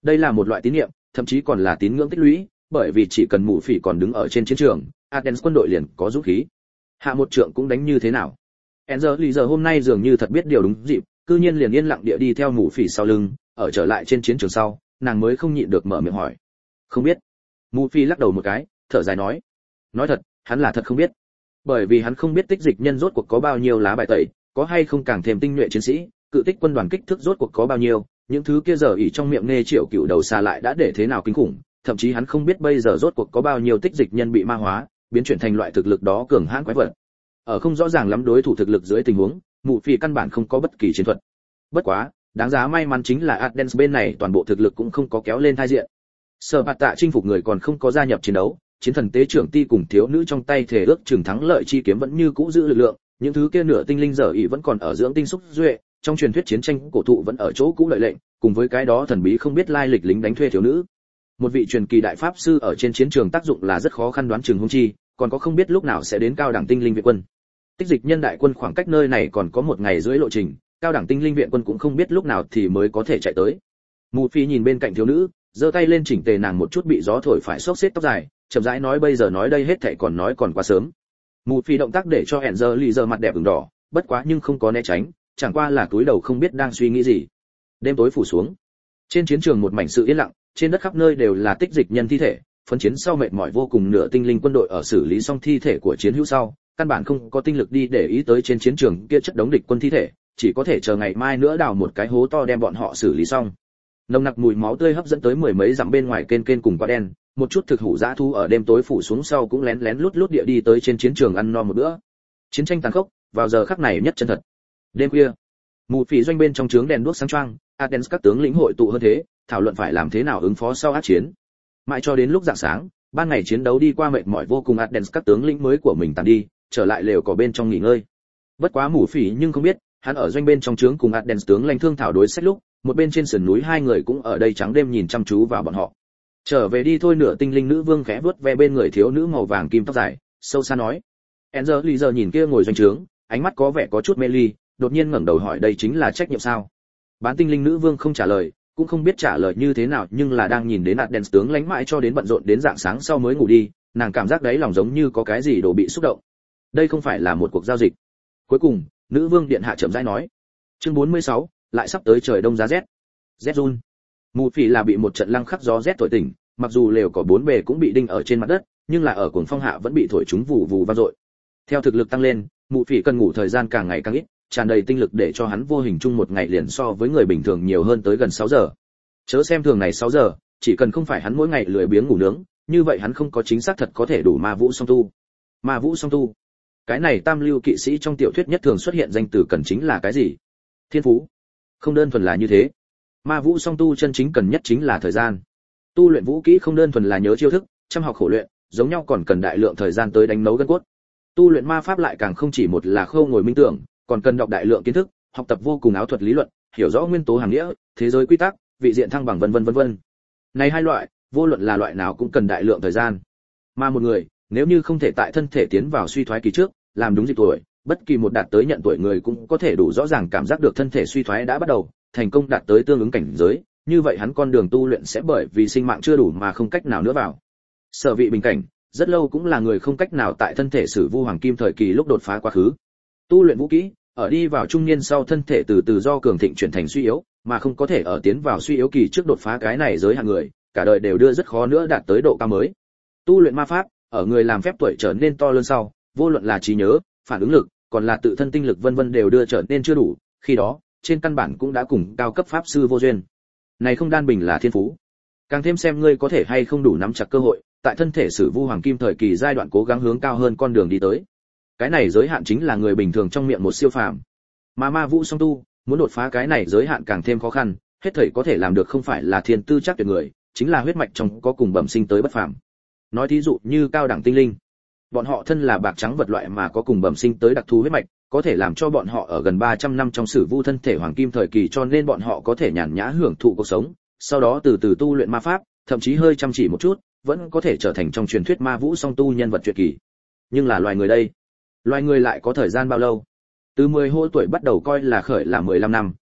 Đây là một loại tín niệm, thậm chí còn là tín ngưỡng tích lũy, bởi vì chỉ cần mụ phỉ còn đứng ở trên chiến trường, Athens quân đội liền có dũng khí. Hạ một trượng cũng đánh như thế nào? Angelizer hôm nay dường như thật biết điều đúng dịp, cư nhiên liền yên lặng địa đi theo mụ phỉ sau lưng, ở trở lại trên chiến trường sau, nàng mới không nhịn được mở miệng hỏi. Không biết. Mụ phỉ lắc đầu một cái, thở dài nói. Nói thật, hắn là thật không biết. Bởi vì hắn không biết tích dịch nhân rốt cuộc có bao nhiêu lá bài tẩy, có hay không càng thêm tinh nhuệ chiến sĩ, cự tích quân đoàn kích thước rốt cuộc có bao nhiêu, những thứ kia giờ ỉ trong miệng nghe triệu cựu đầu xa lại đã để thế nào kinh khủng, thậm chí hắn không biết bây giờ rốt cuộc có bao nhiêu tích dịch nhân bị ma hóa, biến chuyển thành loại thực lực đó cường hãn quái vật. Ở không rõ ràng lắm đối thủ thực lực dưới tình huống, mụ phỉ căn bản không có bất kỳ chiến thuật. Bất quá, đáng giá may mắn chính là Athens bên này toàn bộ thực lực cũng không có kéo lên thai diện. Sở Bạt Tạ chinh phục người còn không có gia nhập chiến đấu, chiến thần tế trưởng ti cùng thiếu nữ trong tay thể ước trường thắng lợi chi kiếm vẫn như cũ giữ lực lượng, những thứ kia nửa tinh linh giờ ỉ vẫn còn ở dưỡng tinh xúc duệ, trong truyền thuyết chiến tranh cổ thụ vẫn ở chỗ cũ lợi lệnh, cùng với cái đó thần bí không biết lai lịch lính đánh thuê thiếu nữ. Một vị truyền kỳ đại pháp sư ở trên chiến trường tác dụng là rất khó khăn đoán chừng hung chi, còn có không biết lúc nào sẽ đến cao đẳng tinh linh viện quân. Tích dịch nhân đại quân khoảng cách nơi này còn có một ngày rưỡi lộ trình, cao đẳng tinh linh viện quân cũng không biết lúc nào thì mới có thể chạy tới. Mù Phi nhìn bên cạnh thiếu nữ, giơ tay lên chỉnh tề nàng một chút bị gió thổi phải xốc xếp tóc dài, chậm rãi nói bây giờ nói đây hết thảy còn nói còn quá sớm. Mù Phi động tác để cho Angelizer mặt đẹp ửng đỏ, bất quá nhưng không có né tránh, chẳng qua là cúi đầu không biết đang suy nghĩ gì. Đêm tối phủ xuống, trên chiến trường một mảnh sự yên lặng, trên đất khắp nơi đều là tích dịch nhân thi thể, phấn chiến sau mệt mỏi vô cùng, nửa tinh linh quân đội ở xử lý xong thi thể của chiến hữu sau, căn bản không có tinh lực đi để ý tới trên chiến trường kia chất đống địch quân thi thể, chỉ có thể chờ ngày mai nữa đào một cái hố to đem bọn họ xử lý xong. Nồng nặc mùi máu tươi hấp dẫn tới mười mấy dặm bên ngoài kên kên cùng quả đen, một chút thực hủ dã thu ở đêm tối phủ xuống sau cũng lén lén lút lút địa đi tới trên chiến trường ăn no một bữa. Chiến tranh tàn khốc, vào giờ khắc này nhất chân thật. Đêm khuya, mù phỉ doanh bên trong trướng đèn đuốc sáng choang, Athens các tướng lĩnh hội tụ hơn thế, thảo luận phải làm thế nào ứng phó sau ác chiến. Mãi cho đến lúc rạng sáng, ban ngày chiến đấu đi qua mệt mỏi vô cùng, Athens các tướng lĩnh mới của mình tàn đi, trở lại lều cỏ bên trong nghỉ ngơi. Bất quá mù phỉ nhưng không biết, hắn ở doanh bên trong trướng cùng Athens tướng lãnh thương thảo đối sách lúc, một bên trên sườn núi hai người cũng ở đây trắng đêm nhìn chăm chú vào bọn họ. Trở về đi thôi, nửa tinh linh nữ vương khẽ vuốt ve bên người thiếu nữ màu vàng kim tóc dài, sâu xa nói. Angelizer nhìn kia ngồi doanh trướng, ánh mắt có vẻ có chút mê ly, đột nhiên ngẩng đầu hỏi đây chính là trách nhiệm sao? Bán tinh linh nữ vương không trả lời, cũng không biết trả lời như thế nào, nhưng là đang nhìn đến Athens tướng lãnh mãi cho đến bận rộn đến rạng sáng sau mới ngủ đi, nàng cảm giác đấy lòng giống như có cái gì đồ bị xúc động. Đây không phải là một cuộc giao dịch. Cuối cùng, nữ vương điện hạ chậm rãi nói. Chương 46, lại sắp tới trời đông giá rét. Rét run. Mù phỉ là bị một trận lăng khắc gió rét thổi tỉnh, mặc dù lều có bốn bề cũng bị đinh ở trên mặt đất, nhưng là ở cuồng phong hạ vẫn bị thổi chúng vù vù vang dội. Theo thực lực tăng lên, mù phỉ cần ngủ thời gian càng ngày càng ít, tràn đầy tinh lực để cho hắn vô hình chung một ngày liền so với người bình thường nhiều hơn tới gần 6 giờ. Chớ xem thường này 6 giờ, chỉ cần không phải hắn mỗi ngày lười biếng ngủ nướng, như vậy hắn không có chính xác thật có thể đủ ma vũ song tu. Ma vũ song tu. Cái này tam lưu kỵ sĩ trong tiểu thuyết nhất thường xuất hiện danh từ cần chính là cái gì? Thiên phú. Không đơn thuần là như thế. Ma vũ song tu chân chính cần nhất chính là thời gian. Tu luyện vũ kỹ không đơn thuần là nhớ chiêu thức, chăm học khổ luyện, giống nhau còn cần đại lượng thời gian tới đánh nấu gân cốt. Tu luyện ma pháp lại càng không chỉ một là khâu ngồi minh tưởng, còn cần đọc đại lượng kiến thức, học tập vô cùng áo thuật lý luận, hiểu rõ nguyên tố hàm nghĩa, thế giới quy tắc, vị diện thăng bằng vân vân vân vân. Này hai loại, vô luận là loại nào cũng cần đại lượng thời gian. Mà một người, nếu như không thể tại thân thể tiến vào suy thoái kỳ trước, làm đúng dịp tuổi, bất kỳ một đạt tới nhận tuổi người cũng có thể đủ rõ ràng cảm giác được thân thể suy thoái đã bắt đầu, thành công đạt tới tương ứng cảnh giới, như vậy hắn con đường tu luyện sẽ bởi vì sinh mạng chưa đủ mà không cách nào nữa vào. Sở vị bình cảnh, rất lâu cũng là người không cách nào tại thân thể sử vu hoàng kim thời kỳ lúc đột phá quá khứ. Tu luyện vũ kỹ, ở đi vào trung niên sau thân thể từ từ do cường thịnh chuyển thành suy yếu, mà không có thể ở tiến vào suy yếu kỳ trước đột phá cái này giới hạn người, cả đời đều đưa rất khó nữa đạt tới độ cao mới. Tu luyện ma pháp, ở người làm phép tuổi trở nên to lớn sau, vô luận là trí nhớ, phản ứng lực, còn là tự thân tinh lực vân vân đều đưa trở nên chưa đủ, khi đó, trên căn bản cũng đã cùng cao cấp pháp sư vô duyên. Này không đan bình là thiên phú, càng thêm xem ngươi có thể hay không đủ nắm chặt cơ hội, tại thân thể sử vu hoàng kim thời kỳ giai đoạn cố gắng hướng cao hơn con đường đi tới. Cái này giới hạn chính là người bình thường trong miệng một siêu phàm. Mà ma vũ song tu, muốn đột phá cái này giới hạn càng thêm khó khăn, hết thảy có thể làm được không phải là thiên tư chắc tuyệt người, chính là huyết mạch trong có cùng bẩm sinh tới bất phàm. Nói thí dụ như cao đẳng tinh linh, bọn họ thân là bạc trắng vật loại mà có cùng bẩm sinh tới đặc thù huyết mạch, có thể làm cho bọn họ ở gần 300 năm trong sử vu thân thể hoàng kim thời kỳ, cho nên bọn họ có thể nhàn nhã hưởng thụ cuộc sống, sau đó từ từ tu luyện ma pháp, thậm chí hơi chăm chỉ một chút, vẫn có thể trở thành trong truyền thuyết ma vũ song tu nhân vật tuyệt kỳ. Nhưng là loài người đây, loài người lại có thời gian bao lâu? Từ 10 hô tuổi bắt đầu coi là khởi là 15 năm,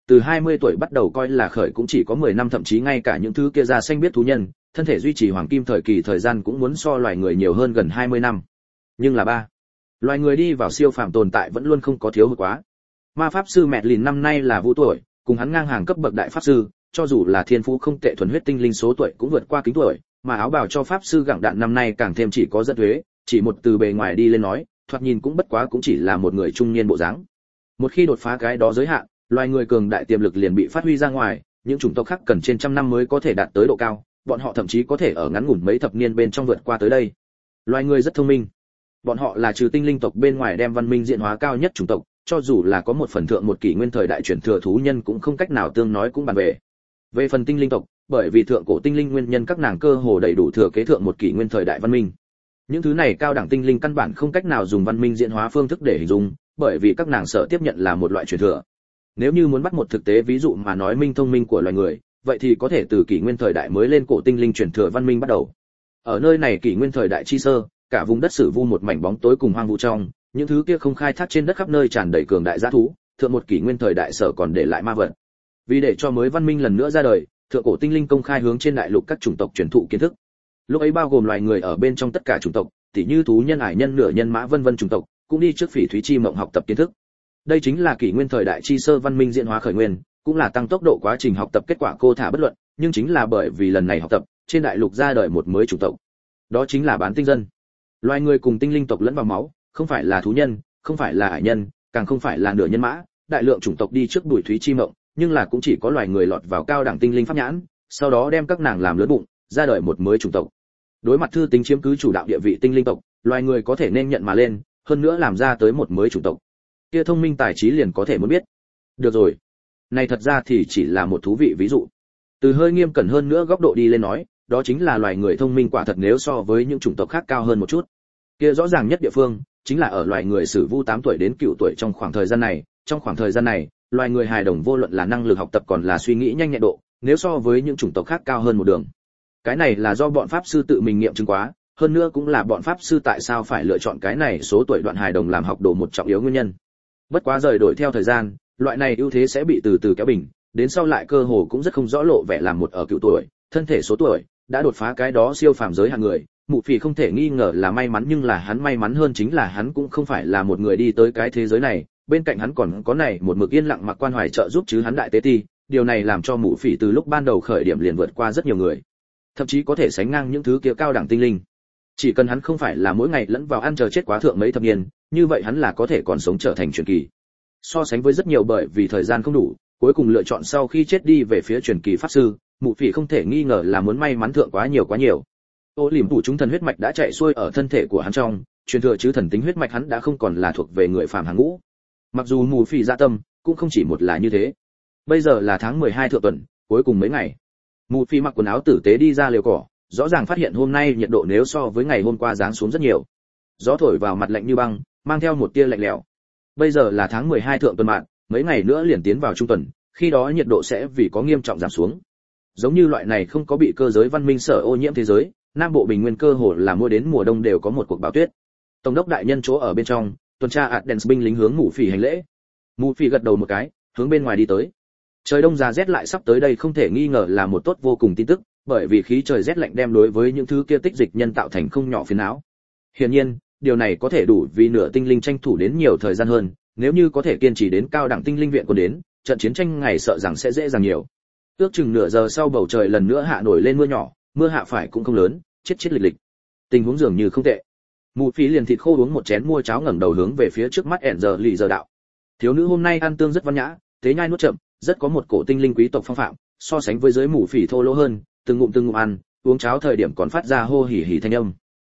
từ 20 tuổi bắt đầu coi là khởi cũng chỉ có 10 năm, thậm chí ngay cả những thứ kia da xanh biết thú nhân, thân thể duy trì hoàng kim thời kỳ thời gian cũng muốn so loài người nhiều hơn gần 20 năm. Nhưng là ba, loài người đi vào siêu phàm tồn tại vẫn luôn không có thiếu hụt quá. Ma pháp sư Mẹ Lìn năm nay là vũ tuổi, cùng hắn ngang hàng cấp bậc đại pháp sư, cho dù là thiên phú không tệ thuần huyết tinh linh số tuổi cũng vượt qua kính tuổi, mà áo bào cho pháp sư gặng đạn năm nay càng thêm chỉ có dẫn thuế, chỉ một từ bề ngoài đi lên nói, thoạt nhìn cũng bất quá cũng chỉ là một người trung niên bộ dáng. Một khi đột phá cái đó giới hạn, loài người cường đại tiềm lực liền bị phát huy ra ngoài, những chủng tộc khác cần trên trăm năm mới có thể đạt tới độ cao, bọn họ thậm chí có thể ở ngắn ngủn mấy thập niên bên trong vượt qua tới đây. Loài người rất thông minh. Bọn họ là trừ tinh linh tộc bên ngoài đem văn minh diễn hóa cao nhất chủng tộc, cho dù là có một phần thượng một kỷ nguyên thời đại chuyển thừa thú nhân cũng không cách nào tương nói cũng bàn về. Về phần tinh linh tộc, bởi vì thượng cổ tinh linh nguyên nhân các nàng cơ hồ đầy đủ thừa kế thượng một kỷ nguyên thời đại văn minh. Những thứ này cao đẳng tinh linh căn bản không cách nào dùng văn minh diễn hóa phương thức để hình dung, bởi vì các nàng sợ tiếp nhận là một loại truyền thừa. Nếu như muốn bắt một thực tế ví dụ mà nói minh thông minh của loài người, vậy thì có thể từ kỷ nguyên thời đại mới lên cổ tinh linh truyền thừa văn minh bắt đầu. Ở nơi này kỷ nguyên thời đại chi sơ, cả vùng đất Sử Vu một mảnh bóng tối cùng hoang vu trong, những thứ kia không khai thác trên đất khắp nơi tràn đầy cường đại dã thú, thượng một kỷ nguyên thời đại sở còn để lại ma vật. Vì để cho mới văn minh lần nữa ra đời, thượng cổ tinh linh công khai hướng trên đại lục các chủng tộc truyền thụ kiến thức. Lúc ấy bao gồm loài người ở bên trong tất cả chủng tộc, tỉ như thú nhân, ải nhân, nửa nhân mã vân vân chủng tộc, cũng đi trước Phỉ Thúy Chi Mộng học tập kiến thức. Đây chính là kỷ nguyên thời đại chi sơ văn minh diễn hóa khởi nguyên, cũng là tăng tốc độ quá trình học tập kết quả cô thả bất luận, nhưng chính là bởi vì lần này học tập, trên đại lục ra đời một mới chủng tộc. Đó chính là bán tinh dân. Loài người cùng tinh linh tộc lẫn vào máu, không phải là thú nhân, không phải là ải nhân, càng không phải là nửa nhân mã, đại lượng chủng tộc đi trước Bùi Thúy Chi Mộng, nhưng là cũng chỉ có loài người lọt vào cao đẳng tinh linh pháp nhãn, sau đó đem các nàng làm lớn bụng, ra đời một mới chủng tộc. Đối mặt thư tính chiếm cứ chủ đạo địa vị tinh linh tộc, loài người có thể nên nhận mà lên, hơn nữa làm ra tới một mới chủng tộc. Kia thông minh tài trí liền có thể muốn biết. Được rồi, này thật ra thì chỉ là một thú vị ví dụ. Từ hơi nghiêm cẩn hơn nữa góc độ đi lên nói, đó chính là loài người thông minh quả thật nếu so với những chủng tộc khác cao hơn một chút. Kia rõ ràng nhất địa phương chính là ở loài người Sử Vu 8 tuổi đến cựu tuổi trong khoảng thời gian này, loài người hài đồng vô luận là năng lực học tập còn là suy nghĩ nhanh nhẹn độ, nếu so với những chủng tộc khác cao hơn một đường. Cái này là do bọn pháp sư tự mình nghiệm chứng quá, hơn nữa cũng là bọn pháp sư tại sao phải lựa chọn cái này số tuổi đoạn hài đồng làm học đồ một trọng yếu nguyên nhân. Bất quá rời đổi theo thời gian, loại này ưu thế sẽ bị từ từ kéo bình, đến sau lại cơ hồ cũng rất không rõ lộ vẻ làm một ở cựu tuổi, thân thể số tuổi đã đột phá cái đó siêu phàm giới hạn người. Mụ Phỉ không thể nghi ngờ là may mắn, nhưng là hắn may mắn hơn chính là hắn cũng không phải là một người đi tới cái thế giới này, bên cạnh hắn còn có này một mực yên lặng mặc quan hoài trợ giúp chứ hắn đại tế ti, điều này làm cho Mụ Phỉ từ lúc ban đầu khởi điểm liền vượt qua rất nhiều người, thậm chí có thể sánh ngang những thứ kia cao đẳng tinh linh. Chỉ cần hắn không phải là mỗi ngày lẫn vào ăn chờ chết quá thượng mấy thập niên, như vậy hắn là có thể còn sống trở thành truyền kỳ. So sánh với rất nhiều bởi vì thời gian không đủ, cuối cùng lựa chọn sau khi chết đi về phía truyền kỳ pháp sư, Mụ Phỉ không thể nghi ngờ là muốn may mắn thượng quá nhiều. Ô liềm thủ chúng thần huyết mạch đã chạy xuôi ở thân thể của hắn trong, truyền thừa chứ thần tính huyết mạch hắn đã không còn là thuộc về người phàm hàng ngũ. Mặc dù Mụ Phỉ dạ tâm cũng không chỉ một là như thế. Bây giờ là tháng 12 thượng tuần, cuối cùng mấy ngày. Mụ Phỉ mặc quần áo tử tế đi ra liều cỏ, rõ ràng phát hiện hôm nay nhiệt độ nếu so với ngày hôm qua giáng xuống rất nhiều. Gió thổi vào mặt lạnh như băng, mang theo một tia lạnh lẽo. Bây giờ là tháng 12 thượng tuần mạn, mấy ngày nữa liền tiến vào trung tuần, khi đó nhiệt độ sẽ vì có nghiêm trọng giảm xuống. Giống như loại này không có bị cơ giới văn minh sở ô nhiễm thế giới, Nam Bộ bình nguyên cơ hồ là mỗi đến mùa đông đều có một cuộc bão tuyết. Tổng đốc đại nhân chỗ ở bên trong, tuần tra Adens binh lính hướng Mụ Phỉ hành lễ. Mụ Phỉ gật đầu một cái, hướng bên ngoài đi tới. Trời đông giá rét lại sắp tới đây không thể nghi ngờ là một tốt vô cùng tin tức, bởi vì khí trời rét lạnh đem đối với những thứ kia tích dịch nhân tạo thành không nhỏ phiền não. Hiển nhiên, điều này có thể đủ vì nửa tinh linh tranh thủ đến nhiều thời gian hơn, nếu như có thể kiên trì đến cao đẳng tinh linh viện còn đến, trận chiến tranh ngày sợ rằng sẽ dễ dàng nhiều. Ước chừng nửa giờ sau bầu trời lần nữa hạ nổi lên mưa nhỏ, mưa hạ phải cũng không lớn, chết lịch. Tình huống dường như không tệ. Mụ Phỉ liền thịt khô uống một chén mua cháo ngẩng đầu hướng về phía trước mắt lì giờ đạo. Thiếu nữ hôm nay ăn tương rất văn nhã, tế nhai nuốt chậm, rất có một cổ tinh linh quý tộc phong phạm, so sánh với dưới Mụ Phỉ thô lỗ hơn, từng ngụm ăn, uống cháo thời điểm còn phát ra hô hỉ hỉ thanh âm.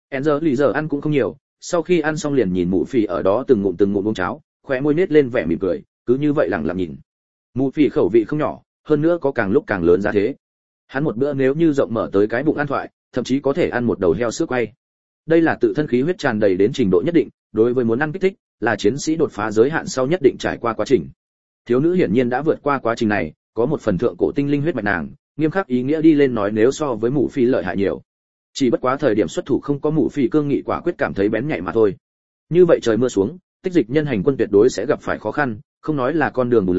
Lì giờ ăn cũng không nhiều, sau khi ăn xong liền nhìn Mụ Phỉ ở đó từng ngụm uống cháo, khóe môi nết lên vẻ mỉm cười, cứ như vậy lặng lặng nhìn. Mụ Phỉ khẩu vị không nhỏ, hơn nữa có càng lúc càng lớn ra thế. Hắn một bữa nếu như rộng mở tới cái bụng ăn thoại, thậm chí có thể ăn một đầu heo sữa quay. Đây là tự thân khí huyết tràn đầy đến trình độ nhất định, đối với muốn ăn kích thích, là chiến sĩ đột phá giới hạn sau nhất định trải qua quá trình. Thiếu nữ hiển nhiên đã vượt qua quá trình này, có một phần thượng cổ tinh linh huyết mạch nàng, nghiêm khắc ý nghĩa đi lên nói nếu so với Mụ Phỉ lợi hại nhiều. Chỉ bất quá thời điểm xuất thủ không có Mụ Phỉ cương nghị quả quyết cảm thấy bén nhạy mà thôi. Như vậy trời mưa xuống, tích dịch nhân hành quân tuyệt đối sẽ gặp phải khó khăn, không nói là con đường bùn lầy,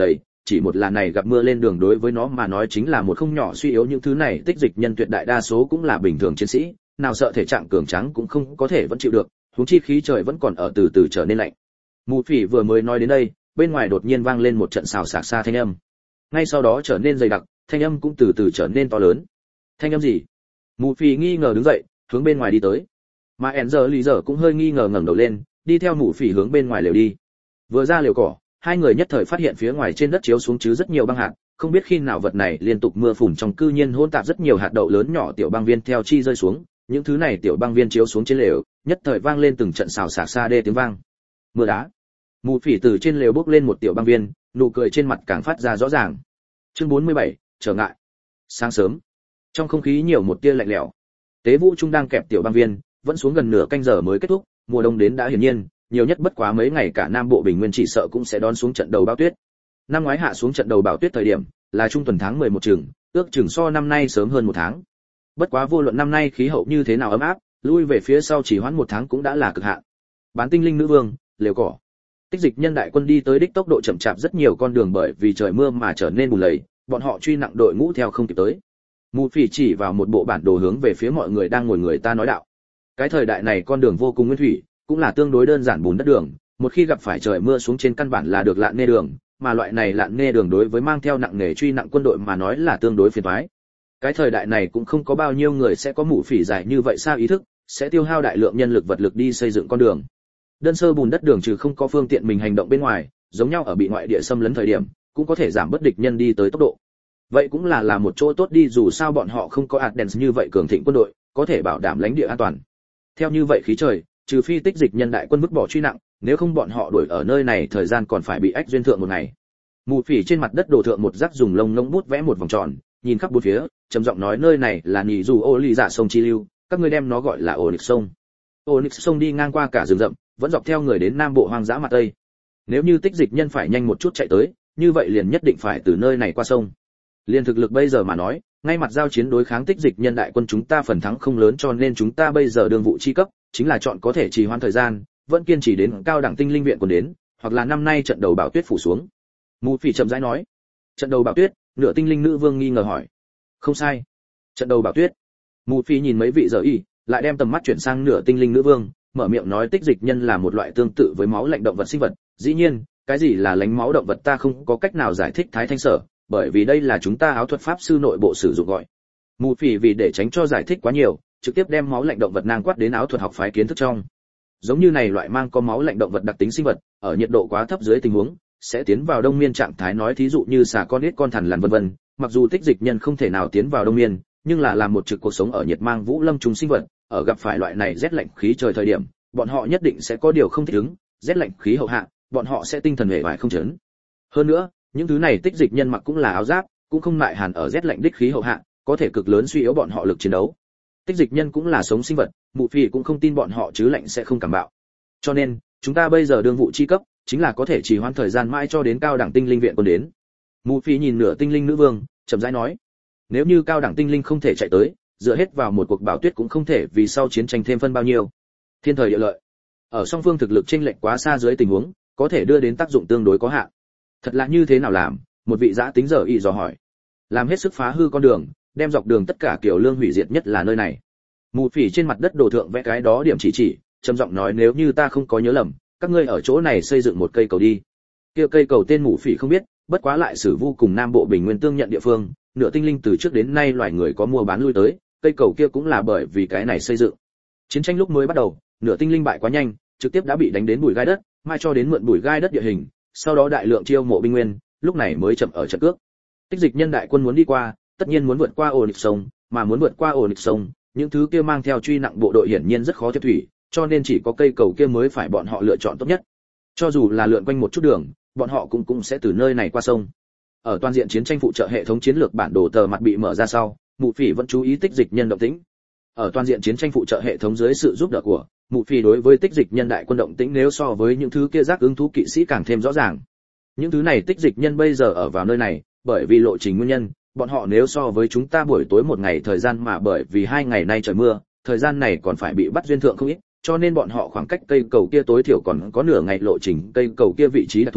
chỉ một là này gặp mưa lên đường đối với nó mà nói chính là một không nhỏ suy yếu, những thứ này tích dịch nhân tuyệt đại đa số cũng là bình thường chiến sĩ, nào sợ thể trạng cường tráng cũng không có thể vẫn chịu được, huống chi khí trời vẫn còn ở từ từ trở nên lạnh. Mù Phỉ vừa mới nói đến đây, bên ngoài đột nhiên vang lên một trận xào xạc xa thanh âm. Ngay sau đó trở nên dày đặc, thanh âm cũng từ từ trở nên to lớn. Thanh âm gì? Mù Phỉ nghi ngờ đứng dậy, hướng bên ngoài đi tới. Mà Enzer cũng hơi nghi ngờ ngẩng đầu lên, đi theo Mù Phỉ hướng bên ngoài lều đi. Vừa ra lều cỏ, hai người nhất thời phát hiện phía ngoài trên đất chiếu xuống chứ rất nhiều băng hạt, không biết khi nào vật này liên tục mưa phùn trong cư nhiên hỗn tạp rất nhiều hạt đậu lớn nhỏ tiểu băng viên theo chi rơi xuống, những thứ này tiểu băng viên chiếu xuống trên lều, nhất thời vang lên từng trận xào xạc xa đê tiếng vang. Mưa đá. Mù Phỉ từ trên lều bước lên một tiểu băng viên, nụ cười trên mặt càng phát ra rõ ràng. Chương 47, trở ngại. Sáng sớm, trong không khí nhiều một tia lạnh lẽo. Tế Vũ Trung đang kẹp tiểu băng viên, vẫn xuống gần nửa canh giờ mới kết thúc, mùa đông đến đã hiển nhiên, nhiều nhất bất quá mấy ngày cả Nam Bộ Bình Nguyên chỉ sợ cũng sẽ đón xuống trận đầu bão tuyết. Năm ngoái hạ xuống trận đầu bão tuyết thời điểm, là trung tuần tháng 11 chừng, ước chừng so năm nay sớm hơn một tháng. Bất quá vô luận năm nay khí hậu như thế nào ấm áp, lui về phía sau chỉ hoãn một tháng cũng đã là cực hạn. Bán tinh linh nữ vương, lều cỏ. Tích dịch nhân đại quân đi tới đích tốc độ chậm chạp rất nhiều, con đường bởi vì trời mưa mà trở nên bùn lầy, bọn họ truy nặng đội ngũ theo không kịp tới. Mù Phỉ chỉ vào một bộ bản đồ hướng về phía mọi người đang ngồi người ta nói đạo. Cái thời đại này con đường vô cùng nguyên thủy, cũng là tương đối đơn giản bùn đất đường, một khi gặp phải trời mưa xuống trên căn bản là được lạn nê đường, mà loại này lạn nê đường đối với mang theo nặng nghề truy nặng quân đội mà nói là tương đối phiền toái. Cái thời đại này cũng không có bao nhiêu người sẽ có Mù Phỉ dài như vậy sao ý thức, sẽ tiêu hao đại lượng nhân lực vật lực đi xây dựng con đường. Đơn sơ bùn đất đường trừ không có phương tiện mình hành động bên ngoài, giống nhau ở bị ngoại địa xâm lấn thời điểm, cũng có thể giảm bất địch nhân đi tới tốc độ. Vậy cũng là một chỗ tốt đi, dù sao bọn họ không có Adens như vậy cường thịnh quân đội, có thể bảo đảm lãnh địa an toàn. Theo như vậy khí trời, trừ phi tích dịch nhân đại quân vứt bỏ truy nặng, nếu không bọn họ đuổi ở nơi này thời gian còn phải bị ách duyên thượng một ngày. Mù Phỉ trên mặt đất đổ thượng một rắc dùng lông bút vẽ một vòng tròn, nhìn khắp bốn phía, trầm giọng nói nơi này là Nỉ Dù Ô Ly Dạ sông chi lưu, các ngươi đem nó gọi là Onyx sông. Onyx sông đi ngang qua cả rừng rậm, vẫn dọc theo người đến Nam Bộ hoang dã mặt Tây. Nếu như tích dịch nhân phải nhanh một chút chạy tới, như vậy liền nhất định phải từ nơi này qua sông. Liên thực lực bây giờ mà nói, ngay mặt giao chiến đối kháng tích dịch nhân đại quân chúng ta phần thắng không lớn, cho nên chúng ta bây giờ đương vụ chi cấp, chính là chọn có thể trì hoãn thời gian, vẫn kiên trì đến cao đẳng tinh linh viện còn đến, hoặc là năm nay trận đầu bão tuyết phủ xuống. Mù Phỉ chậm rãi nói. Trận đầu bão tuyết, nửa tinh linh nữ vương nghi ngờ hỏi. Không sai. Trận đầu bão tuyết. Mù Phỉ nhìn mấy vị giờ y, lại đem tầm mắt chuyển sang nửa tinh linh nữ vương, mở miệng nói tích dịch nhân là một loại tương tự với máu lạnh động vật sinh vật. Dĩ nhiên, cái gì là lánh máu động vật ta không có cách nào giải thích thái thanh sở, bởi vì đây là chúng ta áo thuật pháp sư nội bộ sử dụng gọi. Mù Phỉ vì để tránh cho giải thích quá nhiều, trực tiếp đem máu lạnh động vật nang quát đến áo thuật học phái kiến thức trong. Giống như này loại mang có máu lạnh động vật đặc tính sinh vật, ở nhiệt độ quá thấp dưới tình huống, sẽ tiến vào đông miên trạng thái, nói thí dụ như xà con ếch con thằn lằn vân vân. Mặc dù tích dịch nhân không thể nào tiến vào đông miên, nhưng là làm một trực cuộc sống ở nhiệt mang vũ lâm trùng sinh vật, ở gặp phải loại này rét lạnh khí trời thời điểm, bọn họ nhất định sẽ có điều không thích ứng, rét lạnh khí hậu hạ, bọn họ sẽ tinh thần hề bại không chấn. Hơn nữa, những thứ này tích dịch nhân mặc cũng là áo giáp, cũng không ngại hàn ở rét lạnh đích khí hậu hạ, có thể cực lớn suy yếu bọn họ lực chiến đấu. Tích dịch nhân cũng là sống sinh vật, Mù Phỉ cũng không tin bọn họ chứ lạnh sẽ không cảm bạo. Cho nên, chúng ta bây giờ đương vụ chi cấp, chính là có thể trì hoãn thời gian mãi cho đến cao đẳng tinh linh viện quân đến. Mù Phỉ nhìn nửa tinh linh nữ vương, chậm rãi nói: nếu như cao đẳng tinh linh không thể chạy tới, dựa hết vào một cuộc bão tuyết cũng không thể vì sau chiến tranh thêm phân bao nhiêu. Thiên thời địa lợi, ở song phương thực lực chênh lệch quá xa dưới tình huống, có thể đưa đến tác dụng tương đối có hạn. Thật là như thế nào làm? Một vị giã tính giờ y dò hỏi. Làm hết sức phá hư con đường, đem dọc đường tất cả kiểu lương hủy diệt nhất là nơi này. Mù Phỉ trên mặt đất đổ thượng vẽ cái đó điểm chỉ, trầm giọng nói nếu như ta không có nhớ lầm, các ngươi ở chỗ này xây dựng một cây cầu đi. Kia cây cầu tên Mù Phỉ không biết, bất quá lại sử vu cùng Nam Bộ Bình Nguyên tương nhận địa phương, nửa tinh linh từ trước đến nay loài người có mua bán lui tới, cây cầu kia cũng là bởi vì cái này xây dựng. Chiến tranh lúc mới bắt đầu, nửa tinh linh bại quá nhanh, trực tiếp đã bị đánh đến bụi gai đất, mai cho đến mượn bụi gai đất địa hình, sau đó đại lượng chiêu mộ binh nguyên, lúc này mới chậm ở trận cước. Tích dịch nhân đại quân muốn đi qua, tất nhiên muốn vượt qua Onyx sông, mà muốn vượt qua Onyx sông, những thứ kia mang theo truy nặng bộ đội hiển nhiên rất khó tiếp thủy, cho nên chỉ có cây cầu kia mới phải bọn họ lựa chọn tốt nhất. Cho dù là lượn quanh một chút đường, bọn họ cũng sẽ từ nơi này qua sông. Ở toàn diện chiến tranh phụ trợ hệ thống chiến lược bản đồ tờ mặt bị mở ra sau, Mù Phỉ vẫn chú ý tích dịch nhân động tĩnh. Ở toàn diện chiến tranh phụ trợ hệ thống dưới sự giúp đỡ của Mù Phỉ, đối với tích dịch nhân đại quân động tĩnh nếu so với những thứ kia giác ứng thú kỵ sĩ càng thêm rõ ràng. Những thứ này tích dịch nhân bây giờ ở vào nơi này, bởi vì lộ trình nguyên nhân, bọn họ nếu so với chúng ta buổi tối một ngày thời gian mà bởi vì 2 ngày nay trời mưa, thời gian này còn phải bị bắt duyên thượng không ít, cho nên bọn họ khoảng cách cây cầu kia tối thiểu còn có nửa ngày lộ trình, cây cầu kia vị trí đặc thù,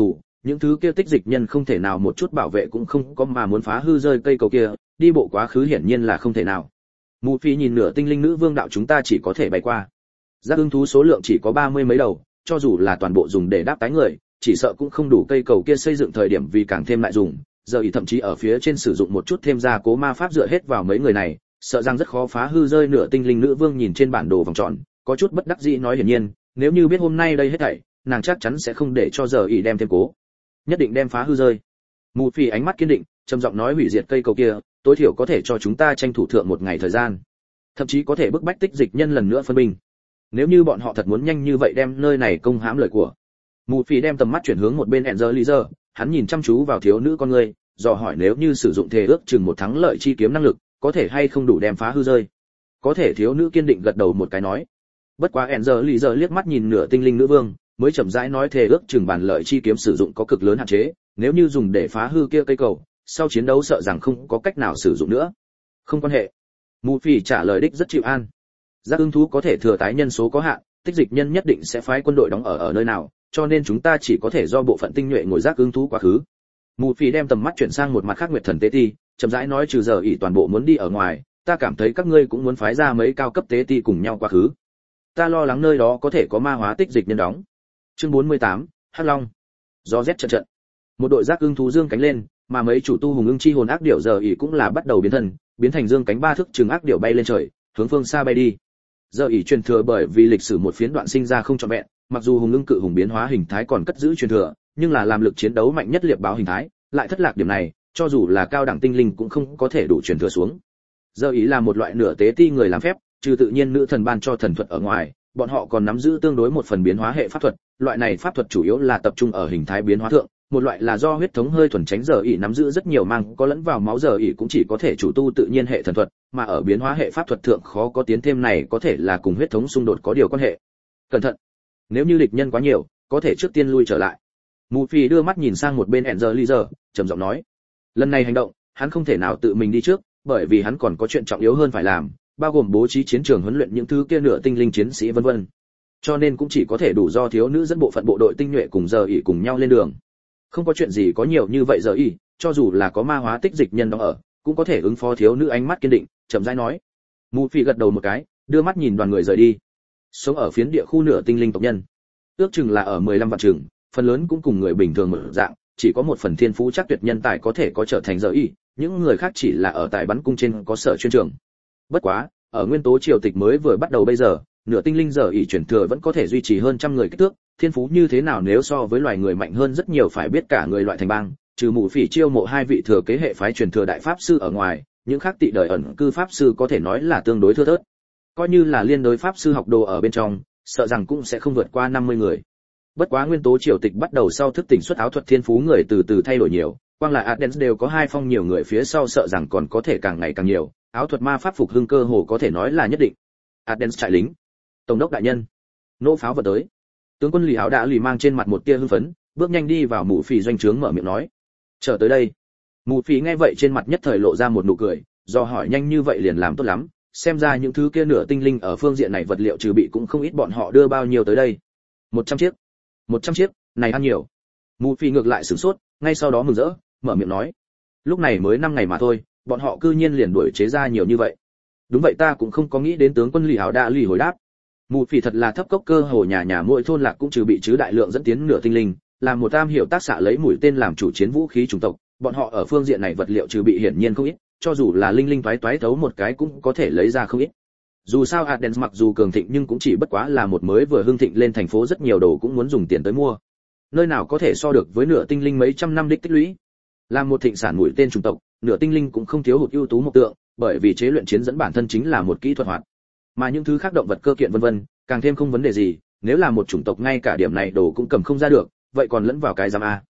những thứ kia tích dịch nhân không thể nào một chút bảo vệ cũng không có mà muốn phá hư rơi cây cầu kia, đi bộ quá khứ hiển nhiên là không thể nào. Mù Phi nhìn nửa tinh linh nữ vương đạo chúng ta chỉ có thể bay qua. Giác ưng thú số lượng chỉ có 30 mấy đầu, cho dù là toàn bộ dùng để đáp tái người, chỉ sợ cũng không đủ cây cầu kia xây dựng thời điểm vì càng thêm lại dùng. Giờ ý thậm chí ở phía trên sử dụng một chút thêm gia cố ma pháp dựa hết vào mấy người này, sợ rằng rất khó phá hư rơi nửa tinh linh nữ vương nhìn trên bản đồ vòng tròn, có chút bất đắc dĩ nói hiển nhiên, nếu như biết hôm nay đây hết thảy, nàng chắc chắn sẽ không để cho giờ ý đem thêm cố, nhất định đem phá hư rơi. Mù Phi ánh mắt kiên định, trầm giọng nói hủy diệt cây cầu kia, tối thiểu có thể cho chúng ta tranh thủ thượng một ngày thời gian, thậm chí có thể bức bách tích dịch nhân lần nữa phân binh. Nếu như bọn họ thật muốn nhanh như vậy đem nơi này công hãm lời của. Mù Phi đem tầm mắt chuyển hướng một bên Enzer, hắn nhìn chăm chú vào thiếu nữ con người, dò hỏi nếu như sử dụng thể ước chừng một thắng lợi chi kiếm năng lực, có thể hay không đủ đem phá hư rơi. Có thể, thiếu nữ kiên định gật đầu một cái nói. Bất quá Enzer liếc mắt nhìn nửa tinh linh nữ vương, mới chậm rãi nói thể ước chừng bản lợi chi kiếm sử dụng có cực lớn hạn chế, nếu như dùng để phá hư kia cây cầu, sau chiến đấu sợ rằng không có cách nào sử dụng nữa. Không quan hệ. Mù Phi trả lời đích rất chịu an. Giác ưng thú có thể thừa tái nhân số có hạn, tích dịch nhân nhất định sẽ phái quân đội đóng ở nơi nào, cho nên chúng ta chỉ có thể do bộ phận tinh nhuệ ngồi giác ưng thú quá khứ. Mù Phi đem tầm mắt chuyển sang một mặt khác Nguyệt Thần tế ti, chậm rãi nói trừ giờ ỷ toàn bộ muốn đi ở ngoài, ta cảm thấy các ngươi cũng muốn phái ra mấy cao cấp tế ti cùng nhau quá khứ. Ta lo lắng nơi đó có thể có ma hóa tích dịch nhân đóng. Chương 48, Hắc Long. Gió rét trận trận. Một đội giác ưng thú dương cánh lên, mà mấy chủ tu hùng ưng chi hồn ác điểu giờ ỷ cũng là bắt đầu biến thân, biến thành dương cánh ba thước trường ác điểu bay lên trời, hướng phương xa bay đi. Giờ ỷ truyền thừa bởi vì lịch sử một phiến đoạn sinh ra không trọn vẹn, mặc dù hùng ưng cự hùng biến hóa hình thái còn cất giữ truyền thừa, nhưng là làm lực chiến đấu mạnh nhất liệp báo hình thái, lại thất lạc điểm này, cho dù là cao đẳng tinh linh cũng không có thể đủ truyền thừa xuống. Giờ ý là một loại nửa tế ti người làm phép, trừ tự nhiên nữ thần ban cho thần thuật ở ngoài, bọn họ còn nắm giữ tương đối một phần biến hóa hệ pháp thuật, loại này pháp thuật chủ yếu là tập trung ở hình thái biến hóa thượng, một loại là do huyết thống hơi thuần tránh giờ ý nắm giữ rất nhiều mang có lẫn vào máu giờ ý cũng chỉ có thể chủ tu tự nhiên hệ thần thuật, mà ở biến hóa hệ pháp thuật thượng khó có tiến thêm này có thể là cùng huyết thống xung đột có điều quan hệ. Cẩn thận, nếu như địch nhân quá nhiều, có thể trước tiên lui trở lại. Mù Phi đưa mắt nhìn sang một bên Enzer, trầm giọng nói, lần này hành động, hắn không thể nào tự mình đi trước, bởi vì hắn còn có chuyện trọng yếu hơn phải làm, bao gồm bố trí chiến trường huấn luyện những thứ kia nửa tinh linh chiến sĩ vân vân. Cho nên cũng chỉ có thể đủ do thiếu nữ dẫn bộ phận bộ đội tinh nhuệ cùng giờ ỷ cùng nhau lên đường. Không có chuyện gì có nhiều như vậy giờ ỷ, cho dù là có ma hóa tích dịch nhân đó ở, cũng có thể ứng phó. Thiếu nữ ánh mắt kiên định, chậm rãi nói. Mù Phi gật đầu một cái, đưa mắt nhìn đoàn người rời đi. Sống ở phiến địa khu nửa tinh linh tộc nhân, ước chừng là ở 15 vạn chừng, phần lớn cũng cùng người bình thường mở dạng, chỉ có một phần thiên phú chắc tuyệt nhân tài có thể có trở thành giờ ỷ, những người khác chỉ là ở tại bắn cung trên có sở chuyên trường. Bất quá, ở nguyên tố triều tịch mới vừa bắt đầu bây giờ, nửa tinh linh giờ ỷ chuyển thừa vẫn có thể duy trì hơn trăm người kích thước, thiên phú như thế nào nếu so với loài người mạnh hơn rất nhiều phải biết cả người loại thành bang, trừ Mù Phỉ chiêu mộ hai vị thừa kế hệ phái truyền thừa đại pháp sư ở ngoài, những khác tị đời ẩn cư pháp sư có thể nói là tương đối thưa thớt. Coi như là liên đối pháp sư học đồ ở bên trong, sợ rằng cũng sẽ không vượt qua 50 người. Bất quá nguyên tố triều tịch bắt đầu sau thức tỉnh xuất áo thuật thiên phú người từ từ thay đổi nhiều, quang là Adens đều có hai phong nhiều người phía sau sợ rằng còn có thể càng ngày càng nhiều, áo thuật ma pháp phục hưng cơ hồ có thể nói là nhất định. Adens trại lính, tổng đốc đại nhân, nỗ pháo vật tới. Tướng quân Lý Áo đã lì mang trên mặt một tia hưng phấn, bước nhanh đi vào Mù Phỉ doanh trướng mở miệng nói: "Chờ tới đây." Mù Phỉ nghe vậy trên mặt nhất thời lộ ra một nụ cười, do hỏi nhanh như vậy liền làm tốt lắm, xem ra những thứ kia nửa tinh linh ở phương diện này vật liệu trừ bị cũng không ít, bọn họ đưa bao nhiêu tới đây? 100 chiếc. 100 chiếc, này ăn nhiều. Mù Phỉ ngược lại sửng sốt, ngay sau đó mừng rỡ, mở miệng nói: "Lúc này mới 5 ngày mà thôi, bọn họ cư nhiên liền đuổi chế ra nhiều như vậy." "Đúng vậy, ta cũng không có nghĩ đến." Tướng quân Lý Áo đã lì hồi đáp. Mù Phỉ thật là thấp cốc cơ hồ nhà mỗi thôn lạc cũng trừ bị chứ đại lượng dẫn tiến nửa tinh linh, làm một tam hiệu tác xạ lấy mũi tên làm chủ chiến vũ khí chủng tộc, bọn họ ở phương diện này vật liệu trừ bị hiển nhiên không ít, cho dù là linh linh toái toái thấu một cái cũng có thể lấy ra không ít. Dù sao Adens mặc dù cường thịnh nhưng cũng chỉ bất quá là một mới vừa hưng thịnh lên thành phố, rất nhiều đồ cũng muốn dùng tiền tới mua. Nơi nào có thể so được với nửa tinh linh mấy trăm năm đích tích lũy. Làm một thịnh sản mũi tên chủng tộc, nửa tinh linh cũng không thiếu hụt ưu tú mộc tượng, bởi vì chế luyện chiến dẫn bản thân chính là một kỹ thuật hoạt. Mà những thứ khác động vật cơ kiện vân vân, càng thêm không vấn đề gì, nếu là một chủng tộc ngay cả điểm này đồ cũng cầm không ra được, vậy còn lẫn vào cái giám a.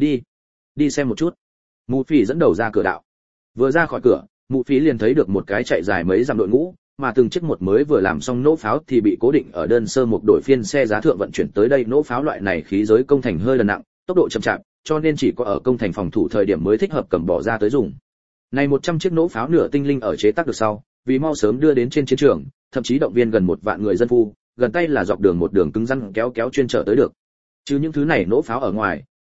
Đi xem một chút. Mù Phỉ dẫn đầu ra cửa đạo. Vừa ra khỏi cửa, Mù Phỉ liền thấy được một cái chạy dài mấy dặm đội ngũ, mà từng chiếc một mới vừa làm xong nỗ pháo thì bị cố định ở đơn sơ một đội phiên xe giá thượng vận chuyển tới đây. Nỗ pháo loại này khí giới công thành hơi lần nặng, tốc độ chậm chạp, cho nên chỉ có ở công thành phòng thủ thời điểm mới thích hợp cầm bỏ ra tới dùng. Này 100 chiếc nỗ pháo nửa tinh linh ở chế tác được sau, vì mau sớm đưa đến trên chiến trường, thậm chí động viên gần 1 vạn người dân phu, gần tay là dọc đường một đường cứng rắn kéo chuyên trở tới được. Chứ những thứ này nỗ pháo ở ngoài,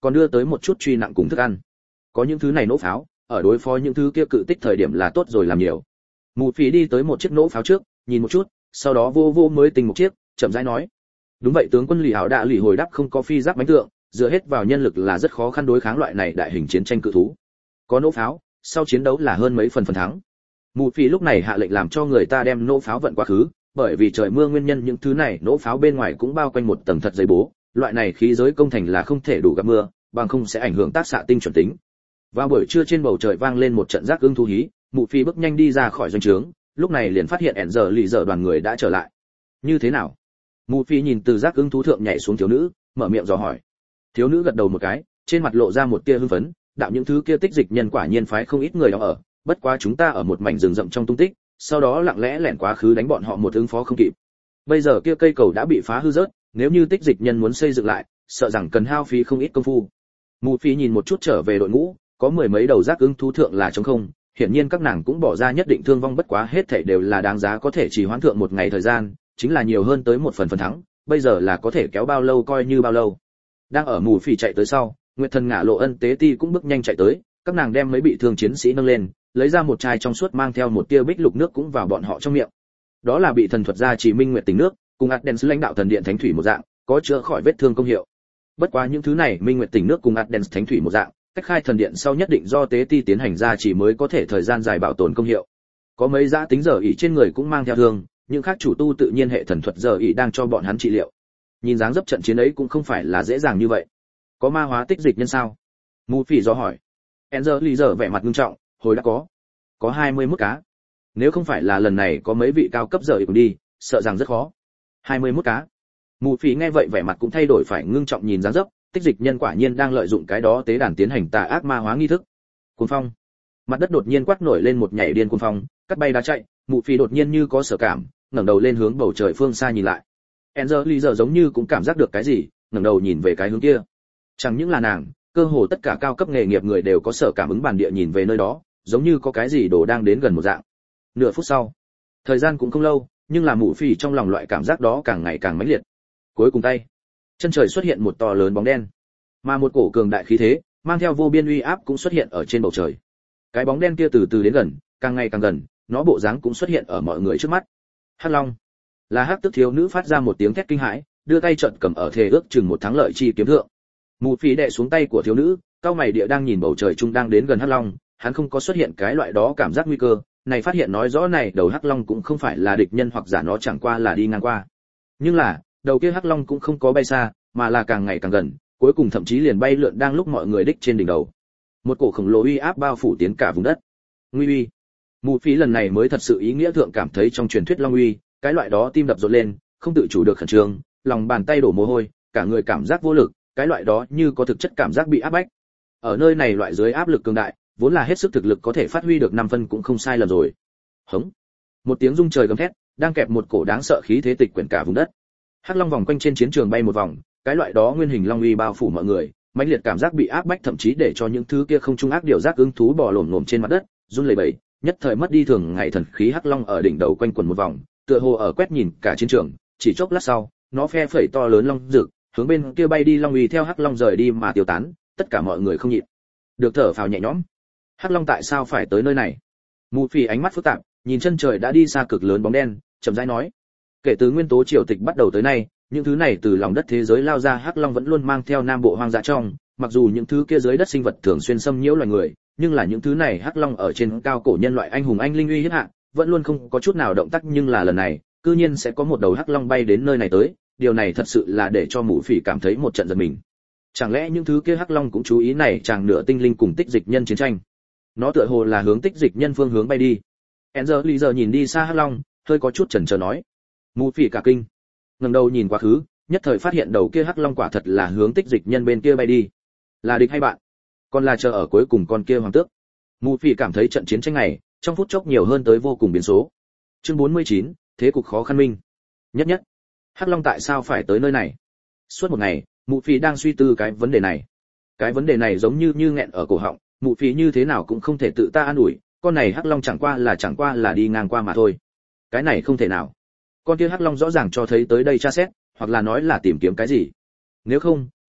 còn đưa tới một chút truy nặng cùng thức ăn. Có những thứ này nổ pháo, ở đối phó những thứ kia cự tích thời điểm là tốt rồi làm nhiều. Mù Phỉ đi tới một chiếc nổ pháo trước, nhìn một chút, sau đó vô vô mới tình một chiếc, chậm rãi nói: "Đúng vậy tướng quân Lì Hảo đã lì hồi đáp không có phi giáp bánh tượng, dựa hết vào nhân lực là rất khó khăn đối kháng loại này đại hình chiến tranh cự thú. Có nổ pháo, sau chiến đấu là hơn mấy phần thắng." Mù Phỉ lúc này hạ lệnh làm cho người ta đem nổ pháo vận quá khứ, bởi vì trời mưa nguyên nhân những thứ này nổ pháo bên ngoài cũng bao quanh một tầng thật dày bố, loại này khí giới công thành là không thể đủ gặp mưa, bằng không sẽ ảnh hưởng tác xạ tinh chuẩn tính. Vào buổi trưa trên bầu trời vang lên một trận giác ưng thú hí, Mụ Phi bước nhanh đi ra khỏi doanh trướng, lúc này liền phát hiện ẻn giờ lì giờ đoàn người đã trở lại. Như thế nào? Mụ Phi nhìn từ giác ưng thú thượng nhảy xuống thiếu nữ, mở miệng dò hỏi. Thiếu nữ gật đầu một cái, trên mặt lộ ra một tia hưng phấn, đạo những thứ kia tích dịch nhân quả nhiên phái không ít người đó ở, bất quá chúng ta ở một mảnh rừng rậm trong tung tích, sau đó lặng lẽ lẻn quá khứ đánh bọn họ một ứng phó không kịp. Bây giờ kia cây cầu đã bị phá hư rớt, nếu như tích dịch nhân muốn xây dựng lại, sợ rằng cần hao phí không ít công phu. Mù Phi nhìn một chút trở về đội ngũ, có mười mấy đầu giác ứng thú thượng là trống không, hiển nhiên các nàng cũng bỏ ra nhất định thương vong, bất quá hết thảy đều là đáng giá, có thể chỉ hoãn thượng một ngày thời gian, chính là nhiều hơn tới một phần thắng, bây giờ là có thể kéo bao lâu coi như bao lâu. Đang ở Mù Phi chạy tới sau, Nguyệt Thần Ngả Lộ Ân Tế Ti cũng bước nhanh chạy tới, các nàng đem mấy bị thương chiến sĩ nâng lên, lấy ra một chai trong suốt mang theo một tia bích lục nước cũng vào bọn họ trong miệng. Đó là bị thần thuật gia Chỉ Minh Nguyệt Tình nước, cùng Adens lãnh đạo thần điện thánh thủy một dạng, có chữa khỏi vết thương công hiệu. Bất quá những thứ này Minh Nguyệt Tình nước cùng Adens thánh thủy một dạng, cách khai thần điện sau nhất định do tế ti tiến hành ra chỉ mới có thể thời gian dài bảo tồn công hiệu. Có mấy giá tính giờ ỷ trên người cũng mang theo thương, những khác chủ tu tự nhiên hệ thần thuật giờ ỷ đang cho bọn hắn trị liệu. Nhìn dáng dấp trận chiến ấy cũng không phải là dễ dàng như vậy. Có ma hóa tích dịch nhân sao? Mù Phỉ do hỏi. Angelizer vẻ mặt nghiêm trọng, hồi đã có 21 cá. Nếu không phải là lần này có mấy vị cao cấp giờ ỷ cùng đi, sợ rằng rất khó. 21 cá. Mù Phỉ nghe vậy vẻ mặt cũng thay đổi, phải ngưng trọng nhìn dáng dấp, tích dịch nhân quả nhiên đang lợi dụng cái đó tế đàn tiến hành tà ác ma hóa nghi thức. Cuồng phong, mặt đất đột nhiên quát nổi lên một nhảy điên cuồng phong, cắt bay đá chạy. Mụ Phi đột nhiên như có sở cảm, ngẩng đầu lên hướng bầu trời phương xa nhìn lại. Angelizer giống như cũng cảm giác được cái gì, ngẩng đầu nhìn về cái hướng kia. Chẳng những là nàng, cơ hồ tất cả cao cấp nghề nghiệp người đều có sở cảm ứng bản địa nhìn về nơi đó, giống như có cái gì đồ đang đến gần một dạng. Nửa phút sau, thời gian cũng không lâu, nhưng là Mụ Phi trong lòng loại cảm giác đó càng ngày càng mãnh liệt. Cuối cùng tay, chân trời xuất hiện một to lớn bóng đen, mà một cổ cường đại khí thế mang theo vô biên uy áp cũng xuất hiện ở trên bầu trời. Cái bóng đen kia từ từ đến gần, càng ngày càng gần, nó bộ dáng cũng xuất hiện ở mọi người trước mắt. Hắc Long, là Hắc Tức thiếu nữ phát ra một tiếng thét kinh hãi, đưa tay chợt cầm ở thề ước chừng một thắng lợi chi kiếm thượng. Mù Phỉ đè xuống tay của thiếu nữ, cao mày địa đang nhìn bầu trời trung đang đến gần Hắc Long, hắn không có xuất hiện cái loại đó cảm giác nguy cơ, này phát hiện nói rõ này đầu Hắc Long cũng không phải là địch nhân, hoặc giả nó chẳng qua là đi ngang qua. Nhưng là, đầu kia Hắc Long cũng không có bay xa, mà là càng ngày càng gần, cuối cùng thậm chí liền bay lượn đang lúc mọi người đích trên đỉnh đầu. Một cổ khổng lồ uy áp bao phủ tiến cả vùng đất. Nguy uy. Mù Phỉ lần này mới thật sự ý nghĩa thượng cảm thấy trong truyền thuyết Long uy, cái loại đó tim đập rộn lên, không tự chủ được khẩn trương, lòng bàn tay đổ mồ hôi, cả người cảm giác vô lực, cái loại đó như có thực chất cảm giác bị áp bách. Ở nơi này loại dưới áp lực cường đại, vốn là hết sức thực lực có thể phát huy được 5 phân cũng không sai lầm rồi. Hống. Một tiếng rung trời gầm thét, đang kẹp một cổ đáng sợ khí thế tịch quyển cả vùng đất. Hắc Long vòng quanh trên chiến trường bay một vòng, cái loại đó nguyên hình long uy bao phủ mọi người, mãnh liệt cảm giác bị áp bách thậm chí để cho những thứ kia không trung ác điều giác ứng thú bò lổm ngổm trên mặt đất, run lẩy bẩy, nhất thời mất đi thường ngày thần khí. Hắc Long ở đỉnh đầu quanh quẩn một vòng, tựa hồ ở quét nhìn cả chiến trường, chỉ chốc lát sau, nó phe phẩy to lớn long rực, hướng bên kia bay đi, long uy theo Hắc Long rời đi mà tiêu tán, tất cả mọi người không nhịn được thở phào nhẹ nhõm. Hắc Long tại sao phải tới nơi này? Mù Phỉ ánh mắt phức tạp, nhìn chân trời đã đi xa cực lớn bóng đen, chậm rãi nói: kể từ nguyên tố triều tịch bắt đầu tới nay, những thứ này từ lòng đất thế giới lao ra Hắc Long vẫn luôn mang theo nam bộ hoang dã trong, mặc dù những thứ kia dưới đất sinh vật thường xuyên xâm nhiễu loài người, nhưng là những thứ này Hắc Long ở trên cao cổ nhân loại anh hùng anh linh uy hiếp hạ, vẫn luôn không có chút nào động tác, nhưng là lần này, cư nhiên sẽ có một đầu Hắc Long bay đến nơi này tới, điều này thật sự là để cho Mụ Phỉ cảm thấy một trận giật mình. Chẳng lẽ những thứ kia Hắc Long cũng chú ý này chàng nửa tinh linh cùng tích dịch nhân chiến tranh? Nó tựa hồ là hướng tích dịch nhân phương hướng bay đi. Angelizer nhìn đi xa Hắc Long, hơi có chút chần chờ nói. Mụ Phỉ cả kinh, ngẩng đầu nhìn quá khứ, nhất thời phát hiện đầu kia Hắc Long quả thật là hướng tích dịch nhân bên kia bay đi. Là địch hay bạn? Còn là chờ ở cuối cùng con kia hoàng tước? Mụ Phỉ cảm thấy trận chiến tranh này trong phút chốc nhiều hơn tới vô cùng biến số. Chương 49, thế cục khó khăn minh. Nhất, Hắc Long tại sao phải tới nơi này? Suốt một ngày, Mụ Phỉ đang suy tư cái vấn đề này. Cái vấn đề này giống như nghẹn ở cổ họng, Mụ Phỉ như thế nào cũng không thể tự ta an ủi, con này Hắc Long chẳng qua là đi ngang qua mà thôi. Cái này không thể nào. Con kia Hắc Long rõ ràng cho thấy tới đây tra xét, hoặc là nói là tìm kiếm cái gì. Nếu không,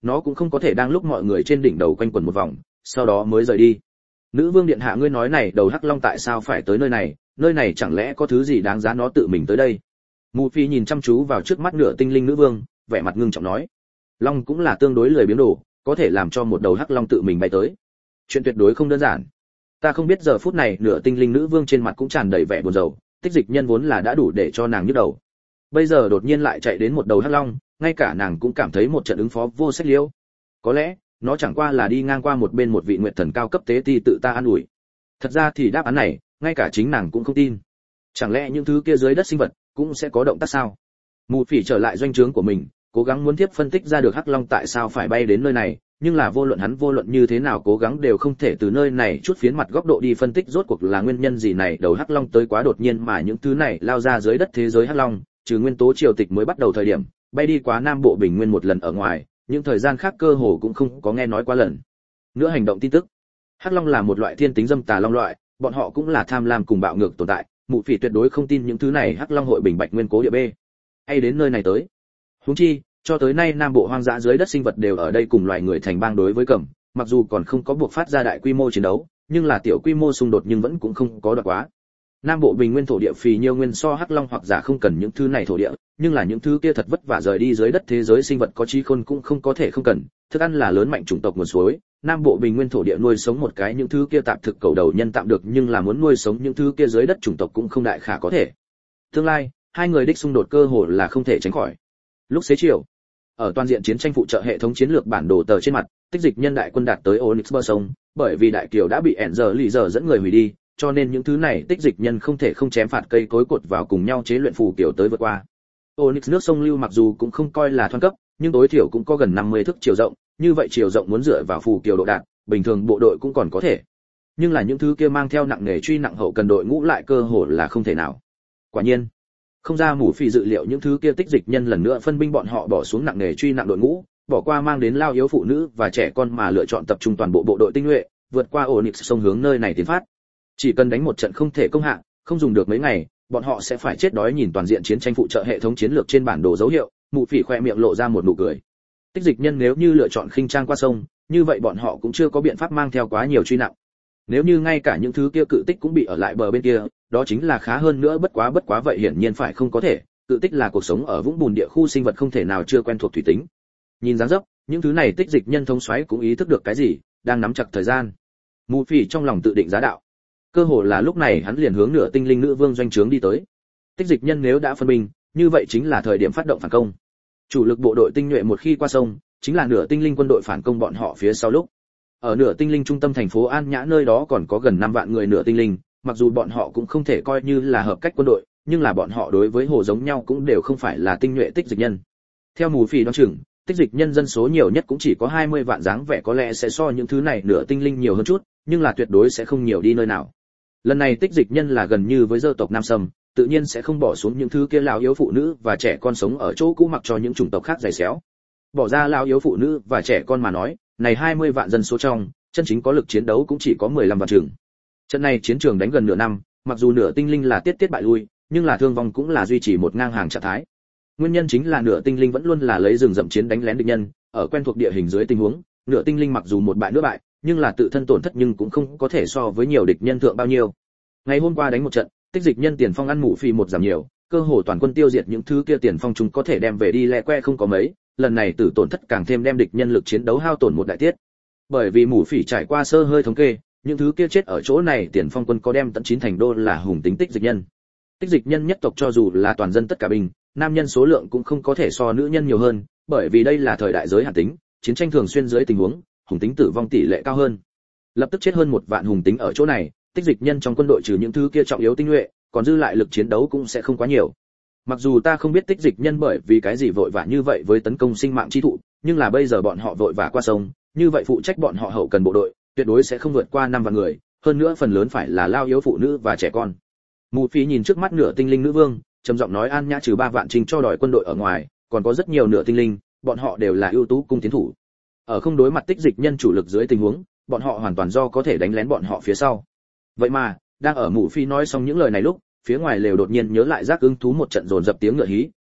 nó cũng không có thể đang lúc mọi người trên đỉnh đầu quanh quẩn một vòng, sau đó mới rời đi. Nữ vương điện hạ, ngươi nói này đầu hắc long tại sao phải tới nơi này chẳng lẽ có thứ gì đáng giá nó tự mình tới đây? Mù Phi nhìn chăm chú vào trước mắt nửa tinh linh nữ vương, vẻ mặt ngưng trọng nói. Long cũng là tương đối lười biếng đồ, có thể làm cho một đầu hắc long tự mình bay tới. Chuyện tuyệt đối không đơn giản. Ta không biết giờ phút này nửa tinh linh nữ vương trên mặt cũng tràn đầy vẻ buồn rầu, tích dịch nhân vốn là đã đủ để cho nàng nhức đầu. Bây giờ đột nhiên lại chạy đến một đầu hắc long, ngay cả nàng cũng cảm thấy một trận ứng phó vô sách liễu. Có lẽ, nó chẳng qua là đi ngang qua một bên một vị nguyệt thần cao cấp tế ti tự ta an ủi. Thật ra thì đáp án này, ngay cả chính nàng cũng không tin. Chẳng lẽ những thứ kia dưới đất sinh vật cũng sẽ có động tác sao? Mù Phỉ trở lại doanh trướng của mình, cố gắng muốn tiếp phân tích ra được hắc long tại sao phải bay đến nơi này, nhưng là vô luận như thế nào cố gắng đều không thể từ nơi này chút phiến mặt góc độ đi phân tích rốt cuộc là nguyên nhân gì này đầu hắc long tới quá đột nhiên mà những thứ này lao ra dưới đất thế giới hắc long, trừ nguyên tố triều tịch mới bắt đầu thời điểm, bay đi quá Nam Bộ Bình Nguyên một lần ở ngoài, những thời gian khác cơ hồ cũng không có nghe nói qua lần. Nữa hành động tin tức. Hắc long là một loại thiên tính dâm tà long loại, bọn họ cũng là tham lam cùng bạo ngược tồn tại, Mụ Phỉ tuyệt đối không tin những thứ này hắc long hội bình bạch nguyên cố địa bê. Hay đến nơi này tới. Huống chi, cho tới nay Nam Bộ hoang dã dưới đất sinh vật đều ở đây cùng loài người thành bang đối với cẩm, mặc dù còn không có buộc phát ra đại quy mô chiến đấu, nhưng là tiểu quy mô xung đột nhưng vẫn cũng không có đoạt quá. Nam Bộ Bình Nguyên thổ địa phì nhiêu nguyên so hắc long hoặc giả không cần những thứ này thổ địa, nhưng là những thứ kia thật vất vả rời đi dưới đất thế giới sinh vật có trí khôn cũng không có thể không cần, thức ăn là lớn mạnh chủng tộc nguồn suối, Nam Bộ Bình Nguyên thổ địa nuôi sống một cái những thứ kia tạm thực cầu đầu nhân tạm được, nhưng là muốn nuôi sống những thứ kia dưới đất chủng tộc cũng không đại khả có thể. Tương lai, hai người đích xung đột cơ hồ là không thể tránh khỏi. Lúc xế chiều, ở toàn diện chiến tranh phụ trợ hệ thống chiến lược bản đồ tờ trên mặt, tích dịch nhân đại quân đạt tới Onyx bờ sông, bởi vì đại kiều đã bị Enzer dẫn người hủy đi, cho nên những thứ này tích dịch nhân không thể không chém phạt cây cối cột vào cùng nhau chế luyện phù kiều tới vượt qua. Onyx nước sông lưu mặc dù cũng không coi là thoăn cấp, nhưng tối thiểu cũng có gần 50 thước chiều rộng, như vậy chiều rộng muốn dựa vào phù kiều độ đạt, bình thường bộ đội cũng còn có thể. Nhưng là những thứ kia mang theo nặng nghề truy nặng hậu cần đội ngũ lại cơ hồ là không thể nào. Quả nhiên, không ra Mù Phỉ dự liệu những thứ kia tích dịch nhân lần nữa phân binh bọn họ bỏ xuống nặng nghề truy nặng đội ngũ, bỏ qua mang đến lao yếu phụ nữ và trẻ con mà lựa chọn tập trung toàn bộ bộ đội tinh nhuệ, vượt qua Onyx sông hướng nơi này tiến phát. Chỉ cần đánh một trận không thể công hạ, không dùng được mấy ngày, bọn họ sẽ phải chết đói. Nhìn toàn diện chiến tranh phụ trợ hệ thống chiến lược trên bản đồ dấu hiệu, Mù Phỉ khoe miệng lộ ra một nụ cười. Tích dịch nhân nếu như lựa chọn khinh trang qua sông, như vậy bọn họ cũng chưa có biện pháp mang theo quá nhiều truy nặng. Nếu như ngay cả những thứ kia cự tích cũng bị ở lại bờ bên kia, đó chính là khá hơn nữa, bất quá vậy hiển nhiên phải không có thể, cự tích là cuộc sống ở vũng bùn địa khu sinh vật không thể nào chưa quen thuộc thủy tính. Nhìn dáng dấp, những thứ này tích dịch nhân thống soái cũng ý thức được cái gì, đang nắm chặt thời gian. Mù Phỉ trong lòng tự định giá đạo. Cơ hồ là lúc này hắn liền hướng nửa tinh linh nữ vương doanh trướng đi tới. Tích dịch nhân nếu đã phân binh, như vậy chính là thời điểm phát động phản công. Chủ lực bộ đội tinh nhuệ một khi qua sông, chính là nửa tinh linh quân đội phản công bọn họ phía sau lúc. Ở nửa tinh linh trung tâm thành phố An Nhã nơi đó còn có gần 5 vạn người nửa tinh linh, mặc dù bọn họ cũng không thể coi như là hợp cách quân đội, nhưng là bọn họ đối với hồ giống nhau cũng đều không phải là tinh nhuệ tích dịch nhân. Theo Mù Phỉ đoán chừng, tích dịch nhân dân số nhiều nhất cũng chỉ có 20 vạn, dáng vẻ có lẽ sẽ so những thứ này nửa tinh linh nhiều hơn chút, nhưng là tuyệt đối sẽ không nhiều đi nơi nào. Lần này tích dịch nhân là gần như với dơ tộc Nam Sâm, tự nhiên sẽ không bỏ xuống những thứ kia lão yếu phụ nữ và trẻ con sống ở chỗ cũ mặc cho những chủng tộc khác giày xéo. Bỏ ra lão yếu phụ nữ và trẻ con mà nói, này 20 vạn dân số trong, chân chính có lực chiến đấu cũng chỉ có 15 vạn trường. Trận này chiến trường đánh gần nửa năm, mặc dù nửa tinh linh là tiết bại lui, nhưng là thương vong cũng là duy trì một ngang hàng trạng thái. Nguyên nhân chính là nửa tinh linh vẫn luôn là lấy rừng rậm chiến đánh lén địch nhân, ở quen thuộc địa hình dưới tình huống, nửa tinh linh mặc dù một bại nửa bại, nhưng là tự thân tổn thất nhưng cũng không có thể so với nhiều địch nhân thượng bao nhiêu. Ngày hôm qua đánh một trận, tích dịch nhân tiền phong ăn Mù Phỉ một giảm nhiều, cơ hồ toàn quân tiêu diệt những thứ kia tiền phong chúng có thể đem về đi lẹ que không có mấy, lần này tử tổn thất càng thêm đem địch nhân lực chiến đấu hao tổn một đại tiết. Bởi vì Mù Phỉ trải qua sơ hơi thống kê, những thứ kia chết ở chỗ này tiền phong quân có đem tận 9 thành đô là hùng tính tích dịch nhân. Tích dịch nhân nhất tộc cho dù là toàn dân tất cả binh, nam nhân số lượng cũng không có thể so nữ nhân nhiều hơn, bởi vì đây là thời đại giới hạn tính, chiến tranh thường xuyên dưới tình huống, hùng tính tử vong tỷ lệ cao hơn. Lập tức chết hơn 1 vạn hùng tính ở chỗ này, tích dịch nhân trong quân đội trừ những thứ kia trọng yếu tinh nhuệ, còn dư lại lực chiến đấu cũng sẽ không quá nhiều. Mặc dù ta không biết tích dịch nhân bởi vì cái gì vội vã như vậy với tấn công sinh mạng chi thụ, nhưng là bây giờ bọn họ vội vã qua sông, như vậy phụ trách bọn họ hậu cần bộ đội, tuyệt đối sẽ không vượt qua 5 vạn người, hơn nữa phần lớn phải là lao yếu phụ nữ và trẻ con. Mù Phỉ nhìn trước mắt nửa tinh linh nữ vương, trầm giọng nói, An Nhã trừ 3 vạn trình cho đòi quân đội ở ngoài, còn có rất nhiều nửa tinh linh, bọn họ đều là ưu tú cung tiến thủ. Ở không đối mặt tích dịch nhân chủ lực dưới tình huống, bọn họ hoàn toàn do có thể đánh lén bọn họ phía sau. Vậy mà, đang ở Mù Phỉ nói xong những lời này lúc, phía ngoài lều đột nhiên nhớ lại giác ứng thú một trận dồn dập tiếng ngựa hí,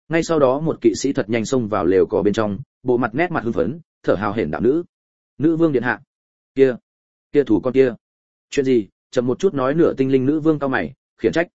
Ngay sau đó một kỵ sĩ thật nhanh xông vào lều cỏ bên trong, bộ mặt nét mặt hưng phấn, thở hào hển đạo nữ. Nữ vương điện hạ. Kia thủ con kia. Chuyện gì? Chậm một chút nói nửa tinh linh nữ vương cao mày, khiển trách.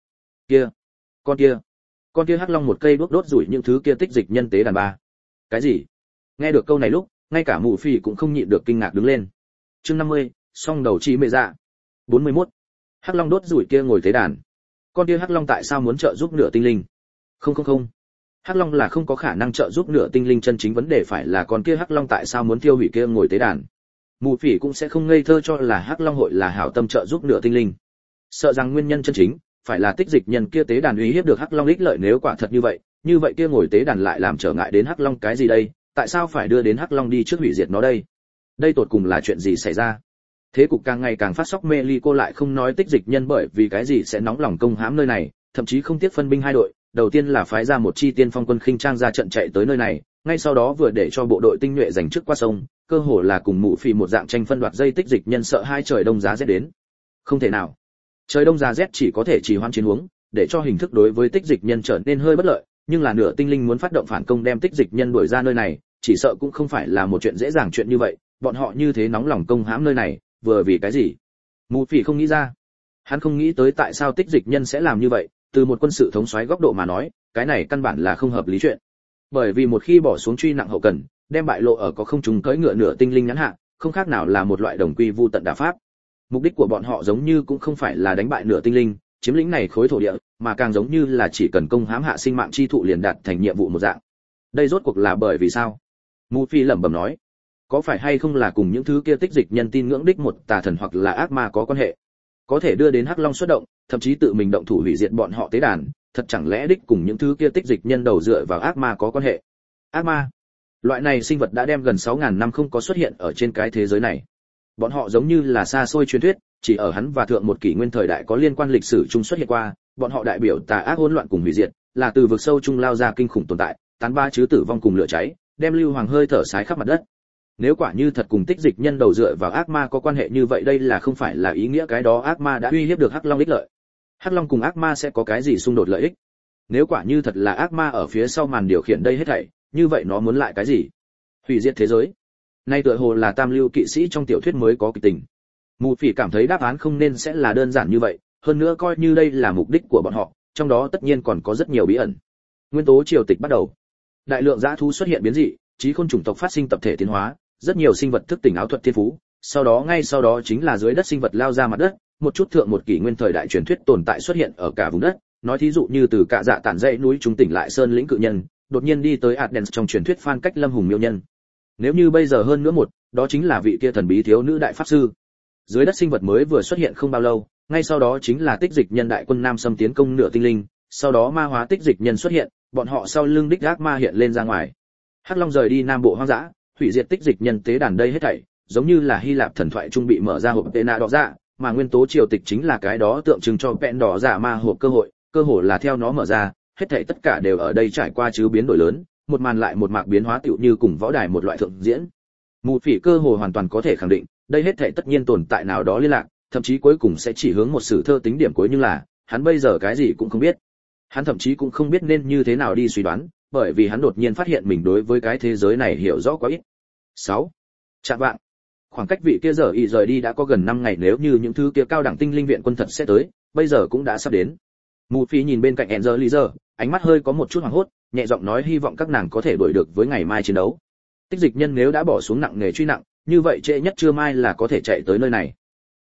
Con kia hắc long một cây đuốc đốt rủi những thứ kia tích dịch nhân tế đàn ba. Cái gì? Nghe được câu này lúc, ngay cả mụ phỉ cũng không nhịn được kinh ngạc đứng lên. Chương 50, song đầu chi mẹ dạ. 41. Hắc long đốt rủi kia ngồi tế đàn. Con kia hắc long tại sao muốn trợ giúp nửa tinh linh? Không. Hắc long là không có khả năng trợ giúp nửa tinh linh, chân chính vấn đề phải là con kia hắc long tại sao muốn tiêu hủy kia ngồi tế đàn. Mù phỉ cũng sẽ không ngây thơ cho là hắc long hội là hảo tâm trợ giúp nửa tinh linh. Sợ rằng nguyên nhân chân chính phải là tích dịch nhân kia tế đàn uy hiếp được hắc long ích lợi, nếu quả thật như vậy kia ngồi tế đàn lại làm trở ngại đến hắc long cái gì đây? Tại sao phải đưa đến hắc long đi trước hủy diệt nó đây? Đây tột cùng là chuyện gì xảy ra? Thế cục càng ngày càng phát sóc, Meliko lại không nói tích dịch nhân bởi vì cái gì sẽ nóng lòng công hãm nơi này, thậm chí không tiếc phân binh hai đội, đầu tiên là phái ra một chi tiên phong quân khinh trang ra trận chạy tới nơi này, ngay sau đó vừa để cho bộ đội tinh nhuệ giành trước qua sông, cơ hồ là cùng mụ phì một dạng tranh phân đoạt dây tích dịch nhân, sợ hai trời đông giá rét đến. Không thể nào. Trời đông giá rét chỉ có thể trì hoãn chiến huống, để cho hình thức đối với tích dịch nhân trở nên hơi bất lợi, nhưng là nửa tinh linh muốn phát động phản công đem tích dịch nhân đuổi ra nơi này, chỉ sợ cũng không phải là một chuyện dễ dàng chuyện như vậy, bọn họ như thế nóng lòng công hãm nơi này, vừa vì cái gì? Mù phỉ không nghĩ ra. Hắn không nghĩ tới tại sao tích dịch nhân sẽ làm như vậy, từ một quân sự thống soái góc độ mà nói, cái này căn bản là không hợp lý chuyện. Bởi vì một khi bỏ xuống truy nặng hậu cần, đem bại lộ ở có không trùng cưỡi ngựa nửa tinh linh ngắn hạn, không khác nào là một loại đồng quy vu tận đả pháp. Mục đích của bọn họ giống như cũng không phải là đánh bại nửa tinh linh, chiếm lĩnh này khối thổ địa, mà càng giống như là chỉ cần công hãm hạ sinh mạng chi thụ liền đạt thành nhiệm vụ một dạng. Đây rốt cuộc là bởi vì sao? Mù phi lẩm bẩm nói, có phải hay không là cùng những thứ kia tích dịch nhân tin ngưỡng đích một tà thần hoặc là ác ma có quan hệ, có thể đưa đến hắc long xuất động, thậm chí tự mình động thủ hủy diệt bọn họ tế đàn, thật chẳng lẽ đích cùng những thứ kia tích dịch nhân đầu dựa vào ác ma có quan hệ? Ác ma, loại này sinh vật đã đem gần 6.000 năm không có xuất hiện ở trên cái thế giới này. Bọn họ giống như là xa xôi truyền thuyết, chỉ ở hắn và thượng một kỷ nguyên thời đại có liên quan lịch sử chung xuất hiện qua. Bọn họ đại biểu tà ác hỗn loạn cùng hủy diệt, là từ vực sâu chung lao ra kinh khủng tồn tại, tán ba chứ tử vong cùng lửa cháy, đem lưu hoàng hơi thở sái khắp mặt đất. Nếu quả như thật cùng tích dịch nhân đầu dựa vào ác ma có quan hệ như vậy, đây là không phải là ý nghĩa cái đó ác ma đã uy hiếp được hắc long ích lợi. Hắc long cùng ác ma sẽ có cái gì xung đột lợi ích? Nếu quả như thật là ác ma ở phía sau màn điều khiển đây hết thảy, như vậy nó muốn lại cái gì? Hủy diệt thế giới. Nay tựa hồ là tam lưu kỵ sĩ trong tiểu thuyết mới có kịch tình. Mù phỉ cảm thấy đáp án không nên sẽ là đơn giản như vậy, hơn nữa coi như đây là mục đích của bọn họ, trong đó tất nhiên còn có rất nhiều bí ẩn. Nguyên tố triều tịch bắt đầu. Đại lượng dã thú xuất hiện biến dị, trí khôn chủng tộc phát sinh tập thể tiến hóa, rất nhiều sinh vật thức tỉnh áo thuật thiên phú, ngay sau đó chính là dưới đất sinh vật lao ra mặt đất, một chút thượng một kỷ nguyên thời đại truyền thuyết tồn tại xuất hiện ở cả vùng đất, nói thí dụ như từ cả dạ tản dãy núi chúng tỉnh lại sơn lĩnh cự nhân, đột nhiên đi tới Athens trong truyền thuyết Phan Cách Lâm Hùng miêu nhân. Nếu như bây giờ hơn nữa một, đó chính là vị kia thần bí thiếu nữ đại pháp sư. Dưới đất sinh vật mới vừa xuất hiện không bao lâu, ngay sau đó chính là tích dịch nhân đại quân Nam xâm tiến công nửa tinh linh, sau đó ma hóa tích dịch nhân xuất hiện, bọn họ sau lưng đích ác ma hiện lên ra ngoài. Hắc Long rời đi Nam Bộ hoang dã, hủy diệt tích dịch nhân tế đàn đây hết thảy, giống như là Hy Lạp thần thoại trung bị mở ra hộp Pena đỏ dạ, mà nguyên tố triều tịch chính là cái đó tượng trưng cho Pen đỏ dạ ma hộp cơ hội là theo nó mở ra, hết thảy tất cả đều ở đây trải qua chứ biến đổi lớn, một màn lại một mạc biến hóa tựu như cùng võ đài một loại thượng diễn. Mù phỉ cơ hồ hoàn toàn có thể khẳng định, đây hết thảy tất nhiên tồn tại nào đó liên lạc, thậm chí cuối cùng sẽ chỉ hướng một sử thơ tính điểm cuối, nhưng là, hắn bây giờ cái gì cũng không biết. Hắn thậm chí cũng không biết nên như thế nào đi suy đoán, bởi vì hắn đột nhiên phát hiện mình đối với cái thế giới này hiểu rõ quá ít. 6. Chạm vạng. Khoảng cách vị kia giờ y rời đi đã có gần 5 ngày, nếu như những thứ kia cao đẳng tinh linh viện quân thật sẽ tới, bây giờ cũng đã sắp đến. Mù phỉ nhìn bên cạnh Angelizer, ánh mắt hơi có một chút hoảng hốt, nhẹ giọng nói hy vọng các nàng có thể đuổi được với ngày mai chiến đấu. Tích dịch nhân nếu đã bỏ xuống nặng nghề truy nặng, như vậy trễ nhất trưa mai là có thể chạy tới nơi này.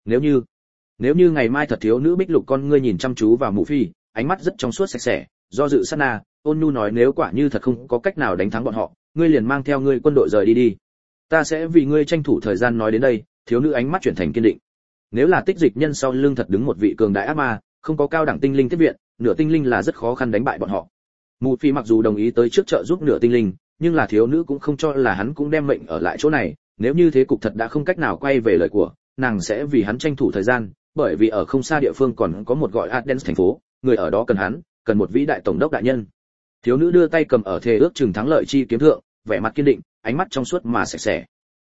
Nếu như ngày mai thật, thiếu nữ bích lục con ngươi nhìn chăm chú vào Mù Phi, ánh mắt rất trong suốt sạch sẽ, do dự sát na, ôn nhu nói nếu quả như thật không có cách nào đánh thắng bọn họ, ngươi liền mang theo ngươi quân đội rời đi đi. Ta sẽ vì ngươi tranh thủ thời gian. Nói đến đây, thiếu nữ ánh mắt chuyển thành kiên định. Nếu là tích dịch nhân sau lưng thật đứng một vị cường đại ác ma, không có cao đẳng tinh linh tiếp viện, nửa tinh linh là rất khó khăn đánh bại bọn họ. Mù Phi mặc dù đồng ý tới trước trợ giúp nửa tinh linh, nhưng là thiếu nữ cũng không cho là hắn cũng đem mệnh ở lại chỗ này, nếu như thế cục thật đã không cách nào quay về lời của, nàng sẽ vì hắn tranh thủ thời gian, bởi vì ở không xa địa phương còn có một gọi Athens thành phố, người ở đó cần hắn, cần một vĩ đại tổng đốc đại nhân. Thiếu nữ đưa tay cầm ở thề ước chừng thắng lợi chi kiếm thượng, vẻ mặt kiên định, ánh mắt trong suốt mà sạch sẽ.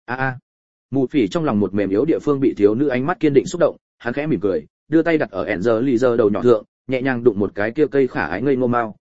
Mù Phỉ trong lòng một mềm yếu địa phương bị thiếu nữ ánh mắt kiên định xúc động, hắn khẽ mỉm cười, đưa tay đặt ở Angelizer đầu nhỏ thượng, nhẹ nhàng đụng một cái kia cây khả ái ngây ngô mao,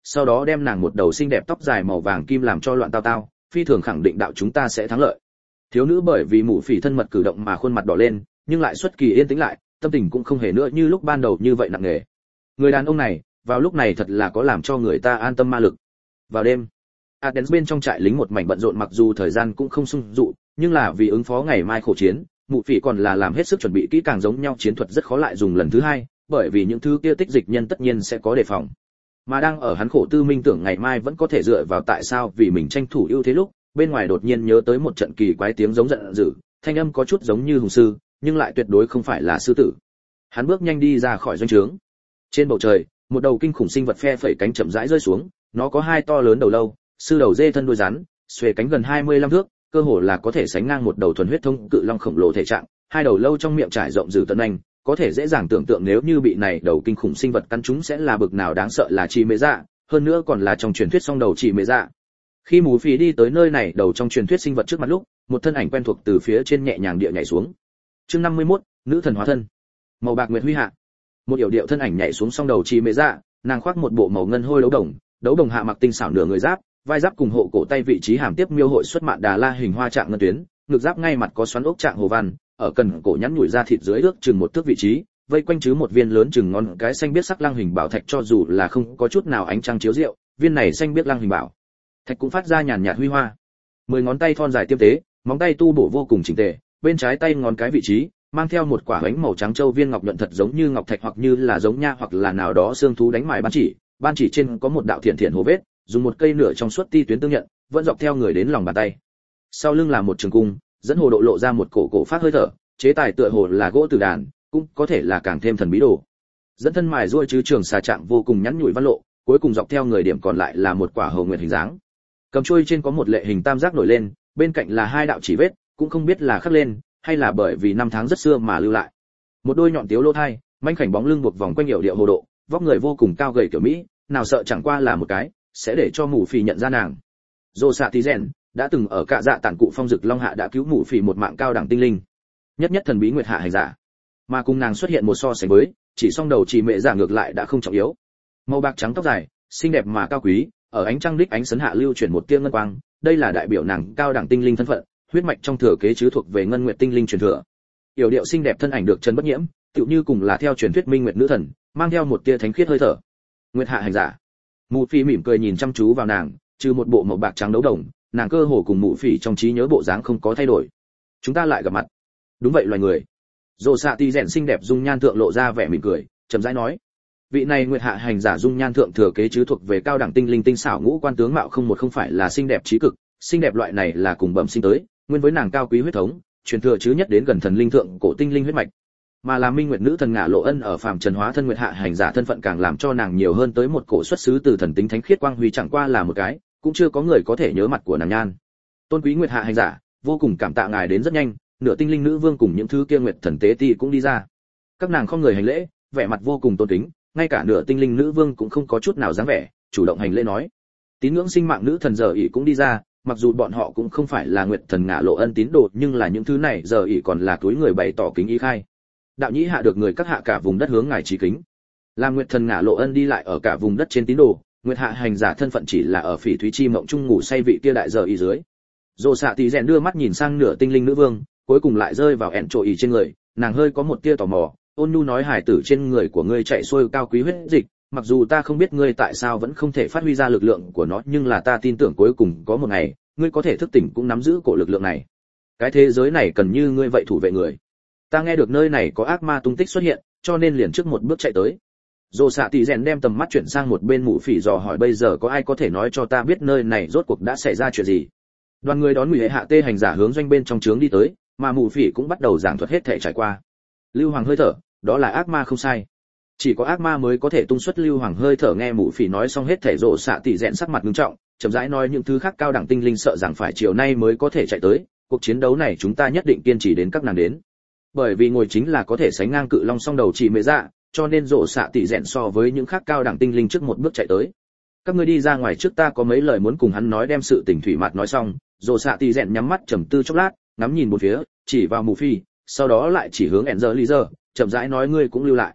sau đó đem nàng một đầu xinh đẹp tóc dài màu vàng kim làm cho loạn tao tao, phi thường khẳng định đạo chúng ta sẽ thắng lợi. Thiếu nữ bởi vì mụ phỉ thân mật cử động mà khuôn mặt đỏ lên, nhưng lại xuất kỳ yên tĩnh lại, tâm tình cũng không hề nữa như lúc ban đầu như vậy nặng nề. Người đàn ông này, vào lúc này thật là có làm cho người ta an tâm ma lực. Vào đêm, Athens bên trong trại lính một mảnh bận rộn, mặc dù thời gian cũng không sung dụ, nhưng là vì ứng phó ngày mai khổ chiến, mụ phỉ còn là làm hết sức chuẩn bị kỹ càng, giống nhau chiến thuật rất khó lại dùng lần thứ hai, bởi vì những thứ kia tích dịch nhân tất nhiên sẽ có đề phòng. Mà đang ở hắn khổ tư minh tưởng ngày mai vẫn có thể dựa vào tại sao vì mình tranh thủ ưu thế lúc, bên ngoài đột nhiên nhớ tới một trận kỳ quái tiếng giống giận dữ, thanh âm có chút giống như hùng sư, nhưng lại tuyệt đối không phải là sư tử. Hắn bước nhanh đi ra khỏi doanh trướng. Trên bầu trời, một đầu kinh khủng sinh vật phe phẩy cánh chậm rãi rơi xuống, nó có hai to lớn đầu lâu, sư đầu dê thân đuôi rắn, xuề cánh gần 25 thước, cơ hồ là có thể sánh ngang một đầu thuần huyết thông cự long khổng lồ thể trạng, hai đầu lâu trong miệng trải rộng dữ tợn anh, có thể dễ dàng tưởng tượng nếu như bị này đầu kinh khủng sinh vật cắn chúng sẽ là bực nào đáng sợ là chi mê dạ, hơn nữa còn là trong truyền thuyết song đầu chi mê dạ. Khi mù phì đi tới nơi này đầu trong truyền thuyết sinh vật trước mặt lúc, một thân ảnh quen thuộc từ phía trên nhẹ nhàng địa nhảy xuống. Chương 51, nữ thần hóa thân. Màu bạc nguyệt huy hạ. Một yểu điệu thân ảnh nhảy xuống song đầu chi mê dạ, nàng khoác một bộ màu ngân hôi đấu đồng hạ mặc tinh xảo nửa người giáp, vai giáp cùng hộ cổ tay vị trí hàm tiếp miêu hội xuất mạn đà la hình hoa trạng ngân tuyến, ngực giáp ngay mặt có xoắn ốc trạng hồ văn, ở cần cổ nhắn nhủi ra thịt dưới ước chừng một thước vị trí, vây quanh chứ một viên lớn chừng ngón cái xanh biết sắc lăng hình bảo thạch, cho dù là không có chút nào ánh trăng chiếu rượu, viên này xanh biết lăng hình bảo thạch cũng phát ra nhàn nhạt huy hoa. 10 ngón tay thon dài tiêm tế, móng tay tu bổ vô cùng chỉnh tề, bên trái tay ngón cái vị trí mang theo một quả bánh màu trắng châu viên ngọc nhuận thật giống như ngọc thạch hoặc như là giống nha hoặc là nào đó xương thú đánh mài ban chỉ trên có một đạo thiện thiện hồ vết, dùng một cây nửa trong suốt ti tuyến tương nhận, vẫn dọc theo người đến lòng bàn tay. Sau lưng là một trường cung, dẫn hồ độ lộ ra một cổ phát hơi thở, chế tài tựa hồ là gỗ tử đàn, cũng có thể là càng thêm thần bí đồ. Dẫn thân mài ruôi chứ trường xà trạng vô cùng nhắn nhủi văn lộ, cuối cùng dọc theo người điểm còn lại là một quả hầu nguyệt hình dáng. Cầm chuôi trên có một lệ hình tam giác nổi lên, bên cạnh là hai đạo chỉ vết, cũng không biết là khắc lên hay là bởi vì năm tháng rất xưa mà lưu lại. Một đôi nhọn tiếu lỗ thai, manh khảnh bóng lưng buộc vòng quanh yểu điệu hồ độ, vóc người vô cùng cao gầy kiểu mỹ, nào sợ chẳng qua là một cái sẽ để cho mù phì nhận ra nàng. Dô xạ tí rèn đã từng ở cạ dạ tản cụ phong dực long hạ đã cứu mù phì một mạng cao đẳng tinh linh, nhất thần bí nguyệt hạ hành giả, mà cùng nàng xuất hiện một so sánh với chỉ song đầu chỉ mẹ giả ngược lại đã không trọng yếu. Màu bạc trắng tóc dài, xinh đẹp mà cao quý, ở ánh trăng đích ánh sấn hạ lưu chuyển một tia ngân quang, đây là đại biểu nàng cao đẳng tinh linh thân phận, huyết mạch trong thừa kế chứ thuộc về ngân nguyệt tinh linh truyền thừa. Yểu điệu xinh đẹp thân ảnh được chân bất nhiễm, tựu như cùng là theo truyền thuyết minh nguyệt nữ thần, mang theo một tia thánh khiết hơi thở. Nguyệt hạ hành giả. Mụ phỉ mỉm cười nhìn chăm chú vào nàng, trừ một bộ màu bạc trắng đấu đồng, nàng cơ hồ cùng mụ phỉ trong trí nhớ bộ dáng không có thay đổi. Chúng ta lại gặp mặt. Đúng vậy loài người. Dô xạ ti rèn xinh đẹp dung nhan thượng lộ ra vẻ mỉm cười, chậm rãi nói: vị này nguyệt hạ hành giả dung nhan thượng thừa kế chứ thuộc về cao đẳng tinh linh tinh xảo ngũ quan tướng mạo không phải là xinh đẹp trí cực, xinh đẹp loại này là cùng bẩm sinh tới, nguyên với nàng cao quý huyết thống, truyền thừa chứ nhất đến gần thần linh thượng cổ tinh linh huyết mạch. Mà là minh nguyệt nữ thần ngạ lộ ân ở phàm trần hóa thân nguyệt hạ hành giả thân phận càng làm cho nàng nhiều hơn tới một cổ xuất xứ từ thần tính thánh khiết quang huy, chẳng qua là một cái, cũng chưa có người có thể nhớ mặt của nàng nhan. Tôn quý nguyệt hạ hành giả, vô cùng cảm tạ ngài đến rất nhanh. Nửa tinh linh nữ vương cùng những thứ kia nguyệt thần tế ti cũng đi ra. Các nàng không người hành lễ, vẻ mặt vô cùng tôn kính, ngay cả nửa tinh linh nữ vương cũng không có chút nào dáng vẻ, chủ động hành lễ nói. Tín ngưỡng sinh mạng nữ thần giờ ỷ cũng đi ra, mặc dù bọn họ cũng không phải là nguyệt thần ngạ lộ ân tín đồ, nhưng là những thứ này giờ ỷ còn là túi người bày tỏ kính ý khai. Đạo nhĩ hạ được người các hạ cả vùng đất hướng ngài chí kính. Làm nguyệt thần ngạ lộ ân đi lại ở cả vùng đất trên tín đồ, nguyệt hạ hành giả thân phận chỉ là ở phỉ thúy chi mộng trung ngủ say vị kia đại giờ ỷ dưới. Dô xạ tí rèn đưa mắt nhìn sang nửa tinh linh nữ vương, cuối cùng lại rơi vào ẹn trộ ỷ trên người, nàng hơi có một tia tò mò, ôn nhu nói: hải tử trên người của ngươi chạy xuôi cao quý huyết dịch, mặc dù ta không biết ngươi tại sao vẫn không thể phát huy ra lực lượng của nó, nhưng là ta tin tưởng cuối cùng có một ngày ngươi có thể thức tỉnh cũng nắm giữ cổ lực lượng này. Cái thế giới này cần như ngươi vậy thủ vệ người. Ta nghe được nơi này có ác ma tung tích xuất hiện, cho nên liền trước một bước chạy tới. Dô xạ tỷ rèn đem tầm mắt chuyển sang một bên mụ phỉ, dò hỏi: bây giờ có ai có thể nói cho ta biết nơi này rốt cuộc đã xảy ra chuyện gì? Đoàn người đón hệ hạ tê hành giả hướng doanh bên trong trướng đi tới, mà mụ phỉ cũng bắt đầu giảng thuật hết thể trải qua. Lưu hoàng hơi thở, đó là ác ma không sai, chỉ có ác ma mới có thể tung xuất lưu hoàng hơi thở. Nghe mụ phỉ nói xong hết thể, rộ xạ tỷ rèn sắc mặt nghiêm trọng, chậm rãi nói: những thứ khác cao đẳng tinh linh sợ rằng phải chiều nay mới có thể chạy tới, cuộc chiến đấu này chúng ta nhất định kiên trì đến các nàng đến, bởi vì ngồi chính là có thể sánh ngang cự long song đầu chỉ mệ dạ, cho nên rộ xạ tỷ rèn so với những khác cao đẳng tinh linh trước một bước chạy tới. Các ngươi đi ra ngoài trước, ta có mấy lời muốn cùng hắn nói. Đem sự tình thủy mặt nói xong, rộ xạ tỷ rèn nhắm mắt trầm tư chốc lát, ngắm nhìn một phía, chỉ vào mù phi, sau đó lại chỉ hướng Enzer Lizer, chậm rãi nói: ngươi cũng lưu lại.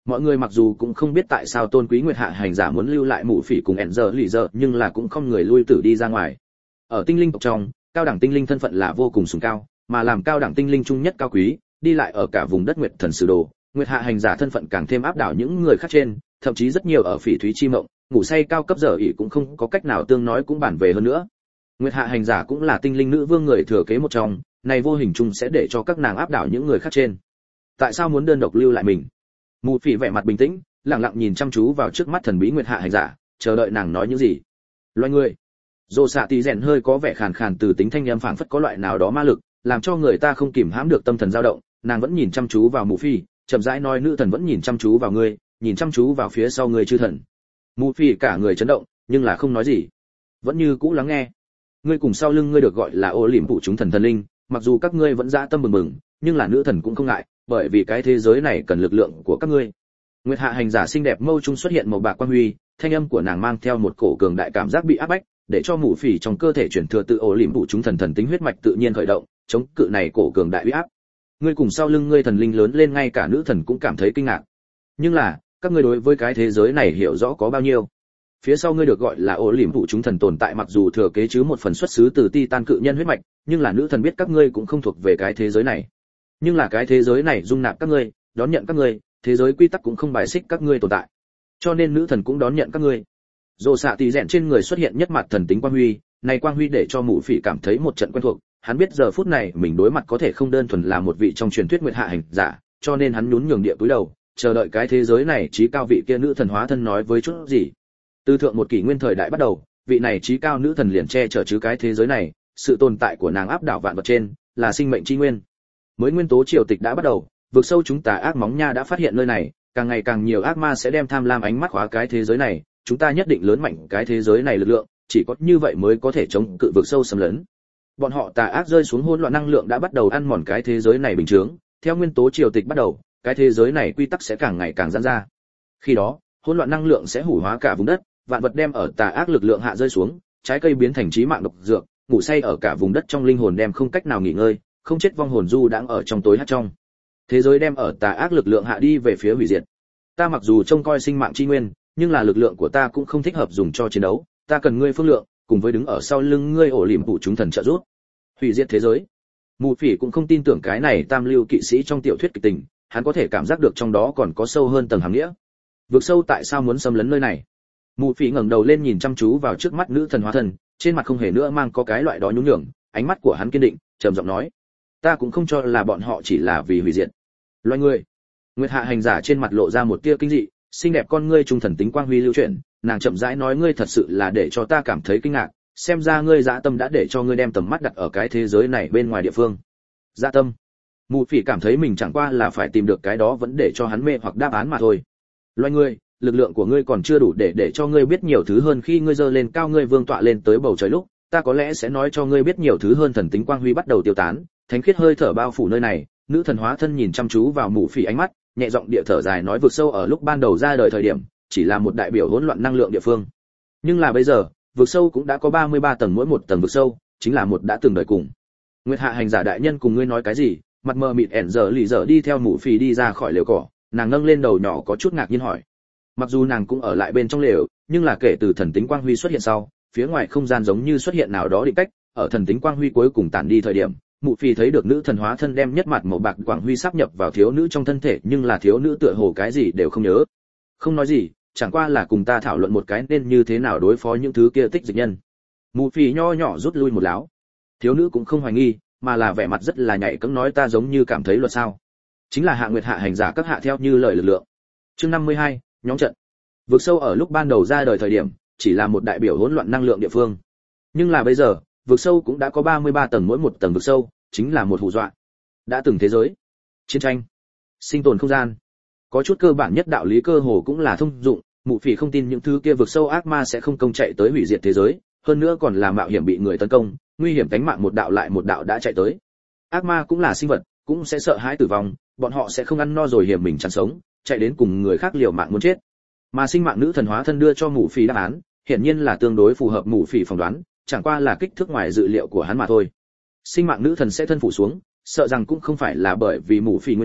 Mọi người mặc dù cũng không biết tại sao tôn quý nguyệt hạ hành giả muốn lưu lại mụ phỉ cùng Enzer, nhưng là cũng không người lui tử đi ra ngoài. Ở tinh linh tộc trong, cao đẳng tinh linh thân phận là vô cùng sùng cao, mà làm cao đẳng tinh linh trung nhất cao quý, đi lại ở cả vùng đất nguyệt thần sử đồ, nguyệt hạ hành giả thân phận càng thêm áp đảo những người khác trên, thậm chí rất nhiều ở phỉ thúy chi mộng, ngủ say cao cấp giờ ỷ cũng không có cách nào tương nói cũng bản về hơn nữa. Nguyệt hạ hành giả cũng là tinh linh nữ vương người thừa kế một trong, này vô hình chung sẽ để cho các nàng áp đảo những người khác trên. Tại sao muốn đơn độc lưu lại mình? Mù phỉ vẻ mặt bình tĩnh, lặng lặng nhìn chăm chú vào trước mắt thần bí nguyệt hạ hành giả, chờ đợi nàng nói những gì. Loài người. Dô xạ tí rèn hơi có vẻ khàn khàn từ tính thanh âm phảng phất có loại nào đó ma lực, làm cho người ta không kìm hãm được tâm thần dao động. Nàng vẫn nhìn chăm chú vào mù phỉ, chậm rãi nói nữ thần vẫn nhìn chăm chú vào ngươi, nhìn chăm chú vào phía sau ngươi chư thần. Mù phỉ cả người chấn động, nhưng là không nói gì, vẫn như cũ lắng nghe. Ngươi cùng sau lưng ngươi được gọi là ô liềm phụ chúng thần thần linh, mặc dù các ngươi vẫn dã tâm bừng bừng, nhưng là nữ thần cũng không ngại, bởi vì cái thế giới này cần lực lượng của các ngươi. Nguyệt hạ hành giả xinh đẹp mâu trung xuất hiện màu bạc quang huy, thanh âm của nàng mang theo một cổ cường đại cảm giác bị áp bách, để cho mù phỉ trong cơ thể chuyển thừa tự ổ liềm phụ chúng thần thần tính huyết mạch tự nhiên khởi động, chống cự này cổ cường đại uy áp. Ngươi cùng sau lưng ngươi thần linh lớn lên ngay cả nữ thần cũng cảm thấy kinh ngạc. Nhưng là, các ngươi đối với cái thế giới này hiểu rõ có bao nhiêu? Phía sau ngươi được gọi là ổ liềm phụ chúng thần tồn tại mặc dù thừa kế chứ một phần xuất xứ từ Titan cự nhân huyết mạch, nhưng là nữ thần biết các ngươi cũng không thuộc về cái thế giới này. Nhưng là cái thế giới này dung nạp các ngươi, đón nhận các ngươi, thế giới quy tắc cũng không bài xích các ngươi tồn tại. Cho nên nữ thần cũng đón nhận các ngươi. Dồ xạ tỷ rèn trên người xuất hiện nhất mặt thần tính quang huy, này quang huy để cho mụ phỉ cảm thấy một trận quen thuộc, hắn biết giờ phút này mình đối mặt có thể không đơn thuần là một vị trong truyền thuyết nguyệt hạ hành giả, cho nên hắn nhún nhường địa cúi đầu, chờ đợi cái thế giới này trí cao vị kia nữ thần hóa thân nói với chút gì. Từ thượng một kỷ nguyên thời đại bắt đầu, vị này trí cao nữ thần liền che chở chứ cái thế giới này, sự tồn tại của nàng áp đảo vạn vật trên, là sinh mệnh chi nguyên. Mới nguyên tố triều tịch đã bắt đầu, vực sâu chúng ta ác móng nha đã phát hiện nơi này, càng ngày càng nhiều ác ma sẽ đem tham lam ánh mắt khóa cái thế giới này, chúng ta nhất định lớn mạnh cái thế giới này lực lượng, chỉ có như vậy mới có thể chống cự vực sâu xâm lấn. Bọn họ tà ác rơi xuống hỗn loạn năng lượng đã bắt đầu ăn mòn cái thế giới này bình thường, theo nguyên tố triều tịch bắt đầu, cái thế giới này quy tắc sẽ càng ngày càng giãn ra. Khi đó, hỗn loạn năng lượng sẽ hủy hóa cả vùng đất, vạn vật đem ở tà ác lực lượng hạ rơi xuống, trái cây biến thành chí mạng độc dược, ngủ say ở cả vùng đất trong linh hồn đem không cách nào nghỉ ngơi, không chết vong hồn du đang ở trong tối hắt trong. Thế giới đem ở tà ác lực lượng hạ đi về phía hủy diệt. Ta mặc dù trông coi sinh mạng chi nguyên, nhưng là lực lượng của ta cũng không thích hợp dùng cho chiến đấu, ta cần ngươi phương lượng, cùng với đứng ở sau lưng ngươi ổ liềm phụ chúng thần trợ giúp. Hủy diệt thế giới. Mù phỉ cũng không tin tưởng cái này tam lưu kỵ sĩ trong tiểu thuyết kịch tình, hắn có thể cảm giác được trong đó còn có sâu hơn tầng hàm nghĩa. Vực sâu tại sao muốn xâm lấn nơi này? Mù phỉ ngẩng đầu lên nhìn chăm chú vào trước mắt nữ thần hóa thân, trên mặt không hề nữa mang có cái loại đó nhún nhường, ánh mắt của hắn kiên định, trầm giọng nói: ta cũng không cho là bọn họ chỉ là vì hủy diệt loài người. Nguyệt hạ hành giả trên mặt lộ ra một tia kinh dị, xinh đẹp con ngươi trung thần tính quang huy lưu chuyển, nàng chậm rãi nói: ngươi thật sự là để cho ta cảm thấy kinh ngạc, xem ra ngươi dã tâm đã để cho ngươi đem tầm mắt đặt ở cái thế giới này bên ngoài địa phương. Dã tâm? Mù phỉ cảm thấy mình chẳng qua là phải tìm được cái đó vẫn để cho hắn mê hoặc đáp án mà thôi. Loài người, lực lượng của ngươi còn chưa đủ để cho ngươi biết nhiều thứ hơn. Khi ngươi giơ lên cao ngươi vương tọa lên tới bầu trời lúc, ta có lẽ sẽ nói cho ngươi biết nhiều thứ hơn. Thần tính quang huy bắt đầu tiêu tán, thánh khiết hơi thở bao phủ nơi này. Nữ thần hóa thân nhìn chăm chú vào mù phỉ ánh mắt, nhẹ giọng địa thở dài nói: vực sâu ở lúc ban đầu ra đời thời điểm chỉ là một đại biểu hỗn loạn năng lượng địa phương, nhưng là bây giờ vực sâu cũng đã có 33 tầng, mỗi một tầng vực sâu chính là một đã từng đời cùng. Nguyệt hạ hành giả đại nhân cùng ngươi nói cái gì? Mặt mờ mịt ẻn giờ lì giờ đi theo mù phỉ đi ra khỏi lều cỏ, nàng nâng lên đầu nhỏ có chút ngạc nhiên hỏi. Mặc dù nàng cũng ở lại bên trong lều, nhưng là kể từ thần tính quang huy xuất hiện sau, phía ngoài không gian giống như xuất hiện nào đó định cách. Ở thần tính quang huy cuối cùng tản đi thời điểm, mụ phi thấy được nữ thần hóa thân đem nhất mặt màu bạc quang huy sáp nhập vào thiếu nữ trong thân thể, nhưng là thiếu nữ tựa hồ cái gì đều không nhớ, không nói gì, chẳng qua là cùng ta thảo luận một cái nên như thế nào đối phó những thứ kia tích dịch nhân. Mụ phi nho nhỏ rút lui một láo. Thiếu nữ cũng không hoài nghi, mà là vẻ mặt rất là nhạy cẫng nói: ta giống như cảm thấy luật sao? Chính là hạ nguyệt hạ hành giả các hạ theo như lời lực lượng. Chương 52, nhóm trận. Vực sâu ở lúc ban đầu ra đời thời điểm chỉ là một đại biểu hỗn loạn năng lượng địa phương, nhưng là bây giờ vực sâu cũng đã có 33 tầng, mỗi một tầng vực sâu chính là một hù dọa. Đã từng thế giới, chiến tranh, sinh tồn không gian, có chút cơ bản nhất đạo lý cơ hồ cũng là thông dụng. Mụ phỉ không tin những thứ kia vực sâu ác ma sẽ không công chạy tới hủy diệt thế giới, hơn nữa còn là mạo hiểm bị người tấn công, nguy hiểm tính mạng một đạo lại một đạo đã chạy tới. Ác ma cũng là sinh vật, cũng sẽ sợ hãi tử vong, bọn họ sẽ không ăn no rồi hiểm mình chán sống, chạy đến cùng người khác liều mạng muốn chết. Mà sinh mạng nữ thần hóa thân đưa cho mụ phỉ đáp án, hiển nhiên là tương đối phù hợp mụ phỉ phỏng đoán, chẳng qua là kích thước ngoài dự liệu của hắn mà thôi. Sinh mạng nữ thần sẽ thân phủ xuống, sợ rằng cũng không phải là bởi vì mụ phỉ nguyên nhân,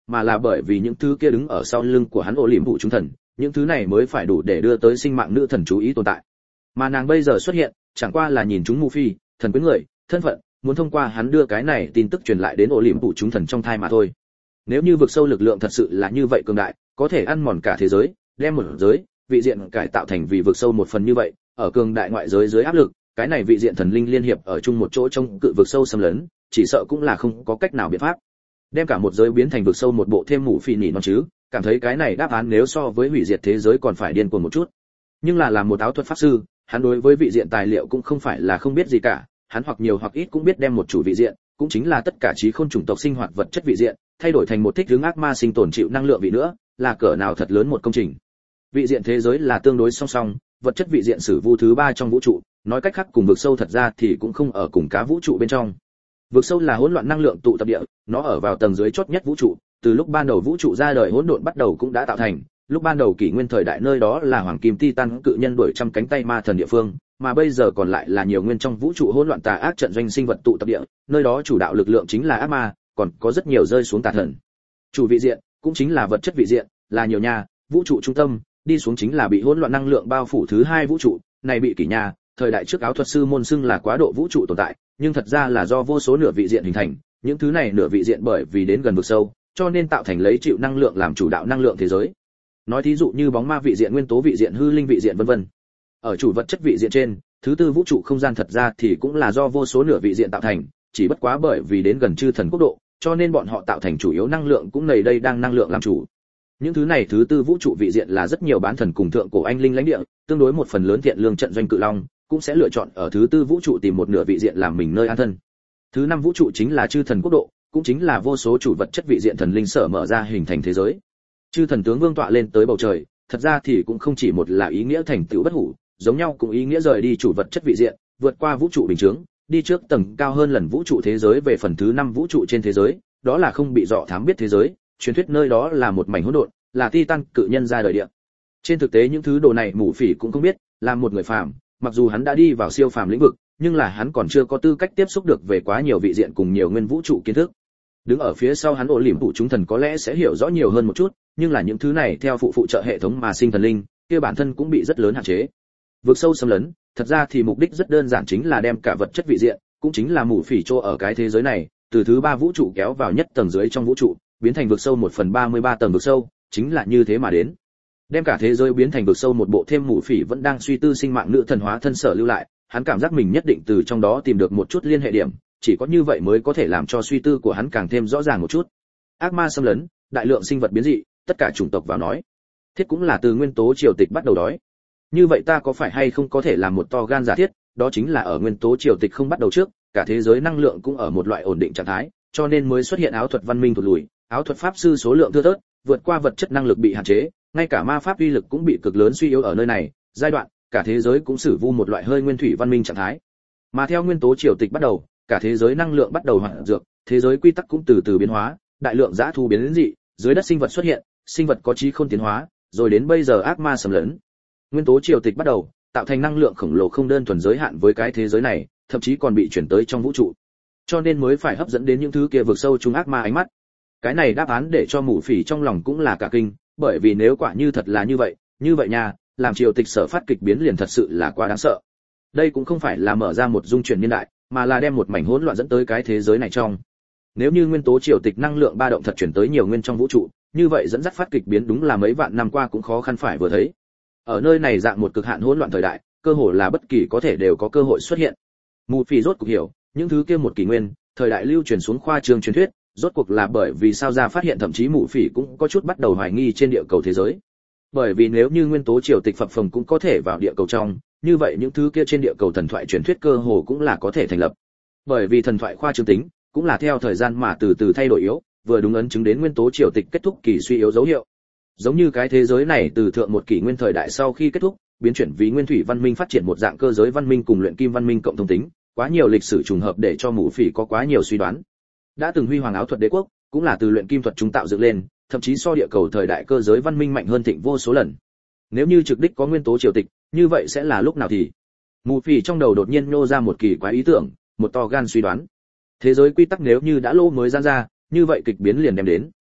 mà là bởi vì những thứ kia đứng ở sau lưng của hắn ổ liễm vụ chúng thần, những thứ này mới phải đủ để đưa tới sinh mạng nữ thần chú ý tồn tại. Mà nàng bây giờ xuất hiện, chẳng qua là nhìn chúng mù phi, thần quyến người, thân phận, muốn thông qua hắn đưa cái này tin tức truyền lại đến ổ liễm vụ chúng thần trong thai mà thôi. Nếu như vực sâu lực lượng thật sự là như vậy cường đại, có thể ăn mòn cả thế giới, đem một giới vị diện cải tạo thành vì vực sâu một phần như vậy, ở cường đại ngoại giới dưới áp lực, cái này vị diện thần linh liên hiệp ở chung một chỗ trong cự vực sâu xâm lấn, chỉ sợ cũng là không có cách nào biện pháp. Đem cả một giới biến thành vực sâu một bộ thêm mù phi nhỉ non chứ, cảm thấy cái này đáp án nếu so với hủy diệt thế giới còn phải điên cuồng một chút. Nhưng là làm một áo thuật pháp sư, hắn đối với vị diện tài liệu cũng không phải là không biết gì cả, hắn hoặc nhiều hoặc ít cũng biết đem một chủ vị diện, cũng chính là tất cả trí khôn chủng tộc sinh hoạt vật chất vị diện, thay đổi thành một thích ứng ác ma sinh tồn chịu năng lượng vị nữa, là cỡ nào thật lớn một công trình. Vị diện thế giới là tương đối song song, vật chất vị diện sử vu thứ 3 trong vũ trụ, nói cách khác cùng vực sâu thật ra thì cũng không ở cùng cá vũ trụ bên trong. Vực sâu là hỗn loạn năng lượng tụ tập địa, nó ở vào tầng dưới chót nhất vũ trụ, từ lúc ban đầu vũ trụ ra đời hỗn độn bắt đầu cũng đã tạo thành, lúc ban đầu kỷ nguyên thời đại nơi đó là hoàng kim titan cự nhân đuổi trăm cánh tay ma thần địa phương, mà bây giờ còn lại là nhiều nguyên trong vũ trụ hỗn loạn tà ác trận doanh sinh vật tụ tập địa, nơi đó chủ đạo lực lượng chính là ác ma, còn có rất nhiều rơi xuống tà thần. Chủ vị diện cũng chính là vật chất vị diện, là nhiều nhà, vũ trụ trung tâm, đi xuống chính là bị hỗn loạn năng lượng bao phủ thứ 2 vũ trụ, này bị kỷ nhà, thời đại trước áo thuật sư môn xưng là quá độ vũ trụ tồn tại, nhưng thật ra là do vô số nửa vị diện hình thành, những thứ này nửa vị diện bởi vì đến gần vực sâu, cho nên tạo thành lấy chịu năng lượng làm chủ đạo năng lượng thế giới. Nói thí dụ như bóng ma vị diện, nguyên tố vị diện, hư linh vị diện vân vân. Ở chủ vật chất vị diện trên, thứ 4 vũ trụ không gian thật ra thì cũng là do vô số nửa vị diện tạo thành, chỉ bất quá bởi vì đến gần chư thần quốc độ, cho nên bọn họ tạo thành chủ yếu năng lượng cũng nầy đây đang năng lượng làm chủ. Những thứ này thứ 4 vũ trụ vị diện là rất nhiều bán thần cùng thượng cổ anh linh lãnh địa, tương đối một phần lớn thiện lương trận doanh cự long, cũng sẽ lựa chọn ở thứ 4 vũ trụ tìm một nửa vị diện làm mình nơi an thân. Thứ 5 vũ trụ chính là chư thần quốc độ, cũng chính là vô số chủ vật chất vị diện thần linh sở mở ra hình thành thế giới. Chư thần tướng vương tọa lên tới bầu trời, thật ra thì cũng không chỉ một là ý nghĩa thành tựu bất hủ, giống nhau cũng ý nghĩa rời đi chủ vật chất vị diện, vượt qua vũ trụ bình chứng, đi trước tầng cao hơn lần vũ trụ thế giới về phần thứ 5 vũ trụ trên thế giới, đó là không bị dọ thám biết thế giới, truyền thuyết nơi đó là một mảnh hỗn độn, là Titan cự nhân ra đời địa. Trên thực tế những thứ đồ này Mù Phỉ cũng không biết, là một người phàm, mặc dù hắn đã đi vào siêu phàm lĩnh vực, nhưng là hắn còn chưa có tư cách tiếp xúc được về quá nhiều vị diện cùng nhiều nguyên vũ trụ kiến thức. Đứng ở phía sau hắn ổ liễm phụ chúng thần có lẽ sẽ hiểu rõ nhiều hơn một chút, nhưng là những thứ này theo phụ trợ hệ thống mà sinh thần linh, kia bản thân cũng bị rất lớn hạn chế. Vượt sâu xâm lấn, thật ra thì mục đích rất đơn giản chính là đem cả vật chất vị diện, cũng chính là Mù Phỉ trô ở cái thế giới này, từ thứ 3 vũ trụ kéo vào nhất tầng dưới trong vũ trụ, biến thành vực sâu 1/33 tầng vực sâu, chính là như thế mà đến. Đem cả thế giới biến thành vực sâu một bộ thêm Mù Phỉ vẫn đang suy tư sinh mạng nữ thần hóa thân sở lưu lại, hắn cảm giác mình nhất định từ trong đó tìm được một chút liên hệ điểm, chỉ có như vậy mới có thể làm cho suy tư của hắn càng thêm rõ ràng một chút. Ác ma xâm lấn, đại lượng sinh vật biến dị, tất cả chủng tộc vào nói. Thiết cũng là từ nguyên tố triều tịch bắt đầu đói. Như vậy ta có phải hay không có thể làm một to gan giả thiết, đó chính là ở nguyên tố triều tịch không bắt đầu trước, cả thế giới năng lượng cũng ở một loại ổn định trạng thái, cho nên mới xuất hiện áo thuật văn minh thụt lùi, áo thuật pháp sư số lượng thưa thớt, vượt qua vật chất năng lực bị hạn chế, ngay cả ma pháp uy lực cũng bị cực lớn suy yếu ở nơi này, giai đoạn, cả thế giới cũng sử vu một loại hơi nguyên thủy văn minh trạng thái. Mà theo nguyên tố triều tịch bắt đầu, cả thế giới năng lượng bắt đầu hoạt dược, thế giới quy tắc cũng từ từ biến hóa, đại lượng dã thu biến dị, dưới đất sinh vật xuất hiện, sinh vật có trí khôn tiến hóa, rồi đến bây giờ ác ma xâm lấn. Nguyên tố triều tịch bắt đầu, tạo thành năng lượng khổng lồ không đơn thuần giới hạn với cái thế giới này, thậm chí còn bị chuyển tới trong vũ trụ. Cho nên mới phải hấp dẫn đến những thứ kia vượt sâu chúng ác ma ánh mắt. Cái này đáp án để cho Mù Phỉ trong lòng cũng là cả kinh, bởi vì nếu quả như thật là như vậy nha, làm triều tịch sở phát kịch biến liền thật sự là quá đáng sợ. Đây cũng không phải là mở ra một dung chuyển niên đại, mà là đem một mảnh hỗn loạn dẫn tới cái thế giới này trong. Nếu như nguyên tố triều tịch năng lượng ba động thật chuyển tới nhiều nguyên trong vũ trụ, như vậy dẫn dắt phát kịch biến đúng là mấy vạn năm qua cũng khó khăn phải vừa thấy. Ở nơi này dạng một cực hạn hỗn loạn thời đại, cơ hội là bất kỳ có thể đều có cơ hội xuất hiện. Mù Phỉ rốt cuộc hiểu, những thứ kia một kỷ nguyên, thời đại lưu truyền xuống khoa trương truyền thuyết, rốt cuộc là bởi vì sao ra phát hiện, thậm chí Mù Phỉ cũng có chút bắt đầu hoài nghi trên địa cầu thế giới. Bởi vì nếu như nguyên tố triều tịch phập phồng cũng có thể vào địa cầu trong, như vậy những thứ kia trên địa cầu thần thoại truyền thuyết cơ hồ cũng là có thể thành lập. Bởi vì thần thoại khoa trương tính, cũng là theo thời gian mà từ từ thay đổi yếu, vừa đúng ấn chứng đến nguyên tố triều tịch kết thúc kỳ suy yếu dấu hiệu. Giống như cái thế giới này từ thượng một kỷ nguyên thời đại sau khi kết thúc, biến chuyển vì nguyên thủy văn minh phát triển một dạng cơ giới văn minh cùng luyện kim văn minh cộng thông tính, quá nhiều lịch sử trùng hợp để cho Mù Phỉ có quá nhiều suy đoán. Đã từng huy hoàng áo thuật đế quốc, cũng là từ luyện kim thuật chúng tạo dựng lên, thậm chí so địa cầu thời đại cơ giới văn minh mạnh hơn thịnh vô số lần. Nếu như trực đích có nguyên tố triều tịch, như vậy sẽ là lúc nào thì? Mù Phỉ trong đầu đột nhiên nô ra một kỳ quái ý tưởng, một to gan suy đoán. Thế giới quy tắc nếu như đã lô mới gian ra, như vậy kịch biến liền đem đến.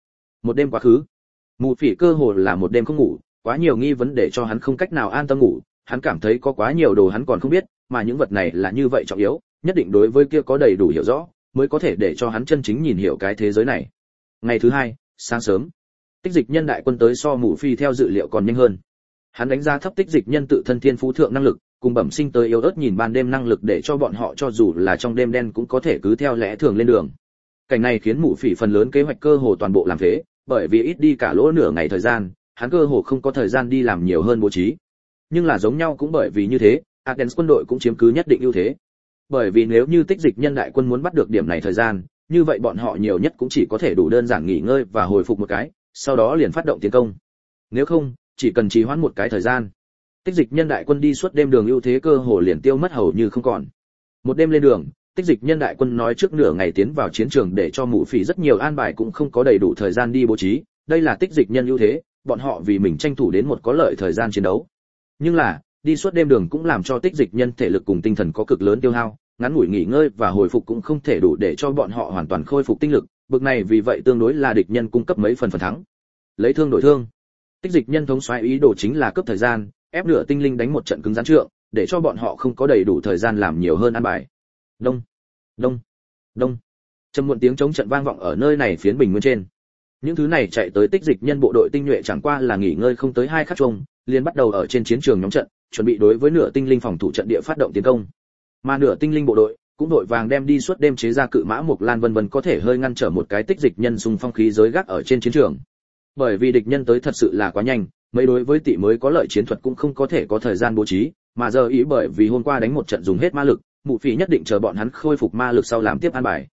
Một đêm quá khứ, mù phỉ cơ hồ là một đêm không ngủ, quá nhiều nghi vấn để cho hắn không cách nào an tâm ngủ, hắn cảm thấy có quá nhiều đồ hắn còn không biết, mà những vật này là như vậy trọng yếu, nhất định đối với kia có đầy đủ hiểu rõ, mới có thể để cho hắn chân chính nhìn hiểu cái thế giới này. Ngày thứ hai, sáng sớm, Tích Dịch Nhân đại quân tới so mù phi theo dự liệu còn nhanh hơn. Hắn đánh giá thấp Tích Dịch Nhân tự thân thiên phú thượng năng lực, cùng bẩm sinh tới yếu ớt nhìn ban đêm năng lực để cho bọn họ cho dù là trong đêm đen cũng có thể cứ theo lẽ thường lên đường. Cảnh này khiến mù phỉ phần lớn kế hoạch cơ hồ toàn bộ làm phế, bởi vì ít đi cả lỗ nửa ngày thời gian, hắn cơ hồ không có thời gian đi làm nhiều hơn bố trí. Nhưng là giống nhau cũng bởi vì như thế, Athens quân đội cũng chiếm cứ nhất định ưu thế. Bởi vì nếu như Tích Dịch Nhân đại quân muốn bắt được điểm này thời gian, như vậy bọn họ nhiều nhất cũng chỉ có thể đủ đơn giản nghỉ ngơi và hồi phục một cái, sau đó liền phát động tiến công. Nếu không, chỉ cần trì hoãn một cái thời gian, Tích Dịch Nhân đại quân đi suốt đêm đường ưu thế cơ hồ liền tiêu mất hầu như không còn. Một đêm lên đường, Tích Dịch Nhân đại quân nói trước nửa ngày tiến vào chiến trường để cho mụ phỉ rất nhiều an bài cũng không có đầy đủ thời gian đi bố trí, đây là Tích Dịch Nhân ưu thế, bọn họ vì mình tranh thủ đến một có lợi thời gian chiến đấu. Nhưng là, đi suốt đêm đường cũng làm cho Tích Dịch Nhân thể lực cùng tinh thần có cực lớn tiêu hao, ngắn ngủi nghỉ ngơi và hồi phục cũng không thể đủ để cho bọn họ hoàn toàn khôi phục tinh lực, bực này vì vậy tương đối là địch nhân cung cấp mấy phần thắng. Lấy thương đổi thương. Tích Dịch Nhân thống soái ý đồ chính là cướp thời gian, ép nửa tinh linh đánh một trận cứng rắn trượng, để cho bọn họ không có đầy đủ thời gian làm nhiều hơn an bài. Đông, đông, đông. Trầm muộn tiếng chống trận vang vọng ở nơi này phiến bình nguyên trên. Những thứ này chạy tới Tích Dịch Nhân bộ đội tinh nhuệ chẳng qua là nghỉ ngơi không tới 2 khắc chung, liền bắt đầu ở trên chiến trường nhóm trận, chuẩn bị đối với nửa tinh linh phòng thủ trận địa phát động tiến công. Mà nửa tinh linh bộ đội cũng đội vàng đem đi suốt đêm chế ra cự mã Mộc Lan vân vân có thể hơi ngăn trở một cái Tích Dịch Nhân xung phong khí giới gác ở trên chiến trường. Bởi vì địch nhân tới thật sự là quá nhanh, mấy đối với tỷ mới có lợi chiến thuật cũng không có thể có thời gian bố trí, mà giờ ý bởi vì hôm qua đánh một trận dùng hết ma lực, mụ phỉ nhất định chờ bọn hắn khôi phục ma lực sau làm tiếp an bài.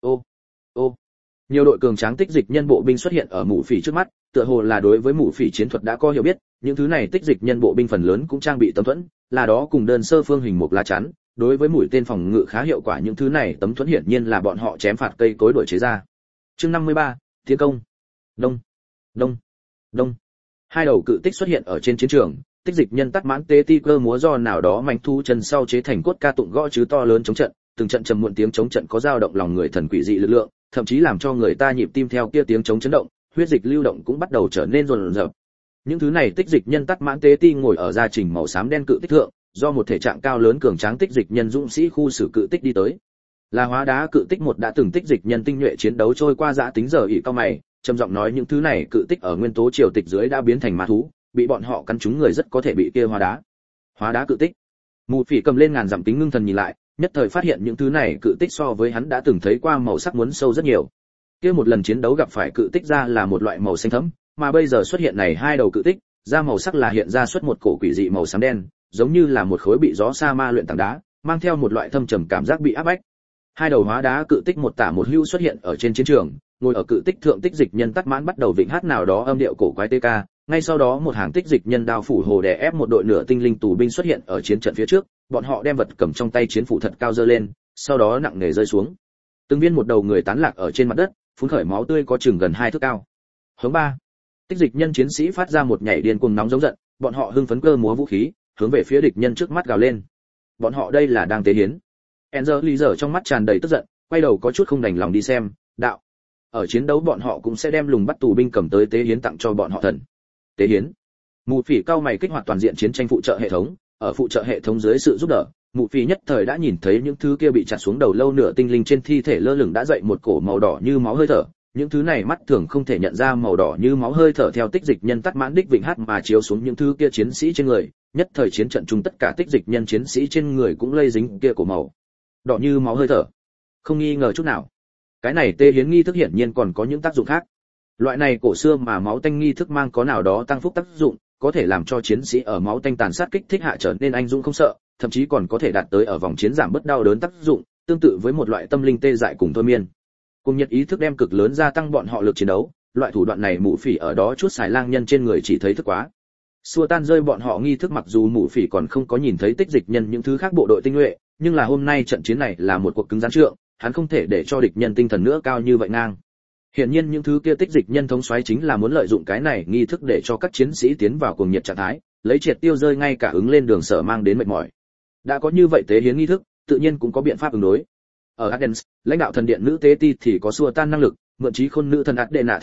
Ô, nhiều đội cường tráng Tích Dịch Nhân bộ binh xuất hiện ở mụ phỉ trước mắt, tựa hồ là đối với mụ phỉ chiến thuật đã có hiểu biết, những thứ này Tích Dịch Nhân bộ binh phần lớn cũng trang bị tấm thuẫn, là đó cùng đơn sơ phương hình một lá chắn, đối với mũi tên phòng ngự khá hiệu quả, những thứ này tấm thuẫn hiển nhiên là bọn họ chém phạt cây cối đổi chế ra. Chương 53, tiến công. Đông, đông, đông. Hai đầu cự tích xuất hiện ở trên chiến trường, Tích Dịch Nhân tắt mãn tê ti cơ múa do nào đó manh thu chân sau chế thành cốt ca tụng gõ chứ to lớn chống trận, từng trận trầm muộn tiếng chống trận có dao động lòng người thần quỷ dị lực lượng, thậm chí làm cho người ta nhịp tim theo kia tiếng chống chấn động, huyết dịch lưu động cũng bắt đầu trở nên rồn rập. Những thứ này Tích Dịch Nhân tắt mãn tê ti ngồi ở gia trình màu xám đen cự tích thượng, do một thể trạng cao lớn cường tráng Tích Dịch Nhân dũng sĩ khu xử cự tích đi tới. Là hóa đá cự tích một đã từng Tích Dịch Nhân tinh nhuệ chiến đấu trôi qua dã tính giờ ỉ cao mày, trầm giọng nói những thứ này cự tích ở nguyên tố triều tịch dưới đã biến thành ma thú, bị bọn họ cắn trúng người rất có thể bị kia hóa đá cự tích. Mù phỉ cầm lên ngàn dặm kính ngưng thần nhìn lại, nhất thời phát hiện những thứ này cự tích so với hắn đã từng thấy qua màu sắc muốn sâu rất nhiều. Kia một lần chiến đấu gặp phải cự tích ra là một loại màu xanh thẫm, mà bây giờ xuất hiện này hai đầu cự tích, ra màu sắc là hiện ra xuất một cổ quỷ dị màu xám đen, giống như là một khối bị gió sa ma luyện tảng đá, mang theo một loại thâm trầm cảm giác bị áp bách. Hai đầu hóa đá cự tích một tả một hữu xuất hiện ở trên chiến trường, ngồi ở cự tích thượng Tích Dịch Nhân tắt mãn bắt đầu vịnh hát nào đó âm điệu cổ quái tê ca, ngay sau đó một hàng Tích Dịch Nhân đao phủ hồ đè ép một đội nửa tinh linh tù binh xuất hiện ở chiến trận phía trước, bọn họ đem vật cầm trong tay chiến phủ thật cao giơ lên, sau đó nặng nề rơi xuống. Từng viên một đầu người tán lạc ở trên mặt đất, phun khởi máu tươi có chừng gần 2 thước cao. Hướng 3. Tích Dịch Nhân chiến sĩ phát ra một nhảy điên cuồng nóng giống giận, bọn họ hưng phấn cơ múa vũ khí, hướng về phía địch nhân trước mắt gào lên. Bọn họ đây là đang tế hiến. Enzer trong mắt tràn đầy tức giận, quay đầu có chút không đành lòng đi xem, đạo. Ở chiến đấu bọn họ cũng sẽ đem lùng bắt tù binh cầm tới tế hiến tặng cho bọn họ thần. Tế hiến. Mụ phỉ cao mày kích hoạt toàn diện chiến tranh phụ trợ hệ thống, ở phụ trợ hệ thống dưới sự giúp đỡ, mụ phỉ nhất thời đã nhìn thấy những thứ kia bị chặt xuống đầu lâu nửa tinh linh trên thi thể lơ lửng đã dậy một cổ màu đỏ như máu hơi thở, những thứ này mắt thường không thể nhận ra màu đỏ như máu hơi thở theo Tích Dịch Nhân tắt mãn đích vịnh hát mà chiếu xuống những thứ kia chiến sĩ trên người, nhất thời chiến trận chung tất cả Tích Dịch Nhân chiến sĩ trên người cũng lây dính kia cổ màu đỏ như máu hơi thở. Không nghi ngờ chút nào, cái này tế hiến nghi thức hiển nhiên còn có những tác dụng khác. Loại này cổ xưa mà máu tanh nghi thức mang có nào đó tăng phúc tác dụng, có thể làm cho chiến sĩ ở máu tanh tàn sát kích thích hạ trở nên anh dũng không sợ, thậm chí còn có thể đạt tới ở vòng chiến giảm bớt đau đớn tác dụng, tương tự với một loại tâm linh tê dại cùng thôi miên. Cùng nhiệt ý thức đem cực lớn gia tăng bọn họ lực chiến đấu, loại thủ đoạn này mụ phỉ ở đó chút xài lang nhân trên người chỉ thấy thức quá. Xua tan rơi bọn họ nghi thức, mặc dù mụ phỉ còn không có nhìn thấy Tích Dịch Nhân những thứ khác bộ đội tinh nhuệ, nhưng là hôm nay trận chiến này là một cuộc cứng rắn trượng, hắn không thể để cho địch nhân tinh thần nữa cao như vậy ngang. Hiển nhiên những thứ kia Tích Dịch Nhân thống soái chính là muốn lợi dụng cái này nghi thức để cho các chiến sĩ tiến vào cuồng nhiệt trạng thái, lấy triệt tiêu rơi ngay cả ứng lên đường sở mang đến mệt mỏi. Đã có như vậy tế hiến nghi thức, tự nhiên cũng có biện pháp ứng đối. Ở Athens, lãnh đạo thần điện nữ tế ti thì có xua tan năng lực, mượn trí khôn nữ thần Adena thần lực,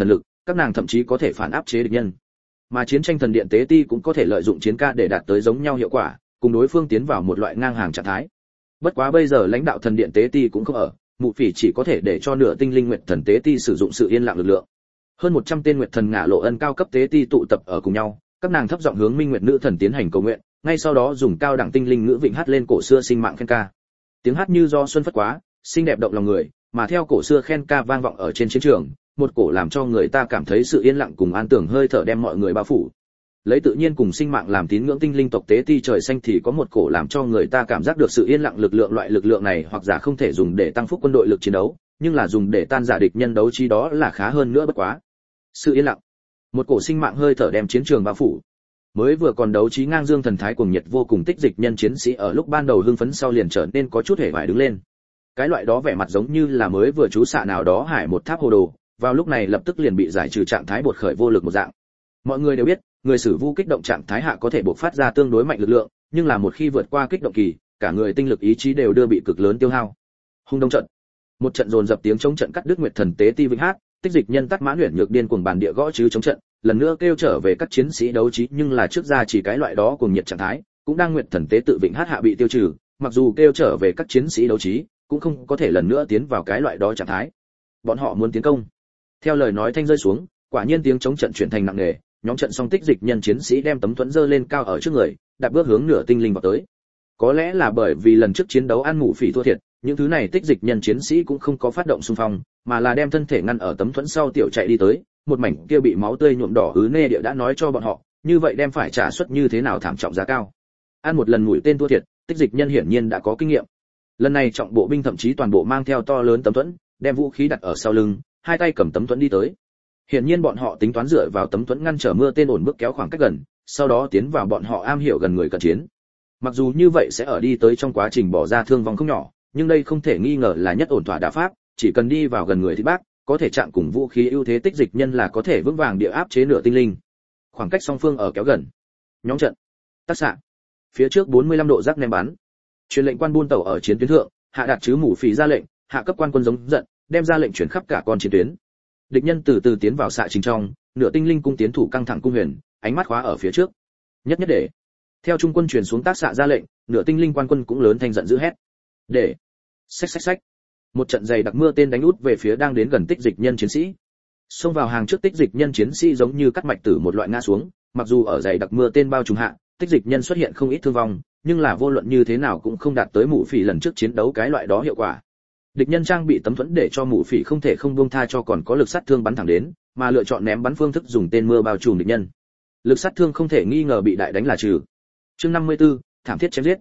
các nàng thậm chí có thể phản áp chế địch nhân. Mà chiến tranh thần điện tế ti cũng có thể lợi dụng chiến ca để đạt tới giống nhau hiệu quả, cùng đối phương tiến vào một loại ngang hàng trạng thái. Bất quá bây giờ lãnh đạo thần điện tế ti cũng không ở, Mụ Phỉ chỉ có thể để cho nửa tinh linh nguyệt thần tế ti sử dụng sự yên lặng lực lượng. Hơn 100 tên nguyệt thần ngạ lộ ân cao cấp tế ti tụ tập ở cùng nhau, các nàng thấp giọng hướng Minh Nguyệt nữ thần tiến hành cầu nguyện, ngay sau đó dùng cao đẳng tinh linh ngữ vịnh hát lên cổ xưa sinh mạng khen ca. Tiếng hát như do xuân phất quá, xinh đẹp động lòng người, mà theo cổ xưa khen ca vang vọng ở trên chiến trường, một cổ làm cho người ta cảm thấy sự yên lặng cùng an tưởng hơi thở đem mọi người bao phủ. Lấy tự nhiên cùng sinh mạng làm tín ngưỡng tinh linh tộc tế ti trời xanh thì có một cổ làm cho người ta cảm giác được sự yên lặng lực lượng, loại lực lượng này hoặc giả không thể dùng để tăng phúc quân đội lực chiến đấu, nhưng là dùng để tan rã địch nhân đấu trí đó là khá hơn nữa bất quá. Sự yên lặng, một cổ sinh mạng hơi thở đem chiến trường bao phủ. Mới vừa còn đấu trí ngang dương thần thái cuồng nhiệt vô cùng tích dịch nhân chiến sĩ ở lúc ban đầu hưng phấn sau liền trở nên có chút hề vải đứng lên. Cái loại đó vẻ mặt giống như là mới vừa trú xạ nào đó hải một tháp hồ đồ, vào lúc này lập tức liền bị giải trừ trạng thái bột khởi vô lực một dạng. Mọi người đều biết, người sử vu kích động trạng thái hạ có thể bộc phát ra tương đối mạnh lực lượng, nhưng là một khi vượt qua kích động kỳ, cả người tinh lực ý chí đều đưa bị cực lớn tiêu hao. Hung đông trận, một trận dồn dập tiếng chống trận cắt đứt nguyệt thần tế ti vĩnh hát, tích dịch nhân tắt mãn luyện nhược điên cuồng bàn địa gõ chứ chống trận, lần nữa kêu trở về các chiến sĩ đấu trí, nhưng là trước ra chỉ cái loại đó cùng nhiệt trạng thái, cũng đang nguyệt thần tế tự vĩnh hát hạ bị tiêu trừ, mặc dù kêu trở về các chiến sĩ đấu trí, cũng không có thể lần nữa tiến vào cái loại đó trạng thái. Bọn họ muốn tiến công. Theo lời nói thanh rơi xuống, quả nhiên tiếng chống trận chuyển thành nặng nề, nhóm trận song tích dịch nhân chiến sĩ đem tấm thuẫn giơ lên cao ở trước người, đạp bước hướng nửa tinh linh vào tới. Có lẽ là bởi vì lần trước chiến đấu ăn Mụ Phỉ thua thiệt, những thứ này tích dịch nhân chiến sĩ cũng không có phát động xung phong, mà là đem thân thể ngăn ở tấm thuẫn sau tiểu chạy đi tới, một mảnh kia bị máu tươi nhuộm đỏ ứ nê địa đã nói cho bọn họ, như vậy đem phải trả suất như thế nào thảm trọng giá cao. Ăn một lần mũi tên thua thiệt, tích dịch nhân hiển nhiên đã có kinh nghiệm. Lần này trọng bộ binh thậm chí toàn bộ mang theo to lớn tấm thuẫn, đem vũ khí đặt ở sau lưng, hai tay cầm tấm thuẫn đi tới. Hiển nhiên bọn họ tính toán dựa vào tấm thuẫn ngăn trở mưa tên ổn bước kéo khoảng cách gần, sau đó tiến vào bọn họ am hiểu gần người cận chiến. Mặc dù như vậy sẽ ở đi tới trong quá trình bỏ ra thương vong không nhỏ, nhưng đây không thể nghi ngờ là nhất ổn thỏa đả pháp, chỉ cần đi vào gần người thì bác, có thể chạm cùng vũ khí ưu thế tích dịch nhân là có thể vững vàng địa áp chế nửa tinh linh. Khoảng cách song phương ở kéo gần. Nhóm trận. Tác xạ. Phía trước 45 độ giác ném bắn. Truyền lệnh quan buôn tàu ở chiến tuyến thượng, hạ đạt chứ Mụ Phỉ ra lệnh, hạ cấp quan quân giống giận, đem ra lệnh chuyển khắp cả con chiến tuyến. Địch nhân từ từ tiến vào xạ trình trong, nửa tinh linh cung tiến thủ căng thẳng cung huyền, ánh mắt khóa ở phía trước. Nhất nhất để. Theo trung quân truyền xuống tác xạ ra lệnh, nửa tinh linh quan quân cũng lớn thanh giận dữ hét. Để. Xách xách xách. Một trận dày đặc mưa tên đánh út về phía đang đến gần tích dịch nhân chiến sĩ. Xông vào hàng trước tích dịch nhân chiến sĩ giống như cắt mạch tử một loại ngã xuống, mặc dù ở dày đặc mưa tên bao trùm hạ, tích dịch nhân xuất hiện không ít thương vong, nhưng là vô luận như thế nào cũng không đạt tới Mụ Phỉ lần trước chiến đấu cái loại đó hiệu quả. Địch nhân trang bị tấm thuẫn để cho Mụ Phỉ không thể không buông tha cho còn có lực sát thương bắn thẳng đến, mà lựa chọn ném bắn phương thức dùng tên mưa bao trùm địch nhân. Lực sát thương không thể nghi ngờ bị đại đánh là trừ. Chương 54, thảm thiết chém giết.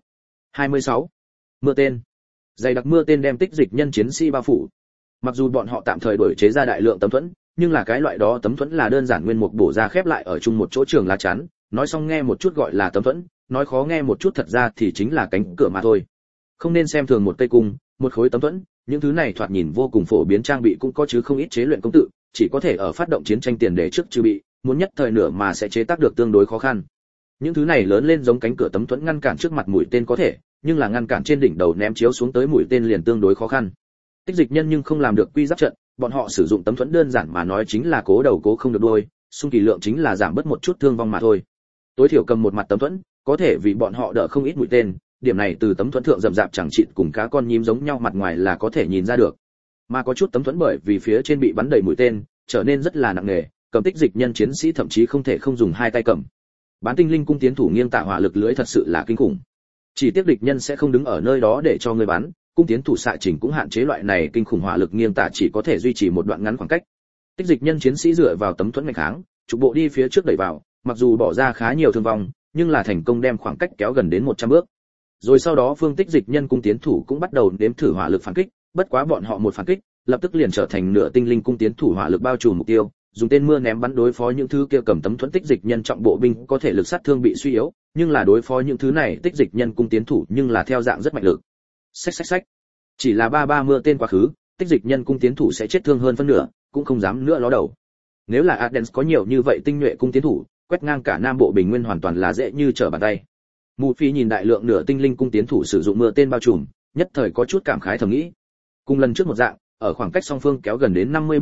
26. Mưa tên. Dày đặc mưa tên đem tích dịch nhân chiến sĩ bao phủ. Mặc dù bọn họ tạm thời đổi chế ra đại lượng tấm thuẫn, nhưng là cái loại đó tấm thuẫn là đơn giản nguyên mục bổ ra khép lại ở chung một chỗ trường lá chắn, nói xong nghe một chút gọi là tấm thuẫn, nói khó nghe một chút thật ra thì chính là cánh cửa mà thôi. Không nên xem thường một cây cung, một khối tấm thuẫn, những thứ này thoạt nhìn vô cùng phổ biến trang bị cũng có chứ không ít chế luyện công tự, chỉ có thể ở phát động chiến tranh tiền để trước trừ bị, muốn nhất thời nửa mà sẽ chế tác được tương đối khó khăn. Những thứ này lớn lên giống cánh cửa tấm thuẫn ngăn cản trước mặt mũi tên có thể, nhưng là ngăn cản trên đỉnh đầu ném chiếu xuống tới mũi tên liền tương đối khó khăn. Tích dịch nhân nhưng không làm được quy giáp trận, bọn họ sử dụng tấm thuẫn đơn giản mà nói chính là cố đầu cố không được đuôi, xung kỳ lượng chính là giảm bớt một chút thương vong mà thôi. Tối thiểu cầm một mặt tấm thuẫn, có thể vì bọn họ đỡ không ít mũi tên, điểm này từ tấm thuẫn thượng rậm rạp chẳng chịt cùng cá con nhím giống nhau mặt ngoài là có thể nhìn ra được. Mà có chút tấm thuẫn bởi vì phía trên bị bắn đầy mũi tên, trở nên rất là nặng nề, cầm tích dịch nhân chiến sĩ thậm chí không thể không dùng hai tay cầm. Bán tinh linh cung tiến thủ nghiêng tạ hỏa lực lưới thật sự là kinh khủng. Chỉ tiếc địch nhân sẽ không đứng ở nơi đó để cho người bắn, cung tiến thủ xạ trình cũng hạn chế loại này kinh khủng hỏa lực nghiêng tạ chỉ có thể duy trì một đoạn ngắn khoảng cách. Tích dịch nhân chiến sĩ dựa vào tấm thuẫn nghênh kháng, trục bộ đi phía trước đẩy vào, mặc dù bỏ ra khá nhiều thương vong, nhưng là thành công đem khoảng cách kéo gần đến 100 bước. Rồi sau đó phương tích dịch nhân cung tiến thủ cũng bắt đầu nếm thử hỏa lực phản kích, bất quá bọn họ một phản kích, lập tức liền trở thành nửa tinh linh cung tiến thủ hỏa lực bao trùm mục tiêu, dùng tên mưa ném bắn đối phó những thứ kia cầm tấm thuẫn tích dịch nhân trọng bộ binh có thể lực sát thương bị suy yếu, nhưng là đối phó những thứ này tích dịch nhân cung tiến thủ nhưng là theo dạng rất mạnh lực. Xách xách xách. Chỉ là ba mưa tên quá khứ, tích dịch nhân cung tiến thủ sẽ chết thương hơn phân nửa, cũng không dám nữa ló đầu. Nếu là Adens có nhiều như vậy tinh nhuệ cung tiến thủ, quét ngang cả Nam Bộ bình nguyên hoàn toàn là dễ như trở bàn tay. Mụ Phỉ nhìn đại lượng nửa tinh linh cung tiến thủ sử dụng mưa tên bao trùm, nhất thời có chút cảm khái thầm nghĩ. Cùng lần trước một dạng, ở khoảng cách song phương kéo gần đến 50 bước sau,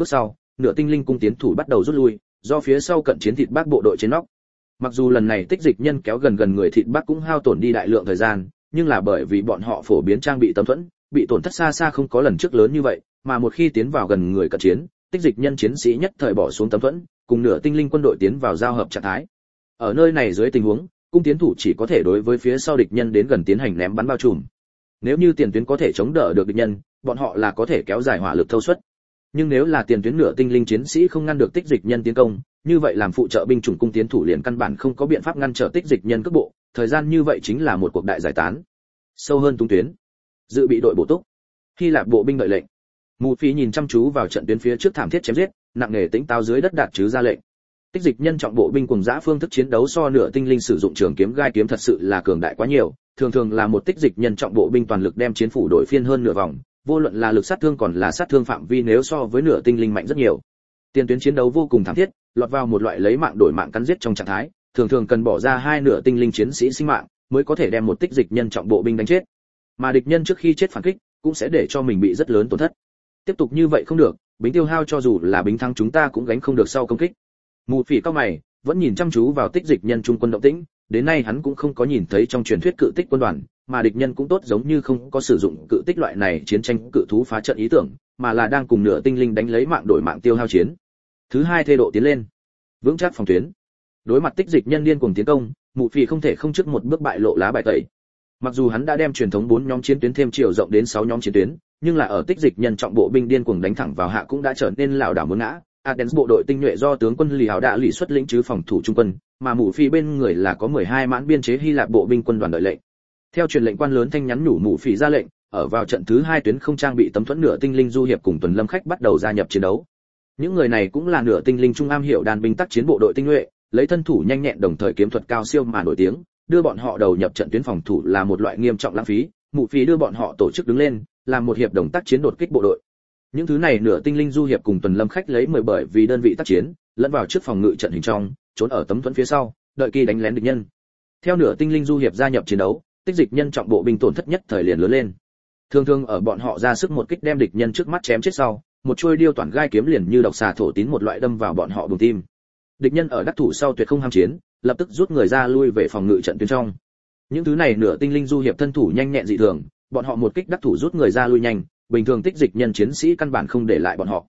nửa tinh linh cung tiến thủ bắt đầu rút lui, do phía sau cận chiến thịt bác bộ đội trên nóc. Mặc dù lần này tích dịch nhân kéo gần người thịt bác cũng hao tổn đi đại lượng thời gian, nhưng là bởi vì bọn họ phổ biến trang bị tấm thuẫn, bị tổn thất xa xa không có lần trước lớn như vậy, mà một khi tiến vào gần người cận chiến, tích dịch nhân chiến sĩ nhất thời bỏ xuống tấm thuẫn, cùng nửa tinh linh quân đội tiến vào giao hợp trạng thái. Ở nơi này dưới tình huống, cung tiến thủ chỉ có thể đối với phía sau địch nhân đến gần tiến hành ném bắn bao trùm. Nếu như tiền tuyến có thể chống đỡ được địch nhân, bọn họ là có thể kéo dài hỏa lực thâu suất. Nhưng nếu là tiền tuyến nửa tinh linh chiến sĩ không ngăn được tích dịch nhân tiến công, như vậy làm phụ trợ binh chủng cung tiến thủ liền căn bản không có biện pháp ngăn trở tích dịch nhân cước bộ, thời gian như vậy chính là một cuộc đại giải tán. Sâu hơn tung tuyến, dự bị đội bổ túc. Hy Lạp bộ binh đợi lệnh. Mù Phi nhìn chăm chú vào trận tuyến phía trước thảm thiết chém giết, nặng nề tĩnh táo dưới đất đạt chứ ra lệnh. Tích dịch nhân trọng bộ binh cùng dã phương thức chiến đấu so nửa tinh linh sử dụng trường kiếm gai kiếm thật sự là cường đại quá nhiều, thường là một tích dịch nhân trọng bộ binh toàn lực đem chiến phủ đổi phiên hơn nửa vòng, vô luận là lực sát thương còn là sát thương phạm vi nếu so với nửa tinh linh mạnh rất nhiều. Tiền tuyến chiến đấu vô cùng thảm thiết, lọt vào một loại lấy mạng đổi mạng cắn giết trong trạng thái, thường cần bỏ ra hai nửa tinh linh chiến sĩ sinh mạng mới có thể đem một tích dịch nhân trọng bộ binh đánh chết. Mà địch nhân trước khi chết phản kích, cũng sẽ để cho mình bị rất lớn tổn thất. Tiếp tục như vậy không được, bính tiêu hao cho dù là bính thắng chúng ta cũng gánh không được sau công kích. Mù Phỉ cao mày, vẫn nhìn chăm chú vào tích dịch nhân trung quân động tĩnh, đến nay hắn cũng không có nhìn thấy trong truyền thuyết cự tích quân đoàn, mà địch nhân cũng tốt giống như không có sử dụng cự tích loại này chiến tranh cự thú phá trận ý tưởng, mà là đang cùng nửa tinh linh đánh lấy mạng đổi mạng tiêu hao chiến. Thứ hai thê độ tiến lên, vững chắc phòng tuyến. Đối mặt tích dịch nhân điên cuồng tiến công, Mù Phỉ không thể không trước một bước bại lộ lá bài tẩy. Mặc dù hắn đã đem truyền thống 4 nhóm chiến tuyến thêm chiều rộng đến 6 nhóm chiến tuyến, nhưng là ở tích dịch nhân trọng bộ binh điên cuồng đánh thẳng vào hạ cũng đã trở nên lảo đảo muốn ngã. Athens bộ đội tinh nhuệ do tướng quân Lì Hào đã lì xuất lĩnh chứ phòng thủ trung quân, mà Mù Phỉ bên người là có 12 mãn biên chế Hy Lạp bộ binh quân đoàn đợi lệnh. Theo truyền lệnh quan lớn thanh nhắn nhủ Mù Phỉ ra lệnh, ở vào trận thứ 2 tuyến không trang bị tấm thuẫn nửa tinh linh du hiệp cùng tuần lâm khách bắt đầu gia nhập chiến đấu. Những người này cũng là nửa tinh linh trung am hiểu đàn binh tác chiến bộ đội tinh nhuệ, lấy thân thủ nhanh nhẹn đồng thời kiếm thuật cao siêu mà nổi tiếng, đưa bọn họ đầu nhập trận tuyến phòng thủ là một loại nghiêm trọng lãng phí. Mù Phỉ đưa bọn họ tổ chức đứng lên, làm một hiệp đồng tác chiến đột kích bộ đội. Những thứ này nửa tinh linh du hiệp cùng tuần lâm khách lấy 10 bởi vì đơn vị tác chiến, lẫn vào trước phòng ngự trận hình trong, trốn ở tấm thuẫn phía sau, đợi kỳ đánh lén địch nhân. Theo nửa tinh linh du hiệp gia nhập chiến đấu, tích dịch nhân trọng bộ binh tổn thất nhất thời liền lớn lên. Thường ở bọn họ ra sức một kích đem địch nhân trước mắt chém chết sau, một chuôi điêu toàn gai kiếm liền như độc xà thổ tín một loại đâm vào bọn họ bùng tim. Địch nhân ở đắc thủ sau tuyệt không ham chiến, lập tức rút người ra lui về phòng ngự trận tuyến trong. Những thứ này nửa tinh linh du hiệp thân thủ nhanh nhẹn dị thường, bọn họ một kích đắc thủ rút người ra lui nhanh, bình thường tích dịch nhân chiến sĩ căn bản không để lại bọn họ.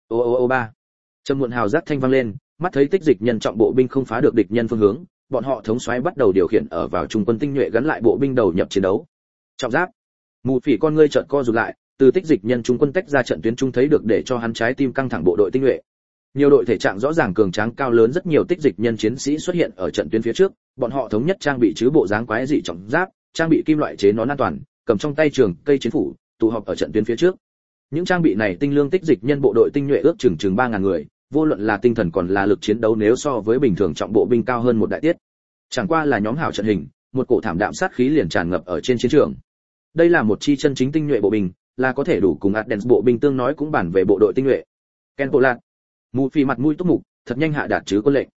Ô ba. Trầm muộn hào giác thanh vang lên, mắt thấy tích dịch nhân trọng bộ binh không phá được địch nhân phương hướng, bọn họ thống soái bắt đầu điều khiển ở vào trung quân tinh nhuệ gắn lại bộ binh đầu nhập chiến đấu. Trọng giáp. Mù Phỉ con ngươi chợt co rụt lại, từ tích dịch nhân trung quân tách ra trận tuyến trung thấy được để cho hắn trái tim căng thẳng bộ đội tinh nhuệ. Nhiều đội thể trạng rõ ràng cường tráng cao lớn rất nhiều tích dịch nhân chiến sĩ xuất hiện ở trận tuyến phía trước, bọn họ thống nhất trang bị chứ bộ dáng quái dị trọng giáp, trang bị kim loại chế nón an toàn, cầm trong tay trường cây chiến phủ, tụ họp ở trận tuyến phía trước. Những trang bị này tinh lương tích dịch nhân bộ đội tinh nhuệ ước chừng 3000 người, vô luận là tinh thần còn là lực chiến đấu nếu so với bình thường trọng bộ binh cao hơn một đại tiết. Chẳng qua là nhóm hảo trận hình, một cổ thảm đạm sát khí liền tràn ngập ở trên chiến trường. Đây là một chi chân chính tinh nhuệ bộ binh, là có thể đủ cùng Athens bộ binh tương nói cũng bản về bộ đội tinh nhuệ. Ken Polat, Mù Phỉ mặt mũi túc mục, thật nhanh hạ đạt chứ quân lệnh.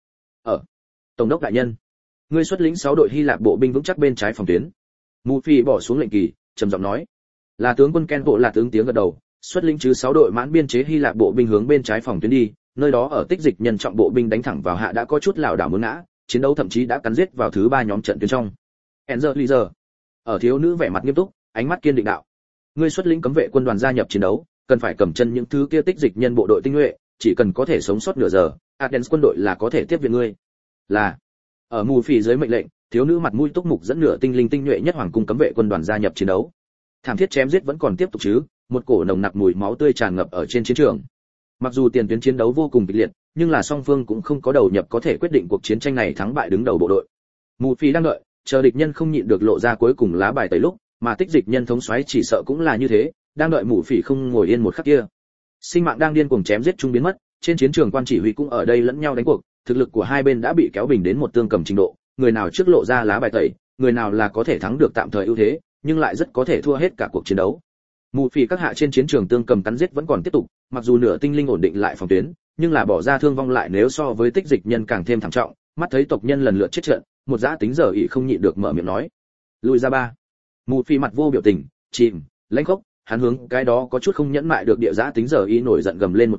Tổng đốc đại nhân, ngươi xuất lĩnh 6 đội Hy Lạp bộ binh vững chắc bên trái phòng tuyến. Mù Phỉ bỏ xuống lệnh kỳ, trầm giọng nói. Là tướng quân Ken Polat ứng tiếng gật đầu, xuất lĩnh chứ 6 đội mãn biên chế Hy Lạp bộ binh hướng bên trái phòng tuyến đi, nơi đó ở tích dịch nhân trọng bộ binh đánh thẳng vào hạ đã có chút lảo đảo muốn ngã, chiến đấu thậm chí đã cắn giết vào thứ 3 nhóm trận tuyến trong. Enzer, ở thiếu nữ vẻ mặt nghiêm túc, ánh mắt kiên định đạo. Ngươi xuất lĩnh cấm vệ quân đoàn gia nhập chiến đấu, cần phải cầm chân những thứ kia tích dịch nhân bộ đội tinh nhuệ, chỉ cần có thể sống sót nửa giờ, Athens quân đội là có thể tiếp viện ngươi. Là. Ở Mù Phỉ dưới mệnh lệnh, thiếu nữ mặt mũi túc mục dẫn nửa tinh linh tinh nhuệ nhất hoàng cung cấm vệ quân đoàn gia nhập chiến đấu. Thảm thiết chém giết vẫn còn tiếp tục chứ, một cổ nồng nặc mùi máu tươi tràn ngập ở trên chiến trường. Mặc dù tiền tuyến chiến đấu vô cùng kịch liệt, nhưng là song phương cũng không có đầu nhập có thể quyết định cuộc chiến tranh này thắng bại đứng đầu bộ đội. Mù Phỉ đang đợi, chờ địch nhân không nhịn được lộ ra cuối cùng lá bài tẩy lúc, mà tích dịch nhân thống soái chỉ sợ cũng là như thế, đang đợi Mù Phỉ không ngồi yên một khắc kia. Sinh mạng đang điên cuồng chém giết chung biến mất, trên chiến trường quan chỉ huy cũng ở đây lẫn nhau đánh cuộc, thực lực của hai bên đã bị kéo bình đến một tương cầm trình độ, người nào trước lộ ra lá bài tẩy, người nào là có thể thắng được tạm thời ưu thế, nhưng lại rất có thể thua hết cả cuộc chiến đấu. Mù Phỉ các hạ trên chiến trường tương cầm cắn giết vẫn còn tiếp tục, mặc dù nửa tinh linh ổn định lại phòng tuyến, nhưng là bỏ ra thương vong lại nếu so với tích dịch nhân càng thêm thảm trọng, mắt thấy tộc nhân lần lượt chết trận, một dã tính giờ ỷ không nhịn được mở miệng nói. Lùi ra ba. Mù Phỉ mặt vô biểu tình, chìm, lãnh khốc, hắn hướng cái đó có chút không nhẫn mại được địa dã tính giờ ý nổi giận gầm lên một tiếng,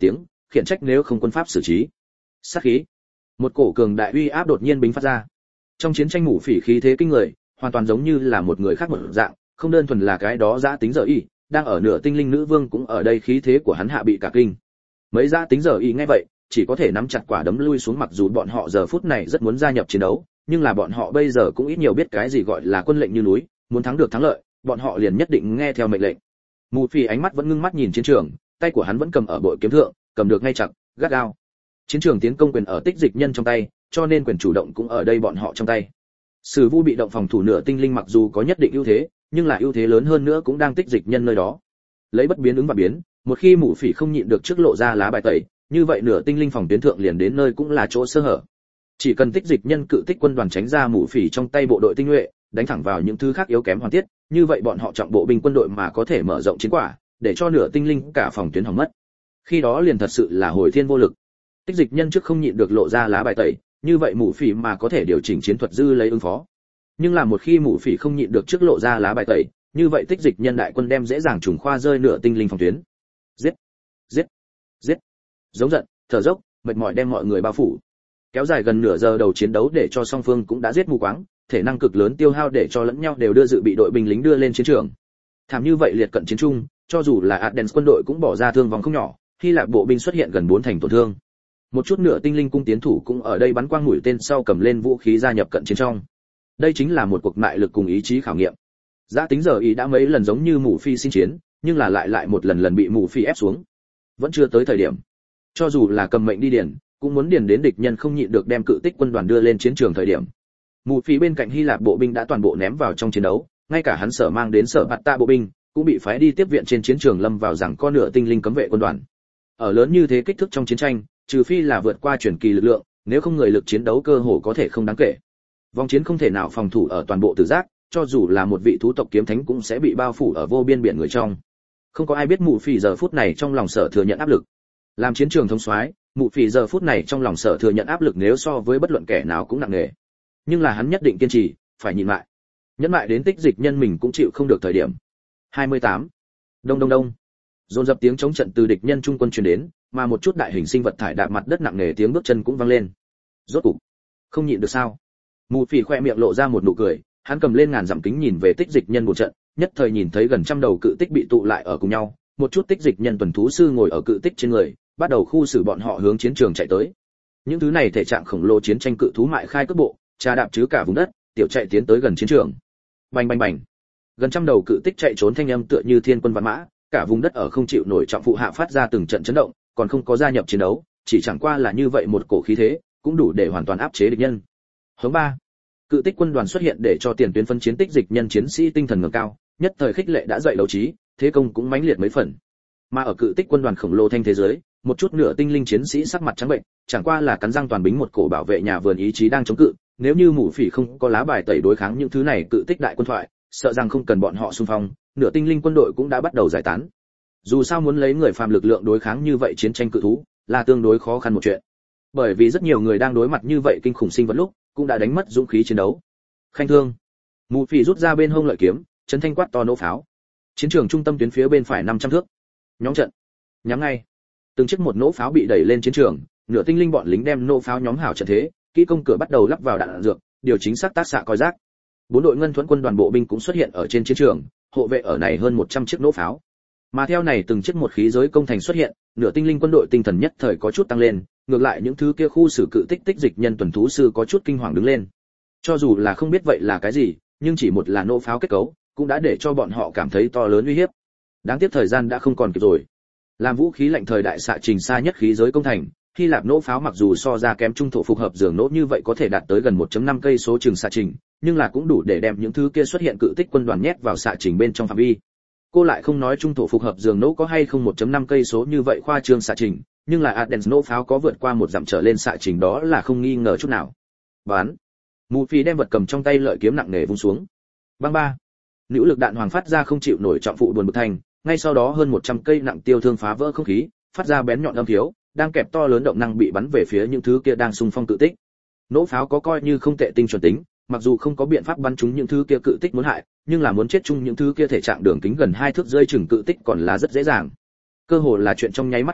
khiển trách nếu không quân pháp xử trí. Sát khí, một cổ cường đại uy áp đột nhiên bính phát ra. Trong chiến tranh mù phỉ khí thế kinh người, hoàn toàn giống như là một người khác một dạng, không đơn thuần là cái đó giã tính giờ y, đang ở nửa tinh linh nữ vương cũng ở đây khí thế của hắn hạ bị cả kinh. Mấy giã tính giờ y nghe vậy, chỉ có thể nắm chặt quả đấm lui xuống, mặc dù bọn họ giờ phút này rất muốn gia nhập chiến đấu, nhưng là bọn họ bây giờ cũng ít nhiều biết cái gì gọi là quân lệnh như núi, muốn thắng được thắng lợi, bọn họ liền nhất định nghe theo mệnh lệnh. Mù phỉ ánh mắt vẫn ngưng mắt nhìn chiến trường, tay của hắn vẫn cầm ở bội kiếm thượng, cầm được ngay chặt, gắt gao. Chiến trường tiến công quyền ở tích dịch nhân trong tay, cho nên quyền chủ động cũng ở đây bọn họ trong tay. Sử Vu bị động phòng thủ nửa tinh linh mặc dù có nhất định ưu thế, nhưng là ưu thế lớn hơn nữa cũng đang tích dịch nhân nơi đó. Lấy bất biến ứng và biến, một khi mù phỉ không nhịn được trước lộ ra lá bài tẩy, như vậy nửa tinh linh phòng tuyến thượng liền đến nơi cũng là chỗ sơ hở. Chỉ cần tích dịch nhân cự tích quân đoàn tránh ra mù phỉ trong tay bộ đội tinh nhuệ, đánh thẳng vào những thứ khác yếu kém hoàn tiết, như vậy bọn họ trọng bộ binh quân đội mà có thể mở rộng chiến quả, để cho nửa tinh linh cả phòng tuyến hỏng mất. Khi đó liền thật sự là hồi thiên vô lực. Tích dịch nhân trước không nhịn được lộ ra lá bài tẩy, như vậy mù phỉ mà có thể điều chỉnh chiến thuật dư lấy ứng phó. Nhưng là một khi mù phỉ không nhịn được trước lộ ra lá bài tẩy, như vậy tích dịch nhân đại quân đem dễ dàng trùng khoa rơi nửa tinh linh phòng tuyến. Giết, giết, giết. Giống giận, thở dốc, mệt mỏi đem mọi người bao phủ. Kéo dài gần nửa giờ đầu chiến đấu để cho song phương cũng đã giết mù quáng, thể năng cực lớn tiêu hao để cho lẫn nhau đều đưa dự bị đội binh lính đưa lên chiến trường. Thảm như vậy liệt cận chiến chung, cho dù là Athens quân đội cũng bỏ ra thương vong không nhỏ, Hy Lạp bộ binh xuất hiện gần 4 thành tổn thương. Một chút nửa tinh linh cung tiến thủ cũng ở đây bắn quang mũi tên sau cầm lên vũ khí gia nhập cận chiến trong. Đây chính là một cuộc mại lực cùng ý chí khảo nghiệm. Giá tính giờ ý đã mấy lần giống như mù phi xin chiến, nhưng là lại một lần bị mù phi ép xuống. Vẫn chưa tới thời điểm. Cho dù là cầm mệnh đi điền, cũng muốn điền đến địch nhân không nhịn được đem cự tích quân đoàn đưa lên chiến trường thời điểm. Mù phi bên cạnh Hy Lạp bộ binh đã toàn bộ ném vào trong chiến đấu, ngay cả hắn sở mang đến sở bạt tạ bộ binh cũng bị phái đi tiếp viện trên chiến trường lâm vào rằng con nửa tinh linh cấm vệ quân đoàn. Ở lớn như thế kích thước trong chiến tranh, trừ phi là vượt qua chuyển kỳ lực lượng, nếu không người lực chiến đấu cơ hồ có thể không đáng kể. Vòng chiến không thể nào phòng thủ ở toàn bộ tử giác, cho dù là một vị thú tộc kiếm thánh cũng sẽ bị bao phủ ở vô biên biển người trong. Không có ai biết mụ phỉ giờ phút này trong lòng sở thừa nhận áp lực. Làm chiến trường thông soái, mụ phỉ giờ phút này trong lòng sở thừa nhận áp lực nếu so với bất luận kẻ nào cũng nặng nề. Nhưng là hắn nhất định kiên trì, phải nhịn lại. Nhẫn lại đến tích dịch nhân mình cũng chịu không được thời điểm. 28. Đông đông đông. Dồn dập tiếng chống trận từ địch nhân trung quân truyền đến, mà một chút đại hình sinh vật thải đạp mặt đất nặng nề tiếng bước chân cũng vang lên. Rốt cục, không nhịn được sao? Mù phỉ khoe miệng lộ ra một nụ cười, hắn cầm lên ngàn dặm kính nhìn về tích dịch nhân một trận, nhất thời nhìn thấy gần trăm đầu cự tích bị tụ lại ở cùng nhau, một chút tích dịch nhân tuần thú sư ngồi ở cự tích trên người, bắt đầu khu xử bọn họ hướng chiến trường chạy tới. Những thứ này thể trạng khổng lồ chiến tranh cự thú mại khai cước bộ, trà đạp chứ cả vùng đất, tiểu chạy tiến tới gần chiến trường. Bành bành bành. Gần trăm đầu cự tích chạy trốn thanh âm tựa như thiên quân vạn mã, cả vùng đất ở không chịu nổi trọng phụ hạ phát ra từng trận chấn động, còn không có gia nhập chiến đấu, chỉ chẳng qua là như vậy một cổ khí thế, cũng đủ để hoàn toàn áp chế địch nhân. Hướng 3. Cự tích quân đoàn xuất hiện để cho tiền tuyến phân chiến tích dịch nhân chiến sĩ tinh thần ngẩng cao, nhất thời khích lệ đã dậy đấu trí, thế công cũng mãnh liệt mấy phần. Mà ở cự tích quân đoàn khổng lồ thanh thế giới, một chút nửa tinh linh chiến sĩ sắc mặt trắng bệnh, chẳng qua là cắn răng toàn bính một cổ bảo vệ nhà vườn ý chí đang chống cự, nếu như mù phỉ không có lá bài tẩy đối kháng những thứ này cự tích đại quân thoại, sợ rằng không cần bọn họ xung phong, nửa tinh linh quân đội cũng đã bắt đầu giải tán. Dù sao muốn lấy người phàm lực lượng đối kháng như vậy chiến tranh cự thú, là tương đối khó khăn một chuyện. Bởi vì rất nhiều người đang đối mặt như vậy kinh khủng sinh vật lúc, cũng đã đánh mất dũng khí chiến đấu. Khanh thương. Mù phỉ rút ra bên hông lợi kiếm, chấn thanh quát to nổ pháo. Chiến trường trung tâm tuyến phía bên phải 500 thước. Nhóm trận. Nhắm ngay. Từng chiếc một nổ pháo bị đẩy lên chiến trường, nửa tinh linh bọn lính đem nổ pháo nhóm hảo trận thế, kỹ công cửa bắt đầu lắp vào đạn dược, điều chính xác tác xạ coi rác. 4 đội ngân thuẫn quân đoàn bộ binh cũng xuất hiện ở trên chiến trường, hộ vệ ở này hơn 100 chiếc nổ pháo. Mà theo này từng chiếc một khí giới công thành xuất hiện, nửa tinh linh quân đội tinh thần nhất thời có chút tăng lên, ngược lại những thứ kia khu xử cự tích tích dịch nhân tuần thú sư có chút kinh hoàng đứng lên. Cho dù là không biết vậy là cái gì, nhưng chỉ một là nổ pháo kết cấu, cũng đã để cho bọn họ cảm thấy to lớn uy hiếp. Đáng tiếc thời gian đã không còn kịp rồi. Làm vũ khí lạnh thời đại xạ trình xa nhất khí giới công thành, Hy Lạp nổ pháo mặc dù so ra kém trung thổ phục hợp giường nổ như vậy có thể đạt tới gần 1.5 cây số trường xạ trình, nhưng là cũng đủ để đem những thứ kia xuất hiện cự tích quân đoàn nhét vào xạ trình bên trong phạm vi. Cô lại không nói trung thổ phục hợp giường nổ có hay không 1.5 cây số như vậy khoa trương xạ trình, nhưng là Athens nổ pháo có vượt qua một dặm trở lên xạ trình đó là không nghi ngờ chút nào. Bán. Mù phỉ đem vật cầm trong tay lợi kiếm nặng nề vung xuống. Bang ba. Nữu lực đạn hoàng phát ra không chịu nổi trọng phụ buồn bực thành, ngay sau đó hơn 100 cây nặng tiêu thương phá vỡ không khí, phát ra bén nhọn âm thiếu, đang kẹp to lớn động năng bị bắn về phía những thứ kia đang xung phong cự tích. Nổ pháo có coi như không tệ tinh chuẩn tính, mặc dù không có biện pháp bắn trúng những thứ kia cự tích muốn hại, nhưng là muốn chết chung những thứ kia thể trạng đường kính gần 2 thước rơi chừng cự tích còn là rất dễ dàng. Cơ hồ là chuyện trong nháy mắt tình,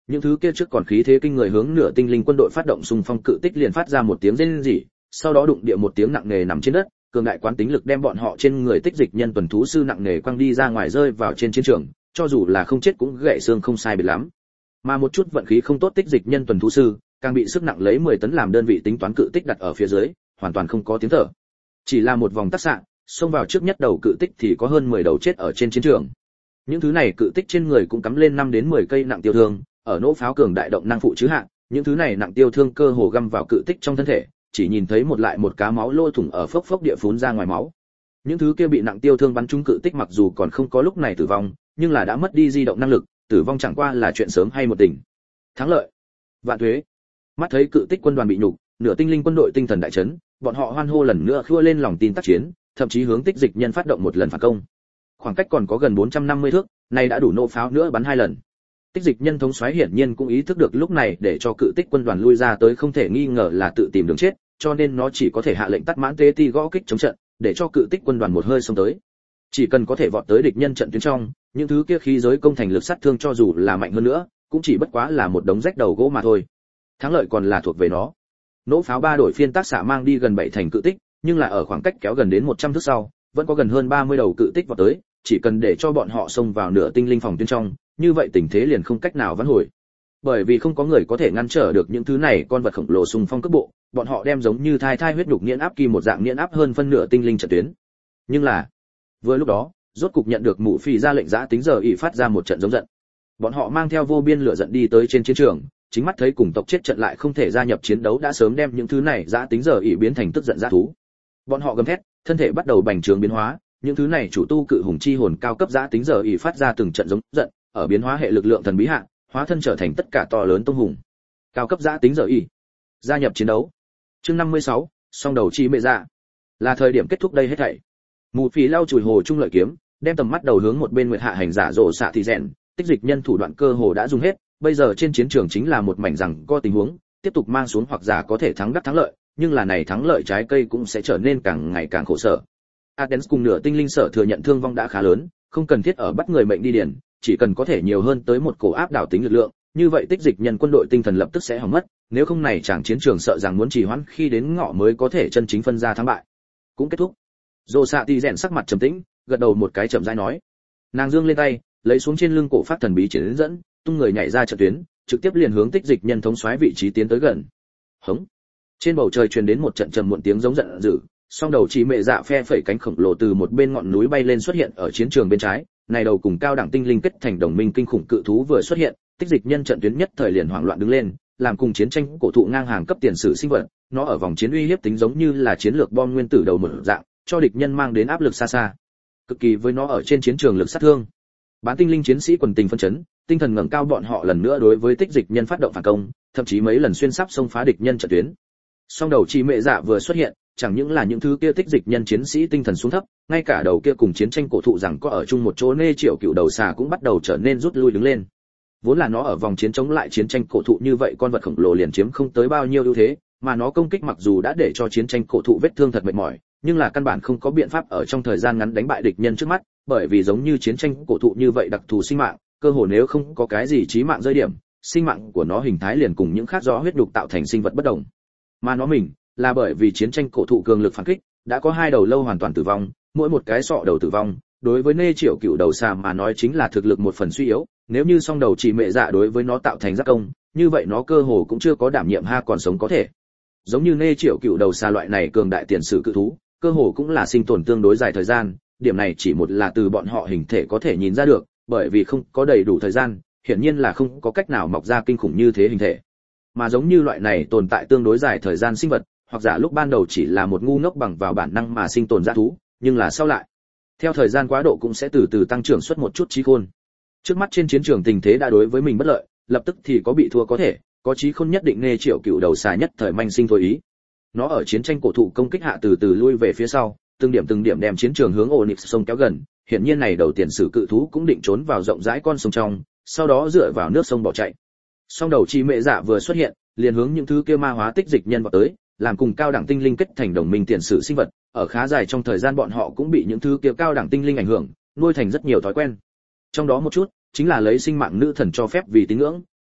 những thứ kia trước còn khí thế kinh người hướng nửa tinh linh quân đội phát động xung phong cự tích liền phát ra một tiếng rên rỉ, sau đó đụng địa một tiếng nặng nề nằm trên đất, cường đại quán tính lực đem bọn họ trên người tích dịch nhân tuần thú sư nặng nề quăng đi ra ngoài rơi vào trên chiến trường, cho dù là không chết cũng gãy xương không sai biệt lắm. Mà một chút vận khí không tốt tích dịch nhân tuần thú sư, càng bị sức nặng lấy 10 tấn làm đơn vị tính toán cự tích đặt ở phía dưới, hoàn toàn không có tiếng thở. Chỉ là một vòng tác xạ, xông vào trước nhất đầu cự tích thì có hơn 10 đầu chết ở trên chiến trường. Những thứ này cự tích trên người cũng cắm lên 5 đến 10 cây nặng tiêu thương, ở nỗ pháo cường đại động năng phụ chứ hạ, những thứ này nặng tiêu thương cơ hồ găm vào cự tích trong thân thể, chỉ nhìn thấy một lại một cá máu lỗ thủng ở phốc phốc địa phún ra ngoài máu. Những thứ kia bị nặng tiêu thương bắn trúng cự tích mặc dù còn không có lúc này tử vong, nhưng là đã mất đi di động năng lực, tử vong chẳng qua là chuyện sớm hay một tình. Thắng lợi, vạn tuế. Mắt thấy cự tích quân đoàn bị nhục, nửa tinh linh quân đội tinh thần đại chấn, bọn họ hoan hô lần nữa khua lên lòng tin tác chiến, thậm chí hướng tích dịch nhân phát động một lần phản công. Khoảng cách còn có gần 450 thước, này đã đủ nổ pháo nữa bắn 2 lần. Tích dịch nhân thống soái hiển nhiên cũng ý thức được lúc này để cho cự tích quân đoàn lui ra tới không thể nghi ngờ là tự tìm đường chết, cho nên nó chỉ có thể hạ lệnh tắt mãn tê ti gõ kích chống trận, để cho cự tích quân đoàn một hơi xông tới. Chỉ cần có thể vọt tới địch nhân trận tuyến trong, những thứ kia khí giới công thành lực sát thương cho dù là mạnh hơn nữa, cũng chỉ bất quá là một đống rách đầu gỗ mà thôi. Thắng lợi còn là thuộc về nó. Nỗ pháo 3 đội phiên tác xạ mang đi gần 7 thành cự tích, nhưng là ở khoảng cách kéo gần đến 100 thước sau, vẫn có gần hơn 30 đầu cự tích vọt tới, chỉ cần để cho bọn họ xông vào nửa tinh linh phòng tuyến trong, như vậy tình thế liền không cách nào vãn hồi. Bởi vì không có người có thể ngăn trở được những thứ này con vật khổng lồ xung phong cấp bộ, bọn họ đem giống như thai huyết nhục nghiền áp kim một dạng nghiền áp hơn phân nửa tinh linh trận tuyến. Nhưng là, vừa lúc đó, rốt cục nhận được mụ phì ra lệnh giã tính giờ ỉ phát ra một trận giống giận. Bọn họ mang theo vô biên lửa giận đi tới trên chiến trường, chính mắt thấy cùng tộc chết trận lại không thể gia nhập chiến đấu đã sớm đem những thứ này giã tính giờ ỉ biến thành tức giận dã thú. Bọn họ gầm thét, thân thể bắt đầu bành trướng biến hóa, những thứ này chủ tu cự hùng chi hồn cao cấp giã tính giờ ỉ phát ra từng trận giống giận, ở biến hóa hệ lực lượng thần bí hạ, hóa thân trở thành tất cả to lớn tông hùng. Cao cấp giã tính giờ ỉ, gia nhập chiến đấu. Chương 56, song đầu chi mẹ dạ. Là thời điểm kết thúc đây hết thảy. Mù phì lau chùi hồ trung lợi kiếm, đem tầm mắt đầu hướng một bên nguyệt hạ hành giả rồ xạ thì rèn, tích dịch nhân thủ đoạn cơ hồ đã dùng hết, bây giờ trên chiến trường chính là một mảnh rằng có tình huống, tiếp tục mang xuống hoặc giả có thể thắng đắc thắng lợi, nhưng là này thắng lợi trái cây cũng sẽ trở nên càng ngày càng khổ sở. Athens cùng nửa tinh linh sở thừa nhận thương vong đã khá lớn, không cần thiết ở bắt người mệnh đi điển, chỉ cần có thể nhiều hơn tới một cổ áp đảo tính lực lượng, như vậy tích dịch nhân quân đội tinh thần lập tức sẽ hỏng mất, nếu không này chẳng chiến trường sợ rằng muốn trì hoãn khi đến ngọ mới có thể chân chính phân ra thắng bại. Cũng kết thúc. Dô xạ tỷ rèn sắc mặt trầm tĩnh, gật đầu một cái chậm rãi nói. Nàng giương lên tay, lấy xuống trên lưng cổ phát thần bí chiến dẫn, tung người nhảy ra trận tuyến, trực tiếp liền hướng tích dịch nhân thống soái vị trí tiến tới gần. Hống. Trên bầu trời truyền đến một trận trầm muộn tiếng giống giận dữ, song đầu chỉ mẹ dạ phe phẩy cánh khổng lồ từ một bên ngọn núi bay lên xuất hiện ở chiến trường bên trái, này đầu cùng cao đẳng tinh linh kết thành đồng minh kinh khủng cự thú vừa xuất hiện, tích dịch nhân trận tuyến nhất thời liền hoảng loạn đứng lên, làm cùng chiến tranh cổ thụ ngang hàng cấp tiền sử sinh vật, nó ở vòng chiến uy hiếp tính giống như là chiến lược bom nguyên tử đầu một dạng, cho địch nhân mang đến áp lực xa xa. Cực kỳ với nó ở trên chiến trường lực sát thương. Bán tinh linh chiến sĩ quần tình phân chấn, tinh thần ngẩng cao bọn họ lần nữa đối với tích dịch nhân phát động phản công, thậm chí mấy lần xuyên sắp xông phá địch nhân trận tuyến. Song đầu chi mẹ dạ vừa xuất hiện, chẳng những là những thứ kia tích dịch nhân chiến sĩ tinh thần xuống thấp, ngay cả đầu kia cùng chiến tranh cổ thụ rằng có ở chung một chỗ nê triệu cựu đầu xà cũng bắt đầu trở nên rút lui đứng lên. Vốn là nó ở vòng chiến chống lại chiến tranh cổ thụ như vậy con vật khổng lồ liền chiếm không tới bao nhiêu ưu thế, mà nó công kích mặc dù đã để cho chiến tranh cổ thụ vết thương thật mệt mỏi, nhưng là căn bản không có biện pháp ở trong thời gian ngắn đánh bại địch nhân trước mắt, bởi vì giống như chiến tranh cổ thụ như vậy đặc thù sinh mạng, cơ hồ nếu không có cái gì chí mạng rơi điểm, sinh mạng của nó hình thái liền cùng những khác do huyết nhục tạo thành sinh vật bất đồng. Mà nó mình, là bởi vì chiến tranh cổ thụ cường lực phản kích, đã có 2 đầu lâu hoàn toàn tử vong, mỗi một cái sọ đầu tử vong, đối với nê triệu cựu đầu xà mà nói chính là thực lực một phần suy yếu, nếu như song đầu chỉ mẹ dạ đối với nó tạo thành giác công, như vậy nó cơ hồ cũng chưa có đảm nhiệm ha còn sống có thể. Giống như nê triệu cựu đầu xà loại này cường đại tiền sử cự thú, cơ hồ cũng là sinh tồn tương đối dài thời gian, điểm này chỉ một là từ bọn họ hình thể có thể nhìn ra được, bởi vì không có đầy đủ thời gian, hiển nhiên là không có cách nào mọc ra kinh khủng như thế hình thể. Mà giống như loại này tồn tại tương đối dài thời gian sinh vật, hoặc giả lúc ban đầu chỉ là một ngu ngốc bằng vào bản năng mà sinh tồn dã thú, nhưng là sau lại, theo thời gian quá độ cũng sẽ từ từ tăng trưởng suất một chút trí khôn. Trước mắt trên chiến trường tình thế đã đối với mình bất lợi, lập tức thì có bị thua có thể, có trí khôn nhất định nê triệu cựu đầu xà nhất thời manh sinh thôi ý. Nó ở chiến tranh cổ thụ công kích hạ từ từ lui về phía sau, từng điểm đem chiến trường hướng Onyx sông kéo gần, hiển nhiên này đầu tiền sử cự thú cũng định trốn vào rộng rãi con sông trong, sau đó dựa vào nước sông bỏ chạy. Song đầu chi mẹ dạ vừa xuất hiện, liền hướng những thứ kia ma hóa tích dịch nhân vào tới, làm cùng cao đẳng tinh linh kết thành đồng minh tiền sử sinh vật, ở khá dài trong thời gian bọn họ cũng bị những thứ kia cao đẳng tinh linh ảnh hưởng, nuôi thành rất nhiều thói quen. Trong đó một chút chính là lấy sinh mạng nữ thần cho phép vì tín ngưỡng,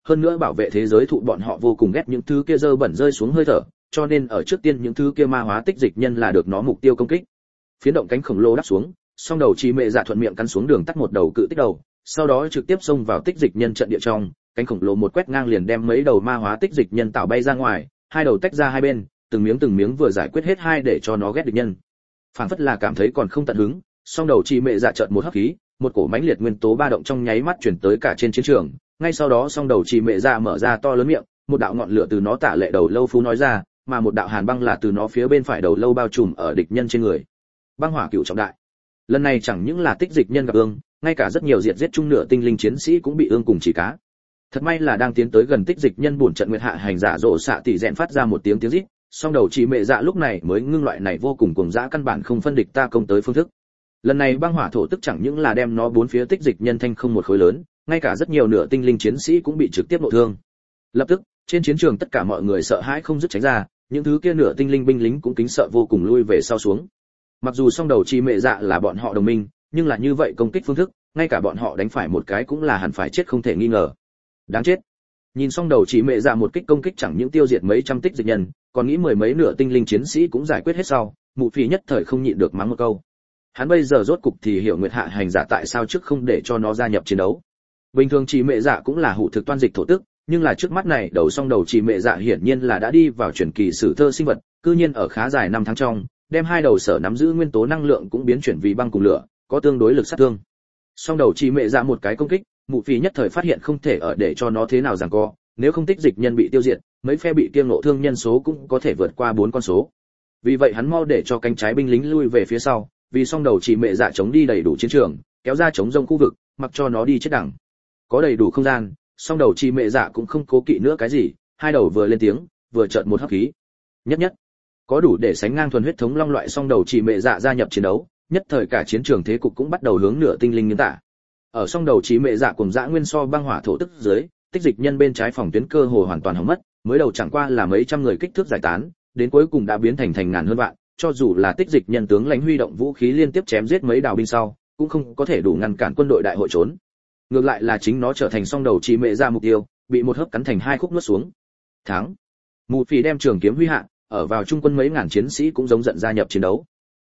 hơn nữa bảo vệ thế giới thụ bọn họ vô cùng ghét những thứ kia dơ bẩn rơi xuống hơi thở, cho nên ở trước tiên những thứ kia ma hóa tích dịch nhân là được nó mục tiêu công kích. Phiến động cánh khổng lồ đáp xuống, song đầu chi mẹ dạ thuận miệng cắn xuống đường tắt một đầu cự tích đầu, sau đó trực tiếp xông vào tích dịch nhân trận địa trong, cánh khổng lồ một quét ngang liền đem mấy đầu ma hóa tích dịch nhân tạo bay ra ngoài, hai đầu tách ra hai bên, từng miếng vừa giải quyết hết hai để cho nó ghét địch nhân. Phảng phất là cảm thấy còn không tận hứng, song đầu chi mẹ dạ chợt một hấp khí, một cổ mãnh liệt nguyên tố ba động trong nháy mắt truyền tới cả trên chiến trường, ngay sau đó song đầu chi mẹ dạ mở ra to lớn miệng, một đạo ngọn lửa từ nó tả lệ đầu lâu phú nói ra, mà một đạo hàn băng là từ nó phía bên phải đầu lâu bao trùm ở địch nhân trên người. Băng hỏa cửu trọng đại. Lần này chẳng những là tích dịch nhân gặp ương, ngay cả rất nhiều diệt giết chung nửa tinh linh chiến sĩ cũng bị ương cùng chỉ cá. Thật may là đang tiến tới gần tích dịch nhân bổn trận nguyệt hạ hành giả rộ xạ tỷ rèn phát ra một tiếng rít, song đầu chỉ mẹ dạ lúc này mới ngưng loại này vô cùng cuồng dã căn bản không phân địch ta công tới phương thức. Lần này băng hỏa thổ tức chẳng những là đem nó bốn phía tích dịch nhân thanh không một khối lớn, ngay cả rất nhiều nửa tinh linh chiến sĩ cũng bị trực tiếp nội thương. Lập tức, trên chiến trường tất cả mọi người sợ hãi không dứt tránh ra, những thứ kia nửa tinh linh binh lính cũng kính sợ vô cùng lui về sau xuống. Mặc dù song đầu chi mẹ dạ là bọn họ đồng minh, nhưng là như vậy công kích phương thức, ngay cả bọn họ đánh phải một cái cũng là hẳn phải chết không thể nghi ngờ. Đáng chết. Nhìn song đầu chỉ mẹ dạ một kích công kích chẳng những tiêu diệt mấy trăm tích dịch nhân, còn nghĩ mười mấy nửa tinh linh chiến sĩ cũng giải quyết hết sau, mụ phỉ nhất thời không nhịn được mắng một câu. Hắn bây giờ rốt cục thì hiểu nguyệt hạ hành giả tại sao trước không để cho nó gia nhập chiến đấu. Bình thường chỉ mẹ dạ cũng là hủ thực toan dịch thổ tức, nhưng là trước mắt này đầu song đầu chỉ mẹ dạ hiển nhiên là đã đi vào truyền kỳ sử thơ sinh vật, cư nhiên ở khá dài năm tháng trong, đem hai đầu sở nắm giữ nguyên tố năng lượng cũng biến chuyển vì băng cùng lửa, có tương đối lực sát thương. Song đầu chỉ mẹ dạ một cái công kích, mụ phỉ nhất thời phát hiện không thể ở để cho nó thế nào giằng co, nếu không tích dịch nhân bị tiêu diệt, mấy phe bị kiêng nộ thương nhân số cũng có thể vượt qua 4 con số. Vì vậy hắn mau để cho cánh trái binh lính lui về phía sau, vì song đầu chỉ mẹ dạ chống đi đầy đủ chiến trường, kéo ra chống rông khu vực, mặc cho nó đi chết đẳng. Có đầy đủ không gian, song đầu chỉ mẹ dạ cũng không cố kỵ nữa cái gì, hai đầu vừa lên tiếng, vừa chợt một hấp khí. Nhất có đủ để sánh ngang thuần huyết thống long loại song đầu chỉ mẹ dạ gia nhập chiến đấu, nhất thời cả chiến trường thế cục cũng bắt đầu hướng nửa tinh linh nghiêng tả. Ở song đầu chỉ mẹ dạ cùng dã nguyên so băng hỏa thổ tức dưới, tích dịch nhân bên trái phòng tuyến cơ hồ hoàn toàn hỏng mất, mới đầu chẳng qua là mấy trăm người kích thước giải tán, đến cuối cùng đã biến thành ngàn hơn vạn, cho dù là tích dịch nhân tướng lãnh huy động vũ khí liên tiếp chém giết mấy đào binh sau, cũng không có thể đủ ngăn cản quân đội đại hội trốn. Ngược lại là chính nó trở thành song đầu chỉ mẹ ra mục tiêu, bị một hớp cắn thành hai khúc nuốt xuống. Thắng. Mù Phỉ đem trường kiếm huy hạ, ở vào trung quân mấy ngàn chiến sĩ cũng giống giận gia nhập chiến đấu.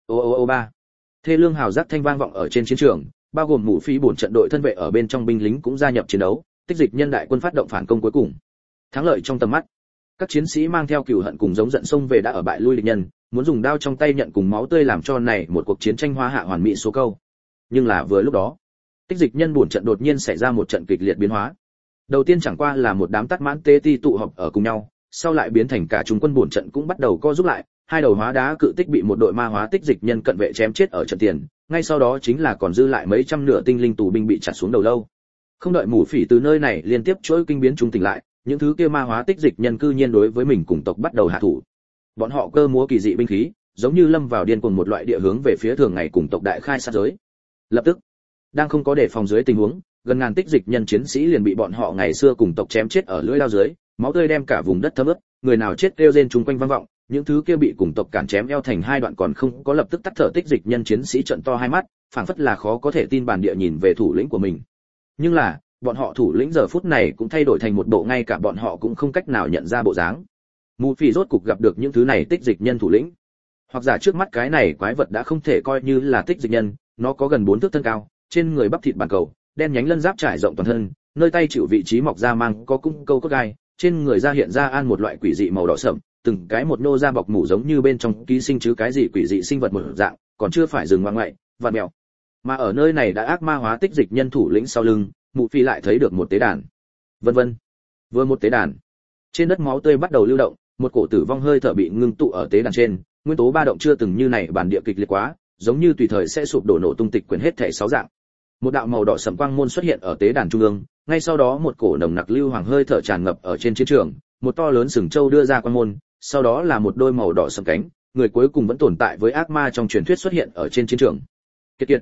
Ô ba. Thê lương hào giác thanh vang vọng ở trên chiến trường, bao gồm Mù Phỉ bổn trận đội thân vệ ở bên trong binh lính cũng gia nhập chiến đấu, tích dịch nhân đại quân phát động phản công cuối cùng. Thắng lợi trong tầm mắt. Các chiến sĩ mang theo cừu hận cùng giống giận xông về đã ở bại lui địch nhân, muốn dùng đao trong tay nhận cùng máu tươi làm cho này một cuộc chiến tranh hoa hạ hoàn mỹ số câu. Nhưng là vừa lúc đó, tích dịch nhân bổn trận đột nhiên xảy ra một trận kịch liệt biến hóa. Đầu tiên chẳng qua là một đám tát mãn tế ti tụ họp ở cùng nhau, sau lại biến thành cả trung quân bổn trận cũng bắt đầu co rút lại, hai đầu hóa đá cự tích bị một đội ma hóa tích dịch nhân cận vệ chém chết ở trận tiền, ngay sau đó chính là còn dư lại mấy trăm nửa tinh linh tù binh bị chặt xuống đầu lâu. Không đợi Mù Phỉ từ nơi này liên tiếp chuỗi kinh biến trung tỉnh lại, những thứ kia ma hóa tích dịch nhân cư nhiên đối với mình cùng tộc bắt đầu hạ thủ. Bọn họ cơ múa kỳ dị binh khí, giống như lâm vào điên cuồng một loại địa hướng về phía thường ngày cùng tộc đại khai sát giới. Lập tức, đang không có đề phòng dưới tình huống, gần ngàn tích dịch nhân chiến sĩ liền bị bọn họ ngày xưa cùng tộc chém chết ở lưỡi dao dưới, máu tươi đem cả vùng đất thấm ướt, người nào chết kêu rên chung quanh vang vọng, những thứ kia bị cùng tộc cản chém eo thành hai đoạn còn không có lập tức tắt thở tích dịch nhân chiến sĩ trợn to hai mắt, phảng phất là khó có thể tin bản địa nhìn về thủ lĩnh của mình. Nhưng là, bọn họ thủ lĩnh giờ phút này cũng thay đổi thành một bộ ngay cả bọn họ cũng không cách nào nhận ra bộ dáng. Mù Phỉ rốt cục gặp được những thứ này tích dịch nhân thủ lĩnh. Hoặc giả trước mắt cái này quái vật đã không thể coi như là tích dịch nhân, nó có gần 4 thước thân cao, trên người bắp thịt bản cầu, đen nhánh lân giáp trải rộng toàn thân, nơi tay chịu vị trí mọc ra mang có cung câu cốt gai, trên người da hiện ra an một loại quỷ dị màu đỏ sẫm, từng cái một nô da bọc mủ giống như bên trong ký sinh chứ cái gì quỷ dị sinh vật một dạng, còn chưa phải dừng ngoan ngoại, vặn mèo. Mà ở nơi này đã ác ma hóa tích dịch nhân thủ lĩnh sau lưng, Mụ Phi lại thấy được một tế đàn. Vân vân. Vừa một tế đàn, trên đất máu tươi bắt đầu lưu động, một cổ tử vong hơi thở bị ngưng tụ ở tế đàn trên, nguyên tố ba động chưa từng như này bản địa kịch liệt quá, giống như tùy thời sẽ sụp đổ nổ tung tịch quyển hết thảy 6 dạng. Một đạo màu đỏ sẫm quang môn xuất hiện ở tế đàn trung ương, ngay sau đó một cổ nồng nặc lưu hoàng hơi thở tràn ngập ở trên chiến trường, một to lớn sừng châu đưa ra quang môn, sau đó là một đôi màu đỏ sẫm cánh, người cuối cùng vẫn tồn tại với ác ma trong truyền thuyết xuất hiện ở trên chiến trường. Kiệt.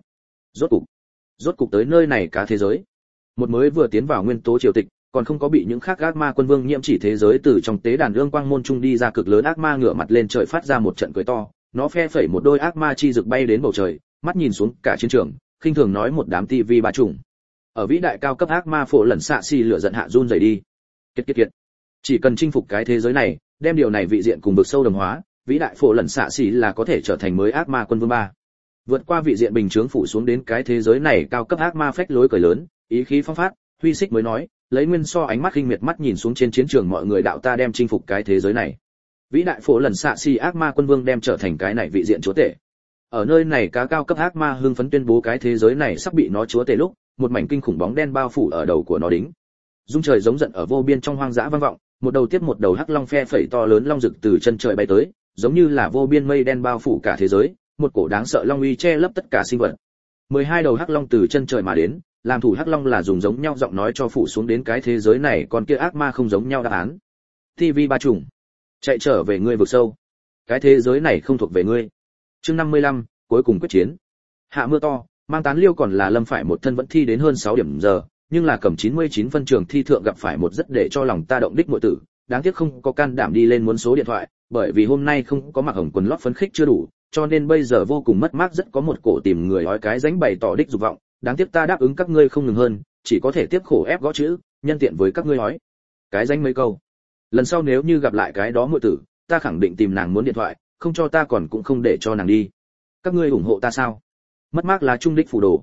Rốt cục tới nơi này cả thế giới. Một mới vừa tiến vào nguyên tố triều tịch, còn không có bị những khác ác ma quân vương nhiễm chỉ thế giới từ trong tế đàn ương quang môn trung đi ra cực lớn ác ma ngửa mặt lên trời phát ra một trận cười to, nó phe phẩy một đôi ác ma chi rực bay đến bầu trời, mắt nhìn xuống cả chiến trường, khinh thường nói một đám tivi ba trùng. Ở vĩ đại cao cấp ác ma phổ lần xạ xì lửa giận hạ run rẩy đi. Kiệt. Chỉ cần chinh phục cái thế giới này, đem điều này vị diện cùng vực sâu đồng hóa, vĩ đại phổ lần xạ xỉ là có thể trở thành mới ác ma quân vương 3. Vượt qua vị diện bình chướng phủ xuống đến cái thế giới này cao cấp ác ma phách lối cười lớn, ý khí phong phát, huy xích mới nói, lấy nguyên so ánh mắt khinh miệt mắt nhìn xuống trên chiến trường mọi người đạo ta đem chinh phục cái thế giới này. Vĩ đại phổ lần xạ xỉ ác ma quân vương đem trở thành cái này vị diện chúa tể. Ở nơi này cá cao cấp ác ma hưng phấn tuyên bố cái thế giới này sắp bị nó chúa tể lúc, một mảnh kinh khủng bóng đen bao phủ ở đầu của nó đính. Dung trời giống giận ở vô biên trong hoang dã vang vọng, một đầu tiếp một đầu hắc long phe phẩy to lớn long rực từ chân trời bay tới, giống như là vô biên mây đen bao phủ cả thế giới, một cổ đáng sợ long uy che lấp tất cả sinh vật. 12 đầu hắc long từ chân trời mà đến, làm thủ hắc long là dùng giống nhau giọng nói cho phủ xuống đến cái thế giới này, còn kia ác ma không giống nhau đáp án. TV ba trùng, chạy trở về ngươi vực sâu. Cái thế giới này không thuộc về ngươi. Chương 55, cuối cùng quyết chiến. Hạ mưa to, mang tán liêu còn là lâm phải một thân vẫn thi đến hơn 6 điểm giờ, nhưng là cầm 99 phân trường thi thượng gặp phải một rất để cho lòng ta động đích muội tử, đáng tiếc không có can đảm đi lên muốn số điện thoại, bởi vì hôm nay không có mặc hồng quần lót phấn khích chưa đủ, cho nên bây giờ vô cùng mất mát, rất có một cổ tìm người ói cái ránh bày tỏ đích dục vọng, đáng tiếc ta đáp ứng các ngươi không ngừng hơn, chỉ có thể tiếp khổ ép gõ chữ, nhân tiện với các ngươi nói cái ránh mấy câu. Lần sau nếu như gặp lại cái đó muội tử, ta khẳng định tìm nàng muốn điện thoại, không cho ta còn cũng không để cho nàng đi. Các ngươi ủng hộ ta sao? Mất mát là trung đích phù đồ.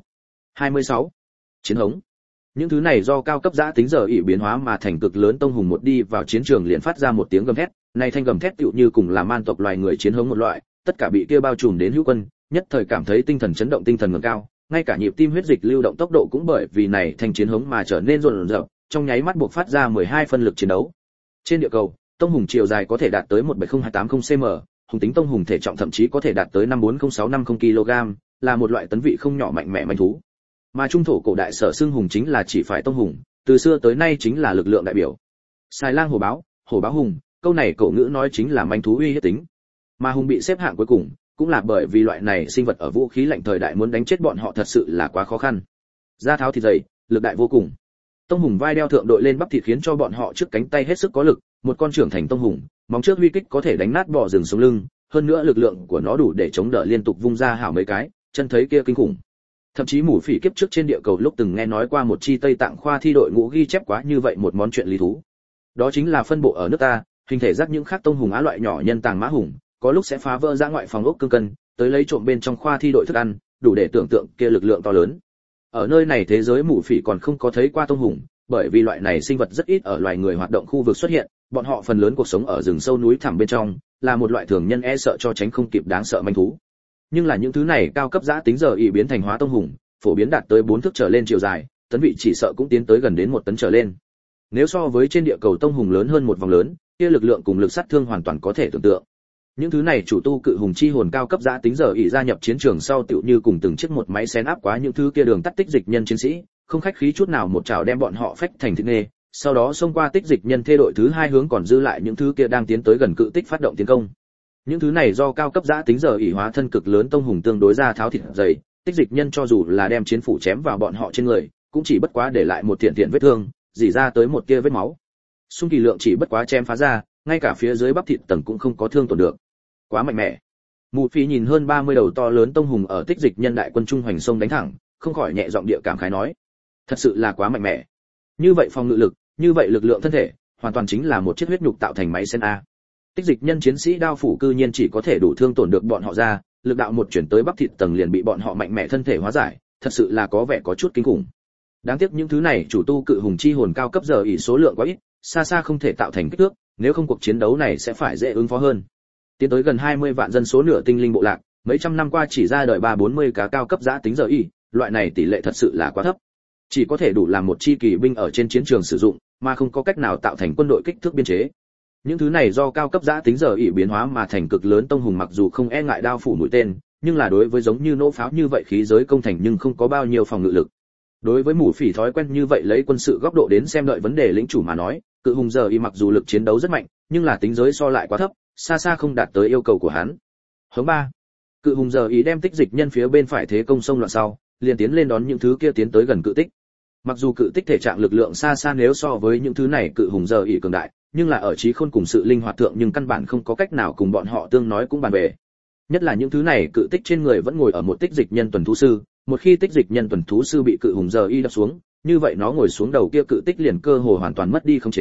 26. Chiến hống. Những thứ này do cao cấp giã tính giờ ỷ biến hóa mà thành cực lớn tông hùng một đi vào chiến trường liền phát ra một tiếng gầm thét, này thanh gầm thét tựu như cùng là man tộc loài người chiến hống một loại, tất cả bị kia bao trùm đến hữu quân, nhất thời cảm thấy tinh thần chấn động, tinh thần ngẩng cao, ngay cả nhịp tim huyết dịch lưu động tốc độ cũng bởi vì này thanh chiến hống mà trở nên rộn rợn, trong nháy mắt buộc phát ra 12 phân lực chiến đấu. Trên địa cầu, tông hùng chiều dài có thể đạt tới 170-280 cm, hùng tính tông hùng thể trọng thậm chí có thể đạt tới 540-650 kg, là một loại tấn vị không nhỏ mạnh mẽ manh thú. Mà trung thổ cổ đại sở xưng hùng chính là chỉ phải tông hùng, từ xưa tới nay chính là lực lượng đại biểu. Xài lang hổ báo hùng, câu này cổ ngữ nói chính là manh thú uy hiếp tính. Mà hùng bị xếp hạng cuối cùng, cũng là bởi vì loại này sinh vật ở vũ khí lạnh thời đại muốn đánh chết bọn họ thật sự là quá khó khăn. Da tháo thịt dày, lực đại vô cùng. Tông hùng vai đeo thượng đội lên bắp thịt khiến cho bọn họ trước cánh tay hết sức có lực, một con trưởng thành tông hùng, móng trước huy kích có thể đánh nát bò rừng sống lưng, hơn nữa lực lượng của nó đủ để chống đỡ liên tục vung ra hảo mấy cái, chân thấy kia kinh khủng. Thậm chí mù phỉ kiếp trước trên địa cầu lúc từng nghe nói qua một chi Tây Tạng khoa thi đội ngũ ghi chép quá như vậy một món chuyện lý thú. Đó chính là phân bộ ở nước ta, hình thể rắc những khác tông hùng á loại nhỏ nhân tàng mã hùng, có lúc sẽ phá vỡ ra ngoại phòng ốc cương cân, tới lấy trộm bên trong khoa thi đội thức ăn, đủ để tưởng tượng kia lực lượng to lớn. Ở nơi này thế giới mù phỉ còn không có thấy qua tông hùng, bởi vì loại này sinh vật rất ít ở loài người hoạt động khu vực xuất hiện, bọn họ phần lớn cuộc sống ở rừng sâu núi thẳm bên trong, là một loại thường nhân e sợ cho tránh không kịp đáng sợ manh thú. Nhưng là những thứ này cao cấp giã tính giờ ỷ biến thành hóa tông hùng, phổ biến đạt tới 4 thước trở lên chiều dài, tấn vị chỉ sợ cũng tiến tới gần đến 1 tấn trở lên. Nếu so với trên địa cầu tông hùng lớn hơn một vòng lớn, kia lực lượng cùng lực sát thương hoàn toàn có thể tưởng tượng. Những thứ này chủ tu cự hùng chi hồn cao cấp giã tính giờ ỷ gia nhập chiến trường sau tựu như cùng từng chiếc một máy xén áp quá những thứ kia đường tắt tích dịch nhân chiến sĩ, không khách khí chút nào một chảo đem bọn họ phách thành thịt nê, sau đó xông qua tích dịch nhân thê đội thứ 2 hướng còn dư lại những thứ kia đang tiến tới gần cự tích phát động tiến công. Những thứ này do cao cấp giã tính giờ ỷ hóa thân cực lớn tông hùng tương đối ra tháo thịt dày, tích dịch nhân cho dù là đem chiến phủ chém vào bọn họ trên người, cũng chỉ bất quá để lại một thiện vết thương, rỉ ra tới một tia vết máu. Xung kỳ lượng chỉ bất quá chém phá ra, ngay cả phía dưới bắp thịt tầng cũng không có thương tổn được. Quá mạnh mẽ. Mù Phi nhìn hơn 30 đầu to lớn tông hùng ở tích dịch nhân đại quân trung hoành sông đánh thẳng, không khỏi nhẹ giọng địa cảm khái nói: thật sự là quá mạnh mẽ. Như vậy phòng ngự lực, như vậy lực lượng thân thể, hoàn toàn chính là một chiếc huyết nhục tạo thành máy sen a. Tích dịch nhân chiến sĩ đao phủ cư nhiên chỉ có thể đủ thương tổn được bọn họ ra, lực đạo một chuyển tới bắp thịt tầng liền bị bọn họ mạnh mẽ thân thể hóa giải, thật sự là có vẻ có chút kinh khủng. Đáng tiếc những thứ này chủ tu cự hùng chi hồn cao cấp giờ ỷ số lượng quá ít, xa xa không thể tạo thành kích thước, nếu không cuộc chiến đấu này sẽ phải dễ ứng phó hơn. Tiến tới gần 20 vạn dân số nửa tinh linh bộ lạc, mấy trăm năm qua chỉ ra đời 340 cá cao cấp giã tính giờ ỷ, loại này tỷ lệ thật sự là quá thấp. Chỉ có thể đủ làm một chi kỳ binh ở trên chiến trường sử dụng, mà không có cách nào tạo thành quân đội kích thước biên chế. Những thứ này do cao cấp giã tính giờ ỷ biến hóa mà thành cực lớn tông hùng mặc dù không e ngại đao phủ mũi tên, nhưng là đối với giống như nỗ pháo như vậy khí giới công thành nhưng không có bao nhiêu phòng ngự lực. Đối với mù phỉ thói quen như vậy lấy quân sự góc độ đến xem đợi vấn đề lĩnh chủ mà nói, cự hùng giờ ỷ mặc dù lực chiến đấu rất mạnh, nhưng là tính giới so lại quá thấp, xa xa không đạt tới yêu cầu của hắn. Hướng 3. Cự hùng giờ ỷ đem tích dịch nhân phía bên phải thế công sông loạn sau, liền tiến lên đón những thứ kia tiến tới gần cự tích. Mặc dù cự tích thể trạng lực lượng xa xa nếu so với những thứ này cự hùng giờ ỷ cường đại, nhưng là ở trí khôn cùng sự linh hoạt thượng nhưng căn bản không có cách nào cùng bọn họ tương nói cũng bàn về. Nhất là những thứ này cự tích trên người vẫn ngồi ở một tích dịch nhân tuần thú sư, một khi tích dịch nhân tuần thú sư bị cự hùng giờ y đập xuống, như vậy nó ngồi xuống đầu kia cự tích liền cơ hồ hoàn toàn mất đi khống chế,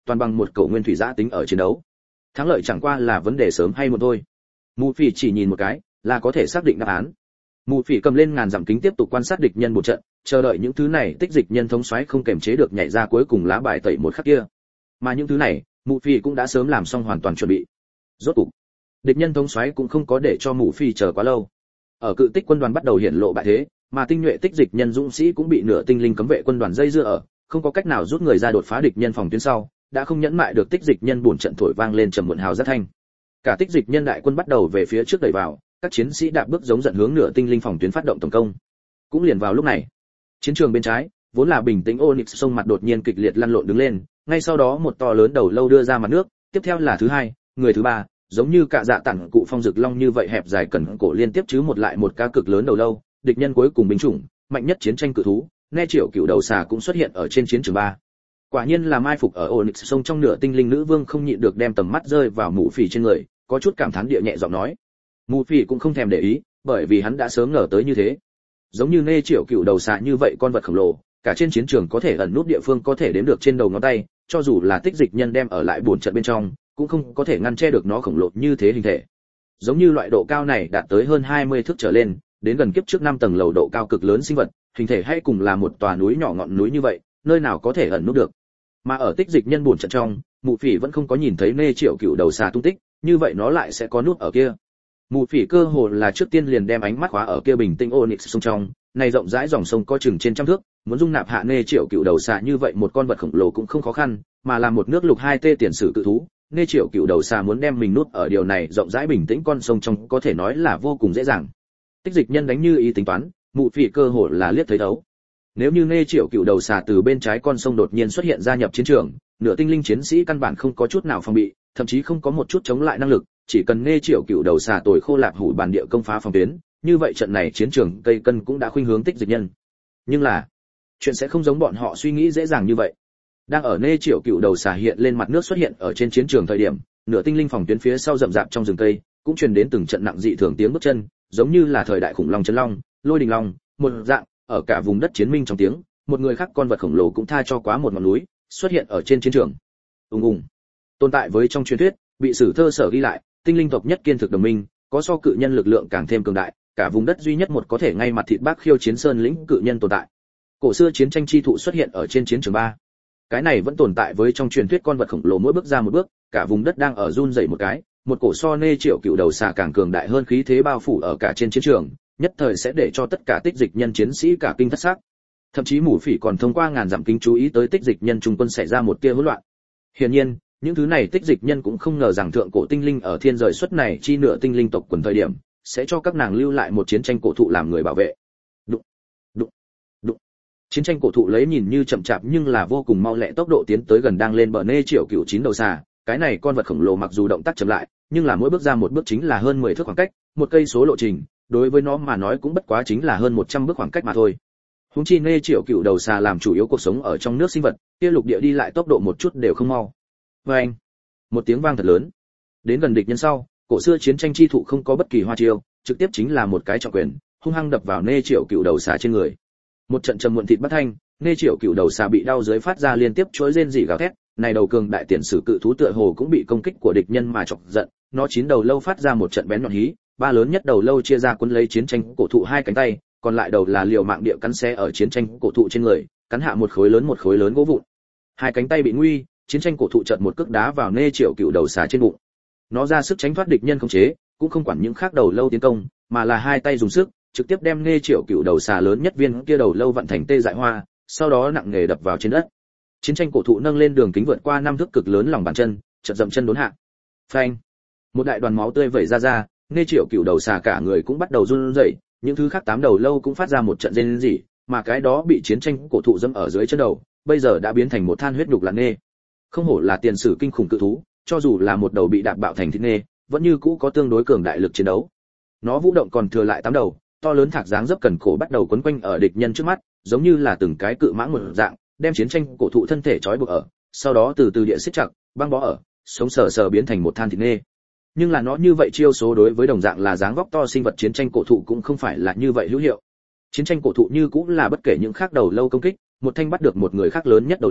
toàn bằng một cầu nguyên thủy giã tính ở chiến đấu. Thắng lợi chẳng qua là vấn đề sớm hay muộn thôi. Mù Phỉ chỉ nhìn một cái là có thể xác định đáp án. Mù Phỉ cầm lên ngàn dặm kính tiếp tục quan sát địch nhân một trận, chờ đợi những thứ này tích dịch nhân thống soái không kềm chế được nhảy ra cuối cùng lá bài tẩy một khắc kia. Mà những thứ này, Mù Phỉ cũng đã sớm làm xong hoàn toàn chuẩn bị. Rốt cục, địch nhân thống soái cũng không có để cho Mù Phỉ chờ quá lâu. Ở cự tích quân đoàn bắt đầu hiển lộ bại thế, mà tinh nhuệ tích dịch nhân dũng sĩ cũng bị nửa tinh linh cấm vệ quân đoàn dây dưa ở, không có cách nào rút người ra đột phá địch nhân phòng tuyến sau, đã không nhẫn mại được tích dịch nhân buồn trận thổi vang lên trầm muộn hào rất thanh. Cả tích dịch nhân đại quân bắt đầu về phía trước đẩy vào, các chiến sĩ đạp bước giống giận hướng nửa tinh linh phòng tuyến phát động tổng công. Cũng liền vào lúc này, chiến trường bên trái, vốn là bình tĩnh Onyx sông mặt đột nhiên kịch liệt lăn lộn đứng lên, ngay sau đó một to lớn đầu lâu đưa ra mặt nước, tiếp theo là thứ hai, người thứ ba, giống như cả dạ tản cụ phong dực long như vậy hẹp dài cẩn cổ liên tiếp chứ một lại một cá cực lớn đầu lâu, địch nhân cuối cùng binh chủng, mạnh nhất chiến tranh cự thú, nghe triệu cựu đầu xà cũng xuất hiện ở trên chiến trường 3. Quả nhiên là mai phục ở Onyx sông trong nửa tinh linh nữ vương không nhịn được đem tầm mắt rơi vào Mù Phỉ trên người, có chút cảm thán địa nhẹ giọng nói. Mù Phỉ cũng không thèm để ý, bởi vì hắn đã sớm ngờ tới như thế. Giống như nê triệu cựu đầu xà như vậy con vật khổng lồ, cả trên chiến trường có thể ẩn nút địa phương có thể đếm được trên đầu ngón tay, cho dù là tích dịch nhân đem ở lại buồn trận bên trong, cũng không có thể ngăn che được nó khổng lồ như thế hình thể. Giống như loại độ cao này đạt tới hơn 20 thước trở lên, đến gần kiếp trước 5 tầng lầu độ cao cực lớn sinh vật, hình thể hay cùng là một tòa núi nhỏ ngọn núi như vậy, nơi nào có thể ẩn nút được. Mà ở tích dịch nhân buồn trận trong, Mù Phỉ vẫn không có nhìn thấy nê triệu cựu đầu xà tung tích, như vậy nó lại sẽ có nút ở kia. Mù Phỉ cơ hồ là trước tiên liền đem ánh mắt khóa ở kia bình tĩnh Onyx sông trong, này rộng rãi dòng sông có chừng trên trăm thước, muốn dung nạp hạ nê triệu cựu đầu xà như vậy một con vật khổng lồ cũng không khó khăn, mà là một nước lục 2T tiền sử cự thú, nê triệu cựu đầu xà muốn đem mình nút ở điều này rộng rãi bình tĩnh con sông trong có thể nói là vô cùng dễ dàng. Tích dịch nhân đánh như ý tính toán, Mù Phỉ cơ hồ là liếc thấy thấu. Nếu như nê triệu cựu đầu xà từ bên trái con sông đột nhiên xuất hiện gia nhập chiến trường, nửa tinh linh chiến sĩ căn bản không có chút nào phòng bị, thậm chí không có một chút chống lại năng lực, chỉ cần nê triệu cựu đầu xà tồi khô lạp hủ bàn địa công phá phòng tuyến, như vậy trận này chiến trường cây cân cũng đã khuynh hướng tích dịch nhân. Nhưng là, chuyện sẽ không giống bọn họ suy nghĩ dễ dàng như vậy. Đang ở nê triệu cựu đầu xà hiện lên mặt nước xuất hiện ở trên chiến trường thời điểm, nửa tinh linh phòng tuyến phía sau rậm rạp trong rừng cây, cũng truyền đến từng trận nặng dị thường tiếng bước chân, giống như là thời đại khủng long chấn long, lôi đình long, một dạng, ở cả vùng đất chiến minh trong tiếng, một người khác con vật khổng lồ cũng tha cho quá một ngọn núi, xuất hiện ở trên chiến trường. Ùng ùng. Tồn tại với trong truyền thuyết, bị sử thơ sở ghi lại, tinh linh tộc nhất kiên thực đồng minh, có so cự nhân lực lượng càng thêm cường đại, cả vùng đất duy nhất một có thể ngay mặt thịt bác khiêu chiến sơn lĩnh cự nhân tồn tại. Cổ xưa chiến tranh chi thụ xuất hiện ở trên chiến trường 3. Cái này vẫn tồn tại với trong truyền thuyết con vật khổng lồ mỗi bước ra một bước, cả vùng đất đang ở run rẩy một cái, một cổ so nê triệu cựu đầu xà càng cường đại hơn khí thế bao phủ ở cả trên chiến trường, nhất thời sẽ để cho tất cả tích dịch nhân chiến sĩ cả kinh thất xác. Thậm chí Mù Phỉ còn thông qua ngàn dặm kính chú ý tới tích dịch nhân trung quân xảy ra một tia hỗn loạn. Hiển nhiên, những thứ này tích dịch nhân cũng không ngờ rằng thượng cổ tinh linh ở thiên rời xuất này chi nửa tinh linh tộc quần thời điểm, sẽ cho các nàng lưu lại một chiến tranh cổ thụ làm người bảo vệ. Đụng, đụng, đụng. Chiến tranh cổ thụ lấy nhìn như chậm chạp nhưng là vô cùng mau lẹ tốc độ tiến tới gần đang lên bờ nê triệu cựu chín đầu xà, cái này con vật khổng lồ mặc dù động tác chậm lại, nhưng là mỗi bước ra một bước chính là hơn 10 thước khoảng cách, một cây số lộ trình, đối với nó mà nói cũng bất quá chính là hơn 100 bước khoảng cách mà thôi. Huống chi nê triệu cựu đầu xà làm chủ yếu cuộc sống ở trong nước sinh vật, kia lục địa đi lại tốc độ một chút đều không mau. Oeng! Một tiếng vang thật lớn. Đến gần địch nhân sau, cổ xưa chiến tranh chi thụ không có bất kỳ hoa chiêu, trực tiếp chính là một cái trọng quyền, hung hăng đập vào nê triệu cựu đầu xà trên người. Một trận trầm muộn thịt bắt thanh, nê triệu cựu đầu xà bị đau dưới phát ra liên tiếp chuỗi rên rỉ gào thét, này đầu cường đại tiền sử cự thú tựa hồ cũng bị công kích của địch nhân mà chọc giận, nó chín đầu lâu phát ra một trận bén nhọn hí, ba lớn nhất đầu lâu chia ra cuốn lấy chiến tranh cổ thụ hai cánh tay, còn lại đầu là liều mạng địa cắn xé ở chiến tranh cổ thụ trên người, cắn hạ một khối lớn gỗ vụn. Hai cánh tay bị nguy, chiến tranh cổ thụ chợt một cước đá vào nê triệu cựu đầu xà trên bụng. Nó ra sức tránh thoát địch nhân khống chế, cũng không quản những khác đầu lâu tiến công, mà là hai tay dùng sức, trực tiếp đem nê triệu cựu đầu xà lớn nhất viên kia đầu lâu vặn thành tê dại hoa, sau đó nặng nề đập vào trên đất. Chiến tranh cổ thụ nâng lên đường kính vượt qua 5 thước cực lớn lòng bàn chân, chợt dậm chân đốn hạ. Phanh! Một đại đoàn máu tươi vẩy ra, nê triệu cựu đầu xà cả người cũng bắt đầu run rẩy, những thứ khác 8 đầu lâu cũng phát ra một trận rên rỉ, mà cái đó bị chiến tranh cổ thụ dẫm ở dưới chân đầu, bây giờ đã biến thành một than huyết nhục lạn nê. Không hổ là tiền sử kinh khủng cự thú, cho dù là một đầu bị đạp bạo thành thịt nê, vẫn như cũ có tương đối cường đại lực chiến đấu. Nó vũ động còn thừa lại 8 đầu, to lớn thạc dáng dấp cần cổ bắt đầu quấn quanh ở địch nhân trước mắt, giống như là từng cái cự mãng một dạng, đem chiến tranh cổ thụ thân thể trói buộc ở, sau đó từ từ địa siết chặt, băng bó ở, sống sờ sờ biến thành một than thịt nê. Nhưng là nó như vậy chiêu số đối với đồng dạng là dáng vóc to sinh vật chiến tranh cổ thụ cũng không phải là như vậy hữu hiệu. Chiến tranh cổ thụ như cũng là bất kể những khác đầu lâu công kích, một thanh bắt được một người khác lớn nhất đầu lâu,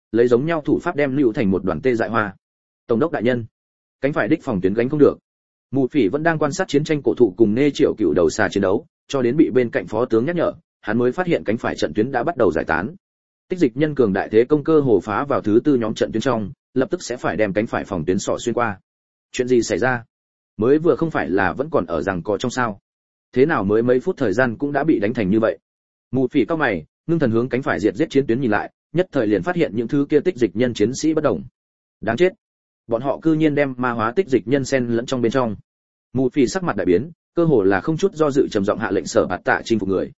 lấy giống nhau thủ pháp đem lưu thành một đoàn tê dại hoa. Tổng đốc đại nhân, cánh phải đích phòng tuyến gánh không được. Mù Phỉ vẫn đang quan sát chiến tranh cổ thụ cùng Nê Triệu Cựu đầu xà chiến đấu, cho đến bị bên cạnh phó tướng nhắc nhở, hắn mới phát hiện cánh phải trận tuyến đã bắt đầu giải tán. Tích dịch nhân cường đại thế công cơ hồ phá vào thứ tư nhóm trận tuyến trong, lập tức sẽ phải đem cánh phải phòng tuyến sọ xuyên qua. Chuyện gì xảy ra? Mới vừa không phải là vẫn còn ở giằng co trong sao? Thế nào mới mấy phút thời gian cũng đã bị đánh thành như vậy? Mù Phỉ cau mày, ngưng thần hướng cánh phải diệt giết chiến tuyến nhìn lại, nhất thời liền phát hiện những thứ kia tích dịch nhân chiến sĩ bất động. Đáng chết, bọn họ cư nhiên đem ma hóa tích dịch nhân xen lẫn trong bên trong. Mù Phỉ sắc mặt đại biến, cơ hồ là không chút do dự trầm giọng hạ lệnh Sở Bạt Tạ chinh phục người.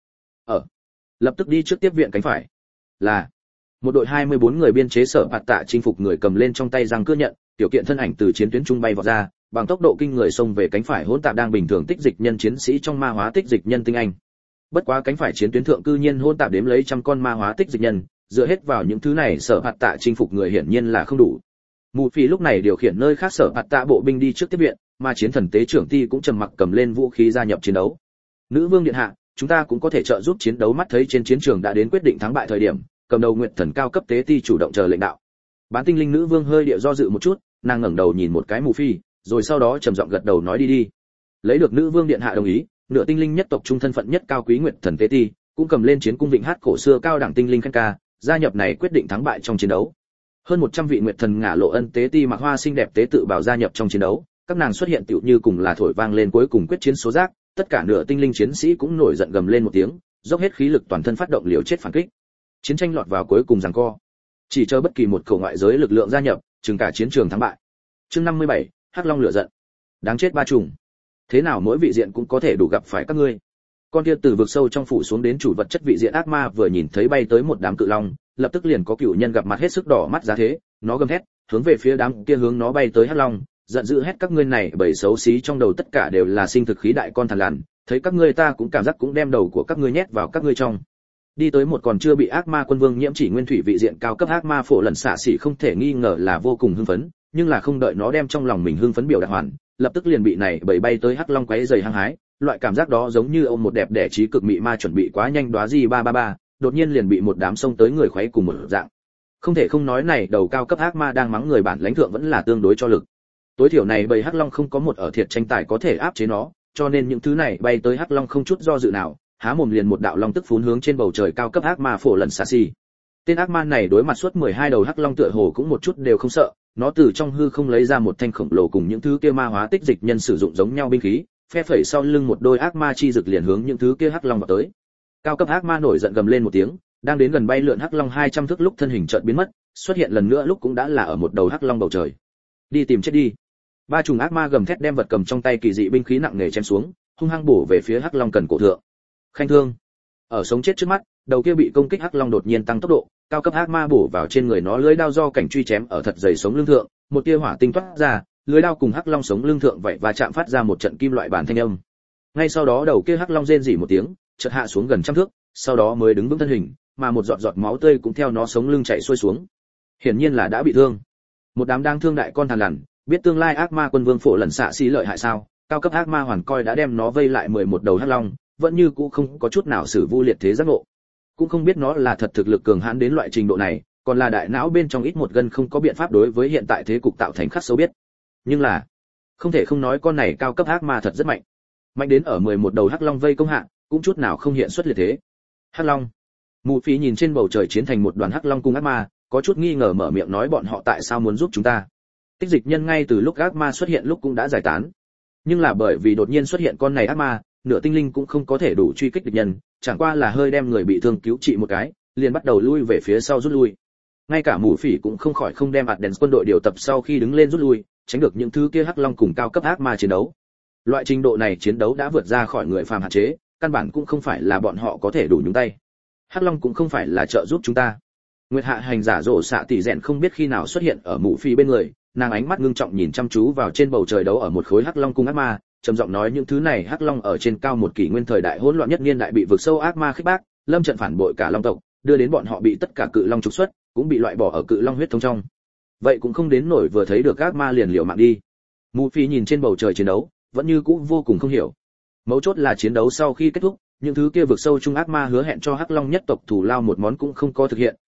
Lập tức đi trước tiếp viện cánh phải. Là một đội 24 người biên chế Sở Bạt Tạ chinh phục người cầm lên trong tay răng cưa nhận, tiểu kiện thân ảnh từ chiến tuyến trung bay vọt ra, bằng tốc độ kinh người xông về cánh phải hỗn tạp đang bình thường tích dịch nhân chiến sĩ trong ma hóa tích dịch nhân tinh anh. Bất quá cánh phải chiến tuyến thượng cư nhiên hỗn tạp đếm lấy trăm con ma hóa tích dịch nhân, dựa hết vào những thứ này Sở Bạt Tạ chinh phục người hiển nhiên là không đủ. Mù Phỉ lúc này điều khiển nơi khác Sở Bạt Tạ bộ binh đi trước tiếp viện, mà chiến thần tế trưởng Ti cũng trầm mặc cầm lên vũ khí gia nhập chiến đấu. Nữ vương điện hạ, chúng ta cũng có thể trợ giúp chiến đấu. Mắt thấy trên chiến trường đã đến quyết định thắng bại thời điểm, cầm đầu nguyện thần cao cấp tế ti chủ động chờ lệnh đạo. Bán tinh linh nữ vương hơi địa do dự một chút, nàng ngẩng đầu nhìn một cái Mù Phỉ, rồi sau đó trầm giọng gật đầu nói đi đi. Lấy được nữ vương điện hạ đồng ý, nửa tinh linh nhất tộc trung thân phận nhất cao quý nguyện thần tế ti cũng cầm lên chiến cung vịnh hát cổ xưa cao đẳng tinh linh khen ca, gia nhập này quyết định thắng bại trong chiến đấu. Hơn 100 vị nguyện thần ngả lộ ân tế ti mặc hoa xinh đẹp tế tự bảo gia nhập trong chiến đấu, các nàng xuất hiện tựu như cùng là thổi vang lên cuối cùng quyết chiến số giác, tất cả nửa tinh linh chiến sĩ cũng nổi giận gầm lên một tiếng, dốc hết khí lực toàn thân phát động liều chết phản kích. Chiến tranh lọt vào cuối cùng giằng co, chỉ chờ bất kỳ một khẩu ngoại giới lực lượng gia nhập, chừng cả chiến trường thắng bại. Chương 57, Hắc Long lửa giận. Đáng chết ba trùng. Thế nào mỗi vị diện cũng có thể đủ gặp phải các ngươi. Con kia từ vực sâu trong phủ xuống đến chủ vật chất vị diện ác ma vừa nhìn thấy bay tới một đám cự long, lập tức liền có cựu nhân gặp mặt hết sức đỏ mắt giá thế, nó gầm thét, hướng về phía đám kia hướng nó bay tới Hắc Long, giận dữ hét các ngươi này bầy xấu xí trong đầu tất cả đều là sinh thực khí đại con thằn lằn, thấy các ngươi ta cũng cảm giác cũng đem đầu của các ngươi nhét vào các ngươi trong. Đi tới một còn chưa bị ác ma quân vương nhiễm chỉ nguyên thủy vị diện cao cấp ác ma phổ lần xạ xỉ không thể nghi ngờ là vô cùng hưng phấn, nhưng là không đợi nó đem trong lòng mình hưng phấn biểu đạt hoàn, lập tức liền bị này bầy bay tới Hắc Long quấy rầy hăng hái, loại cảm giác đó giống như ôm một đẹp đẽ trí cực mị ma chuẩn bị quá nhanh đóa gì 333, đột nhiên liền bị một đám xông tới người khuấy cùng một dạng. Không thể không nói này đầu cao cấp ác ma đang mắng người bản lãnh thượng vẫn là tương đối cho lực. Tối thiểu này bầy Hắc Long không có một ở thiệt tranh tài có thể áp chế nó, cho nên những thứ này bay tới Hắc Long không chút do dự nào, há mồm liền một đạo long tức phún hướng trên bầu trời cao cấp ác ma phổ lần xạ xỉ. Tên ác ma này đối mặt suốt 12 đầu Hắc Long tựa hồ cũng một chút đều không sợ, nó từ trong hư không lấy ra một thanh khổng lồ cùng những thứ kia ma hóa tích dịch nhân sử dụng giống nhau binh khí, phe phẩy sau lưng một đôi ác ma chi rực liền hướng những thứ kia Hắc Long vào tới. Cao cấp ác ma nổi giận gầm lên một tiếng, đang đến gần bay lượn Hắc Long 200 thước lúc thân hình chợt biến mất, xuất hiện lần nữa lúc cũng đã là ở một đầu Hắc Long bầu trời. Đi tìm chết đi. Ba trùng ác ma gầm thét đem vật cầm trong tay kỳ dị binh khí nặng nề chém xuống, hung hăng bổ về phía Hắc Long cần cổ thượng. Khanh thương. Ở sống chết trước mắt, đầu kia bị công kích Hắc Long đột nhiên tăng tốc độ, cao cấp ác ma bổ vào trên người nó lưỡi đao do cảnh truy chém ở thật dày sống lưng thượng, một tia hỏa tinh toát ra, lưỡi đao cùng Hắc Long sống lưng thượng vậy và chạm phát ra một trận kim loại bản thanh âm. Ngay sau đó đầu kia Hắc Long rên rỉ một tiếng, chợt hạ xuống gần trăm thước, sau đó mới đứng vững thân hình, mà một giọt giọt máu tươi cũng theo nó sống lưng chảy xuôi xuống. Hiển nhiên là đã bị thương. Một đám đang thương đại con thằn lằn, biết tương lai ác ma quân vương phổ lần xạ xí lợi hại sao? Cao cấp ác ma hoàn coi đã đem nó vây lại 11 đầu Hắc Long, vẫn như cũ không có chút nào sử vu liệt thế giác ngộ. Cũng không biết nó là thật thực lực cường hãn đến loại trình độ này, còn là đại não bên trong ít một gân không có biện pháp đối với hiện tại thế cục tạo thành khắc sâu biết. Nhưng là, không thể không nói con này cao cấp ác ma thật rất mạnh. Mạnh đến ở 11 đầu Hắc Long vây công hạ, cũng chút nào không hiện xuất liệt thế. Hắc Long. Mù Phỉ nhìn trên bầu trời chiến thành một đoàn Hắc Long cùng ác ma, có chút nghi ngờ mở miệng nói bọn họ tại sao muốn giúp chúng ta. Tích dịch nhân ngay từ lúc ác ma xuất hiện lúc cũng đã giải tán. Nhưng là bởi vì đột nhiên xuất hiện con này ác ma, nửa tinh linh cũng không có thể đủ truy kích địch nhân, chẳng qua là hơi đem người bị thương cứu trị một cái, liền bắt đầu lui về phía sau rút lui. Ngay cả Mù Phỉ cũng không khỏi không đem Athens quân đội điều tập sau khi đứng lên rút lui, tránh được những thứ kia Hắc Long cùng cao cấp ác ma chiến đấu. Loại trình độ này chiến đấu đã vượt ra khỏi người phàm hạn chế, căn bản cũng không phải là bọn họ có thể đủ nhúng tay. Hắc Long cũng không phải là trợ giúp chúng ta. Nguyệt Hạ hành giả rồ xạ tỷ rèn không biết khi nào xuất hiện ở Mù Phỉ bên người, nàng ánh mắt ngưng trọng nhìn chăm chú vào trên bầu trời đấu ở một khối Hắc Long cùng ác ma, trầm giọng nói những thứ này Hắc Long ở trên cao một kỷ nguyên thời đại hỗn loạn nhất niên đại bị vực sâu ác ma khích bác, lâm trận phản bội cả Long tộc, đưa đến bọn họ bị tất cả cự long trục xuất, cũng bị loại bỏ ở cự long huyết thống trong. Vậy cũng không đến nổi vừa thấy được ác ma liền liều mạng đi. Mù Phỉ nhìn trên bầu trời chiến đấu, vẫn như cũ vô cùng không hiểu. Mấu chốt là chiến đấu sau khi kết thúc, những thứ kia vực sâu trung ác ma hứa hẹn cho Hắc Long nhất tộc thủ lao một món cũng không có thực hiện,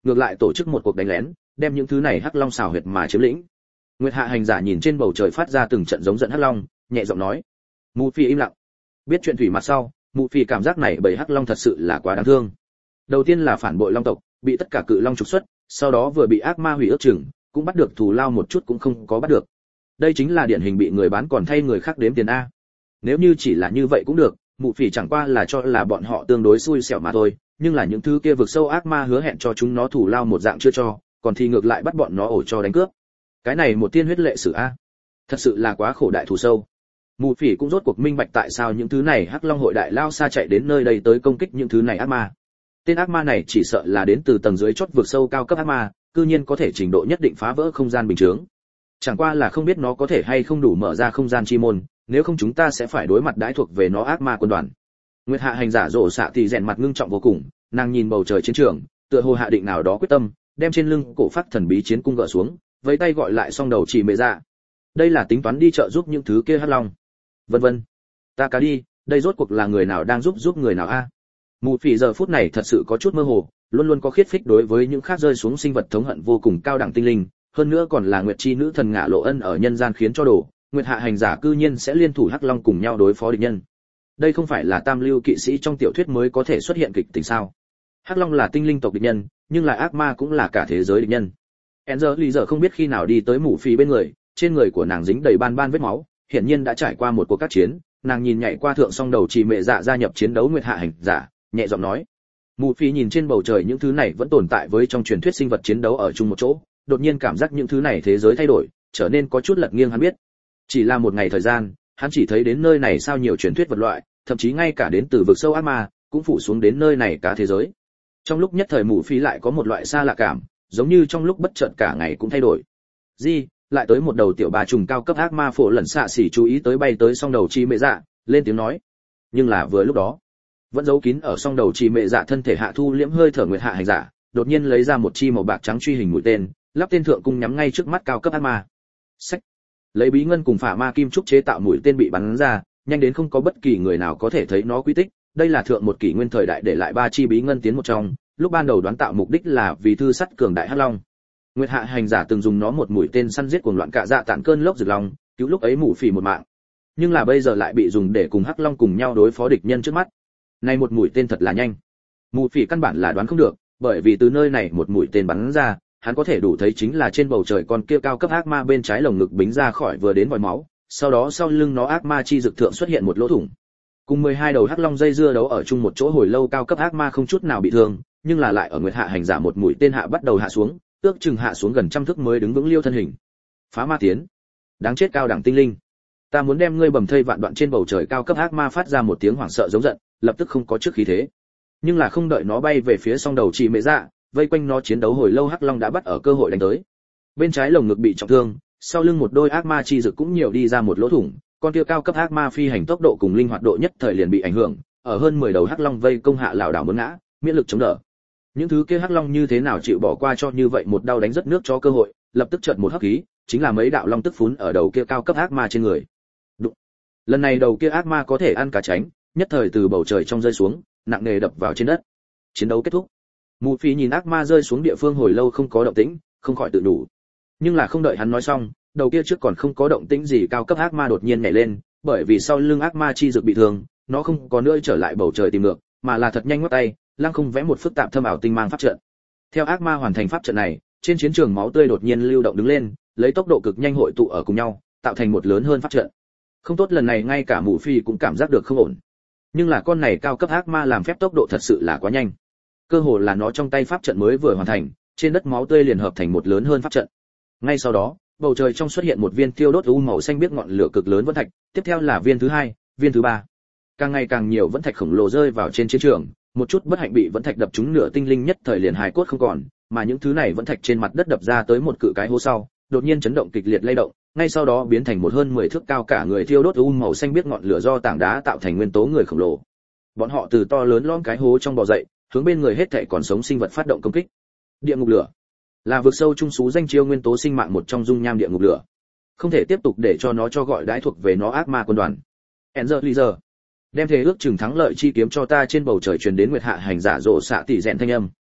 ngược lại tổ chức một cuộc đánh lén, đem những thứ này hắc long xào huyệt mà chiếm lĩnh. Nguyệt Hạ hành giả nhìn trên bầu trời phát ra từng trận giống giận hắc long, nhẹ giọng nói. Mù Phi im lặng. Biết chuyện thủy mặt sau, Mù Phi cảm giác này bầy hắc long thật sự là quá đáng thương. Đầu tiên là phản bội long tộc, bị tất cả cự long trục xuất, sau đó vừa bị ác ma hủy ước chừng, cũng bắt được thù lao một chút cũng không có bắt được. Đây chính là điển hình bị người bán còn thay người khác đếm tiền a. Nếu như chỉ là như vậy cũng được, Mù Phỉ chẳng qua là cho là bọn họ tương đối xui xẻo mà thôi, nhưng là những thứ kia vực sâu ác ma hứa hẹn cho chúng nó thù lao một dạng chưa cho, còn thì ngược lại bắt bọn nó ổ cho đánh cướp. Cái này một tiên huyết lệ sử a. Thật sự là quá khổ đại thù sâu. Mù Phỉ cũng rốt cuộc minh bạch tại sao những thứ này hắc long hội đại lao xa chạy đến nơi đây tới công kích những thứ này ác ma. Tên ác ma này chỉ sợ là đến từ tầng dưới chót vực sâu cao cấp ác ma, cư nhiên có thể trình độ nhất định phá vỡ không gian bình thường. Chẳng qua là không biết nó có thể hay không đủ mở ra không gian chi môn, nếu không chúng ta sẽ phải đối mặt đãi thuộc về nó ác ma quân đoàn. Nguyệt Hạ hành giả rộ xạ thì rèn mặt ngưng trọng vô cùng, nàng nhìn bầu trời chiến trường, tựa hồ hạ định nào đó quyết tâm, đem trên lưng cổ phát thần bí chiến cung gỡ xuống, với tay gọi lại song đầu chỉ mệ dạ. Đây là tính toán đi chợ giúp những thứ kia hắc long. Vân vân. Ta cá đi, đây rốt cuộc là người nào đang giúp người nào a? Mù Phỉ giờ phút này thật sự có chút mơ hồ, luôn luôn có khiết phích đối với những khác rơi xuống sinh vật thống hận vô cùng cao đẳng tinh linh, hơn nữa còn là Nguyệt chi nữ thần ngạ lộ ân ở nhân gian khiến cho đổ, Nguyệt Hạ hành giả cư nhiên sẽ liên thủ hắc long cùng nhau đối phó địch nhân. Đây không phải là tam lưu kỵ sĩ trong tiểu thuyết mới có thể xuất hiện kịch tình sao? Hắc long là tinh linh tộc địch nhân, nhưng là ác ma cũng là cả thế giới địch nhân. Enzer giờ không biết khi nào đi tới Mù Phỉ bên người, trên người của nàng dính đầy ban vết máu, hiển nhiên đã trải qua một cuộc các chiến, nàng nhìn nhảy qua thượng song đầu chỉ mẹ dạ gia nhập chiến đấu Nguyệt Hạ hành giả, nhẹ giọng nói. Mù Phỉ nhìn trên bầu trời những thứ này vẫn tồn tại với trong truyền thuyết sinh vật chiến đấu ở chung một chỗ, đột nhiên cảm giác những thứ này thế giới thay đổi, trở nên có chút lật nghiêng hắn biết. Chỉ là một ngày thời gian, hắn chỉ thấy đến nơi này sao nhiều truyền thuyết vật loại, thậm chí ngay cả đến từ vực sâu ác ma cũng phủ xuống đến nơi này cả thế giới. Trong lúc nhất thời Mù Phỉ lại có một loại xa lạ cảm, giống như trong lúc bất chợt cả ngày cũng thay đổi. Gì, lại tới một đầu tiểu bà trùng cao cấp ác ma phổ lần xạ xỉ chú ý tới bay tới song đầu chi mẹ dạ, lên tiếng nói. Nhưng là vừa lúc đó, vẫn giấu kín ở song đầu chi mẹ dạ thân thể hạ thu liễm hơi thở Nguyệt Hạ hành giả, đột nhiên lấy ra một chi màu bạc trắng truy hình mũi tên, lắp tên thượng cung nhắm ngay trước mắt cao cấp ác ma. Sách. Lấy bí ngân cùng phả ma kim trúc chế tạo mũi tên bị bắn ra, nhanh đến không có bất kỳ người nào có thể thấy nó quy tích. Đây là thượng một kỷ nguyên thời đại để lại 3 chi bí ngân tiến một trong, lúc ban đầu đoán tạo mục đích là vì thư sắt cường đại hắc long. Nguyệt Hạ hành giả từng dùng nó một mũi tên săn giết cuồng loạn cả dạ tản cơn lốc rực long, cứu lúc ấy Mù Phỉ một mạng. Nhưng là bây giờ lại bị dùng để cùng hắc long cùng nhau đối phó địch nhân trước mắt. Này một mũi tên thật là nhanh. Mù Phỉ căn bản là đoán không được, bởi vì từ nơi này một mũi tên bắn ra, hắn có thể đủ thấy chính là trên bầu trời con kia cao cấp ác ma bên trái lồng ngực bính ra khỏi vừa đến vòi máu, sau đó sau lưng nó ác ma chi dực thượng xuất hiện một lỗ thủng. Cùng 12 đầu hắc long dây dưa đấu ở chung một chỗ hồi lâu, cao cấp ác ma không chút nào bị thương, nhưng là lại ở Nguyệt Hạ hành giả một mũi tên hạ bắt đầu hạ xuống, ước chừng hạ xuống gần trăm thước mới đứng vững liêu thân hình. Phá ma tiến, đáng chết cao đẳng tinh linh, ta muốn đem ngươi bầm thây vạn đoạn. Trên bầu trời cao cấp ác ma phát ra một tiếng hoảng sợ giống giận, lập tức không có trước khí thế. Nhưng là không đợi nó bay về phía song đầu chỉ mẹ dạ, vây quanh nó chiến đấu hồi lâu hắc long đã bắt ở cơ hội đánh tới. Bên trái lồng ngực bị trọng thương, sau lưng một đôi ác ma chi dực cũng nhiều đi ra một lỗ thủng, con kia cao cấp ác ma phi hành tốc độ cùng linh hoạt độ nhất thời liền bị ảnh hưởng, ở hơn 10 đầu hắc long vây công hạ lảo đảo muốn ngã, miễn lực chống đỡ. Những thứ kia hắc long như thế nào chịu bỏ qua cho như vậy một đau đánh rất nước cho cơ hội, lập tức chợt một hấp khí, chính là mấy đạo long tức phún ở đầu kia cao cấp ác ma trên người. Đụng. Lần này đầu kia ác ma có thể ăn cả tránh, nhất thời từ bầu trời trong rơi xuống, nặng nề đập vào trên đất. Chiến đấu kết thúc. Mù Phỉ nhìn ác ma rơi xuống địa phương hồi lâu không có động tĩnh, không khỏi tự đủ. Nhưng là không đợi hắn nói xong, đầu kia trước còn không có động tĩnh gì cao cấp ác ma đột nhiên nhảy lên, bởi vì sau lưng ác ma chi dược bị thương, nó không có nữa trở lại bầu trời tìm ngược, mà là thật nhanh ngoắc tay, lăng không vẽ một phức tạp thâm ảo tinh mang pháp trận. Theo ác ma hoàn thành pháp trận này, trên chiến trường máu tươi đột nhiên lưu động đứng lên, lấy tốc độ cực nhanh hội tụ ở cùng nhau, tạo thành một lớn hơn pháp trận. Không tốt, lần này ngay cả Mù Phỉ cũng cảm giác được không ổn. Nhưng là con này cao cấp ác ma làm phép tốc độ thật sự là quá nhanh. Cơ hồ là nó trong tay pháp trận mới vừa hoàn thành, trên đất máu tươi liền hợp thành một lớn hơn pháp trận. Ngay sau đó, bầu trời trong xuất hiện một viên thiêu đốt u màu xanh biếc ngọn lửa cực lớn vẫn thạch, tiếp theo là viên thứ hai, viên thứ ba. Càng ngày càng nhiều vẫn thạch khổng lồ rơi vào trên chiến trường, một chút bất hạnh bị vẫn thạch đập trúng nửa tinh linh nhất thời liền hài cốt không còn, mà những thứ này vẫn thạch trên mặt đất đập ra tới một cự cái hố sau, đột nhiên chấn động kịch liệt lay động, ngay sau đó biến thành một hơn 10 thước cao cả người thiêu đốt u màu xanh biếc ngọn lửa do tảng đá tạo thành nguyên tố người khổng lồ. Bọn họ từ to lớn lõm cái hố trong bò dậy, hướng bên người hết thảy còn sống sinh vật phát động công kích. Địa ngục lửa là vực sâu trung sú danh chiêu nguyên tố sinh mạng một trong dung nham địa ngục lửa, không thể tiếp tục để cho nó cho gọi đãi thuộc về nó ác ma quân đoàn. Enzer đem thế ước chừng thắng lợi chi kiếm cho ta. Trên bầu trời truyền đến Nguyệt Hạ hành giả rộ xạ tỷ rèn thanh âm.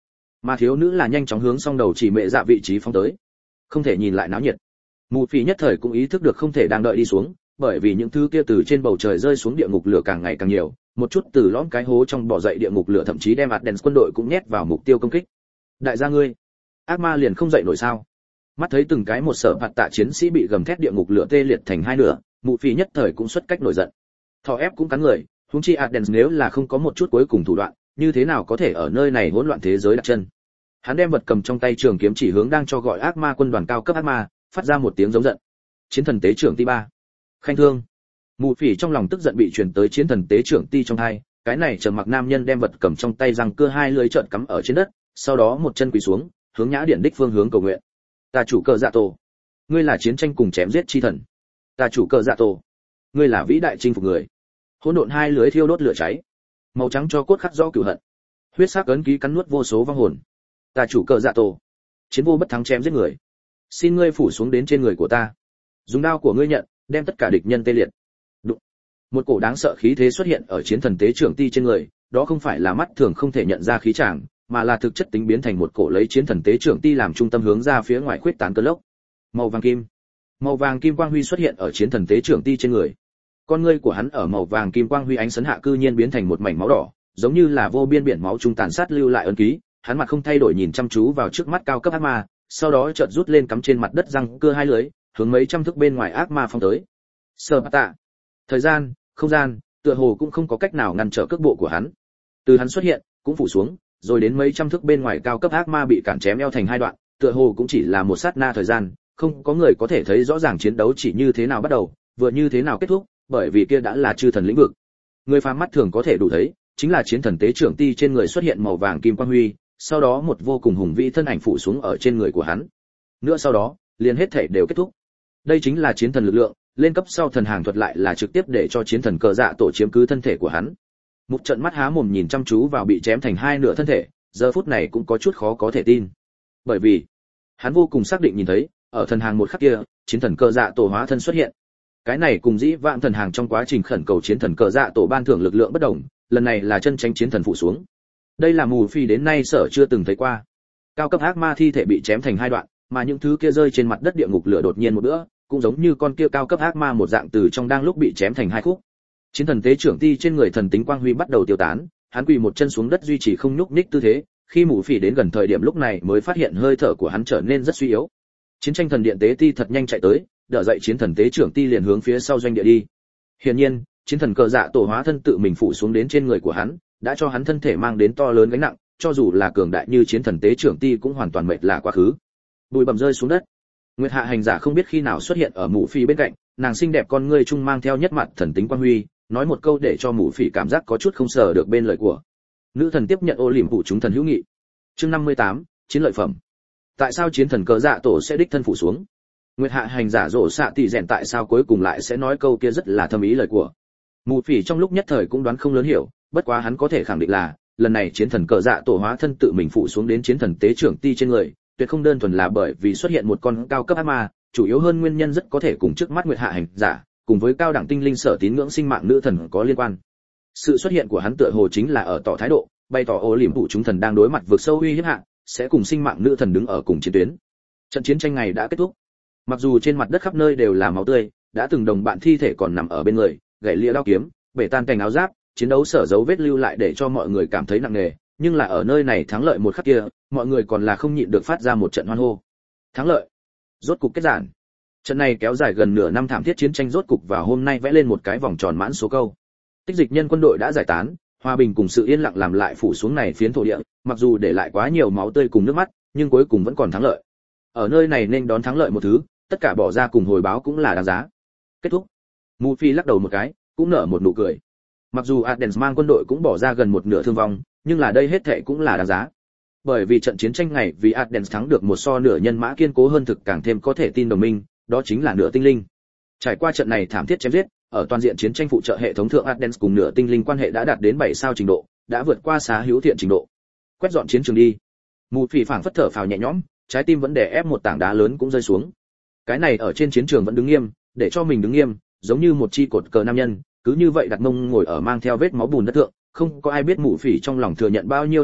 mà thiếu nữ là nhanh chóng hướng song đầu chỉ mẹ dạ vị trí phóng tới. Không thể nhìn lại náo nhiệt. Mù Phỉ nhất thời cũng ý thức được không thể đang đợi đi xuống, bởi vì những thứ kia từ trên bầu trời rơi xuống địa ngục lửa càng ngày càng nhiều, một chút từ lõm cái hố trong bỏ dậy địa ngục lửa thậm chí đem Athens quân đội cũng nhét vào mục tiêu công kích. Đại gia ngươi, ác ma liền không dậy nổi sao? Mắt thấy từng cái một sở phạt tạ chiến sĩ bị gầm thét địa ngục lửa tê liệt thành hai nửa, Mù Phỉ nhất thời cũng xuất cách nổi giận. Thò ép cũng cắn người, huống chi Athens nếu là không có một chút cuối cùng thủ đoạn, như thế nào có thể ở nơi này hỗn loạn thế giới đặt chân. Hắn đem vật cầm trong tay trường kiếm chỉ hướng đang cho gọi ác ma quân đoàn cao cấp ác ma, phát ra một tiếng giống giận. Chiến thần tế trưởng Ti 3. Khanh thương. Mù Phỉ trong lòng tức giận bị truyền tới chiến thần tế trưởng Ti trong hai, cái này trầm mặc nam nhân đem vật cầm trong tay răng cưa hai lưỡi trợn cắm ở trên đất, sau đó một chân quỳ xuống, hướng Nhã Điện đích phương hướng cầu nguyện. Ta chủ cờ dạ tổ, ngươi là chiến tranh cùng chém giết chi thần. Ta chủ cờ dạ tổ, ngươi là vĩ đại chinh phục người. Hỗn độn hai lưới thiêu đốt lửa cháy, màu trắng cho cốt khắc rõ cửu hận, huyết sắc ấn ký cắn nuốt vô số vong hồn. Ta chủ cờ dạ tổ, chiến vô bất thắng chém giết người, xin ngươi phủ xuống đến trên người của ta, dùng đao của ngươi nhận, đem tất cả địch nhân tê liệt. Đụng. Một cổ đáng sợ khí thế xuất hiện ở chiến thần tế trưởng Ti trên người, đó không phải là mắt thường không thể nhận ra khí tràng, mà là thực chất tính biến thành một cổ lấy chiến thần tế trưởng Ti làm trung tâm hướng ra phía ngoài khuyết tán cơn lốc. Màu vàng kim quang huy xuất hiện ở chiến thần tế trưởng Ti trên người. Con ngươi của hắn ở màu vàng kim quang huy ánh sấn hạ cư nhiên biến thành một mảnh máu đỏ, giống như là vô biên biển máu trung tàn sát lưu lại ấn ký. Hắn mặt không thay đổi nhìn chăm chú vào trước mắt cao cấp ác ma, sau đó chợt rút lên cắm trên mặt đất răng cưa hai lưới, hướng mấy trăm thước bên ngoài ác ma phong tới. Sở tạ. Thời gian, không gian, tựa hồ cũng không có cách nào ngăn trở cước bộ của hắn. Từ hắn xuất hiện, cũng phủ xuống, rồi đến mấy trăm thước bên ngoài cao cấp ác ma bị cản chém eo thành hai đoạn, tựa hồ cũng chỉ là một sát na thời gian, không có người có thể thấy rõ ràng chiến đấu chỉ như thế nào bắt đầu, vừa như thế nào kết thúc, bởi vì kia đã là chư thần lĩnh vực. Người phàm mắt thường có thể đủ thấy, chính là chiến thần tế trưởng Ti trên người xuất hiện màu vàng kim quang huy, sau đó một vô cùng hùng vĩ thân ảnh phủ xuống ở trên người của hắn. Nữa sau đó, liền hết thể đều kết thúc. Đây chính là chiến thần lực lượng, lên cấp sau thần hàng thuật lại là trực tiếp để cho chiến thần cờ dạ tổ chiếm cứ thân thể của hắn. Một trận mắt há mồm nhìn chăm chú vào bị chém thành hai nửa thân thể, giờ phút này cũng có chút khó có thể tin. Bởi vì, hắn vô cùng xác định nhìn thấy, ở thần hàng một khắc kia, chiến thần cờ dạ tổ hóa thân xuất hiện. Cái này cùng dĩ vãng thần hàng trong quá trình khẩn cầu chiến thần cờ dạ tổ ban thưởng lực lượng bất đồng, lần này là chân chính chiến thần phụ xuống. Đây là Mù Phỉ đến nay sở chưa từng thấy qua. Cao cấp ác ma thi thể bị chém thành hai đoạn, mà những thứ kia rơi trên mặt đất địa ngục lửa đột nhiên một bữa, cũng giống như con kia cao cấp ác ma một dạng từ trong đang lúc bị chém thành hai khúc. Chiến thần tế trưởng Ti trên người thần tính quang huy bắt đầu tiêu tán, hắn quỳ một chân xuống đất duy trì không nhúc nhích tư thế, khi Mù Phỉ đến gần thời điểm lúc này mới phát hiện hơi thở của hắn trở nên rất suy yếu. Chiến tranh thần điện tế ti thật nhanh chạy tới, đỡ dậy chiến thần tế trưởng Ti liền hướng phía sau doanh địa đi. Hiển nhiên, chiến thần cờ dạ tổ hóa thân tự mình phụ xuống đến trên người của hắn, đã cho hắn thân thể mang đến to lớn gánh nặng, cho dù là cường đại như chiến thần tế trưởng Ti cũng hoàn toàn mệt lạ quá khứ. Bụi bặm rơi xuống đất. Nguyệt Hạ hành giả không biết khi nào xuất hiện ở Mù Phỉ bên cạnh, nàng xinh đẹp con ngươi trung mang theo nhất mặt thần tính quang huy, nói một câu để cho Mù Phỉ cảm giác có chút không sờ được bên lời của. Nữ thần tiếp nhận ô liềm phụ chúng thần hữu nghị. Chương 58, chiến lợi phẩm. Tại sao chiến thần cờ dạ tổ sẽ đích thân phụ xuống? Nguyệt Hạ hành giả rổ xạ tỷ rèn tại sao cuối cùng lại sẽ nói câu kia rất là thâm ý lời của. Mù Phỉ trong lúc nhất thời cũng đoán không lớn hiểu, bất quá hắn có thể khẳng định là lần này chiến thần cờ dạ tổ hóa thân tự mình phụ xuống đến chiến thần tế trưởng Ti trên người, tuyệt không đơn thuần là bởi vì xuất hiện một con cao cấp ác ma, chủ yếu hơn nguyên nhân rất có thể cùng trước mắt Nguyệt Hạ hành giả, cùng với cao đẳng tinh linh sở tín ngưỡng sinh mạng nữ thần có liên quan. Sự xuất hiện của hắn tựa hồ chính là ở tỏ thái độ, bày tỏ ô liềm phụ chúng thần đang đối mặt vực sâu uy hiếp hạ, sẽ cùng sinh mạng nữ thần đứng ở cùng chiến tuyến. Trận chiến tranh này đã kết thúc. Mặc dù trên mặt đất khắp nơi đều là máu tươi, đã từng đồng bạn thi thể còn nằm ở bên người, gãy lìa đao kiếm, bể tan cành áo giáp, chiến đấu sở dấu vết lưu lại để cho mọi người cảm thấy nặng nề, nhưng là ở nơi này thắng lợi một khắc kia, mọi người còn là không nhịn được phát ra một trận hoan hô. Thắng lợi, rốt cục kết giản. Trận này kéo dài gần nửa năm thảm thiết chiến tranh rốt cục vào hôm nay vẽ lên một cái vòng tròn mãn số câu. Tích dịch nhân quân đội đã giải tán, hòa bình cùng sự yên lặng làm lại phủ xuống này phiến thổ địa, mặc dù để lại quá nhiều máu tươi cùng nước mắt, nhưng cuối cùng vẫn còn thắng lợi. Ở nơi này nên đón thắng lợi một thứ, tất cả bỏ ra cùng hồi báo cũng là đáng giá. Kết thúc. Mù Phi lắc đầu một cái, cũng nở một nụ cười. Mặc dù Athens mang quân đội cũng bỏ ra gần một nửa thương vong, nhưng là đây hết thảy cũng là đáng giá. Bởi vì trận chiến tranh này vì Athens thắng được một so nửa nhân mã kiên cố hơn thực càng thêm có thể tin đồng minh, đó chính là nửa tinh linh. Trải qua trận này thảm thiết chém giết, ở toàn diện chiến tranh phụ trợ hệ thống thượng Athens cùng nửa tinh linh quan hệ đã đạt đến 7 sao trình độ, đã vượt qua xá hữu thiện trình độ. Quét dọn chiến trường đi. Mù Phi phảng phất thở phào nhẹ nhõm, trái tim vẫn đè ép một tảng đá lớn cũng rơi xuống. Cái này ở trên chiến trường vẫn đứng nghiêm, để cho mình đứng nghiêm, giống như một chi cột cờ nam nhân, cứ như vậy đặt mông ngồi ở mang theo vết máu bùn đất thượng, không có ai biết Mù Phỉ trong lòng thừa nhận bao nhiêu áp lực,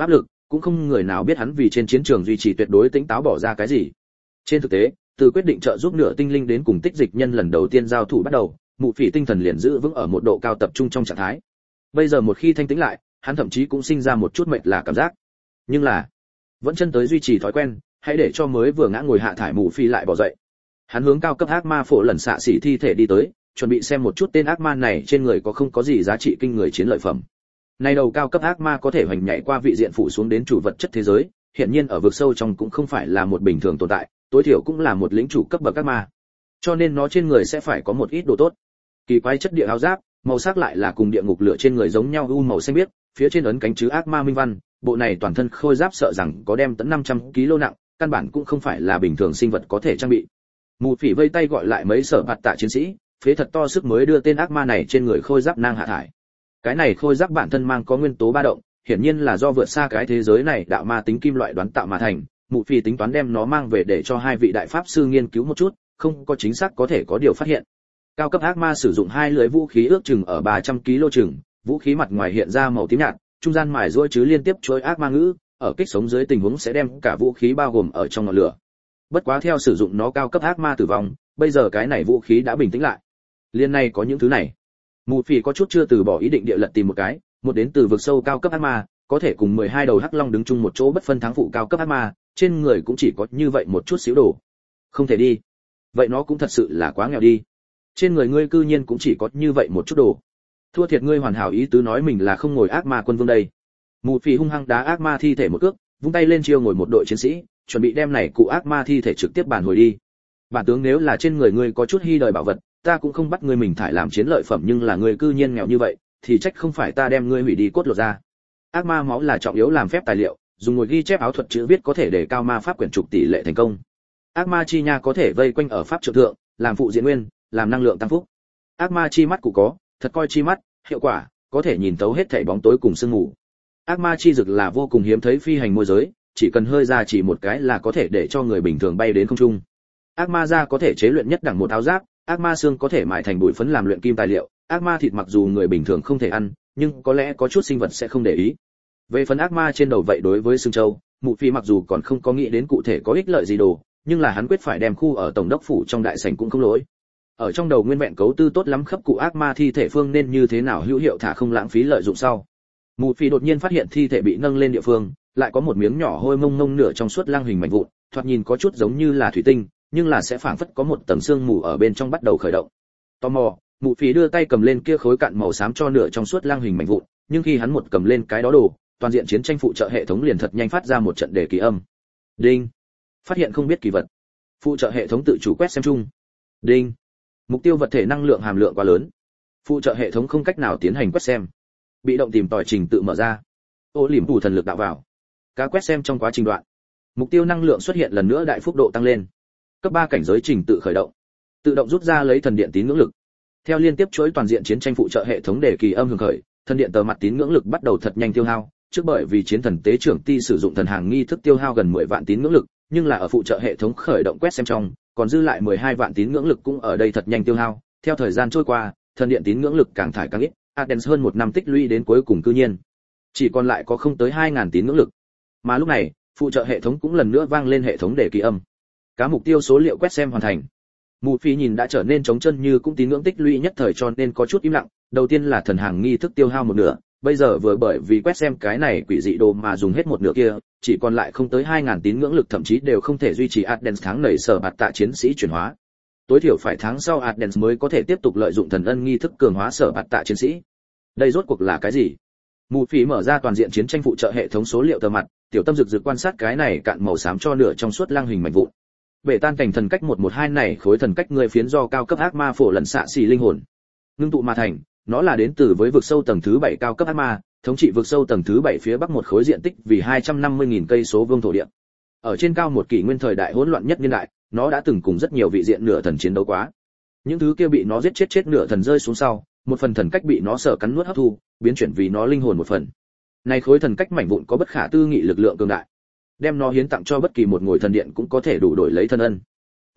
cũng không người nào biết hắn vì trên chiến trường duy trì tuyệt đối tỉnh táo bỏ ra cái gì. Trên thực tế, từ quyết định trợ giúp nửa tinh linh đến cùng tích dịch nhân lần đầu tiên giao thủ bắt đầu, mụ phỉ tinh thần liền giữ vững ở một độ cao tập trung trong trạng thái. Bây giờ một khi thanh tĩnh lại, hắn thậm chí cũng sinh ra một chút mệt là cảm giác. Nhưng là, vẫn chân tới duy trì thói quen, hãy để cho mới vừa ngã ngồi hạ thải mụ phỉ lại bỏ dậy. Hắn hướng cao cấp ác ma phổ lần xạ xỉ thi thể đi tới, chuẩn bị xem một chút tên ác ma này trên người có không có gì giá trị kinh người chiến lợi phẩm. Này đầu cao cấp ác ma có thể hoành nhảy qua vị diện phủ xuống đến chủ vật chất thế giới, hiện nhiên ở vực sâu trong cũng không phải là một bình thường tồn tại, tối thiểu cũng là một lĩnh chủ cấp bậc ác ma. Cho nên nó trên người sẽ phải có một ít đồ tốt. Kỳ quái chất địa áo giáp, màu sắc lại là cùng địa ngục lửa trên người giống nhau u màu xanh biếc, phía trên ấn cánh chữ ác ma minh văn, bộ này toàn thân khôi giáp sợ rằng có đem tận 500 kg nặng, căn bản cũng không phải là bình thường sinh vật có thể trang bị. Mù Phỉ vây tay gọi lại mấy sở bạt tạ chiến sĩ, phế thật to sức mới đưa tên ác ma này trên người khôi giáp nang hạ thải. Cái này khôi giáp bản thân mang có nguyên tố ba động, hiển nhiên là do vượt xa cái thế giới này đạo ma tính kim loại đoán tạo mà thành. Mụ Phỉ tính toán đem nó mang về để cho hai vị đại pháp sư nghiên cứu một chút, không có chính xác có thể có điều phát hiện. Cao cấp ác ma sử dụng hai lưỡi vũ khí ước chừng ở 300 kg chừng, vũ khí mặt ngoài hiện ra màu tím nhạt, trung gian mài rũa chứ liên tiếp chuỗi ác ma ngữ, ở kích sống dưới tình huống sẽ đem cả vũ khí bao gồm ở trong ngọn lửa. Bất quá theo sử dụng nó cao cấp ác ma tử vong, bây giờ cái này vũ khí đã bình tĩnh lại. Liên này có những thứ này. Mù Phỉ có chút chưa từ bỏ ý định địa lật tìm một cái, một đến từ vực sâu cao cấp ác ma, có thể cùng 12 đầu hắc long đứng chung một chỗ bất phân thắng phụ cao cấp ác ma, trên người cũng chỉ có như vậy một chút xíu đồ. Không thể đi. Vậy nó cũng thật sự là quá nghèo đi. Trên người ngươi cư nhiên cũng chỉ có như vậy một chút đồ. Thua thiệt ngươi hoàn hảo ý tứ nói mình là không ngồi ác ma quân vương đây. Mù Phỉ hung hăng đá ác ma thi thể một cước, vung tay lên chiêu ngồi một đội chiến sĩ, chuẩn bị đem này cụ ác ma thi thể trực tiếp bàn hồi đi. Bản tướng nếu là trên người ngươi có chút hy đời bảo vật, ta cũng không bắt ngươi mình thải làm chiến lợi phẩm, nhưng là ngươi cư nhiên nghèo như vậy, thì trách không phải ta đem ngươi hủy đi cốt lột ra. Ác ma máu là trọng yếu làm phép tài liệu, dùng ngồi ghi chép áo thuật chữ viết có thể để cao ma pháp quyển trục tỷ lệ thành công. Ác ma chi nha có thể vây quanh ở pháp trượng thượng, làm phụ diện nguyên, làm năng lượng tăng phúc. Ác ma chi mắt cụ có, thật coi chi mắt, hiệu quả có thể nhìn thấu hết thảy bóng tối cùng sương mù. Ác ma chi dực là vô cùng hiếm thấy phi hành môi giới, chỉ cần hơi ra chỉ một cái là có thể để cho người bình thường bay đến không trung. Ác ma da có thể chế luyện nhất đẳng một áo giáp, ác ma xương có thể mài thành bụi phấn làm luyện kim tài liệu, ác ma thịt mặc dù người bình thường không thể ăn, nhưng có lẽ có chút sinh vật sẽ không để ý. Về phần ác ma trên đầu vậy đối với xương châu, Mụ Phi mặc dù còn không có nghĩ đến cụ thể có ích lợi gì đồ, nhưng là hắn quyết phải đem khu ở tổng đốc phủ trong đại sảnh cũng không lỗi. Ở trong đầu nguyên vẹn cấu tư tốt lắm khắp cụ ác ma thi thể phương nên như thế nào hữu hiệu thả không lãng phí lợi dụng sau. Mụ Phi đột nhiên phát hiện thi thể bị nâng lên địa phương, lại có một miếng nhỏ hôi mông mông nửa trong suốt lăng hình mảnh vụn, thoạt nhìn có chút giống như là thủy tinh, nhưng là sẽ phảng phất có một tầng xương mù ở bên trong bắt đầu khởi động. Tò mò, Mụ Phi đưa tay cầm lên kia khối cạn màu xám cho nửa trong suốt lăng hình mảnh vụn, nhưng khi hắn một cầm lên cái đó đồ, toàn diện chiến tranh phụ trợ hệ thống liền thật nhanh phát ra một trận đề kỳ âm. Đinh. Phát hiện không biết kỳ vật. Phụ trợ hệ thống tự chủ quét xem chung. Đinh. Mục tiêu vật thể năng lượng hàm lượng quá lớn. Phụ trợ hệ thống không cách nào tiến hành quét xem. Bị động tìm tòi trình tự mở ra. Ô liễm phủ thần lực đạo vào. Cá quét xem trong quá trình đoạn. Mục tiêu năng lượng xuất hiện lần nữa đại phúc độ tăng lên. Cấp 3 cảnh giới trình tự khởi động. Tự động rút ra lấy thần điện tín ngưỡng lực. Theo liên tiếp chuỗi toàn diện chiến tranh phụ trợ hệ thống đề kỳ âm hưởng khởi, thần điện tờ mặt tín ngưỡng lực bắt đầu thật nhanh tiêu hao, trước bởi vì chiến thần tế trưởng ti sử dụng thần hàng nghi thức tiêu hao gần 10 vạn tín ngưỡng lực, nhưng là ở phụ trợ hệ thống khởi động quét xem trong, còn dư lại 12 vạn tín ngưỡng lực cũng ở đây thật nhanh tiêu hao. Theo thời gian trôi qua, thần điện tín ngưỡng lực càng thải càng ít, Adens hơn 1 năm tích lũy đến cuối cùng cư nhiên chỉ còn lại có không tới 2000 tín ngưỡng lực. Mà lúc này, phụ trợ hệ thống cũng lần nữa vang lên hệ thống đề kỳ âm. Cá mục tiêu số liệu quét xem hoàn thành. Mù Phi nhìn đã trở nên trống chân như cũng tín ngưỡng tích lũy nhất thời cho nên có chút im lặng, đầu tiên là thần hàng nghi thức tiêu hao một nửa, bây giờ vừa bởi vì quét xem cái này quỷ dị đồ mà dùng hết một nửa kia, chỉ còn lại không tới 2000 tín ngưỡng lực, thậm chí đều không thể duy trì Adens tháng nảy sở bạt tạ chiến sĩ chuyển hóa. Tối thiểu phải tháng sau Adens mới có thể tiếp tục lợi dụng thần ân nghi thức cường hóa sở bạt tạ chiến sĩ. Đây rốt cuộc là cái gì? Mù Phỉ mở ra toàn diện chiến tranh phụ trợ hệ thống số liệu tờ mặt, tiểu tâm rực rực quan sát cái này cạn màu xám cho nửa trong suốt lăng hình mảnh vụn. Bể tan cảnh thần cách 112 này khối thần cách người phiến do cao cấp ác ma phổ lần xạ xì linh hồn ngưng tụ mà thành, nó là đến từ với vực sâu tầng thứ 7 cao cấp ác ma, thống trị vực sâu tầng thứ 7 phía bắc một khối diện tích vì 250.000 cây số vuông thổ địa. Ở trên cao một kỷ nguyên thời đại hỗn loạn nhất niên đại, nó đã từng cùng rất nhiều vị diện nửa thần chiến đấu quá. Những thứ kia bị nó giết chết nửa thần rơi xuống sau, một phần thần cách bị nó sở cắn nuốt hấp thu, biến chuyển vì nó linh hồn một phần. Này khối thần cách mảnh vụn có bất khả tư nghị lực lượng cường đại. Đem nó hiến tặng cho bất kỳ một ngôi thần điện cũng có thể đủ đổi lấy thân ân.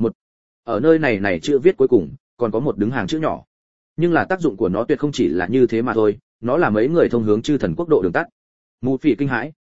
Ở nơi này chữ viết cuối cùng còn có một đứng hàng chữ nhỏ. Nhưng là tác dụng của nó tuyệt không chỉ là như thế mà thôi, nó là mấy người thông hướng chư thần quốc độ đường tắt. Mù Phỉ kinh hãi.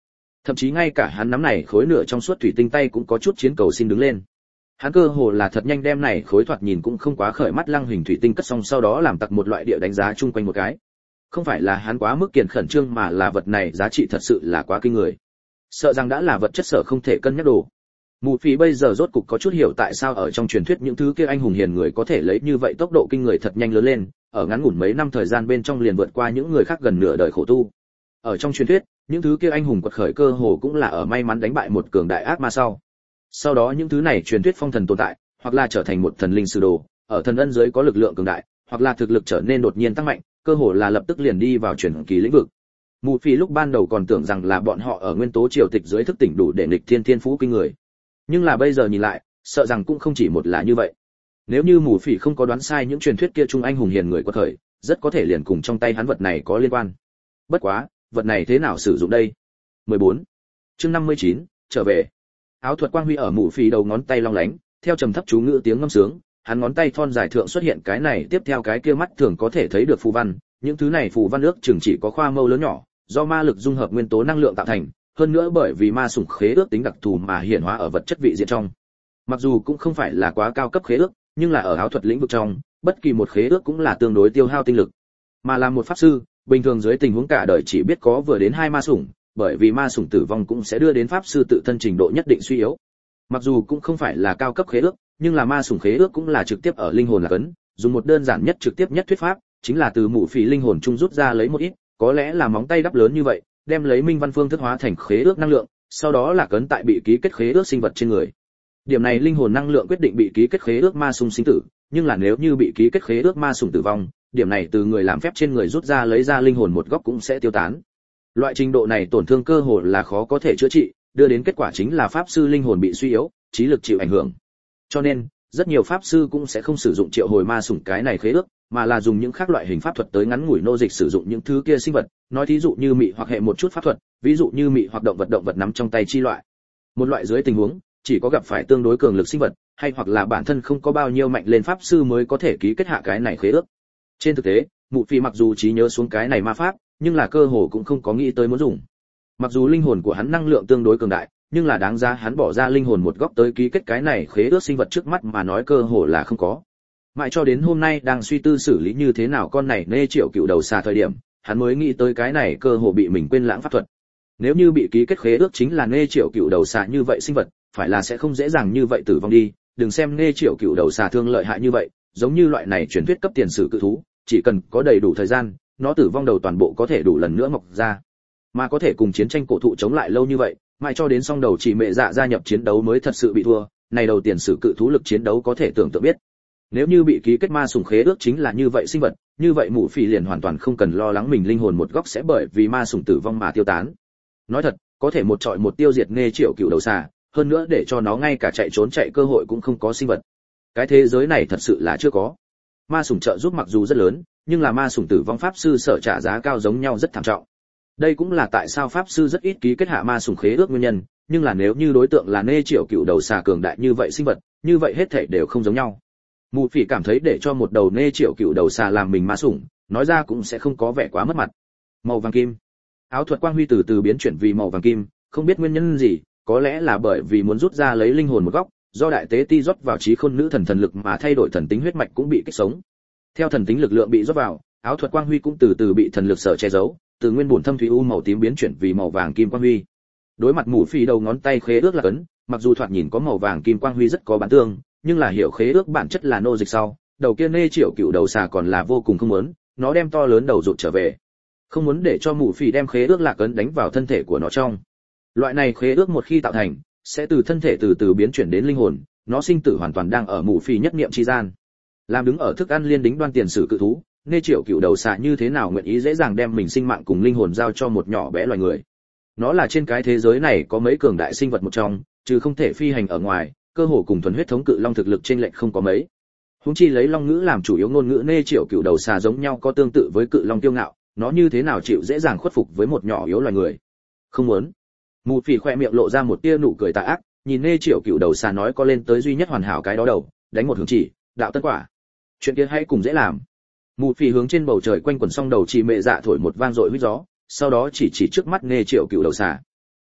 Thậm chí ngay cả hắn nắm này khối nửa trong suốt thủy tinh tay cũng có chút chiến cầu xin đứng lên. Hắn cơ hồ là thật nhanh đem này khối thoạt nhìn cũng không quá khởi mắt lăng hình thủy tinh cất xong, sau đó làm tặc một loại địa đánh giá chung quanh một cái. Không phải là hắn quá mức kiền khẩn trương, mà là vật này giá trị thật sự là quá kinh người. Sợ rằng đã là vật chất sở không thể cân nhắc đồ. Mù Phỉ bây giờ rốt cục có chút hiểu tại sao ở trong truyền thuyết những thứ kia anh hùng hiền người có thể lấy như vậy tốc độ kinh người thật nhanh lớn lên, ở ngắn ngủn mấy năm thời gian bên trong liền vượt qua những người khác gần nửa đời khổ tu. Ở trong truyền thuyết, những thứ kia anh hùng quật khởi cơ hồ cũng là ở may mắn đánh bại một cường đại ác ma sau đó những thứ này truyền thuyết phong thần tồn tại, hoặc là trở thành một thần linh sư đồ, ở thần ân giới có lực lượng cường đại, hoặc là thực lực trở nên đột nhiên tăng mạnh, cơ hồ là lập tức liền đi vào truyền kỳ lĩnh vực. Mù Phỉ lúc ban đầu còn tưởng rằng là bọn họ ở nguyên tố triều tịch dưới thức tỉnh đủ để nghịch thiên phú kinh người, nhưng là bây giờ nhìn lại, sợ rằng cũng không chỉ một là như vậy. Nếu như Mù Phỉ không có đoán sai những truyền thuyết kia trung anh hùng hiền người quật khởi, rất có thể liền cùng trong tay hắn vật này có liên quan. Bất quá, vật này thế nào sử dụng đây? 14. Chương 59, trở về. Áo thuật quang huy ở Mù Phỉ đầu ngón tay long lánh, theo trầm thấp chú ngữ tiếng ngâm sướng, hắn ngón tay thon dài thượng xuất hiện cái này tiếp theo cái kia mắt thường có thể thấy được phù văn, những thứ này phù văn ước chừng chỉ có khoa mâu lớn nhỏ, do ma lực dung hợp nguyên tố năng lượng tạo thành, hơn nữa bởi vì ma sủng khế ước tính đặc thù mà hiển hóa ở vật chất vị diện trong. Mặc dù cũng không phải là quá cao cấp khế ước, nhưng là ở áo thuật lĩnh vực trong, bất kỳ một khế ước cũng là tương đối tiêu hao tinh lực. Mà làm một pháp sư, bình thường dưới tình huống cả đời chỉ biết có vừa đến 2 ma sủng, bởi vì ma sủng tử vong cũng sẽ đưa đến pháp sư tự thân trình độ nhất định suy yếu. Mặc dù cũng không phải là cao cấp khế ước, nhưng là ma sủng khế ước cũng là trực tiếp ở linh hồn là cấn, dùng một đơn giản nhất trực tiếp nhất thuyết pháp, chính là từ Mù Phỉ linh hồn trung rút ra lấy một ít, có lẽ là móng tay đắp lớn như vậy, đem lấy minh văn phương thức hóa thành khế ước năng lượng, sau đó là cấn tại bị ký kết khế ước sinh vật trên người. Điểm này linh hồn năng lượng quyết định bị ký kết khế ước ma sủng sinh tử, nhưng là nếu như bị ký kết khế ước ma sủng tử vong, điểm này từ người làm phép trên người rút ra lấy ra linh hồn một góc cũng sẽ tiêu tán. Loại trình độ này tổn thương cơ hồ là khó có thể chữa trị, đưa đến kết quả chính là pháp sư linh hồn bị suy yếu, trí lực chịu ảnh hưởng. Cho nên, rất nhiều pháp sư cũng sẽ không sử dụng triệu hồi ma sủng cái này khế ước, mà là dùng những khác loại hình pháp thuật tới ngắn ngủi nô dịch sử dụng những thứ kia sinh vật, nói thí dụ như mị hoặc hệ một chút pháp thuật, ví dụ như mị hoặc động vật nắm trong tay chi loại. Một loại dưới tình huống, chỉ có gặp phải tương đối cường lực sinh vật, hay hoặc là bản thân không có bao nhiêu mạnh lên pháp sư mới có thể ký kết hạ cái này khế ước. Trên thực tế, Mụ Phỉ mặc dù trí nhớ xuống cái này ma pháp, nhưng là cơ hồ cũng không có nghĩ tới muốn dùng. Mặc dù linh hồn của hắn năng lượng tương đối cường đại, nhưng là đáng ra hắn bỏ ra linh hồn một góc tới ký kết cái này khế ước sinh vật trước mắt mà nói cơ hồ là không có. Mãi cho đến hôm nay đang suy tư xử lý như thế nào con này nê triệu cựu đầu xà thời điểm, hắn mới nghĩ tới cái này cơ hồ bị mình quên lãng pháp thuật. Nếu như bị ký kết khế ước chính là nê triệu cựu đầu xà như vậy sinh vật, phải là sẽ không dễ dàng như vậy tử vong đi, đừng xem nê triệu cựu đầu xà thương lợi hại như vậy, giống như loại này truyền thuyết cấp tiền sử cự thú, chỉ cần có đầy đủ thời gian, nó tử vong đầu toàn bộ có thể đủ lần nữa mọc ra. Mà có thể cùng chiến tranh cổ thụ chống lại lâu như vậy, mãi cho đến song đầu chỉ mẹ dạ gia nhập chiến đấu mới thật sự bị thua, này đầu tiền sử cự thú lực chiến đấu có thể tưởng tượng biết. Nếu như bị ký kết ma sủng khế ước chính là như vậy sinh vật, như vậy Mụ Phỉ liền hoàn toàn không cần lo lắng mình linh hồn một góc sẽ bởi vì ma sủng tử vong mà tiêu tán. Nói thật, có thể một trọi một tiêu diệt nghe triệu cựu đầu xà, hơn nữa để cho nó ngay cả chạy trốn chạy cơ hội cũng không có sinh vật. Cái thế giới này thật sự là chưa có. Ma sủng trợ giúp mặc dù rất lớn, nhưng là ma sủng tử vong pháp sư sợ trả giá cao giống nhau rất thảm trọng. Đây cũng là tại sao pháp sư rất ít ký kết hạ ma sủng khế ước nguyên nhân, nhưng là nếu như đối tượng là nê triệu cựu đầu xà cường đại như vậy sinh vật, như vậy hết thảy đều không giống nhau. Mụ Phỉ cảm thấy để cho một đầu nê triệu cựu đầu xà làm mình ma sủng, nói ra cũng sẽ không có vẻ quá mất mặt. Màu vàng kim. Áo thuật quang huy từ từ biến chuyển vì màu vàng kim, không biết nguyên nhân gì, có lẽ là bởi vì muốn rút ra lấy linh hồn một góc, do đại tế ti rót vào trí khôn nữ thần lực mà thay đổi thần tính huyết mạch cũng bị kích sống. Theo thần tính lực lượng bị rót vào, áo thuật quang huy cũng từ từ bị thần lực sở che giấu, từ nguyên bổn thâm thủy u màu tím biến chuyển vì màu vàng kim quang huy. Đối mặt Mụ Phỉ đầu ngón tay khế ước là cấn, mặc dù thoạt nhìn có màu vàng kim quang huy rất có bản tương, nhưng là hiểu khế ước bản chất là nô dịch sau, đầu kia nê triệu cựu đầu xà còn là vô cùng không muốn, nó đem to lớn đầu rụt trở về, không muốn để cho Mụ Phỉ đem khế ước lạc ấn đánh vào thân thể của nó trong. Loại này khế ước một khi tạo thành, sẽ từ thân thể từ từ biến chuyển đến linh hồn, nó sinh tử hoàn toàn đang ở Mụ Phỉ nhất niệm chi gian. Làm đứng ở thức ăn liên đính đoan tiền sử cự thú, nê triệu cựu đầu xà như thế nào nguyện ý dễ dàng đem mình sinh mạng cùng linh hồn giao cho một nhỏ bé loài người. Nó là trên cái thế giới này có mấy cường đại sinh vật một trong, trừ không thể phi hành ở ngoài, cơ hồ cùng thuần huyết thống cự long thực lực trên lệch không có mấy. Huống chi lấy long ngữ làm chủ yếu ngôn ngữ nê triệu cựu đầu xà giống nhau có tương tự với cự long kiêu ngạo, nó như thế nào chịu dễ dàng khuất phục với một nhỏ yếu loài người. Không muốn. Mụ Phỉ khoe miệng lộ ra một tia nụ cười tà ác, nhìn nê triệu cựu đầu xà nói có lên tới duy nhất hoàn hảo cái đó đầu, đánh một hướng chỉ, đạo tân quả. Chuyện kia hãy cùng dễ làm. Mụ Phỉ hướng trên bầu trời quanh quẩn song đầu chỉ mẹ dạ thổi một vang dội huýt gió, sau đó chỉ trước mắt nê triệu cựu đầu xà.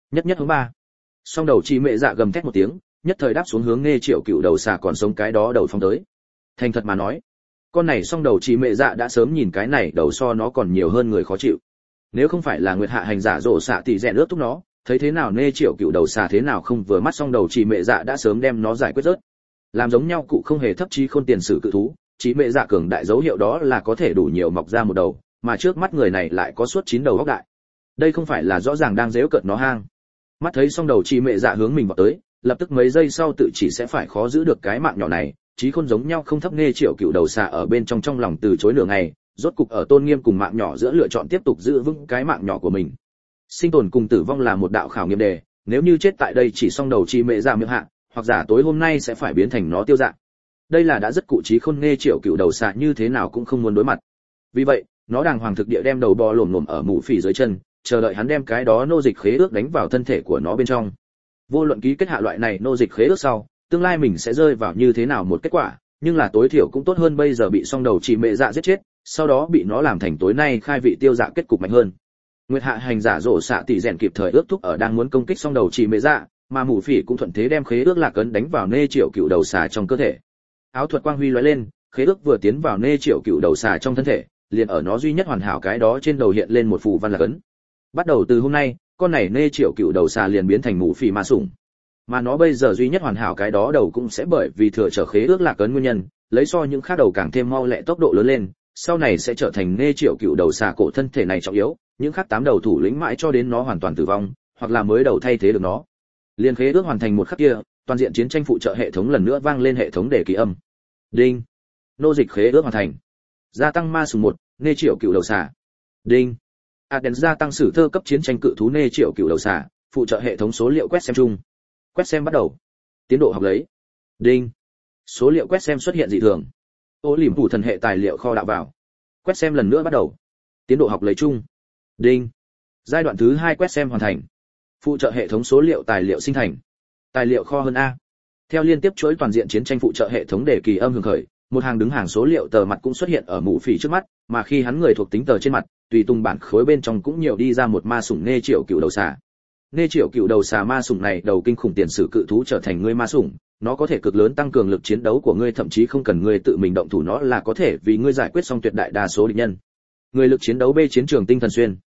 Nhất nhất hướng ba. Song đầu chi mẹ dạ gầm thét một tiếng, nhất thời đáp xuống hướng Nghe Triệu Cựu đầu xà còn sống cái đó đầu phóng tới. Thành thật mà nói, con này song đầu chi mẹ dạ đã sớm nhìn cái này đầu so nó còn nhiều hơn người khó chịu. Nếu không phải là Nguyệt Hạ hành giả rồ xạ tỷ rèn ướt thúc nó, thấy thế nào Nghe Triệu Cựu đầu xà thế nào không vừa mắt song đầu chi mẹ dạ đã sớm đem nó giải quyết rớt. Làm giống nhau cụ không hề thấp chí khôn tiền sử cự thú, chỉ mẹ dạ cường đại dấu hiệu đó là có thể đủ nhiều mọc ra một đầu, mà trước mắt người này lại có suốt 9 đầu góc đại. Đây không phải là rõ ràng đang giễu cợt nó hang. Mắt thấy song đầu chi mẹ dạ hướng mình vào tới, lập tức mấy giây sau tự chỉ sẽ phải khó giữ được cái mạng nhỏ này, chí khôn giống nhau không thấp Nghe Triệu Cựu đầu xà ở bên trong lòng từ chối nửa ngày, rốt cục ở tôn nghiêm cùng mạng nhỏ giữa lựa chọn tiếp tục giữ vững cái mạng nhỏ của mình. Sinh tồn cùng tử vong là một đạo khảo nghiệm đề, nếu như chết tại đây chỉ song đầu chi mẹ dạ miệng hạ, hoặc giả tối hôm nay sẽ phải biến thành nó tiêu dạng. Đây là đã rất cụ trí khôn Nghe Triệu Cựu đầu xà như thế nào cũng không muốn đối mặt. Vì vậy, nó đàng hoàng thực địa đem đầu bò lổm lổm ở mũ phỉ dưới chân, chờ đợi hắn đem cái đó nô dịch khế ước đánh vào thân thể của nó bên trong. Vô luận ký kết hạ loại này nô dịch khế ước sau, tương lai mình sẽ rơi vào như thế nào một kết quả, nhưng là tối thiểu cũng tốt hơn bây giờ bị song đầu chỉ mẹ dạ giết chết, sau đó bị nó làm thành tối nay khai vị tiêu dạ kết cục mạnh hơn. Nguyệt Hạ hành giả rồ xạ tỷ rèn kịp thời ước thúc ở đang muốn công kích song đầu chỉ mẹ dạ, mà mũ phỉ cũng thuận thế đem khế ước lạc ấn đánh vào Nghe Triệu Cựu đầu xà trong cơ thể. Áo thuật quang huy lóe lên, khế ước vừa tiến vào Nghe Triệu Cựu đầu xà trong thân thể, liền ở nó duy nhất hoàn hảo cái đó trên đầu hiện lên một phù văn lạc ấn. Bắt đầu từ hôm nay, con này Nghe Triệu Cựu đầu xà liền biến thành mũ phỉ ma sủng. Mà nó bây giờ duy nhất hoàn hảo cái đó đầu cũng sẽ bởi vì thừa trở khế ước lạc ấn nguyên nhân, lấy so những khác đầu càng thêm mau lẹ tốc độ lớn lên, sau này sẽ trở thành Nghe Triệu Cựu đầu xà cổ thân thể này trọng yếu, những khác 8 đầu thủ lĩnh mãi cho đến nó hoàn toàn tử vong, hoặc là mới đầu thay thế được nó. Liên khế ước hoàn thành một khắc kia, toàn diện chiến tranh phụ trợ hệ thống lần nữa vang lên hệ thống đề kỳ âm. Đinh. Nô dịch khế ước hoàn thành. Gia tăng ma sủng 1, Nghe Triệu Cựu đầu xà. Đinh. Aden gia tăng sử thơ cấp chiến tranh cự thú Nghe Triệu Cựu đầu xà, phụ trợ hệ thống số liệu quét xem chung. Quét xem bắt đầu. Tiến độ học lấy. Đinh. Số liệu quét xem xuất hiện dị thường. Ô liềm phủ thần hệ tài liệu kho đạo vào. Quét xem lần nữa bắt đầu. Tiến độ học lấy chung. Đinh. Giai đoạn thứ 2 quét xem hoàn thành. Phụ trợ hệ thống số liệu tài liệu sinh thành. Tài liệu kho hơn A. Theo liên tiếp chuỗi toàn diện chiến tranh phụ trợ hệ thống đề kỳ âm hưởng khởi, một hàng đứng hàng số liệu tờ mặt cũng xuất hiện ở mũ phỉ trước mắt, mà khi hắn người thuộc tính tờ trên mặt, tùy tung bản khối bên trong cũng nhiều đi ra một ma sủng Nghe Triệu Cựu đầu xà. Nghe Triệu Cựu đầu xà ma sủng này đầu kinh khủng tiền sử cự thú trở thành ngươi ma sủng, nó có thể cực lớn tăng cường lực chiến đấu của ngươi, thậm chí không cần ngươi tự mình động thủ nó là có thể vì ngươi giải quyết xong tuyệt đại đa số địch nhân. Người lực chiến đấu B chiến trường tinh thần xuyên.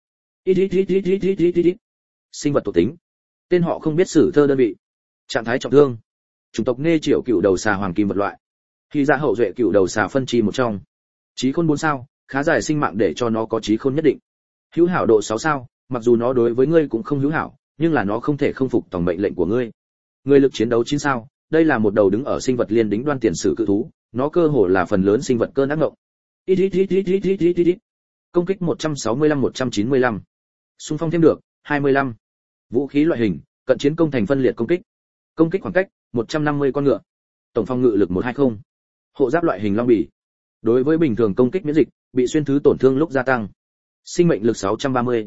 Sinh vật thuộc tính. Tên họ không biết sử thơ đơn vị. Trạng thái trọng thương. Chủng tộc Nghe Triệu Cựu đầu xà hoàng kim vật loại. Khi ra hậu duệ cựu đầu xà phân chi một trong. Chí khôn 4 sao, khá dài sinh mạng để cho nó có chí khôn nhất định. Hữu hảo độ 6 sao, mặc dù nó đối với ngươi cũng không hữu hảo, nhưng là nó không thể không phục tòng mệnh lệnh của ngươi. Người lực chiến đấu 9 sao, đây là một đầu đứng ở sinh vật liên đính đoan tiền sử cự thú, nó cơ hồ là phần lớn sinh vật cơn ác ngộng. Công kích 165-195. Xung phong thêm được 25. Vũ khí loại hình, cận chiến công thành phân liệt công kích. Công kích khoảng cách 150 con ngựa. Tổng phòng ngự lực 120. Hộ giáp loại hình long bì. Đối với bình thường công kích miễn dịch, bị xuyên thứ tổn thương lúc gia tăng. Sinh mệnh lực 630.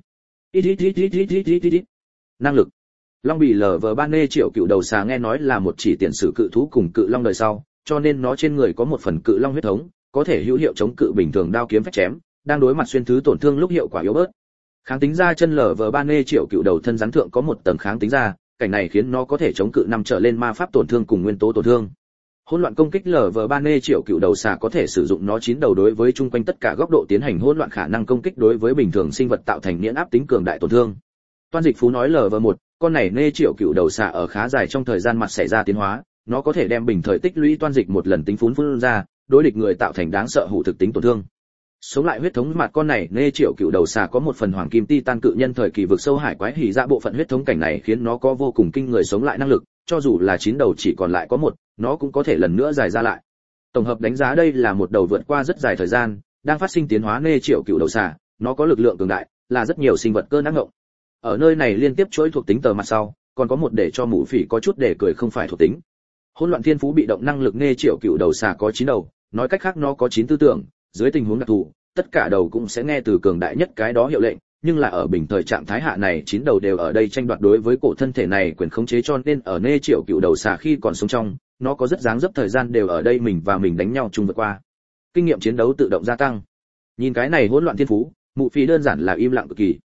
Năng lực. Long bì LV3 Nghe Triệu Cựu đầu xà nghe nói là một chỉ tiền sử cự thú cùng cự long đời sau, cho nên nó trên người có một phần cự long huyết thống, có thể hữu hiệu chống cự bình thường đao kiếm phách chém, đang đối mặt xuyên thứ tổn thương lúc hiệu quả yếu bớt. Kháng tính da chân LV3 Nghe Triệu Cựu đầu thân rắn thượng có một tầng kháng tính da, cảnh này khiến nó có thể chống cự 5 trở lên ma pháp tổn thương cùng nguyên tố tổn thương. Hỗn loạn công kích LV3 Nghe Triệu Cựu đầu xà có thể sử dụng nó 9 đầu đối với chung quanh tất cả góc độ tiến hành hỗn loạn khả năng công kích đối với bình thường sinh vật tạo thành miễn áp tính cường đại tổn thương. Toan dịch phú nói LV1, con này Nghe Triệu Cựu đầu xà ở khá dài trong thời gian mặt xảy ra tiến hóa, nó có thể đem bình thời tích lũy toan dịch một lần tính phun ra, đối địch người tạo thành đáng sợ hủ thực tính tổn thương. Sống lại huyết thống mặt con này Nghe Triệu Cựu đầu xà có một phần hoàng kim titan cự nhân thời kỳ vực sâu hải quái hỉ ra bộ phận huyết thống cảnh này khiến nó có vô cùng kinh người sống lại năng lực, cho dù là 9 đầu chỉ còn lại có một, nó cũng có thể lần nữa dài ra lại. Tổng hợp đánh giá đây là một đầu vượt qua rất dài thời gian, đang phát sinh tiến hóa Nghe Triệu Cựu đầu xà, nó có lực lượng cường đại, là rất nhiều sinh vật cơn ác ngộng. Ở nơi này liên tiếp chuỗi thuộc tính tờ mặt sau, còn có một để cho mũ phỉ có chút để cười không phải thuộc tính. Hỗn loạn thiên phú bị động năng lực Nghe Triệu Cựu đầu xà có 9 đầu, nói cách khác nó có 9 tư tưởng, dưới tình huống đặc thù, tất cả đầu cũng sẽ nghe từ cường đại nhất cái đó hiệu lệnh, nhưng là ở bình thời trạng thái hạ này 9 đầu đều ở đây tranh đoạt đối với cổ thân thể này quyền khống chế, cho nên ở Nghe Triệu Cựu đầu xà khi còn sống trong, nó có rất dáng dấp thời gian đều ở đây mình và mình đánh nhau chung vượt qua. Kinh nghiệm chiến đấu tự động gia tăng. Nhìn cái này hỗn loạn thiên phú, mụ phí đơn giản là im lặng cực kỳ.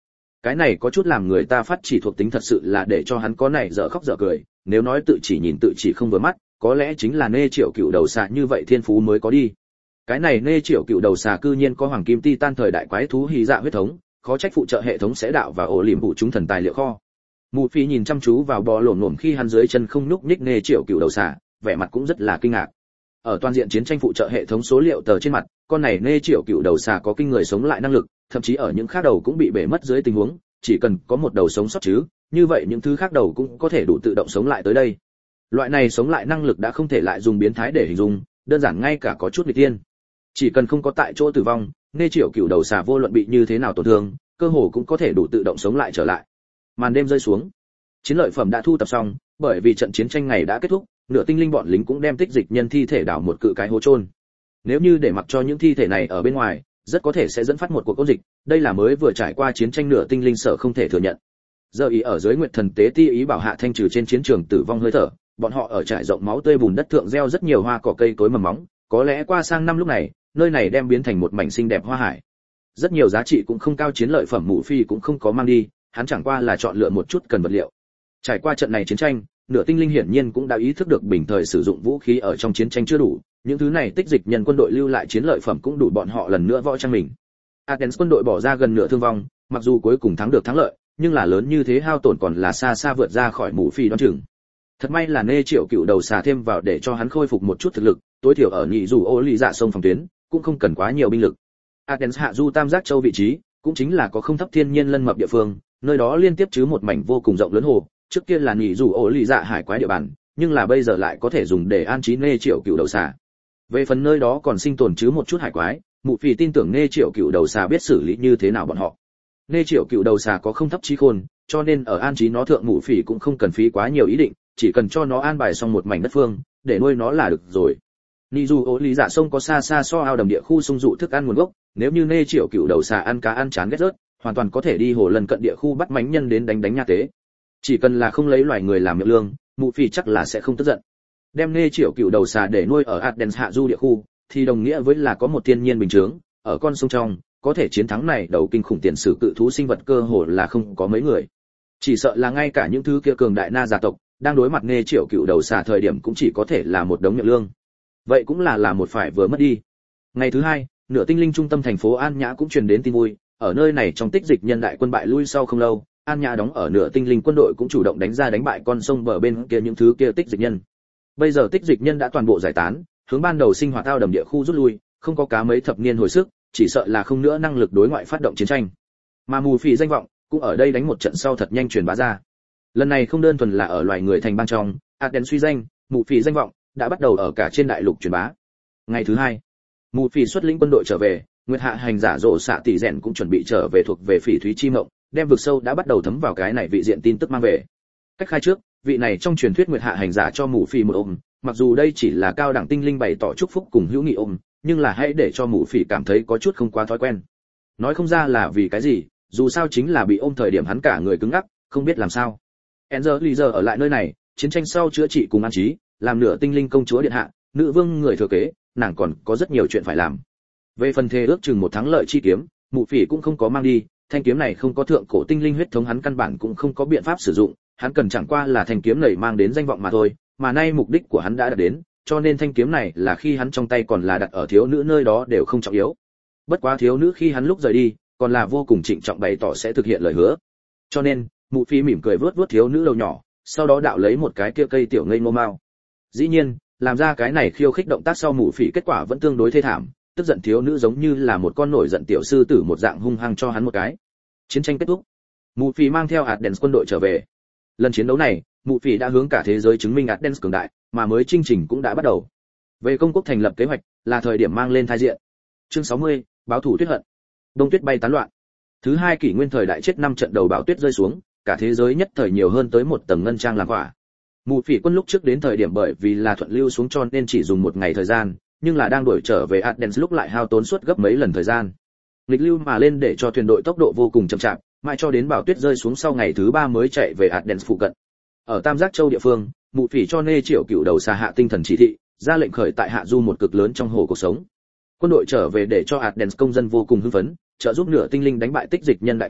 Cái này có chút làm người ta phát chỉ thuộc tính thật sự là để cho hắn có này dở khóc dở cười, nếu nói tự chỉ nhìn tự chỉ không vừa mắt, có lẽ chính là nê triệu cựu đầu xà như vậy thiên phú mới có đi. Cái này nê triệu cựu đầu xà cư nhiên có hoàng kim titan thời đại quái thú hy dạ huyết thống, khó trách phụ trợ hệ thống sẽ đạo và ổ liềm vụ chúng thần tài liệu kho. Mù Phi nhìn chăm chú vào bò lổm lổm khi hắn dưới chân không nhúc nhích nê triệu cựu đầu xà, vẻ mặt cũng rất là kinh ngạc. Ở toàn diện chiến tranh phụ trợ hệ thống số liệu tờ trên mặt, con này nê triệu cựu đầu xà có kinh người sống lại năng lực, thậm chí ở những khác đầu cũng bị bể mất dưới tình huống, chỉ cần có một đầu sống sót chứ, như vậy những thứ khác đầu cũng có thể đủ tự động sống lại tới đây. Loại này sống lại năng lực đã không thể lại dùng biến thái để hình dung, đơn giản ngay cả có chút nghịch tiên. Chỉ cần không có tại chỗ tử vong, nê triệu cựu đầu xà vô luận bị như thế nào tổn thương, cơ hồ cũng có thể đủ tự động sống lại trở lại. Màn đêm rơi xuống, chiến lợi phẩm đã thu tập xong, bởi vì trận chiến tranh này đã kết thúc, nửa tinh linh bọn lính cũng đem tích dịch nhân thi thể đào một cự cái hố chôn. Nếu như để mặc cho những thi thể này ở bên ngoài, rất có thể sẽ dẫn phát một cuộc ôn dịch, đây là mới vừa trải qua chiến tranh nửa tinh linh sở không thể thừa nhận. Giờ ý ở dưới nguyệt thần tế ti ý bảo hạ thanh trừ trên chiến trường tử vong hơi thở, bọn họ ở trải rộng máu tươi bùn đất thượng gieo rất nhiều hoa cỏ cây cối mầm móng, có lẽ qua sang năm lúc này, nơi này đem biến thành một mảnh xinh đẹp hoa hải. Rất nhiều giá trị cũng không cao chiến lợi phẩm Mụ Phi cũng không có mang đi, hắn chẳng qua là chọn lựa một chút cần vật liệu. Trải qua trận này chiến tranh, nửa tinh linh hiển nhiên cũng đã ý thức được bình thời sử dụng vũ khí ở trong chiến tranh chưa đủ, những thứ này tích dịch nhân quân đội lưu lại chiến lợi phẩm cũng đủ bọn họ lần nữa võ trang mình. Athens quân đội bỏ ra gần nửa thương vong, mặc dù cuối cùng thắng được thắng lợi, nhưng là lớn như thế hao tổn còn là xa xa vượt ra khỏi Mụ Phi đoán chừng. Thật may là nê triệu cựu đầu xà thêm vào để cho hắn khôi phục một chút thực lực, tối thiểu ở nhị dù ô lì dạ sông phòng tuyến, cũng không cần quá nhiều binh lực. Athens hạ du tam giác châu vị trí, cũng chính là có không thấp thiên nhiên lân mập địa phương, nơi đó liên tiếp chứ một mảnh vô cùng rộng lớn hồ, trước kia là nhị dù ổ lì dạ hải quái địa bàn, nhưng là bây giờ lại có thể dùng để an trí nê triệu cựu đầu xà. Về phần nơi đó còn sinh tồn chứ một chút hải quái, Mụ Phi tin tưởng nê triệu cựu đầu xà biết xử lý như thế nào bọn họ. Nê triệu cựu đầu xà có không thấp trí khôn, cho nên ở an trí nó thượng Mụ Phi cũng không cần phí quá nhiều ý định, chỉ cần cho nó an bài xong một mảnh đất phương, để nuôi nó là được rồi. Nị dù ổ lý dạ sông có xa xa so ao đầm địa khu sung dụ thức ăn nguồn gốc, nếu như nê triệu cựu đầu xà ăn cá ăn chán ghét rớt, hoàn toàn có thể đi hồ lần cận địa khu bắt mánh nhân đến đánh nha tế. Chỉ cần là không lấy loài người làm miệng lương, Mụ Phi chắc là sẽ không tức giận. Đem nê triệu cựu đầu xà để nuôi ở Athens hạ du địa khu, thì đồng nghĩa với là có một thiên nhiên bình chướng, ở con sông trong, có thể chiến thắng này đầu kinh khủng tiền sử cự thú sinh vật cơ hồ là không có mấy người. Chỉ sợ là ngay cả những thứ kia cường đại na gia tộc, đang đối mặt nê triệu cựu đầu xà thời điểm cũng chỉ có thể là một đống miệng lương. Vậy cũng là một phải vừa mất đi. Ngày thứ hai, nửa tinh linh trung tâm thành phố An Nhã cũng truyền đến tin vui, ở nơi này trong tích dịch nhân đại quân bại lui sau không lâu, An Nhã đóng ở nửa tinh linh quân đội cũng chủ động đánh ra đánh bại con sông bờ bên kia những thứ kia tích dịch nhân. Bây giờ tích dịch nhân đã toàn bộ giải tán, hướng ban đầu sinh hoạt ao đầm địa khu rút lui, không có cá mấy thập niên hồi sức, chỉ sợ là không nữa năng lực đối ngoại phát động chiến tranh. Mà Mù Phỉ danh vọng cũng ở đây đánh một trận sau thật nhanh truyền bá ra. Lần này không đơn thuần là ở loài người thành bang trong, Athens suy danh, Mù Phỉ danh vọng đã bắt đầu ở cả trên đại lục truyền bá. Ngày thứ hai, Mù Phỉ xuất lĩnh quân đội trở về, Nguyệt Hạ hành giả rồ xạ tỷ rèn cũng chuẩn bị trở về thuộc về Phỉ Thúy Chi Mộng, đem vực sâu đã bắt đầu thấm vào cái này vị diện tin tức mang về. Cách khai trước, vị này trong truyền thuyết Nguyệt Hạ hành giả cho Mù Phỉ một ôm, mặc dù đây chỉ là cao đẳng tinh linh bày tỏ chúc phúc cùng hữu nghị ôm, nhưng là hãy để cho Mù Phỉ cảm thấy có chút không quá thói quen. Nói không ra là vì cái gì, dù sao chính là bị ôm thời điểm hắn cả người cứng ngắc, không biết làm sao. Angelizer ở lại nơi này, chiến tranh sau chữa trị cùng an trí, làm nửa tinh linh công chúa điện hạ, nữ vương người thừa kế, nàng còn có rất nhiều chuyện phải làm. Về phần thề ước chừng một thắng lợi chi kiếm, Mù Phỉ cũng không có mang đi, thanh kiếm này không có thượng cổ tinh linh huyết thống hắn căn bản cũng không có biện pháp sử dụng, hắn cần chẳng qua là thanh kiếm này mang đến danh vọng mà thôi, mà nay mục đích của hắn đã đạt đến, cho nên thanh kiếm này là khi hắn trong tay còn là đặt ở thiếu nữ nơi đó đều không trọng yếu. Bất quá thiếu nữ khi hắn lúc rời đi, còn là vô cùng trịnh trọng bày tỏ sẽ thực hiện lời hứa. Cho nên, Mụ Phi mỉm cười vuốt vuốt thiếu nữ đầu nhỏ, sau đó đạo lấy một cái kia cây tiểu ngây ngô mao. Dĩ nhiên, làm ra cái này khiêu khích động tác sau Mụ Phi kết quả vẫn tương đối thê thảm, tức giận thiếu nữ giống như là một con nổi giận tiểu sư tử một dạng hung hăng cho hắn một cái. Chiến tranh kết thúc, Mụ Phi mang theo Athens quân đội trở về. Lần chiến đấu này, Mụ Phi đã hướng cả thế giới chứng minh Athens cường đại, mà mới chương trình cũng đã bắt đầu. Về công quốc thành lập kế hoạch, là thời điểm mang lên thai diện. Chương 60, báo thủ tuyết hận. Đông tuyết bay tán loạn. Thứ hai kỷ nguyên thời đại chết 5 trận đầu bão tuyết rơi xuống, cả thế giới nhất thời nhiều hơn tới một tầng ngân trang làm quả. Mù Phỉ quân lúc trước đến thời điểm bởi vì là thuận lưu xuống cho nên chỉ dùng một ngày thời gian, nhưng là đang đuổi trở về Athens lúc lại hao tốn suốt gấp mấy lần thời gian. Nghịch lưu mà lên để cho thuyền đội tốc độ vô cùng chậm chạp, mãi cho đến bão tuyết rơi xuống sau ngày thứ 3 mới chạy về Athens phụ cận. Ở Tam Giác Châu địa phương, Mù Phỉ cho Nê Triệu Cựu đầu xà hạ tinh thần chỉ thị, ra lệnh khởi tại hạ du một cực lớn trong hồ cuộc sống. Quân đội trở về để cho Athens công dân vô cùng hưng phấn, trợ giúp nửa tinh linh đánh bại tích dịch nhân đại quân,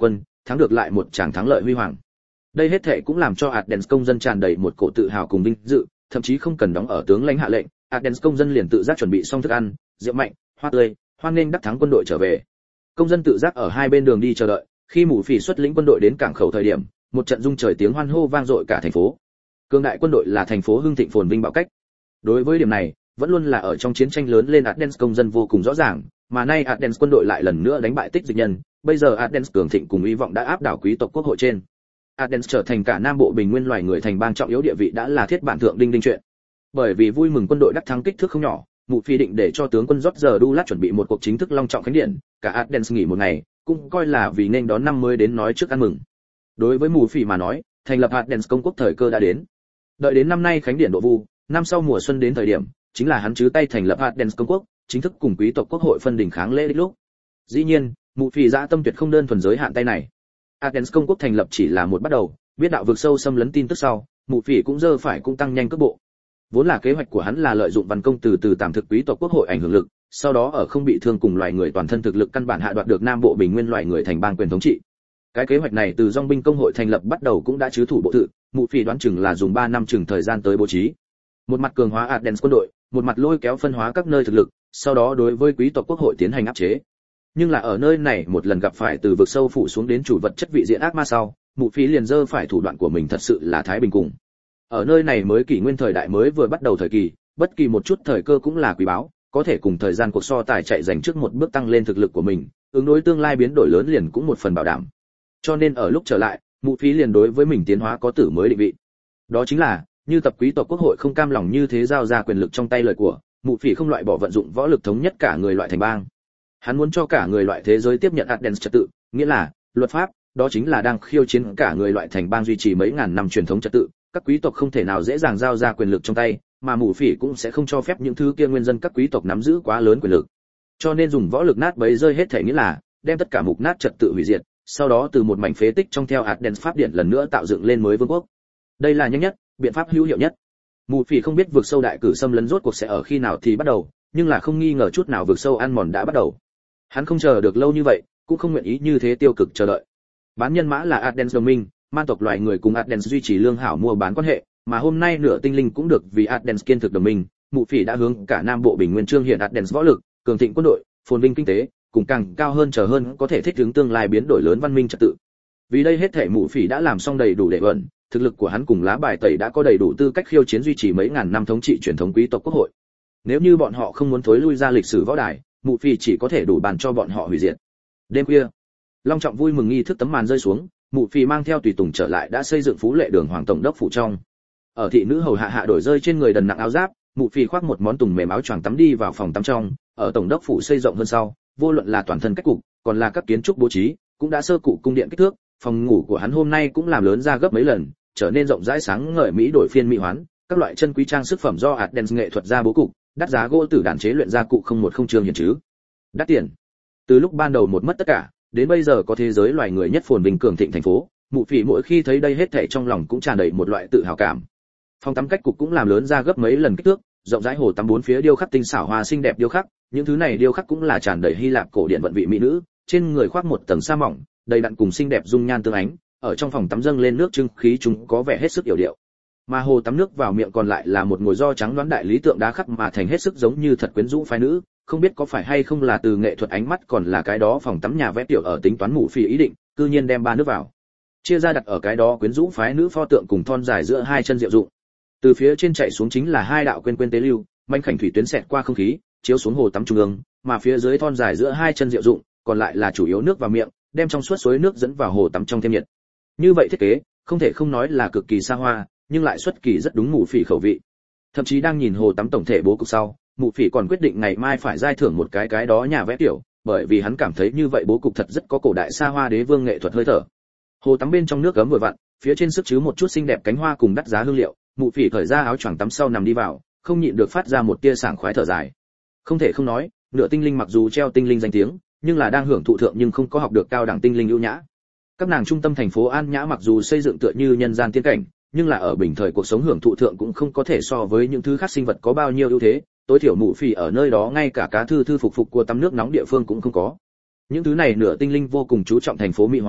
thắng được lại một tràng thắng lợi huy hoàng. Đây hết thảy cũng làm cho Athens công dân tràn đầy một cổ tự hào cùng vinh dự, thậm chí không cần đóng ở tướng lãnh hạ lệnh, Athens công dân liền tự giác chuẩn bị xong thức ăn, rượu mạnh, hoa tươi, hoan nghênh đắc thắng quân đội trở về. Công dân tự giác ở hai bên đường đi chờ đợi, khi Mụ Phỉ xuất lĩnh quân đội đến cảng khẩu thời điểm, một trận rung trời tiếng hoan hô vang dội cả thành phố. Cường đại quân đội là thành phố hưng thịnh phồn vinh bạo cách. Đối với điểm này, vẫn luôn là ở trong chiến tranh lớn lên Athens công dân vô cùng rõ ràng, mà nay Athens quân đội lại lần nữa đánh bại tích dịch nhân, bây giờ Athens cường thịnh cùng hy vọng đã áp đảo quý tộc quốc hội trên. Athens trở thành cả Nam Bộ bình nguyên loài người thành bang trọng yếu địa vị đã là thiết bản thượng đinh chuyện. Bởi vì vui mừng quân đội đắc thắng kích thước không nhỏ, Mụ Phi định để cho tướng quân George Dulas chuẩn bị một cuộc chính thức long trọng khánh điện, cả Athens nghỉ một ngày, cũng coi là vì nên đón năm mới đến nói trước ăn mừng. Đối với Mụ Phi mà nói, thành lập Athens công quốc thời cơ đã đến. Đợi đến năm nay khánh điện độ vu, năm sau mùa xuân đến thời điểm, chính là hắn chứ tay thành lập Athens công quốc, chính thức cùng quý tộc quốc hội phân đỉnh kháng lễ đích lúc. Dĩ nhiên, Mụ Phi dã tâm tuyệt không đơn thuần giới hạn tay này. Athens công quốc thành lập chỉ là một bắt đầu, biết đạo vực sâu xâm lấn tin tức sau, Mụ Phi cũng dơ phải cũng tăng nhanh cước bộ. Vốn là kế hoạch của hắn là lợi dụng văn công từ từ tạm thực quý tộc quốc hội ảnh hưởng lực, sau đó ở không bị thương cùng loài người toàn thân thực lực căn bản hạ đoạt được Nam Bộ bình nguyên loài người thành bang quyền thống trị. Cái kế hoạch này từ dòng binh công hội thành lập bắt đầu cũng đã trứ thủ bộ tự, Mụ Phi đoán chừng là dùng 3 năm chừng thời gian tới bố trí. Một mặt cường hóa Athens quân đội, một mặt lôi kéo phân hóa các nơi thực lực, sau đó đối với quý tộc quốc hội tiến hành áp chế. Nhưng là ở nơi này một lần gặp phải từ vực sâu phủ xuống đến chủ vật chất vị diện ác ma sau, Mụ Phi liền dơ phải thủ đoạn của mình thật sự là thái bình cùng. Ở nơi này mới kỷ nguyên thời đại mới vừa bắt đầu thời kỳ, bất kỳ một chút thời cơ cũng là quý báu, có thể cùng thời gian cuộc so tài chạy giành trước một bước tăng lên thực lực của mình, ứng đối tương lai biến đổi lớn liền cũng một phần bảo đảm. Cho nên ở lúc trở lại, Mụ Phi liền đối với mình tiến hóa có tử mới định vị. Đó chính là, như tập quý tộc quốc hội không cam lòng như thế giao ra quyền lực trong tay lời của, Mụ Phi không loại bỏ vận dụng võ lực thống nhất cả người loại thành bang. Hắn muốn cho cả người loại thế giới tiếp nhận Athens trật tự, nghĩa là luật pháp, đó chính là đang khiêu chiến cả người loại thành bang duy trì mấy ngàn năm truyền thống trật tự, các quý tộc không thể nào dễ dàng giao ra quyền lực trong tay, mà Mụ Phỉ cũng sẽ không cho phép những thứ kia nguyên dân các quý tộc nắm giữ quá lớn quyền lực. Cho nên dùng võ lực nát bấy rơi hết thể nghĩa là đem tất cả mục nát trật tự hủy diệt, sau đó từ một mảnh phế tích trong theo Athens pháp điện lần nữa tạo dựng lên mới vương quốc. Đây là nhanh nhất, biện pháp hữu hiệu nhất. Mụ Phỉ không biết vực sâu đại cử xâm lấn rốt cuộc sẽ ở khi nào thì bắt đầu, nhưng là không nghi ngờ chút nào vực sâu ăn mòn đã bắt đầu. Hắn không chờ được lâu như vậy, cũng không nguyện ý như thế tiêu cực chờ đợi. Bán nhân mã là Athens đồng minh, man tộc loài người cùng Athens duy trì lương hảo mua bán quan hệ, mà hôm nay nửa tinh linh cũng được vì Athens kiên thực đồng minh, Mụ Phỉ đã hướng cả Nam Bộ bình nguyên trương hiện Athens võ lực, cường thịnh quân đội, phồn vinh kinh tế, cùng càng cao hơn trở hơn có thể thích ứng tương lai biến đổi lớn văn minh trật tự. Vì đây hết thể Mụ Phỉ đã làm xong đầy đủ để ẩn, thực lực của hắn cùng lá bài tẩy đã có đầy đủ tư cách khiêu chiến duy trì mấy ngàn năm thống trị truyền thống quý tộc quốc hội. Nếu như bọn họ không muốn thối lui ra lịch sử võ đài, Mụ Phỉ chỉ có thể đủ bàn cho bọn họ hủy diệt. Đêm khuya, long trọng vui mừng nghi thức tấm màn rơi xuống, Mụ Phỉ mang theo tùy tùng trở lại đã xây dựng Phú Lệ Đường Hoàng tổng đốc phủ trong. Ở thị nữ hầu hạ đổi rơi trên người đần nặng áo giáp, Mụ Phỉ khoác một món tùng mềm áo choàng tắm đi vào phòng tắm trong. Ở tổng đốc phủ xây rộng hơn sau, vô luận là toàn thân cách cục, còn là các kiến trúc bố trí, cũng đã sơ cụ cung điện kích thước. Phòng ngủ của hắn hôm nay cũng làm lớn ra gấp mấy lần, trở nên rộng rãi sáng ngời mỹ đổi phiên mỹ hoán. Các loại chân quý trang sức phẩm do Athens nghệ thuật ra bố cục, đắt giá gỗ tử đàn chế luyện ra cụ không một không trường hiện chứ. Đắt tiền. Từ lúc ban đầu một mất tất cả, đến bây giờ có thế giới loài người nhất phồn vinh cường thịnh thành phố, Mụ Phỉ mỗi khi thấy đây hết thảy trong lòng cũng tràn đầy một loại tự hào cảm. Phòng tắm cách cục cũng làm lớn ra gấp mấy lần kích thước, rộng rãi hồ tắm bốn phía điêu khắc tinh xảo hoa xinh đẹp điêu khắc, những thứ này điêu khắc cũng là tràn đầy Hy Lạp cổ điển vận vị mỹ nữ, trên người khoác một tầng sa mỏng, đầy đặn cùng xinh đẹp dung nhan tương ánh, ở trong phòng tắm dâng lên nước trưng khí chúng có vẻ hết sức yểu điệu. Mà hồ tắm nước vào miệng còn lại là một ngồi do trắng đoán đại lý tượng đá khắc mà thành hết sức giống như thật quyến rũ phái nữ, không biết có phải hay không là từ nghệ thuật ánh mắt còn là cái đó phòng tắm nhà vẽ tiểu ở tính toán Mụ Phỉ ý định, cư nhiên đem ba nước vào, chia ra đặt ở cái đó quyến rũ phái nữ pho tượng cùng thon dài giữa hai chân diệu dụng. Từ phía trên chạy xuống chính là hai đạo quên tế lưu, manh khảnh thủy tuyến xẹt qua không khí, chiếu xuống hồ tắm trung ương, mà phía dưới thon dài giữa hai chân diệu dụng, còn lại là chủ yếu nước vào miệng, đem trong suốt suối nước dẫn vào hồ tắm trong thêm nhiệt. Như vậy thiết kế, không thể không nói là cực kỳ xa hoa, nhưng lại xuất kỳ rất đúng Mụ Phỉ khẩu vị. Thậm chí đang nhìn hồ tắm tổng thể bố cục sau, Mụ Phỉ còn quyết định ngày mai phải giai thưởng một cái đó nhà vẽ tiểu, bởi vì hắn cảm thấy như vậy bố cục thật rất có cổ đại xa hoa đế vương nghệ thuật hơi thở. Hồ tắm bên trong nước gấm vừa vặn, phía trên sức chứa một chút xinh đẹp cánh hoa cùng đắt giá hương liệu, Mụ Phỉ cởi ra áo choàng tắm sau nằm đi vào, không nhịn được phát ra một tia sảng khoái thở dài. Không thể không nói, nửa tinh linh mặc dù treo tinh linh danh tiếng, nhưng là đang hưởng thụ thượng nhưng không có học được cao đẳng tinh linh ưu nhã. Các nàng trung tâm thành phố An Nhã mặc dù xây dựng tựa như nhân gian tiên cảnh, nhưng là ở bình thời cuộc sống hưởng thụ thượng cũng không có thể so với những thứ khác sinh vật có bao nhiêu ưu thế, tối thiểu Mụ Phỉ ở nơi đó ngay cả cá thư phục của tắm nước nóng địa phương cũng không có. Những thứ này nửa tinh linh vô cùng chú trọng thành phố mỹ hóa,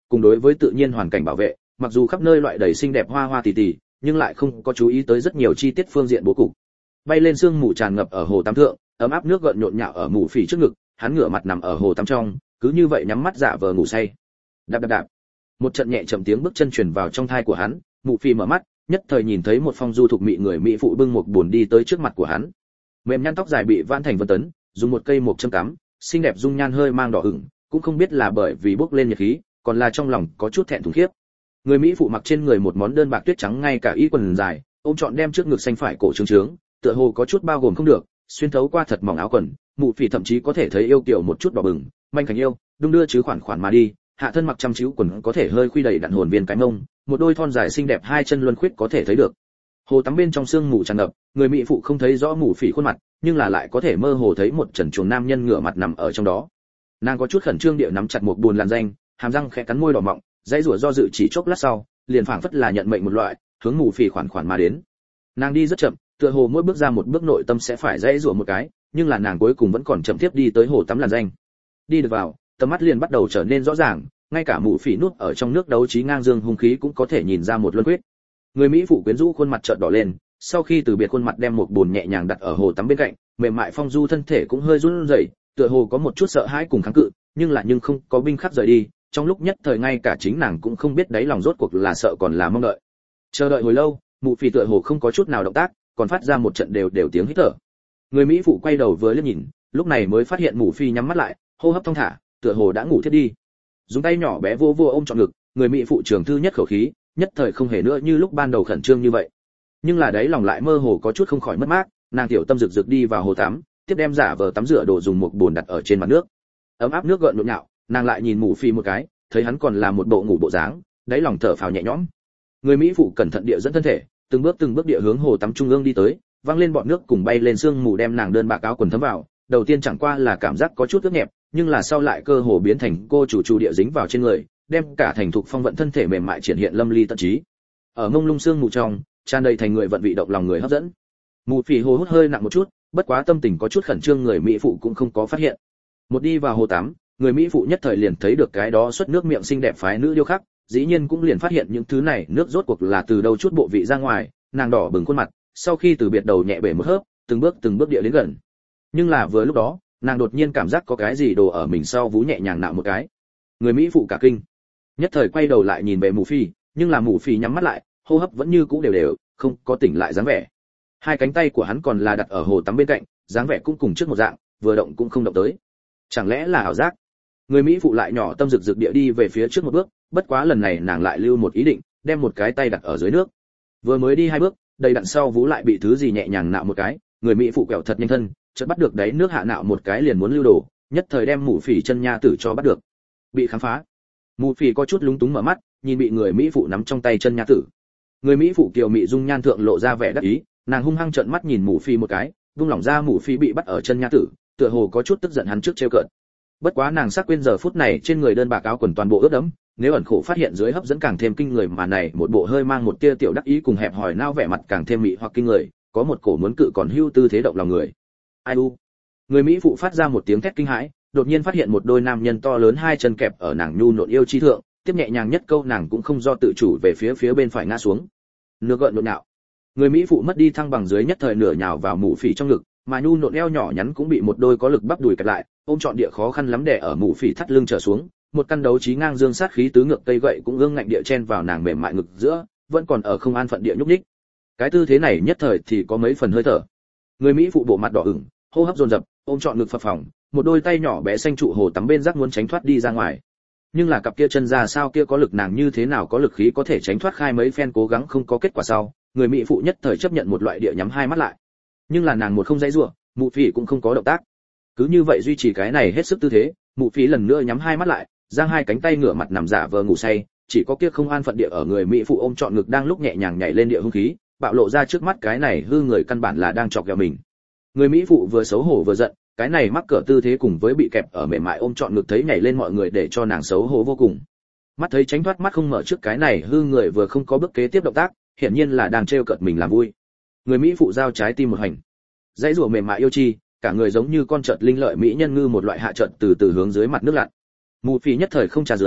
cùng đối với tự nhiên hoàn cảnh bảo vệ, mặc dù khắp nơi loại đầy xinh đẹp hoa hoa tỉ tỉ, nhưng lại không có chú ý tới rất nhiều chi tiết phương diện bố cục. Bay lên sương mù tràn ngập ở hồ tắm thượng, ấm áp nước gợn nhộn nhạo ở mù phỉ trước ngực, hắn ngửa mặt nằm ở hồ tắm trong, cứ như vậy nhắm mắt giả vờ ngủ say. Đạp đạp đạp. Một trận nhẹ trầm tiếng bước chân truyền vào trong thai của hắn, mù phỉ mở mắt, nhất thời nhìn thấy một phong du thục mị người mỹ phụ bưng một buồn đi tới trước mặt của hắn. Mềm nhăn tóc dài bị vãn thành vân tấn, dùng một cây mộc châm cắm, xinh đẹp dung nhan hơi mang đỏ ửng, cũng không biết là bởi vì bốc lên nhiệt khí, còn là trong lòng có chút thẹn thùng khiếp. Người mỹ phụ mặc trên người một món đơn bạc tuyết trắng ngay cả y quần dài, ôm trọn đem trước ngực xanh phải cổ trướng trướng, tựa hồ có chút bao gồm không được, xuyên thấu qua thật mỏng áo quần, mụ phỉ thậm chí có thể thấy yêu kiều một chút đỏ bừng, manh khảnh yêu, đung đưa chứ khoản khoản mà đi, hạ thân mặc chăm chiếu quần có thể hơi khuy đầy đặn hồn viên cái mông, một đôi thon dài xinh đẹp hai chân luân khuyết có thể thấy được. Hồ tắm bên trong sương mù tràn ngập, người mỹ phụ không thấy rõ mụ phỉ khuôn mặt, nhưng là lại có thể mơ hồ thấy một trần truồng nam nhân ngửa mặt nằm ở trong đó. Nàng có chút khẩn trương địa nắm chặt một buồn làn danh, hàm răng khẽ cắn môi đỏ mọng, dãy rủa do dự chỉ chốc lát sau, liền phảng phất là nhận mệnh một loại, hướng mụ phỉ khoản khoản mà đến. Nàng đi rất chậm, tựa hồ mỗi bước ra một bước nội tâm sẽ phải dãy rủa một cái, nhưng là nàng cuối cùng vẫn còn chậm tiếp đi tới hồ tắm làn danh. Đi được vào, tầm mắt liền bắt đầu trở nên rõ ràng, ngay cả mụ phỉ nuốt ở trong nước đấu trí ngang dương hung khí cũng có thể nhìn ra một luân quyết. Người mỹ phụ quyến rũ khuôn mặt chợt đỏ lên, sau khi từ biệt khuôn mặt đem một bồn nhẹ nhàng đặt ở hồ tắm bên cạnh, mềm mại phong du thân thể cũng hơi run rẩy, tựa hồ có một chút sợ hãi cùng kháng cự, nhưng không có binh khắc rời đi, trong lúc nhất thời ngay cả chính nàng cũng không biết đáy lòng rốt cuộc là sợ còn là mong đợi. Chờ đợi hồi lâu, mụ phỉ tựa hồ không có chút nào động tác, còn phát ra một trận đều tiếng hít thở. Người mỹ phụ quay đầu vừa liếc nhìn, lúc này mới phát hiện mụ phỉ nhắm mắt lại, hô hấp thong thả, tựa hồ đã ngủ thiếp đi. Dùng tay nhỏ bé vô ôm trọn ngực, người mỹ phụ trường thư nhất khẩu khí, nhất thời không hề nữa như lúc ban đầu khẩn trương như vậy. Nhưng là đấy lòng lại mơ hồ có chút không khỏi mất mát, nàng tiểu tâm rực rực đi vào hồ tắm, tiếp đem giả vờ tắm rửa đồ dùng một bồn đặt ở trên mặt nước. Ấm áp nước gợn nhộn nhạo, nàng lại nhìn mụ phi một cái, thấy hắn còn là một bộ ngủ bộ dáng, đáy lòng thở phào nhẹ nhõm. Người mỹ phụ cẩn thận địa dẫn thân thể, từng bước địa hướng hồ tắm trung ương đi tới, văng lên bọt nước cùng bay lên sương mù đem nàng đơn bạc áo quần thấm vào, đầu tiên chẳng qua là cảm giác có chút ướt nhẹp, nhưng là sau lại cơ hồ biến thành cô chủ địa dính vào trên người, đem cả thành thục phong vận thân thể mềm mại triển hiện lâm ly tận trí. Ở mông lung sương mù trong, tràn đầy thành người vận vị động lòng người hấp dẫn. Mù phỉ hồ hút hơi nặng một chút, bất quá tâm tình có chút khẩn trương người mỹ phụ cũng không có phát hiện. Một đi vào hồ tắm, người mỹ phụ nhất thời liền thấy được cái đó xuất nước miệng xinh đẹp phái nữ điêu khắc, dĩ nhiên cũng liền phát hiện những thứ này nước rốt cuộc là từ đâu chút bộ vị ra ngoài, nàng đỏ bừng khuôn mặt, sau khi từ biệt đầu nhẹ bể một hớp, từng bước địa đến gần. Nhưng là vừa lúc đó, nàng đột nhiên cảm giác có cái gì đồ ở mình sau vú nhẹ nhàng nạo một cái. Người mỹ phụ cả kinh, nhất thời quay đầu lại nhìn về mù phi, nhưng là mù phi nhắm mắt lại, hô hấp vẫn như cũ đều, không có tỉnh lại dáng vẻ. Hai cánh tay của hắn còn là đặt ở hồ tắm bên cạnh, dáng vẻ cũng cùng trước một dạng, vừa động cũng không động tới. Chẳng lẽ là ảo giác? Người mỹ phụ lại nhỏ tâm rực địa đi về phía trước một bước, bất quá lần này nàng lại lưu một ý định, đem một cái tay đặt ở dưới nước. Vừa mới đi hai bước, đầy đặn sau vú lại bị thứ gì nhẹ nhàng nạo một cái, người mỹ phụ quẹo thật nhanh thân, chợt bắt được đáy nước hạ nạo một cái liền muốn lưu đổ, nhất thời đem mụ phỉ chân nha tử cho bắt được. Bị khám phá. Mụ phỉ có chút lúng túng mở mắt, nhìn bị người mỹ phụ nắm trong tay chân nha tử. Người mỹ phụ kiều mị dung nhan thượng lộ ra vẻ đắc ý, nàng hung hăng trợn mắt nhìn mụ phỉ một cái, vung lỏng ra mụ phỉ bị bắt ở chân nha tử, tựa hồ có chút tức giận hắn trước trêu cợt. Bất quá nàng sắc quên giờ phút này trên người đơn bạc áo quần toàn bộ ướt đẫm, nếu ẩn khổ phát hiện dưới hấp dẫn càng thêm kinh người mà này một bộ hơi mang một tia tiểu đắc ý cùng hẹp hòi nao vẻ mặt càng thêm mị hoặc kinh người, có một cổ muốn cự còn hưu tư thế động lòng người. Ai u. Người mỹ phụ phát ra một tiếng thét kinh hãi, đột nhiên phát hiện một đôi nam nhân to lớn hai chân kẹp ở nàng nhu nộn yêu chi thượng, tiếp nhẹ nhàng nhất câu nàng cũng không do tự chủ về phía bên phải ngã xuống. Nước gợn nhộn nhạo. Người mỹ phụ mất đi thăng bằng dưới nhất thời nửa nhào vào mụ phỉ trong ngực, mà nhu nộn eo nhỏ nhắn cũng bị một đôi có lực bắp đùi kẹp lại, ôm trọn địa khó khăn lắm đè ở mụ phỉ thắt lưng trở xuống, một căn đấu trí ngang dương sát khí tứ ngược cây gậy cũng ương ngạnh địa chen vào nàng mềm mại ngực giữa, vẫn còn ở không an phận địa nhúc nhích. Cái tư thế này nhất thời thì có mấy phần hơi thở. Người mỹ phụ bộ mặt đỏ ửng, hô hấp dồn dập, ôm trọn ngực phập phồng, một đôi tay nhỏ bé xanh trụ hồ tắm bên rắc muốn tránh thoát đi ra ngoài. Nhưng là cặp kia chân ra sao kia có lực nàng như thế nào có lực khí có thể tránh thoát khai mấy phen cố gắng không có kết quả sau, người mỹ phụ nhất thời chấp nhận một loại địa nhắm hai mắt lại. Nhưng là nàng một không dãy rủa, mụ phỉ cũng không có động tác. Cứ như vậy duy trì cái này hết sức tư thế, mụ phỉ lần nữa nhắm hai mắt lại, giang hai cánh tay ngửa mặt nằm giả vờ ngủ say, chỉ có kia không an phận địa ở người mỹ phụ ôm trọn ngực đang lúc nhẹ nhàng nhảy lên địa hung khí, bạo lộ ra trước mắt cái này hư người căn bản là đang chọc ghẹo mình. Người mỹ phụ vừa xấu hổ vừa giận, cái này mắc cỡ tư thế cùng với bị kẹp ở mềm mại ôm trọn ngực thấy nhảy lên mọi người để cho nàng xấu hổ vô cùng. Mắt thấy tránh thoát mắt không mở trước cái này hư người vừa không có bước kế tiếp động tác, hiển nhiên là đang trêu cợt mình làm vui. Người mỹ phụ giao trái tim một hành, dãy rủa mềm mại yêu chi, cả người giống như con chợt linh lợi mỹ nhân ngư một loại hạ chợt từ từ hướng dưới mặt nước lặn. Mù phỉ nhất thời không trà dưới,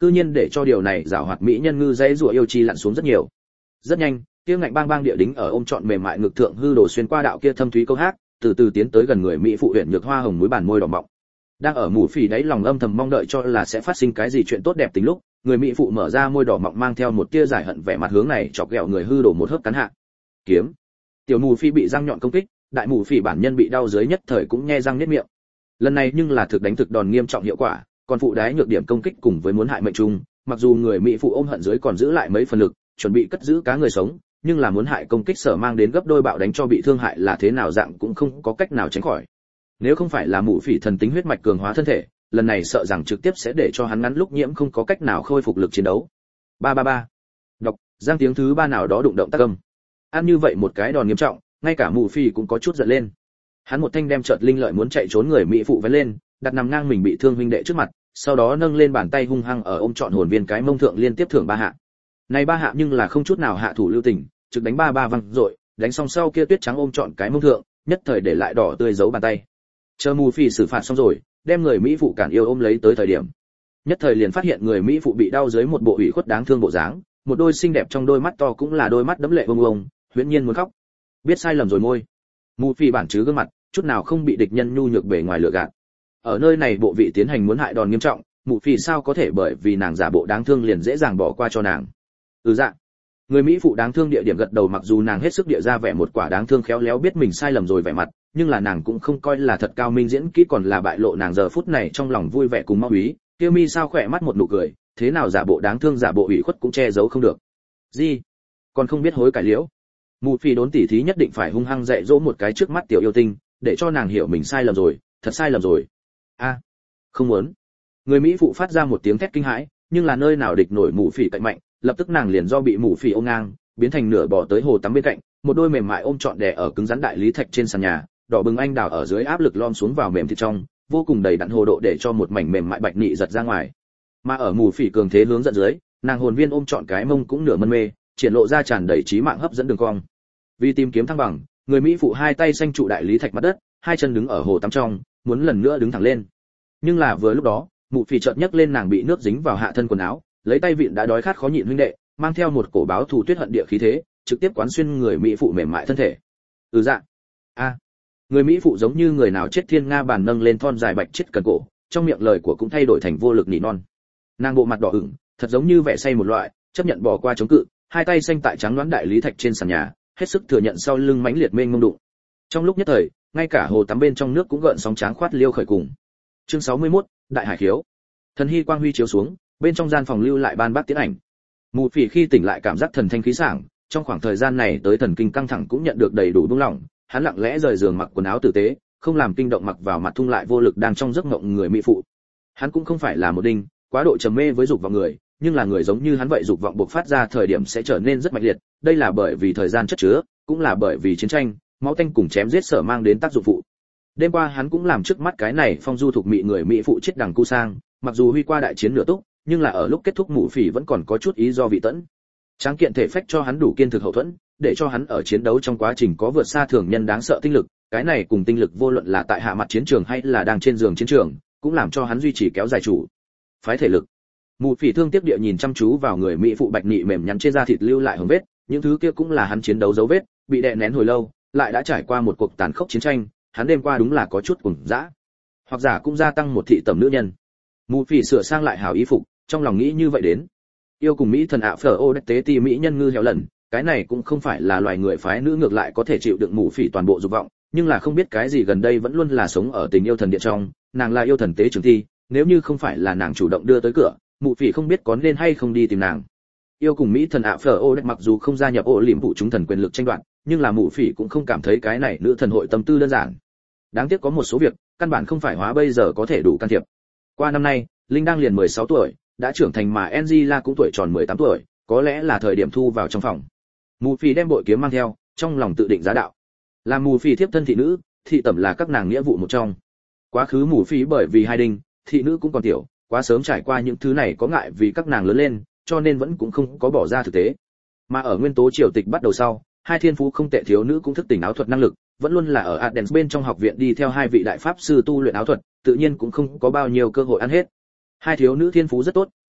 cư nhiên để cho điều này giảo hoạt mỹ nhân ngư dãy rủa yêu chi lặn xuống rất nhiều. Rất nhanh, kia ngạnh bang bang địa đính ở ôm trọn mềm mại ngực thượng hư đổ xuyên qua đạo kia thâm thúy câu hát, từ từ tiến tới gần người mỹ phụ huyện nhược hoa hồng mũi bàn môi đỏ mọng. Đang ở mù phỉ đáy lòng âm thầm mong đợi cho là sẽ phát sinh cái gì chuyện tốt đẹp tính lúc, người mỹ phụ mở ra môi đỏ mọng mang theo một tia giải hận vẻ mặt hướng này chọc ghẹo người hư đổ một hớp cắn hạ. Kiếm. Tiểu mù phỉ bị răng nhọn công kích, đại mù phỉ bản nhân bị đau dưới nhất thời cũng nhe răng niết miệng. Lần này nhưng là thực đánh thực đòn nghiêm trọng hiệu quả, còn phụ đái nhược điểm công kích cùng với muốn hại mệnh trung, mặc dù người mỹ phụ ôm hận dưới còn giữ lại mấy phần lực, chuẩn bị cất giữ cá người sống, nhưng là muốn hại công kích sở mang đến gấp đôi bạo đánh cho bị thương hại là thế nào dạng cũng không có cách nào tránh khỏi. Nếu không phải là mụ phỉ thần tính huyết mạch cường hóa thân thể, lần này sợ rằng trực tiếp sẽ để cho hắn ngắn lúc nhiễm không có cách nào khôi phục lực chiến đấu. 333. Đọc, giang tiếng thứ ba nào đó đụng động tác âm. Ăn như vậy một cái đòn nghiêm trọng, ngay cả mụ phỉ cũng có chút giận lên. Hắn một thanh đem chợt linh lợi muốn chạy trốn người mỹ phụ vén lên, đặt nằm ngang mình bị thương huynh đệ trước mặt, sau đó nâng lên bàn tay hung hăng ở ôm trọn hồn viên cái mông thượng liên tiếp thưởng ba hạ. Này ba hạ nhưng là không chút nào hạ thủ lưu tình, trực đánh ba văng rồi, đánh xong sau kia tuyết trắng ôm trọn cái mông thượng, nhất thời để lại đỏ tươi giấu bàn tay. Chờ mù phỉ xử phạt xong rồi, đem người mỹ phụ cản yêu ôm lấy tới thời điểm, nhất thời liền phát hiện người mỹ phụ bị đau dưới một bộ ủy khuất đáng thương bộ dáng, một đôi xinh đẹp trong đôi mắt to cũng là đôi mắt đẫm lệ bông, huyễn nhiên muốn khóc. Biết sai lầm rồi môi. Mù phỉ bản chứ gương mặt, chút nào không bị địch nhân nhu nhược bề ngoài lừa gạt. Ở nơi này bộ vị tiến hành muốn hại đòn nghiêm trọng, mụ phỉ sao có thể bởi vì nàng giả bộ đáng thương liền dễ dàng bỏ qua cho nàng. Dạ. Người mỹ phụ đáng thương địa điểm gật đầu, mặc dù nàng hết sức địa ra vẻ một quả đáng thương khéo léo biết mình sai lầm rồi vẻ mặt, nhưng là nàng cũng không coi là thật cao minh diễn kỹ, còn là bại lộ nàng giờ phút này trong lòng vui vẻ cùng mau úy, kia mi sao khỏe mắt một nụ cười, thế nào giả bộ đáng thương giả bộ ủy khuất cũng che giấu không được. Gì? Còn không biết hối cải liễu. Mụ phỉ đốn tỉ thí nhất định phải hung hăng dạy dỗ một cái trước mắt tiểu yêu tinh, để cho nàng hiểu mình sai lầm rồi, thật sai lầm rồi. A, không muốn. Người mỹ phụ phát ra một tiếng thét kinh hãi, nhưng là nơi nào địch nổi mụ phỉ cạnh mạnh, lập tức nàng liền do bị mụ phỉ ôm ngang, biến thành nửa bò tới hồ tắm bên cạnh, một đôi mềm mại ôm trọn đè ở cứng rắn đại lý thạch trên sàn nhà, đỏ bừng anh đào ở dưới áp lực lom xuống vào mềm thịt trong, vô cùng đầy đặn hồ độ để cho một mảnh mềm mại bạch nị giật ra ngoài. Mà ở mù phỉ cường thế hướng dẫn dưới, nàng hồn viên ôm trọn cái mông cũng nửa mân mê, triển lộ ra tràn đầy trí mạng hấp dẫn đường cong. Vì tìm kiếm thăng bằng, người mỹ phụ hai tay xanh trụ đại lý thạch mặt đất, hai chân đứng ở hồ tắm trong, muốn lần nữa đứng thẳng lên. Nhưng là vừa lúc đó, mụ phỉ chợt nhấc lên nàng bị nước dính vào hạ thân quần áo, lấy tay vịn đã đói khát khó nhịn huynh đệ, mang theo một cổ báo thù tuyết hận địa khí thế, trực tiếp quán xuyên người mỹ phụ mềm mại thân thể. Dạ. A. Người mỹ phụ giống như người nào chết thiên nga bàn nâng lên thon dài bạch chết cần cổ, trong miệng lời của cũng thay đổi thành vô lực nỉ non. Nàng bộ mặt đỏ ửng, thật giống như vẻ say một loại, chấp nhận bỏ qua chống cự, hai tay xanh tại trắng đoán đại lý thạch trên sàn nhà, hết sức thừa nhận sau lưng mãnh liệt mênh mông đụng. Trong lúc nhất thời, ngay cả hồ tắm bên trong nước cũng gợn sóng tráng khoát liêu khởi cùng. Chương 61, Đại Hải Khiếu. Thần hy quang huy chiếu xuống, bên trong gian phòng lưu lại ban bác tiến ảnh. Mù phỉ khi tỉnh lại cảm giác thần thanh khí sảng, trong khoảng thời gian này tới thần kinh căng thẳng cũng nhận được đầy đủ buông lỏng, hắn lặng lẽ rời giường mặc quần áo tử tế, không làm kinh động mặc vào mặt thung lại vô lực đang trong giấc mộng người mỹ phụ. Hắn cũng không phải là một đinh, quá độ trầm mê với dục vọng người, nhưng là người giống như hắn vậy dục vọng bộc phát ra thời điểm sẽ trở nên rất mạnh liệt, đây là bởi vì thời gian chất chứa, cũng là bởi vì chiến tranh, máu tanh cùng chém giết sở mang đến tác dụng phụ. Đêm qua hắn cũng làm trước mắt cái này phong du thuộc mỹ người mỹ phụ chết đằng cu sang, mặc dù huy qua đại chiến nửa túc, nhưng là ở lúc kết thúc mụ phỉ vẫn còn có chút ý do vị tẫn. Tráng kiện thể phách cho hắn đủ kiên thực hậu thuẫn, để cho hắn ở chiến đấu trong quá trình có vượt xa thường nhân đáng sợ tinh lực, cái này cùng tinh lực vô luận là tại hạ mặt chiến trường hay là đang trên giường chiến trường, cũng làm cho hắn duy trì kéo dài chủ phái thể lực. Mụ phỉ thương tiếc địa nhìn chăm chú vào người mỹ phụ bạch nị mềm nhắn trên da thịt lưu lại hồng vết, những thứ kia cũng là hắn chiến đấu dấu vết, bị đè nén hồi lâu, lại đã trải qua một cuộc tàn khốc chiến tranh, hắn đêm qua đúng là có chút cuồng dã. Hoặc giả cũng gia tăng một thị tẩm nữ nhân. Mụ phỉ sửa sang lại hào y phục, trong lòng nghĩ như vậy đến. Yêu cùng mỹ thần ạ phở ô đất tế ti mỹ nhân ngư heo lần, cái này cũng không phải là loài người phái nữ ngược lại có thể chịu đựng mụ phỉ toàn bộ dục vọng, nhưng là không biết cái gì gần đây vẫn luôn là sống ở tình yêu thần điện trong, nàng là yêu thần tế trường thi, nếu như không phải là nàng chủ động đưa tới cửa, mụ phỉ không biết có nên hay không đi tìm nàng. Yêu cùng mỹ thần ạ phở ô đất mặc dù không gia nhập ổ liễm vụ chúng thần quyền lực tranh đoạt, nhưng là mụ phỉ cũng không cảm thấy cái này nữ thần hội tâm tư đơn giản. Đáng tiếc có một số việc căn bản không phải hóa bây giờ có thể đủ can thiệp. Qua năm nay, Linh đang liền 16 tuổi, đã trưởng thành mà Angela cũng tuổi tròn 18 tuổi, có lẽ là thời điểm thu vào trong phòng. Mù phỉ đem bội kiếm mang theo, trong lòng tự định giá đạo. Làm mù phỉ thiếp thân thị nữ, thị tẩm là các nàng nghĩa vụ một trong. Quá khứ mù phỉ bởi vì hai đinh, thị nữ cũng còn tiểu, quá sớm trải qua những thứ này có ngại vì các nàng lớn lên, cho nên vẫn cũng không có bỏ ra thực tế. Mà ở nguyên tố triều tịch bắt đầu sau, hai thiên phú không tệ thiếu nữ cũng thức tỉnh áo thuật năng lực, vẫn luôn là ở Adens bên trong học viện đi theo hai vị đại pháp sư tu luyện áo thuật, tự nhiên cũng không có bao nhiêu cơ hội ăn hết. Hai thiếu nữ thiên phú rất tốt,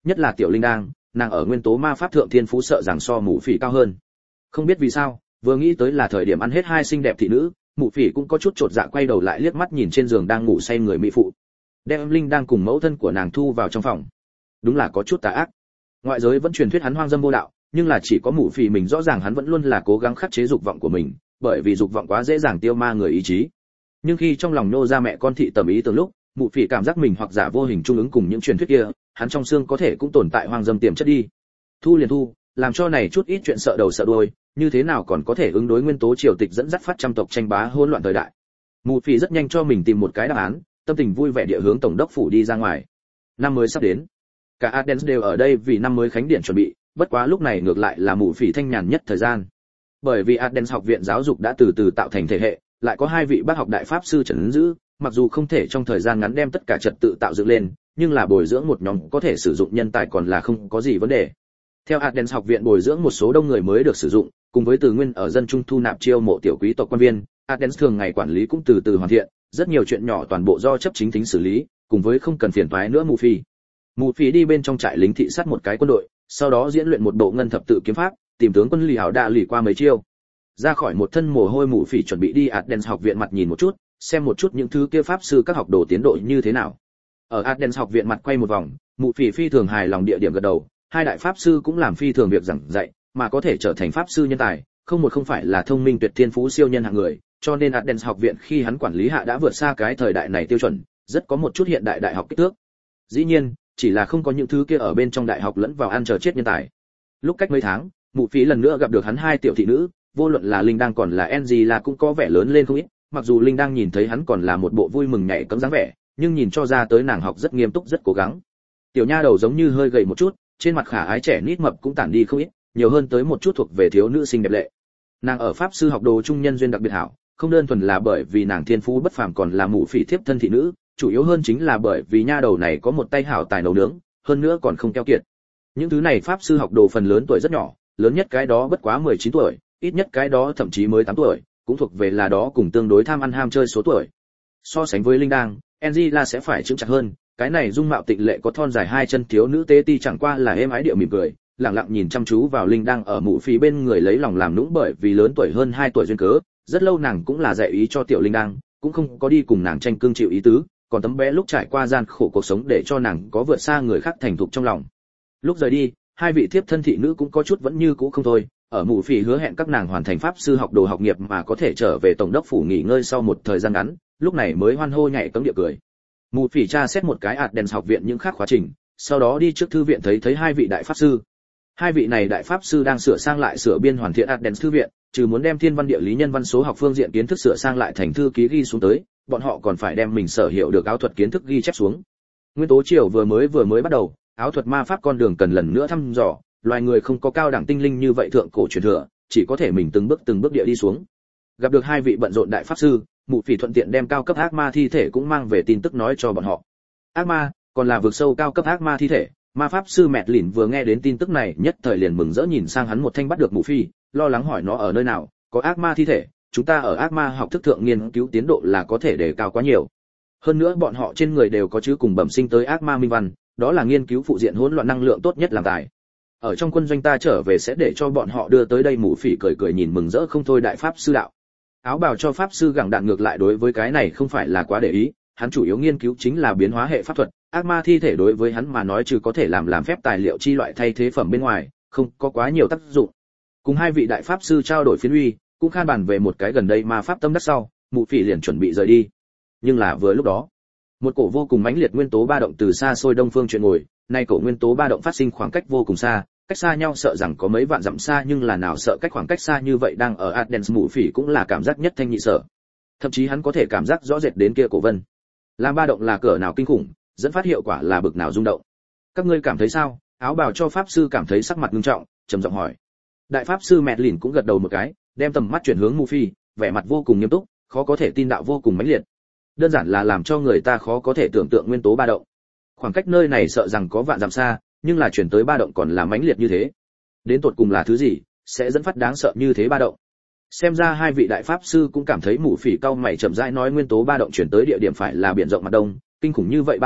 nhất là tiểu linh đang, nàng ở nguyên tố ma pháp thượng thiên phú sợ rằng so mụ phỉ cao hơn. Không biết vì sao, vừa nghĩ tới là thời điểm ăn hết hai xinh đẹp thị nữ, mụ phỉ cũng có chút chột dạ quay đầu lại liếc mắt nhìn trên giường đang ngủ say người mỹ phụ. Đem linh đang cùng mẫu thân của nàng thu vào trong phòng. Đúng là có chút tà ác. Ngoại giới vẫn truyền thuyết hắn hoang dâm vô đạo, nhưng là chỉ có mụ phỉ mình rõ ràng hắn vẫn luôn là cố gắng khắc chế dục vọng của mình, bởi vì dục vọng quá dễ dàng tiêu ma người ý chí. Nhưng khi trong lòng nô ra mẹ con thị tầm ý tưởng lúc, mụ phỉ cảm giác mình hoặc giả vô hình trung ứng cùng những truyền thuyết kia, hắn trong xương có thể cũng tồn tại hoang dâm tiềm chất đi. Thu liền thu, làm cho này chút ít chuyện sợ đầu sợ đuôi, như thế nào còn có thể ứng đối nguyên tố triều tịch dẫn dắt phát trăm tộc tranh bá hỗn loạn thời đại. Mụ phỉ rất nhanh cho mình tìm một cái đáp án, tâm tình vui vẻ địa hướng tổng đốc phủ đi ra ngoài. Năm mới sắp đến, cả Athens đều ở đây vì năm mới khánh điện chuẩn bị, bất quá lúc này ngược lại là mụ phỉ thanh nhàn nhất thời gian. Bởi vì Athens học viện giáo dục đã từ từ tạo thành thể hệ, lại có hai vị bác học đại pháp sư trấn giữ, mặc dù không thể trong thời gian ngắn đem tất cả trật tự tạo dựng lên, nhưng là bồi dưỡng một nhóm có thể sử dụng nhân tài còn là không có gì vấn đề. Theo Athens học viện bồi dưỡng một số đông người mới được sử dụng, cùng với từ nguyên ở dân trung thu nạp chiêu mộ tiểu quý tộc quan viên, Athens thường ngày quản lý cũng từ từ hoàn thiện, rất nhiều chuyện nhỏ toàn bộ do chấp chính thính xử lý, cùng với không cần phiền toái nữa mù phi. Mù phi đi bên trong trại lính thị sát một cái quân đội, sau đó diễn luyện một bộ ngân thập tự kiếm pháp, tìm tướng quân lì hảo đạ lì qua mấy chiêu. Ra khỏi một thân mồ hôi mù phi chuẩn bị đi Athens học viện mặt nhìn một chút, xem một chút những thứ kia pháp sư các học đồ tiến độ như thế nào. Ở Athens học viện mặt quay một vòng, mù phi thường hài lòng địa điểm gật đầu, hai đại pháp sư cũng làm phi thường việc giảng dạy, mà có thể trở thành pháp sư nhân tài, không phải là thông minh tuyệt thiên phú siêu nhân hạng người, cho nên Athens học viện khi hắn quản lý hạ đã vượt xa cái thời đại này tiêu chuẩn, rất có một chút hiện đại đại học kích thước. Dĩ nhiên, chỉ là không có những thứ kia ở bên trong đại học lẫn vào ăn chờ chết nhân tài. Lúc cách mấy tháng, mụ phí lần nữa gặp được hắn hai tiểu thị nữ, vô luận là Linh đang còn là Angela cũng có vẻ lớn lên không ít, mặc dù Linh đang nhìn thấy hắn còn là một bộ vui mừng nhảy cẫng dáng vẻ, nhưng nhìn cho ra tới nàng học rất nghiêm túc rất cố gắng. Tiểu nha đầu giống như hơi gầy một chút, trên mặt khả ái trẻ nít mập cũng tản đi không ít, nhiều hơn tới một chút thuộc về thiếu nữ xinh đẹp lệ. Nàng ở pháp sư học đồ trung nhân duyên đặc biệt hảo, không đơn thuần là bởi vì nàng thiên phú bất phàm còn là mụ phỉ thiếp thân thị nữ, chủ yếu hơn chính là bởi vì nha đầu này có một tay hảo tài nấu nướng, hơn nữa còn không keo kiệt. Những thứ này pháp sư học đồ phần lớn tuổi rất nhỏ, lớn nhất cái đó bất quá 19 tuổi, ít nhất cái đó thậm chí mới 8 tuổi, cũng thuộc về là đó cùng tương đối tham ăn ham chơi số tuổi. So sánh với Linh Đang, Angela sẽ phải chững chặt hơn, cái này dung mạo tịnh lệ có thon dài hai chân thiếu nữ tế ti chẳng qua là êm ái điệu mỉm cười, lặng lặng nhìn chăm chú vào Linh đang ở mụ phí bên người lấy lòng làm nũng, bởi vì lớn tuổi hơn 2 tuổi duyên cớ, rất lâu nàng cũng là dạy ý cho tiểu Linh đang, cũng không có đi cùng nàng tranh cương chịu ý tứ, còn tấm bé lúc trải qua gian khổ cuộc sống để cho nàng có vượt xa người khác thành thục trong lòng. Lúc rời đi, hai vị thiếp thân thị nữ cũng có chút vẫn như cũ không thôi, ở mụ phí hứa hẹn các nàng hoàn thành pháp sư học đồ học nghiệp mà có thể trở về tổng đốc phủ nghỉ ngơi sau một thời gian ngắn, lúc này mới hoan hô nhảy cẫng địa cười. Mụ phỉ tra xét một cái Athens học viện những khác khóa trình, sau đó đi trước thư viện thấy hai vị đại pháp sư. Hai vị này đại pháp sư đang sửa sang lại sửa biên hoàn thiện Athens thư viện, trừ muốn đem thiên văn địa lý nhân văn số học phương diện kiến thức sửa sang lại thành thư ký ghi xuống tới, bọn họ còn phải đem mình sở hiểu được áo thuật kiến thức ghi chép xuống. Nguyên tố triều vừa mới bắt đầu, áo thuật ma pháp con đường cần lần nữa thăm dò, loài người không có cao đẳng tinh linh như vậy thượng cổ truyền thừa, chỉ có thể mình từng bước địa đi xuống. Gặp được hai vị bận rộn đại pháp sư, mụ phỉ thuận tiện đem cao cấp ác ma thi thể cũng mang về tin tức nói cho bọn họ. Ác ma, còn là vực sâu cao cấp ác ma thi thể. Ma pháp sư Mẹt Lìn vừa nghe đến tin tức này, nhất thời liền mừng rỡ nhìn sang hắn một thanh bắt được mụ phi, lo lắng hỏi nó ở nơi nào, có ác ma thi thể, chúng ta ở ác ma học thức thượng nghiên cứu tiến độ là có thể đề cao quá nhiều. Hơn nữa bọn họ trên người đều có chữ cùng bẩm sinh tới ác ma minh văn, đó là nghiên cứu phụ diện hỗn loạn năng lượng tốt nhất làm tài. Ở trong quân doanh ta trở về sẽ để cho bọn họ đưa tới đây. Mụ phỉ cười nhìn mừng rỡ không thôi đại pháp sư đạo. Áo bào cho pháp sư gẳng đạn ngược lại đối với cái này không phải là quá để ý, hắn chủ yếu nghiên cứu chính là biến hóa hệ pháp thuật, ác ma thi thể đối với hắn mà nói trừ có thể làm phép tài liệu chi loại thay thế phẩm bên ngoài, không có quá nhiều tác dụng. Cùng hai vị đại pháp sư trao đổi phiến uy, cũng khan bàn về một cái gần đây ma pháp tâm đắc sau, mụ phỉ liền chuẩn bị rời đi. Nhưng là vừa lúc đó, một cổ vô cùng mãnh liệt nguyên tố ba động từ xa xôi đông phương truyền ngồi, nay cổ nguyên tố ba động phát sinh khoảng cách vô cùng xa, cách xa nhau sợ rằng có mấy vạn dặm xa, nhưng là nào sợ cách khoảng cách xa như vậy đang ở Athens. Mụ phỉ cũng là cảm giác nhất thanh nhị sở, thậm chí hắn có thể cảm giác rõ rệt đến kia cổ vân. Làm ba động là cỡ nào kinh khủng, dẫn phát hiệu quả là bực nào rung động. Các ngươi cảm thấy sao? Áo bào cho pháp sư cảm thấy sắc mặt nghiêm trọng, trầm giọng hỏi. Đại pháp sư Mẹt Lìn cũng gật đầu một cái, đem tầm mắt chuyển hướng Mù Phi, vẻ mặt vô cùng nghiêm túc, khó có thể tin đạo vô cùng mãnh liệt. Đơn giản là làm cho người ta khó có thể tưởng tượng nguyên tố ba động. Khoảng cách nơi này sợ rằng có vạn dặm xa, nhưng là chuyển tới ba động còn là mãnh liệt như thế. Đến tột cùng là thứ gì sẽ dẫn phát đáng sợ như thế ba động? Xem ra hai vị đại pháp sư cũng cảm thấy Mù Phỉ cau mày chậm rãi nói, nguyên tố ba động chuyển tới địa điểm phải là biển rộng mặt đông, kinh khủng như vậy ba động,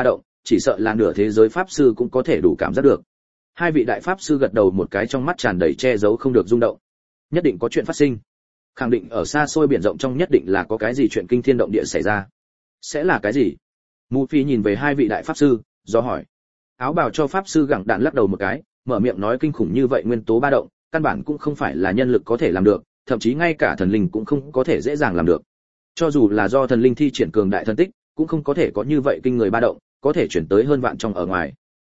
chỉ sợ là nửa thế giới pháp sư cũng có thể đủ cảm giác được. Hai vị đại pháp sư gật đầu một cái, trong mắt tràn đầy che giấu không được rung động. Nhất định có chuyện phát sinh, khẳng định ở xa xôi biển rộng trong nhất định là có cái gì chuyện kinh thiên động địa xảy ra. Sẽ là cái gì? Mù Phi nhìn về hai vị đại pháp sư, do hỏi. Áo bào cho pháp sư gẳng đạn lắc đầu một cái, mở miệng nói kinh khủng như vậy nguyên tố ba động, căn bản cũng không phải là nhân lực có thể làm được, thậm chí ngay cả thần linh cũng không có thể dễ dàng làm được. Cho dù là do thần linh thi triển cường đại thần tích, cũng không có thể có như vậy kinh người ba động, có thể chuyển tới hơn vạn trong ở ngoài.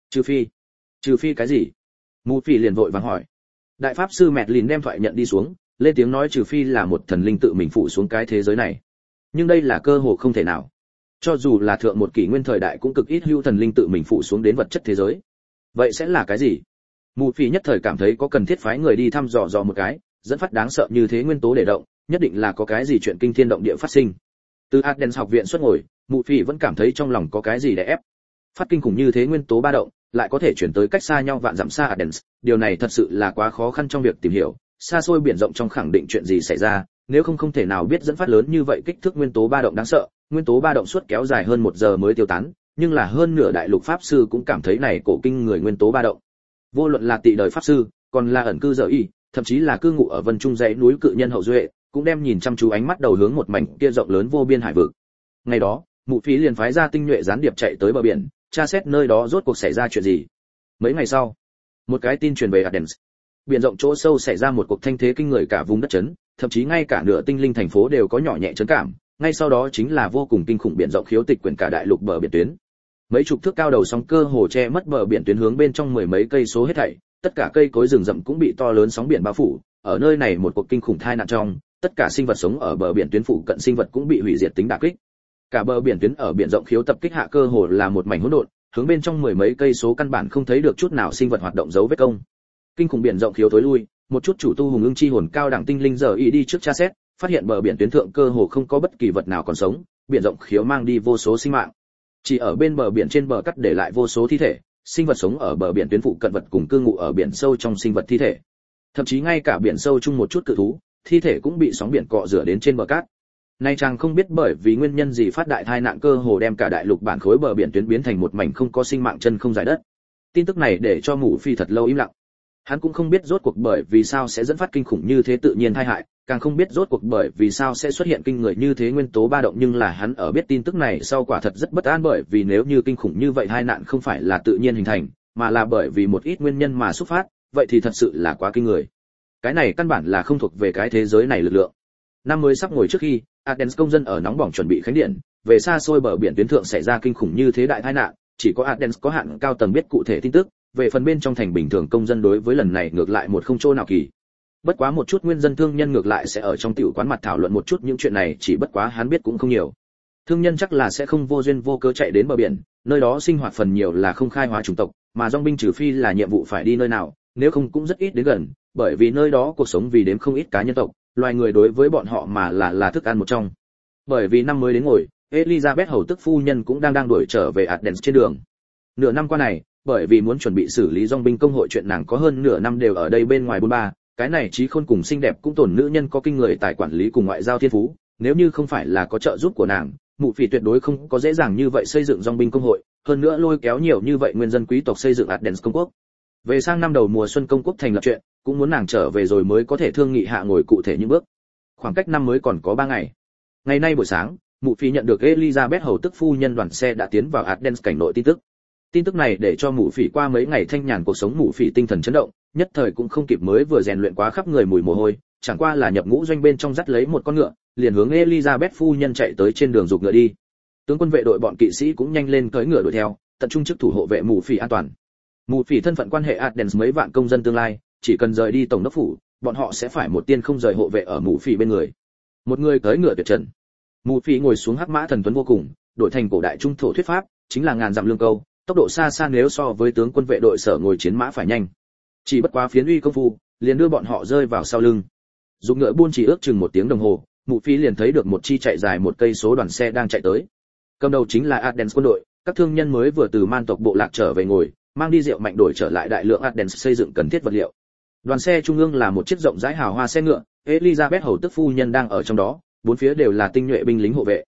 Trừ phi cái gì? Mù Phi liền vội vàng hỏi. Đại pháp sư Mẹt Lìn đem thoại nhận đi xuống, lên tiếng nói trừ phi là một thần linh tự mình phụ xuống cái thế giới này. Nhưng đây là cơ hội không thể nào. Cho dù là thượng một kỷ nguyên thời đại cũng cực ít hữu thần linh tự mình phụ xuống đến vật chất thế giới. Vậy sẽ là cái gì? Mù Phi nhất thời cảm thấy có cần thiết phái người đi thăm dò một cái, dẫn phát đáng sợ như thế nguyên tố để động, nhất định là có cái gì chuyện kinh thiên động địa phát sinh. Từ Athens học viện xuất ngồi, Mù Phi vẫn cảm thấy trong lòng có cái gì đè ép. Phát kinh khủng như thế nguyên tố ba động, lại có thể chuyển tới cách xa nhau vạn dặm xa Athens, điều này thật sự là quá khó khăn trong việc tìm hiểu, xa xôi biển rộng trong khẳng định chuyện gì xảy ra, nếu không thể nào biết dẫn phát lớn như vậy kích thước nguyên tố ba động đáng sợ, nguyên tố ba động suốt kéo dài hơn 1 giờ mới tiêu tán, nhưng là hơn nửa đại lục pháp sư cũng cảm thấy này cổ kinh người nguyên tố ba động. Vô luận là tị đời pháp sư, còn là ẩn cư giờ y, thậm chí là cư ngụ ở vân trung dãy núi cự nhân hậu duệ, cũng đem nhìn chăm chú ánh mắt đầu hướng một mảnh kia rộng lớn vô biên hải vực. Ngày đó, Mụ Phí liền phái ra tinh nhuệ gián điệp chạy tới bờ biển, tra xét nơi đó rốt cuộc xảy ra chuyện gì. Mấy ngày sau, một cái tin truyền về Athens. Biển rộng chỗ sâu xảy ra một cuộc thanh thế kinh người cả vùng đất chấn, thậm chí ngay cả nửa tinh linh thành phố đều có nhỏ nhẹ chấn cảm, ngay sau đó chính là vô cùng kinh khủng biển rộng khiếu tịch quyển cả đại lục bờ biển tuyến. Mấy chục thước cao đầu sóng cơ hồ che mất bờ biển tuyến hướng bên trong 10 mấy cây số hết thảy, tất cả cây cối rừng rậm cũng bị to lớn sóng biển bao phủ, ở nơi này một cuộc kinh khủng tai nạn trong, tất cả sinh vật sống ở bờ biển tuyến phụ cận sinh vật cũng bị hủy diệt tính đả kích. Cả bờ biển tuyến ở biển rộng khiếu tập kích hạ cơ hồ là một mảnh hỗn độn, hướng bên trong 10 mấy cây số căn bản không thấy được chút nào sinh vật hoạt động dấu vết công. Kinh khủng biển rộng khiếu tối lui, một chút chủ tu hùng ưng chi hồn cao đẳng tinh linh giờ y đi trước tra xét, phát hiện bờ biển tuyến thượng cơ hồ không có bất kỳ vật nào còn sống, biển rộng khiếu mang đi vô số sinh mạng. Chỉ ở bên bờ biển trên bờ cắt để lại vô số thi thể, sinh vật sống ở bờ biển tuyến phụ cận vật cùng cư ngụ ở biển sâu trong sinh vật thi thể. Thậm chí ngay cả biển sâu chung một chút cự thú, thi thể cũng bị sóng biển cọ rửa đến trên bờ cát. Nay chàng không biết bởi vì nguyên nhân gì phát đại tai nạn cơ hồ đem cả đại lục bản khối bờ biển tuyến biến thành một mảnh không có sinh mạng chân không dài đất. Tin tức này để cho Mụ Phi thật lâu im lặng. Hắn cũng không biết rốt cuộc bởi vì sao sẽ dẫn phát kinh khủng như thế tự nhiên tai hại, càng không biết rốt cuộc bởi vì sao sẽ xuất hiện kinh người như thế nguyên tố ba động, nhưng là hắn ở biết tin tức này sau quả thật rất bất an, bởi vì nếu như kinh khủng như vậy tai nạn không phải là tự nhiên hình thành, mà là bởi vì một ít nguyên nhân mà xuất phát, vậy thì thật sự là quá kinh người. Cái này căn bản là không thuộc về cái thế giới này lực lượng. Năm mới sắp ngồi trước khi, Athens công dân ở nóng bỏng chuẩn bị khánh điện, về xa xôi bờ biển tuyến thượng xảy ra kinh khủng như thế đại tai nạn, chỉ có Athens có hạn cao tầng biết cụ thể tin tức, về phần bên trong thành bình thường công dân đối với lần này ngược lại một không chỗ nào kỳ. Bất quá một chút nguyên dân thương nhân ngược lại sẽ ở trong tiểu quán mặt thảo luận một chút những chuyện này, chỉ bất quá hắn biết cũng không nhiều. Thương nhân chắc là sẽ không vô duyên vô cớ chạy đến bờ biển, nơi đó sinh hoạt phần nhiều là không khai hóa chủng tộc, mà dòng binh trừ phi là nhiệm vụ phải đi nơi nào, nếu không cũng rất ít đến gần, bởi vì nơi đó cuộc sống vì đếm không ít cá nhân tộc, loài người đối với bọn họ mà là thức ăn một trong. Bởi vì năm mới đến ngồi, Elizabeth hầu tức phu nhân cũng đang đuổi trở về Athens trên đường. Nửa năm qua này, bởi vì muốn chuẩn bị xử lý dòng binh công hội chuyện, nàng có hơn nửa năm đều ở đây bên ngoài bôn ba, cái này trí khôn cùng xinh đẹp cũng tổn nữ nhân có kinh người tài quản lý cùng ngoại giao thiên phú, nếu như không phải là có trợ giúp của nàng, Mụ Phỉ tuyệt đối không có dễ dàng như vậy xây dựng dòng binh công hội, hơn nữa lôi kéo nhiều như vậy nguyên dân quý tộc xây dựng Athens công quốc. Về sang năm đầu mùa xuân công quốc thành lập chuyện, cũng muốn nàng trở về rồi mới có thể thương nghị hạ ngồi cụ thể những bước. Khoảng cách năm mới còn có 3 ngày. Ngày nay buổi sáng, Mụ Phỉ nhận được Elizabeth hầu tức phu nhân đoàn xe đã tiến vào Athens cảnh nội tin tức. Tin tức này để cho Mụ Phỉ qua mấy ngày thanh nhàn cuộc sống Mụ Phỉ tinh thần chấn động, nhất thời cũng không kịp mới vừa rèn luyện quá khắp người mùi mồ hôi, chẳng qua là nhập ngũ doanh bên trong dắt lấy một con ngựa, liền hướng Elizabeth phu nhân chạy tới trên đường dục ngựa đi. Tướng quân vệ đội bọn kỵ sĩ cũng nhanh lên cưỡi ngựa đuổi theo, tận trung chức thủ hộ vệ Mụ Phỉ an toàn. Mụ Phỉ thân phận quan hệ Athens mấy vạn công dân tương lai, chỉ cần rời đi tổng đốc phủ, bọn họ sẽ phải một tiên không rời hộ vệ ở Mụ Phỉ bên người. Một người cưỡi ngựa tuyệt trần. Mụ Phỉ ngồi xuống hắc mã thần tuấn vô cùng, đổi thành cổ đại trung thổ thuyết pháp, chính là ngàn dặm lương câu, tốc độ xa xa nếu so với tướng quân vệ đội sở ngồi chiến mã phải nhanh. Chỉ bất quá phiến uy công phu, liền đưa bọn họ rơi vào sau lưng. Dùng ngựa buôn chỉ ước chừng 1 tiếng đồng hồ, Mụ Phỉ liền thấy được một chi chạy dài 1 cây số đoàn xe đang chạy tới. Cầm đầu chính là Athens quân đội, các thương nhân mới vừa từ man tộc bộ lạc trở về ngồi, mang đi rượu mạnh đổi trở lại đại lượng Athens xây dựng cần thiết vật liệu. Đoàn xe trung ương là một chiếc rộng rãi hào hoa xe ngựa, Elizabeth hầu tức phu nhân đang ở trong đó, bốn phía đều là tinh nhuệ binh lính hộ vệ.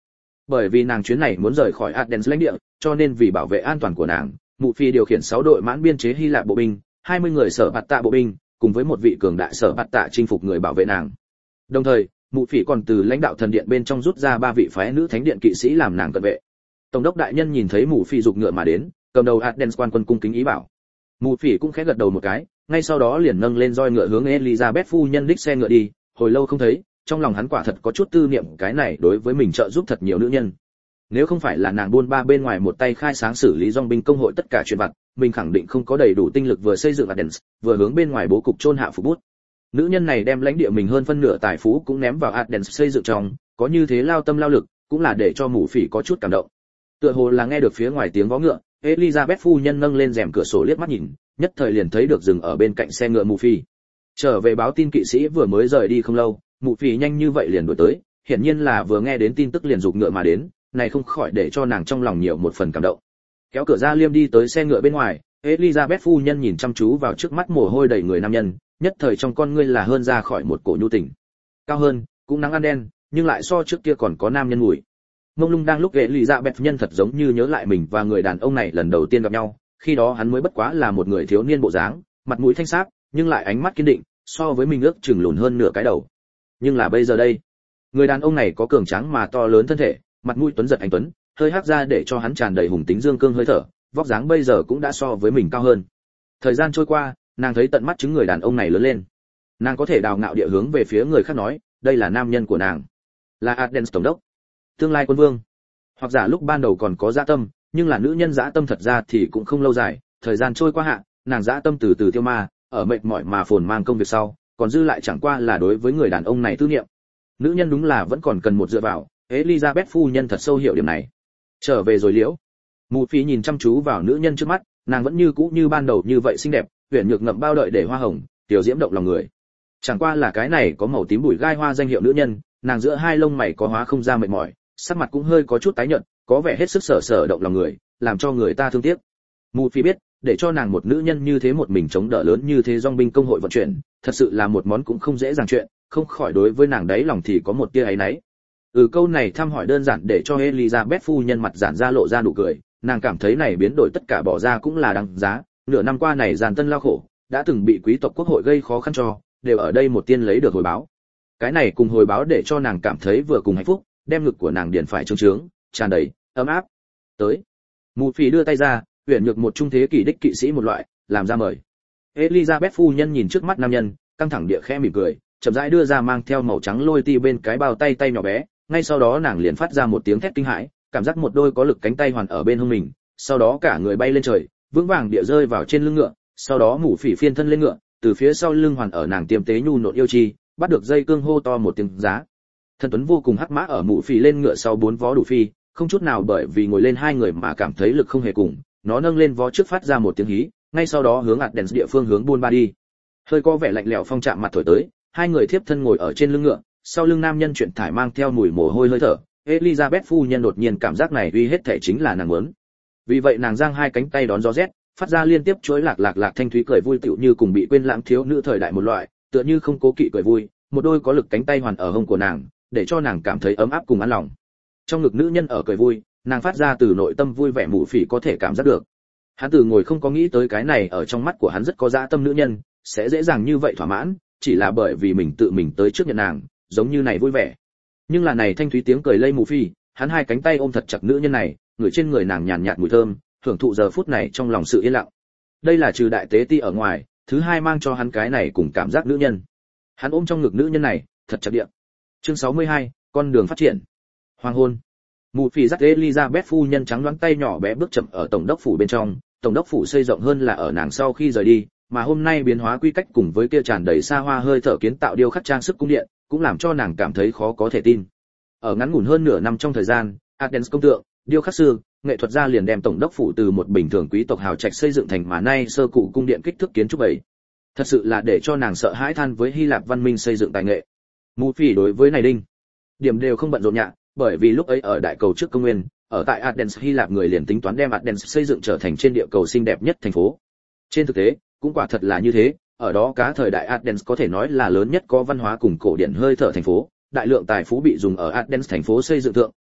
Bởi vì nàng chuyến này muốn rời khỏi Athens lãnh địa, cho nên vì bảo vệ an toàn của nàng, Mụ Phi điều khiển 6 đội mãn biên chế Hy Lạp bộ binh, 20 người sở bạt tạ bộ binh, cùng với một vị cường đại sở bạt tạ chinh phục người bảo vệ nàng. Đồng thời, Mụ Phi còn từ lãnh đạo thần điện bên trong rút ra 3 vị phái nữ thánh điện kỵ sĩ làm nàng cận vệ. Tổng đốc đại nhân nhìn thấy Mụ Phi dục ngựa mà đến, cầm đầu Athens quan quân cung kính ý bảo. Mụ Phi cũng khẽ gật đầu một cái, ngay sau đó liền nâng lên roi ngựa hướng Elizabeth phu nhân đích xe ngựa đi, hồi lâu không thấy, trong lòng hắn quả thật có chút tư niệm cái này đối với mình trợ giúp thật nhiều nữ nhân. Nếu không phải là nàng buôn ba bên ngoài một tay khai sáng xử lý dòng binh công hội tất cả chuyện vặt, mình khẳng định không có đầy đủ tinh lực vừa xây dựng Athens, vừa hướng bên ngoài bố cục chôn hạ phục bút. Nữ nhân này đem lãnh địa mình hơn phân nửa tài phú cũng ném vào Athens xây dựng trong, có như thế lao tâm lao lực, cũng là để cho Mụ Phỉ có chút cảm động. Tựa hồ là nghe được phía ngoài tiếng vó ngựa, Elizabeth phu nhân nâng lên rèm cửa sổ liếc mắt nhìn, nhất thời liền thấy được dừng ở bên cạnh xe ngựa Mụ Phỉ. Trở về báo tin kỵ sĩ vừa mới rời đi không lâu, Mụ Phỉ nhanh như vậy liền đuổi tới, hiển nhiên là vừa nghe đến tin tức liền giục ngựa mà đến, này không khỏi để cho nàng trong lòng nhiều một phần cảm động. Kéo cửa ra liêm đi tới xe ngựa bên ngoài, Elizabeth phu nhân nhìn chăm chú vào trước mắt mồ hôi đầy người nam nhân, nhất thời trong con ngươi là hơn ra khỏi một cổ nhu tình. Cao hơn, cũng nắng ăn đen, nhưng lại so trước kia còn có nam nhân mùi. Mông lung đang lúc Elizabeth nhân thật giống như nhớ lại mình và người đàn ông này lần đầu tiên gặp nhau, khi đó hắn mới bất quá là một người thiếu niên bộ dáng, mặt mũi thanh sáp, nhưng lại ánh mắt kiên định, so với mình ước chừng lùn hơn nửa cái đầu. Nhưng là bây giờ đây, người đàn ông này có cường tráng mà to lớn thân thể, mặt mũi tuấn giật anh tuấn, hơi hắc ra để cho hắn tràn đầy hùng tính dương cương hơi thở, vóc dáng bây giờ cũng đã so với mình cao hơn. Thời gian trôi qua, nàng thấy tận mắt chứng người đàn ông này lớn lên. Nàng có thể đào ngạo địa hướng về phía người khác nói, đây là nam nhân của nàng, là Athens tổng đốc, tương lai quân vương. Hoặc giả lúc ban đầu còn có dã tâm, nhưng là nữ nhân dã tâm thật ra thì cũng không lâu dài, thời gian trôi qua hạ, nàng dã tâm từ từ tiêu ma, ở mệt mỏi mà phồn mang công việc sau, còn dư lại chẳng qua là đối với người đàn ông này tư niệm. Nữ nhân đúng là vẫn còn cần một dựa vào, Elizabeth phu nhân thật sâu hiểu điểm này. Trở về rồi liễu. Mụ Phi nhìn chăm chú vào nữ nhân trước mắt, nàng vẫn như cũ như ban đầu như vậy xinh đẹp, huyền nhược ngậm bao đợi để hoa hồng, tiểu diễm động lòng người. Chẳng qua là cái này có màu tím bùi gai hoa danh hiệu nữ nhân, nàng giữa hai lông mày có hóa không ra mệt mỏi, sắc mặt cũng hơi có chút tái nhợt, có vẻ hết sức sở động lòng người, làm cho người ta thương tiếc. Mụ Phi biết, để cho nàng một nữ nhân như thế một mình chống đỡ lớn như thế dòng binh công hội vận chuyển, thật sự là một món cũng không dễ dàng chuyện, không khỏi đối với nàng đấy lòng thì có một tia áy náy. Câu này thăm hỏi đơn giản để cho Elizabeth phu nhân mặt giản ra lộ ra nụ cười, nàng cảm thấy này biến đổi tất cả bỏ ra cũng là đáng giá, nửa năm qua này giàn tân lao khổ, đã từng bị quý tộc quốc hội gây khó khăn cho, đều ở đây một tiên lấy được hồi báo. Cái này cùng hồi báo để cho nàng cảm thấy vừa cùng hạnh phúc, đem ngực của nàng điền phải trương trướng, tràn đầy ấm áp. Tới, Mụ Phi đưa tay ra, huyền nhược một trung thế kỷ đích kỵ sĩ một loại, làm ra mời. Elizabeth phu nhân nhìn trước mắt nam nhân, căng thẳng địa khẽ mỉm cười, chậm rãi đưa ra mang theo màu trắng lôi ti bên cái bao tay nhỏ bé, ngay sau đó nàng liền phát ra một tiếng thét kinh hãi, cảm giác một đôi có lực cánh tay hoàn ở bên hông mình, sau đó cả người bay lên trời, vững vàng địa rơi vào trên lưng ngựa, sau đó Mụ Phỉ phiên thân lên ngựa, từ phía sau lưng hoàn ở nàng tiêm tế nhu nộn yêu chi, bắt được dây cương hô to một tiếng giá. Thân tuấn vô cùng hắc mã ở Mụ Phỉ lên ngựa sau 4 vó đủ phi, không chút nào bởi vì ngồi lên hai người mà cảm thấy lực không hề cùng, nó nâng lên vó trước phát ra một tiếng hí, ngay sau đó hướng Athens địa phương hướng buôn ba đi. Hơi có vẻ lạnh lẽo phong chạm mặt thổi tới, hai người thiếp thân ngồi ở trên lưng ngựa, sau lưng nam nhân chuyển thải mang theo mùi mồ hôi hơi thở. Elizabeth phu nhân đột nhiên cảm giác này uy hết thể chính là nàng muốn. Vì vậy nàng giang hai cánh tay đón gió rét, phát ra liên tiếp chuỗi lạc thanh thúy cười vui tựu như cùng bị quên lãng thiếu nữ thời đại một loại, tựa như không cố kỵ cười vui, một đôi có lực cánh tay hoàn ở hông của nàng, để cho nàng cảm thấy ấm áp cùng an lòng. Trong ngực nữ nhân ở cười vui, nàng phát ra từ nội tâm vui vẻ Mụ Phỉ có thể cảm giác được. Hắn từ ngồi không có nghĩ tới cái này ở trong mắt của hắn rất có dã tâm nữ nhân, sẽ dễ dàng như vậy thỏa mãn, chỉ là bởi vì mình tự mình tới trước nhận nàng, giống như này vui vẻ. Nhưng là này thanh thúy tiếng cười lây Mụ Phỉ, hắn hai cánh tay ôm thật chặt nữ nhân này, người trên người nàng nhàn nhạt mùi thơm, hưởng thụ giờ phút này trong lòng sự yên lặng. Đây là trừ đại tế ti ở ngoài, thứ hai mang cho hắn cái này cùng cảm giác nữ nhân. Hắn ôm trong ngực nữ nhân này, thật chặt địa. Chương 62, con đường phát triển. Hoàng hôn. Mụ Phỉ dắt Elizabeth phu nhân trắng đoán tay nhỏ bé bước chậm ở tổng đốc phủ bên trong, tổng đốc phủ xây rộng hơn là ở nàng sau khi rời đi, mà hôm nay biến hóa quy cách cùng với kia tràn đầy xa hoa hơi thở kiến tạo điêu khắc trang sức cung điện, cũng làm cho nàng cảm thấy khó có thể tin. Ở ngắn ngủn hơn nửa năm trong thời gian, Athens công tượng, điêu khắc sư, nghệ thuật gia liền đem tổng đốc phủ từ một bình thường quý tộc hào trạch xây dựng thành mà nay sơ cụ cung điện kích thước kiến trúc ấy. Thật sự là để cho nàng sợ hãi than với Hy Lạp văn minh xây dựng tài nghệ. Mụ Phỉ đối với này đinh điểm đều không bận rộn nhạ, bởi vì lúc ấy ở đại cầu trước công nguyên, ở tại Athens Hy Lạp người liền tính toán đem Athens xây dựng trở thành trên địa cầu xinh đẹp nhất thành phố. Trên thực tế, cũng quả thật là như thế, ở đó cả thời đại Athens có thể nói là lớn nhất có văn hóa cùng cổ điển hơi thở thành phố, đại lượng tài phú bị dùng ở Athens thành phố xây dựng thượng,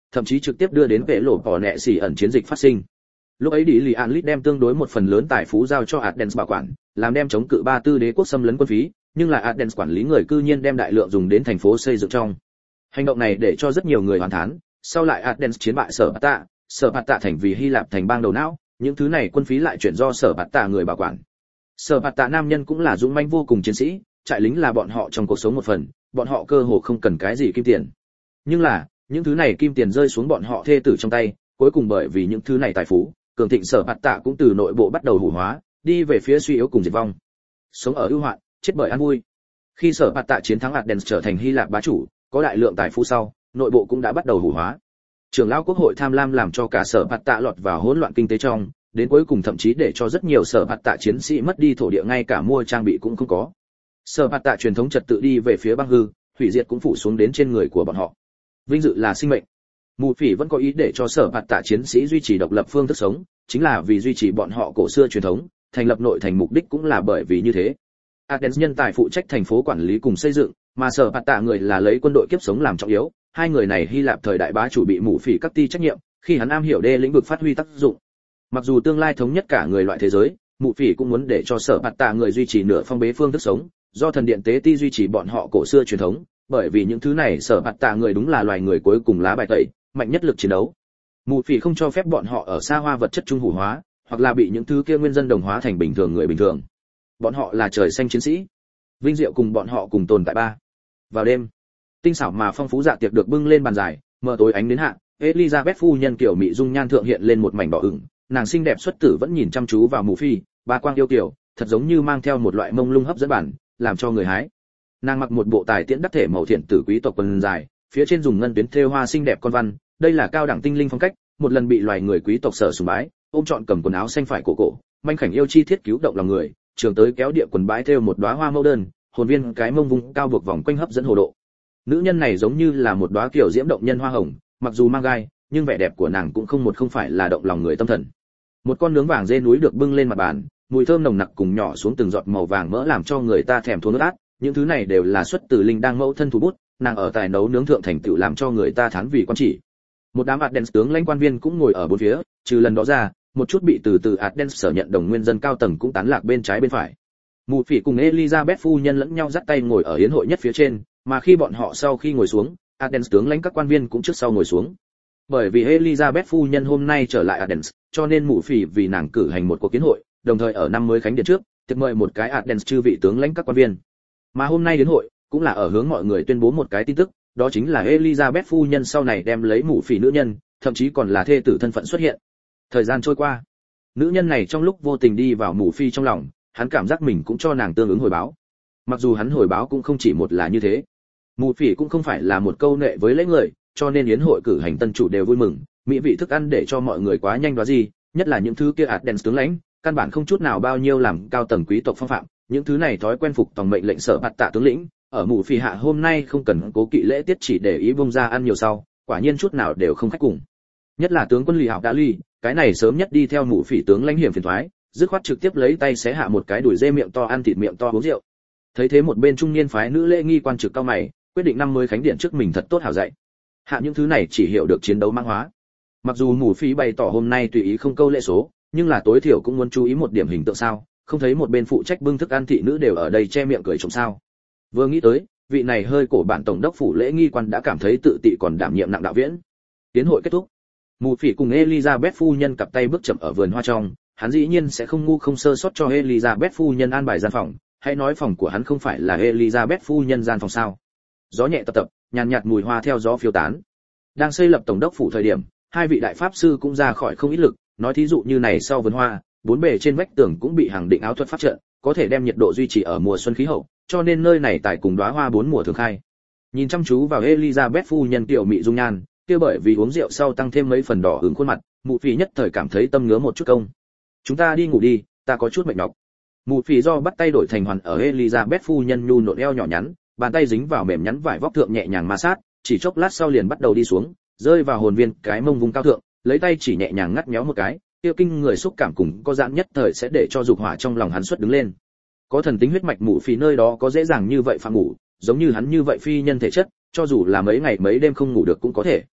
thậm chí trực tiếp đưa đến vệ lộ bỏ nẹ xỉ ẩn chiến dịch phát sinh. Lúc ấy Lý An Lít đem tương đối một phần lớn tài phú giao cho Athens bảo quản, làm đem chống cự Ba Tư đế quốc xâm lấn quân phí, nhưng là Athens quản lý người cư nhiên đem đại lượng dùng đến thành phố xây dựng trong. Hành động này để cho rất nhiều người hoan thán, sau lại Athens chiến bại Sở Bạt Tạ thành vì Hy Lạp thành bang đầu não, những thứ này quân phí lại chuyển do Sở Bạt Tạ người bảo quản. Sở Bạt Tạ nam nhân cũng là dũng mãnh vô cùng chiến sĩ, trại lính là bọn họ trong cuộc sống một phần, bọn họ cơ hồ không cần cái gì kim tiền. Nhưng là, những thứ này kim tiền rơi xuống bọn họ thê tử trong tay, cuối cùng bởi vì những thứ này tài phú, cường thịnh Sở Bạt Tạ cũng từ nội bộ bắt đầu hủ hóa, đi về phía suy yếu cùng diệt vong. Sống ở ưu hoạn, chết bởi an vui. Khi Sở Bạt Tạ chiến thắng Athens trở thành Hy Lạp bá chủ, có đại lượng tài phú sau, nội bộ cũng đã bắt đầu hủ hóa. Trưởng lão quốc hội tham lam làm cho cả Sở Bạt Tạ lọt vào hỗn loạn kinh tế trong, đến cuối cùng thậm chí để cho rất nhiều Sở Bạt Tạ chiến sĩ mất đi thổ địa, ngay cả mua trang bị cũng không có. Sở Bạt Tạ truyền thống trật tự đi về phía băng hư, hủy diệt cũng phủ xuống đến trên người của bọn họ. Vinh dự là sinh mệnh. Mù Phỉ vẫn có ý để cho Sở Bạt Tạ chiến sĩ duy trì độc lập phương thức sống, chính là vì duy trì bọn họ cổ xưa truyền thống, thành lập nội thành mục đích cũng là bởi vì như thế. Athens nhân tài phụ trách thành phố quản lý cùng xây dựng, mà Sở Bạt Tạ người là lấy quân đội kiếp sống làm trọng yếu. Hai người này Hy Lạp thời đại bá chủ bị Mù Phỉ cắt ti trách nhiệm, khi hắn am hiểu đê lĩnh vực phát huy tác dụng. Mặc dù tương lai thống nhất cả người loại thế giới, Mù Phỉ cũng muốn để cho Sở Bạt Tạ người duy trì nửa phong bế phương thức sống, do thần điện tế ti duy trì bọn họ cổ xưa truyền thống, bởi vì những thứ này Sở Bạt Tạ người đúng là loài người cuối cùng lá bài tẩy, mạnh nhất lực chiến đấu. Mù Phỉ không cho phép bọn họ ở xa hoa vật chất trung hủ hóa, hoặc là bị những thứ kia nguyên dân đồng hóa thành bình thường người bình thường. Bọn họ là trời xanh chiến sĩ, vinh diệu cùng bọn họ cùng tồn tại ba. Vào đêm, tinh xảo mà phong phú dạ tiệc được bưng lên bàn dài, mờ tối ánh đến hạ, Elizabeth phu nhân kiểu mỹ dung nhan thượng hiện lên một mảnh đỏ ửng, nàng xinh đẹp xuất tử vẫn nhìn chăm chú vào Mù Phỉ, ba quang yêu kiều, thật giống như mang theo một loại mông lung hấp dẫn bản, làm cho người hái. Nàng mặc một bộ tài tiễn đắc thể màu thiện tử quý tộc quần dài, phía trên dùng ngân tuyến thêu hoa xinh đẹp con văn, đây là cao đẳng tinh linh phong cách, một lần bị loài người quý tộc sở sùng bái, ôm trọn cầm quần áo xanh phải cổ, manh khảnh yêu chi thiết cứu động lòng người, trường tới kéo địa quần bãi thêu một đóa hoa mẫu đơn, hồn viên cái mông vùng cao buộc vòng quanh hấp dẫn hồ độ. Nữ nhân này giống như là một đóa kiểu diễm động nhân hoa hồng, mặc dù mang gai, nhưng vẻ đẹp của nàng cũng không phải là động lòng người tâm thần. Một con nướng vàng dê núi được bưng lên mặt bàn, mùi thơm nồng nặc cùng nhỏ xuống từng giọt màu vàng mỡ làm cho người ta thèm thuồng nước át, những thứ này đều là xuất từ linh đang mẫu thân thủ bút, nàng ở tài nấu nướng thượng thành tựu làm cho người ta thán vì quan chỉ. Một đám Athens tướng lãnh quan viên cũng ngồi ở bốn phía, trừ lần đó ra, một chút bị từ Athens sở nhận đồng nguyên dân cao tầng cũng tán lạc bên trái bên phải. Mù Phỉ cùng Elizabeth phu nhân lẫn nhau dắt tay ngồi ở yến hội nhất phía trên, mà khi bọn họ sau khi ngồi xuống, Athens tướng lãnh các quan viên cũng trước sau ngồi xuống. Bởi vì Elizabeth phu nhân hôm nay trở lại Athens, cho nên Mù Phỉ vì nàng cử hành một cuộc yến hội, đồng thời ở năm mới khánh điện trước, tiệc mời một cái Athens chư vị tướng lãnh các quan viên. Mà hôm nay đến hội, cũng là ở hướng mọi người tuyên bố một cái tin tức, đó chính là Elizabeth phu nhân sau này đem lấy Mù Phỉ nữ nhân, thậm chí còn là thê tử thân phận xuất hiện. Thời gian trôi qua, nữ nhân này trong lúc vô tình đi vào Mù Phỉ trong lòng, hắn cảm giác mình cũng cho nàng tương ứng hồi báo. Mặc dù hắn hồi báo cũng không chỉ một là như thế. Mù Phỉ cũng không phải là một câu nệ với lễ người, cho nên yến hội cử hành tân chủ đều vui mừng, mỹ vị thức ăn để cho mọi người quá nhanh đó gì, nhất là những thứ kia Athens tướng lãnh, căn bản không chút nào bao nhiêu làm cao tầng quý tộc phong phạm, những thứ này thói quen phục tòng mệnh lệnh Sở Bạt Tạ tướng lĩnh, ở Mù Phỉ hạ hôm nay không cần cố kỵ lễ tiết chỉ để ý bông ra ăn nhiều sau, quả nhiên chút nào đều không khách cùng. Nhất là tướng quân Lý Học đã ly, cái này sớm nhất đi theo Mù Phỉ tướng lãnh hiểm phiền toái, dứt khoát trực tiếp lấy tay xé hạ một cái đùi dê miệng to ăn thịt miệng to uống rượu. Thấy thế một bên trung niên phái nữ lễ nghi quan trực cao mày, quyết định năm mới khánh điện trước mình thật tốt hảo dạy. Hạ những thứ này chỉ hiểu được chiến đấu mãng hóa. Mặc dù Mù Phỉ bày tỏ hôm nay tùy ý không câu lệ số, nhưng là tối thiểu cũng muốn chú ý một điểm hình tượng sao, không thấy một bên phụ trách bưng thức ăn thị nữ đều ở đây che miệng cười trộm sao. Vừa nghĩ tới, vị này hơi cổ bản tổng đốc phủ lễ nghi quan đã cảm thấy tự tị còn đảm nhiệm nặng đạo viễn. Tiến hội kết thúc, Mù Phỉ cùng Elizabeth phu nhân cặp tay bước chậm ở vườn hoa trong, hắn dĩ nhiên sẽ không ngu không sơ sót cho Elizabeth phu nhân an bài gian phòng, hãy nói phòng của hắn không phải là Elizabeth phu nhân gian phòng sao. Gió nhẹ tập, nhàn nhạt mùi hoa theo gió phiêu tán. Đang xây lập tổng đốc phủ thời điểm, hai vị đại pháp sư cũng ra khỏi không ít lực, nói thí dụ như này sau vườn hoa, bốn bề trên vách tường cũng bị hàng định áo thuật pháp trận, có thể đem nhiệt độ duy trì ở mùa xuân khí hậu, cho nên nơi này tại cùng đóa hoa bốn mùa thường khai. Nhìn chăm chú vào Elizabeth phu nhân tiểu mị dung nhan, kia bởi vì uống rượu sau tăng thêm mấy phần đỏ ửng khuôn mặt, Mù Phỉ nhất thời cảm thấy tâm ngứa một chút công. Chúng ta đi ngủ đi, ta có chút mệt nhọc. Mù Phỉ do bắt tay đổi thành hoàn ở Elizabeth phu nhân nhu nộn eo nhỏ nhắn, bàn tay dính vào mềm nhắn vải vóc thượng nhẹ nhàng ma sát, chỉ chốc lát sau liền bắt đầu đi xuống, rơi vào hồn viên cái mông vùng cao thượng, lấy tay chỉ nhẹ nhàng ngắt méo một cái, tiêu kinh người xúc cảm cùng có giãn nhất thời sẽ để cho dục hỏa trong lòng hắn xuất đứng lên. Có thần tính huyết mạch Mù Phỉ nơi đó có dễ dàng như vậy phạm ngủ, giống như hắn như vậy phi nhân thể chất, cho dù là mấy ngày mấy đêm không ngủ được cũng có thể.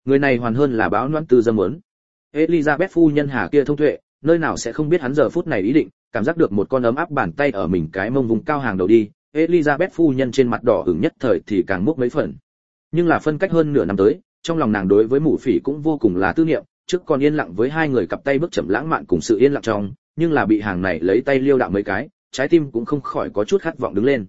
Người này hoàn hơn là báo noãn tư dâm muốn. Elizabeth phu nhân hà kia thông tuệ, nơi nào sẽ không biết hắn giờ phút này ý định, cảm giác được một con ấm áp bàn tay ở mình cái mông vùng cao hàng đầu đi, Elizabeth phu nhân trên mặt đỏ ửng nhất thời thì càng múc mấy phần. Nhưng là phân cách hơn nửa năm tới, trong lòng nàng đối với Mụ Phỉ cũng vô cùng là tư niệm, trước còn yên lặng với hai người cặp tay bước chậm lãng mạn cùng sự yên lặng trong, nhưng là bị hàng này lấy tay liêu đạo mấy cái, trái tim cũng không khỏi có chút khát vọng đứng lên.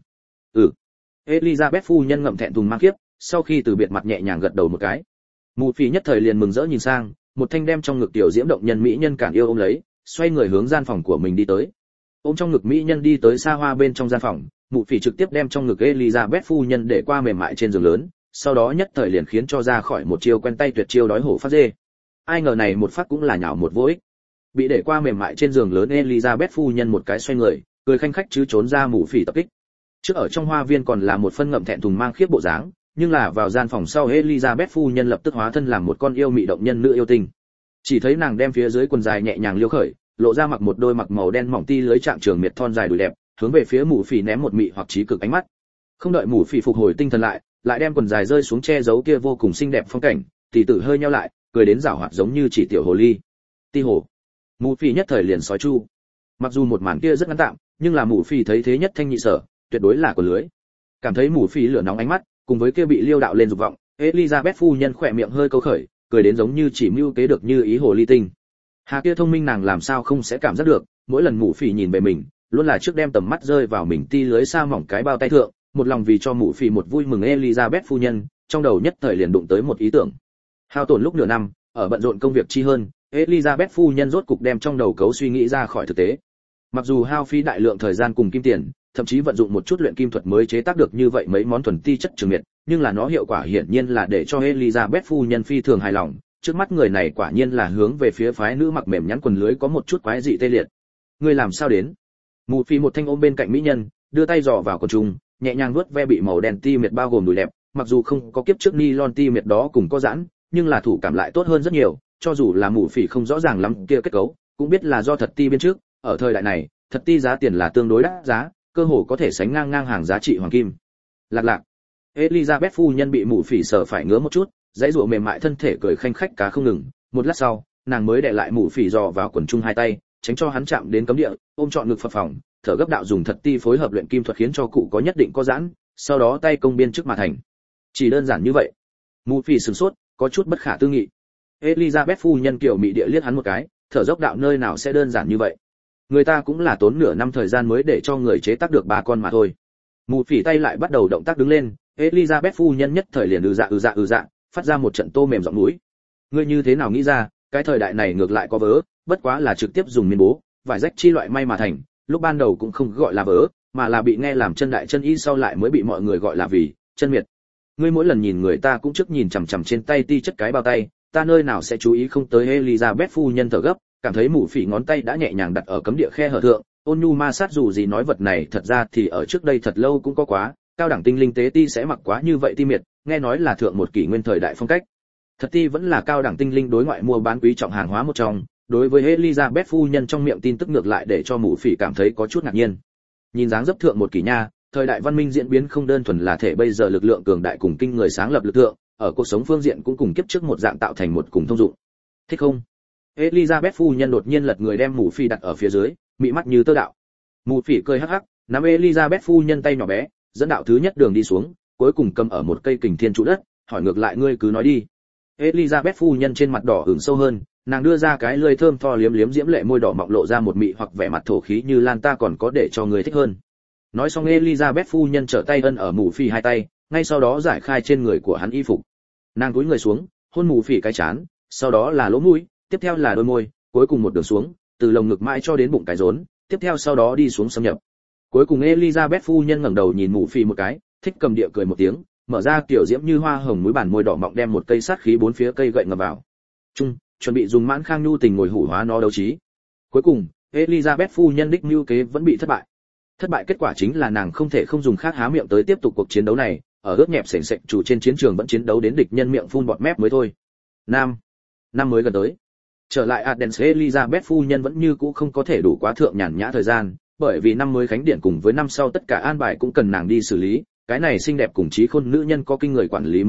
Elizabeth phu nhân ngậm thẹn thùng mang kiếp, sau khi từ biệt mặt nhẹ nhàng gật đầu một cái. Mụ Phỉ nhất thời liền mừng rỡ nhìn sang, một thanh đem trong ngực tiểu diễm động nhân mỹ nhân cản yêu ôm lấy, xoay người hướng gian phòng của mình đi tới. Ôm trong ngực mỹ nhân đi tới xa hoa bên trong gian phòng, Mụ Phỉ trực tiếp đem trong ngực Elizabeth phu nhân để qua mềm mại trên giường lớn, sau đó nhất thời liền khiến cho ra khỏi một chiêu quen tay tuyệt chiêu đói hổ phát dê. Ai ngờ này một phát cũng là nhào một vô ích. Bị để qua mềm mại trên giường lớn Elizabeth phu nhân một cái xoay người, cười khanh khách chứ trốn ra Mụ Phỉ tập kích. Trước ở trong hoa viên còn là một phân ngậm thẹn thùng mang khiếp bộ dáng, nhưng là vào gian phòng sau Elizabeth phu nhân lập tức hóa thân làm một con yêu mị động nhân nữ yêu tinh. Chỉ thấy nàng đem phía dưới quần dài nhẹ nhàng liêu khởi, lộ ra mặc một đôi mặc màu đen mỏng ti lưới trạng trường miệt thon dài đùi đẹp, hướng về phía Mụ Phỉ ném một mị hoặc trí cực ánh mắt. Không đợi Mụ Phỉ phục hồi tinh thần lại đem quần dài rơi xuống che giấu kia vô cùng xinh đẹp phong cảnh, tỷ tử hơi nheo lại, cười đến giảo hoạt giống như chỉ tiểu hồ ly. Ti hồ. Mụ Phỉ nhất thời liền sói chu. Mặc dù một màn kia rất ngắn tạm, nhưng là Mụ Phỉ thấy thế nhất thanh nhị sở, tuyệt đối là của lưới. Cảm thấy Mụ Phỉ lửa nóng ánh mắt, cùng với kia bị liêu đạo lên dục vọng, Elizabeth phu nhân khỏe miệng hơi câu khởi, cười đến giống như chỉ mưu kế được như ý hồ ly tinh. Hà kia thông minh nàng làm sao không sẽ cảm giác được, mỗi lần Mụ Phỉ nhìn về mình, luôn là trước đem tầm mắt rơi vào mình ti lưới sa mỏng cái bao tay thượng, một lòng vì cho Mụ Phỉ một vui mừng Elizabeth phu nhân, trong đầu nhất thời liền đụng tới một ý tưởng. Hao tổn lúc nửa năm, ở bận rộn công việc chi hơn, Elizabeth phu nhân rốt cục đem trong đầu cấu suy nghĩ ra khỏi thực tế. Mặc dù hao phí đại lượng thời gian cùng kim tiền, thậm chí vận dụng một chút luyện kim thuật mới chế tác được như vậy mấy món thuần ti chất trường miệt, nhưng là nó hiệu quả hiển nhiên là để cho Elizabeth phu nhân phi thường hài lòng, trước mắt người này quả nhiên là hướng về phía phái nữ mặc mềm nhắn quần lưới có một chút quái dị tê liệt. Ngươi làm sao đến? Mụ Phỉ một thanh ôm bên cạnh mỹ nhân, đưa tay dò vào quần trung, nhẹ nhàng vuốt ve bị màu đen ti miệt bao gồm đùi đẹp, mặc dù không có kiếp trước nylon ti miệt đó cùng có giãn, nhưng là thủ cảm lại tốt hơn rất nhiều, cho dù là Mụ Phỉ không rõ ràng lắm kia kết cấu, cũng biết là do thật ti bên trước, ở thời đại này, thật ti giá tiền là tương đối đắt giá, cơ hồ có thể sánh ngang hàng giá trị hoàng kim. Lạc. Elizabeth phu nhân bị Mụ Phỉ sờ phải ngứa một chút, dãy dụa mềm mại thân thể cười khanh khách cá không ngừng, một lát sau, nàng mới đè lại Mụ Phỉ dò vào quần trung hai tay, tránh cho hắn chạm đến cấm địa, ôm trọn ngực phập phồng, thở gấp đạo dùng thật ti phối hợp luyện kim thuật khiến cho cụ có nhất định có giãn, sau đó tay công biên trước mà thành. Chỉ đơn giản như vậy. Mụ Phỉ sửng sốt, có chút bất khả tư nghị. Elizabeth phu nhân kiểu mị địa liếc hắn một cái, thở dốc đạo nơi nào sẽ đơn giản như vậy. Người ta cũng là tốn nửa năm thời gian mới để cho người chế tác được 3 con mà thôi. Mụ Phỉ tay lại bắt đầu động tác đứng lên, Elizabeth phu nhân nhất thời liền ừ dạ, phát ra một trận tô mềm giọng núi. Ngươi như thế nào nghĩ ra, cái thời đại này ngược lại có vớ, bất quá là trực tiếp dùng miên bố, vải rách chi loại may mà thành, lúc ban đầu cũng không gọi là vớ, mà là bị nghe làm chân đại chân y sau lại mới bị mọi người gọi là vì chân miệt. Ngươi mỗi lần nhìn người ta cũng trước nhìn chằm chằm trên tay ti chất cái bao tay, ta nơi nào sẽ chú ý không tới. Elizabeth phu nhân thở gấp, cảm thấy Mụ Phỉ ngón tay đã nhẹ nhàng đặt ở cấm địa khe hở thượng, ôn nhu ma sát dù gì nói vật này thật ra thì ở trước đây thật lâu cũng có quá, cao đẳng tinh linh tế ti sẽ mặc quá như vậy ti miệt, nghe nói là thượng một kỷ nguyên thời đại phong cách. Thật ti vẫn là cao đẳng tinh linh đối ngoại mua bán quý trọng hàng hóa một trong, đối với Elizabeth phu nhân trong miệng tin tức ngược lại để cho Mụ Phỉ cảm thấy có chút ngạc nhiên. Nhìn dáng dấp thượng một kỷ nha, thời đại văn minh diễn biến không đơn thuần là thể bây giờ lực lượng cường đại cùng kinh người sáng lập lực lượng, ở cuộc sống phương diện cũng cùng kiếp trước một dạng tạo thành một cùng thông dụng. Thích không? Elizabeth phu nhân đột nhiên lật người đem Mụ Phỉ đặt ở phía dưới, mị mắt như tơ đạo. Mụ Phỉ cười hắc hắc, nắm Elizabeth phu nhân tay nhỏ bé, dẫn đạo thứ nhất đường đi xuống, cuối cùng cầm ở một cây kình thiên trụ đất, hỏi ngược lại ngươi cứ nói đi. Elizabeth phu nhân trên mặt đỏ ửng sâu hơn, nàng đưa ra cái lưỡi thơm tho liếm liếm diễm lệ môi đỏ mọng lộ ra một mị hoặc vẻ mặt thổ khí như lan ta còn có để cho người thích hơn. Nói xong Elizabeth phu nhân trở tay ân ở Mụ Phỉ hai tay, ngay sau đó giải khai trên người của hắn y phục. Nàng cúi người xuống, hôn Mụ Phỉ cái trán, sau đó là lỗ mũi, tiếp theo là đôi môi, cuối cùng một đường xuống, từ lồng ngực mãi cho đến bụng cái rốn, tiếp theo sau đó đi xuống xâm nhập. Cuối cùng Elizabeth phu nhân ngẩng đầu nhìn Mụ Phỉ một cái, thích cầm địa cười một tiếng, mở ra tiểu diễm như hoa hồng mũi bàn môi đỏ mọng đem một cây sát khí bốn phía cây gậy ngập vào. Chuẩn bị dùng mãn khang nhu tình ngồi hủ hóa nó đấu trí. Cuối cùng, Elizabeth phu nhân đích mưu kế vẫn bị thất bại. Thất bại kết quả chính là nàng không thể không dùng khác há miệng tới tiếp tục cuộc chiến đấu này, ở ướt nhẹp sền sệt chủ trên chiến trường vẫn chiến đấu đến địch nhân miệng phun bọt mép mới thôi. Năm mới gần tới. Trở lại Athens, Elizabeth phu nhân vẫn như cũ không có thể đủ quá thượng nhàn nhã thời gian, bởi vì năm mới khánh điện cùng với năm sau tất cả an bài cũng cần nàng đi xử lý, cái này xinh đẹp cùng trí khôn nữ nhân có kinh người quản lý mới nột,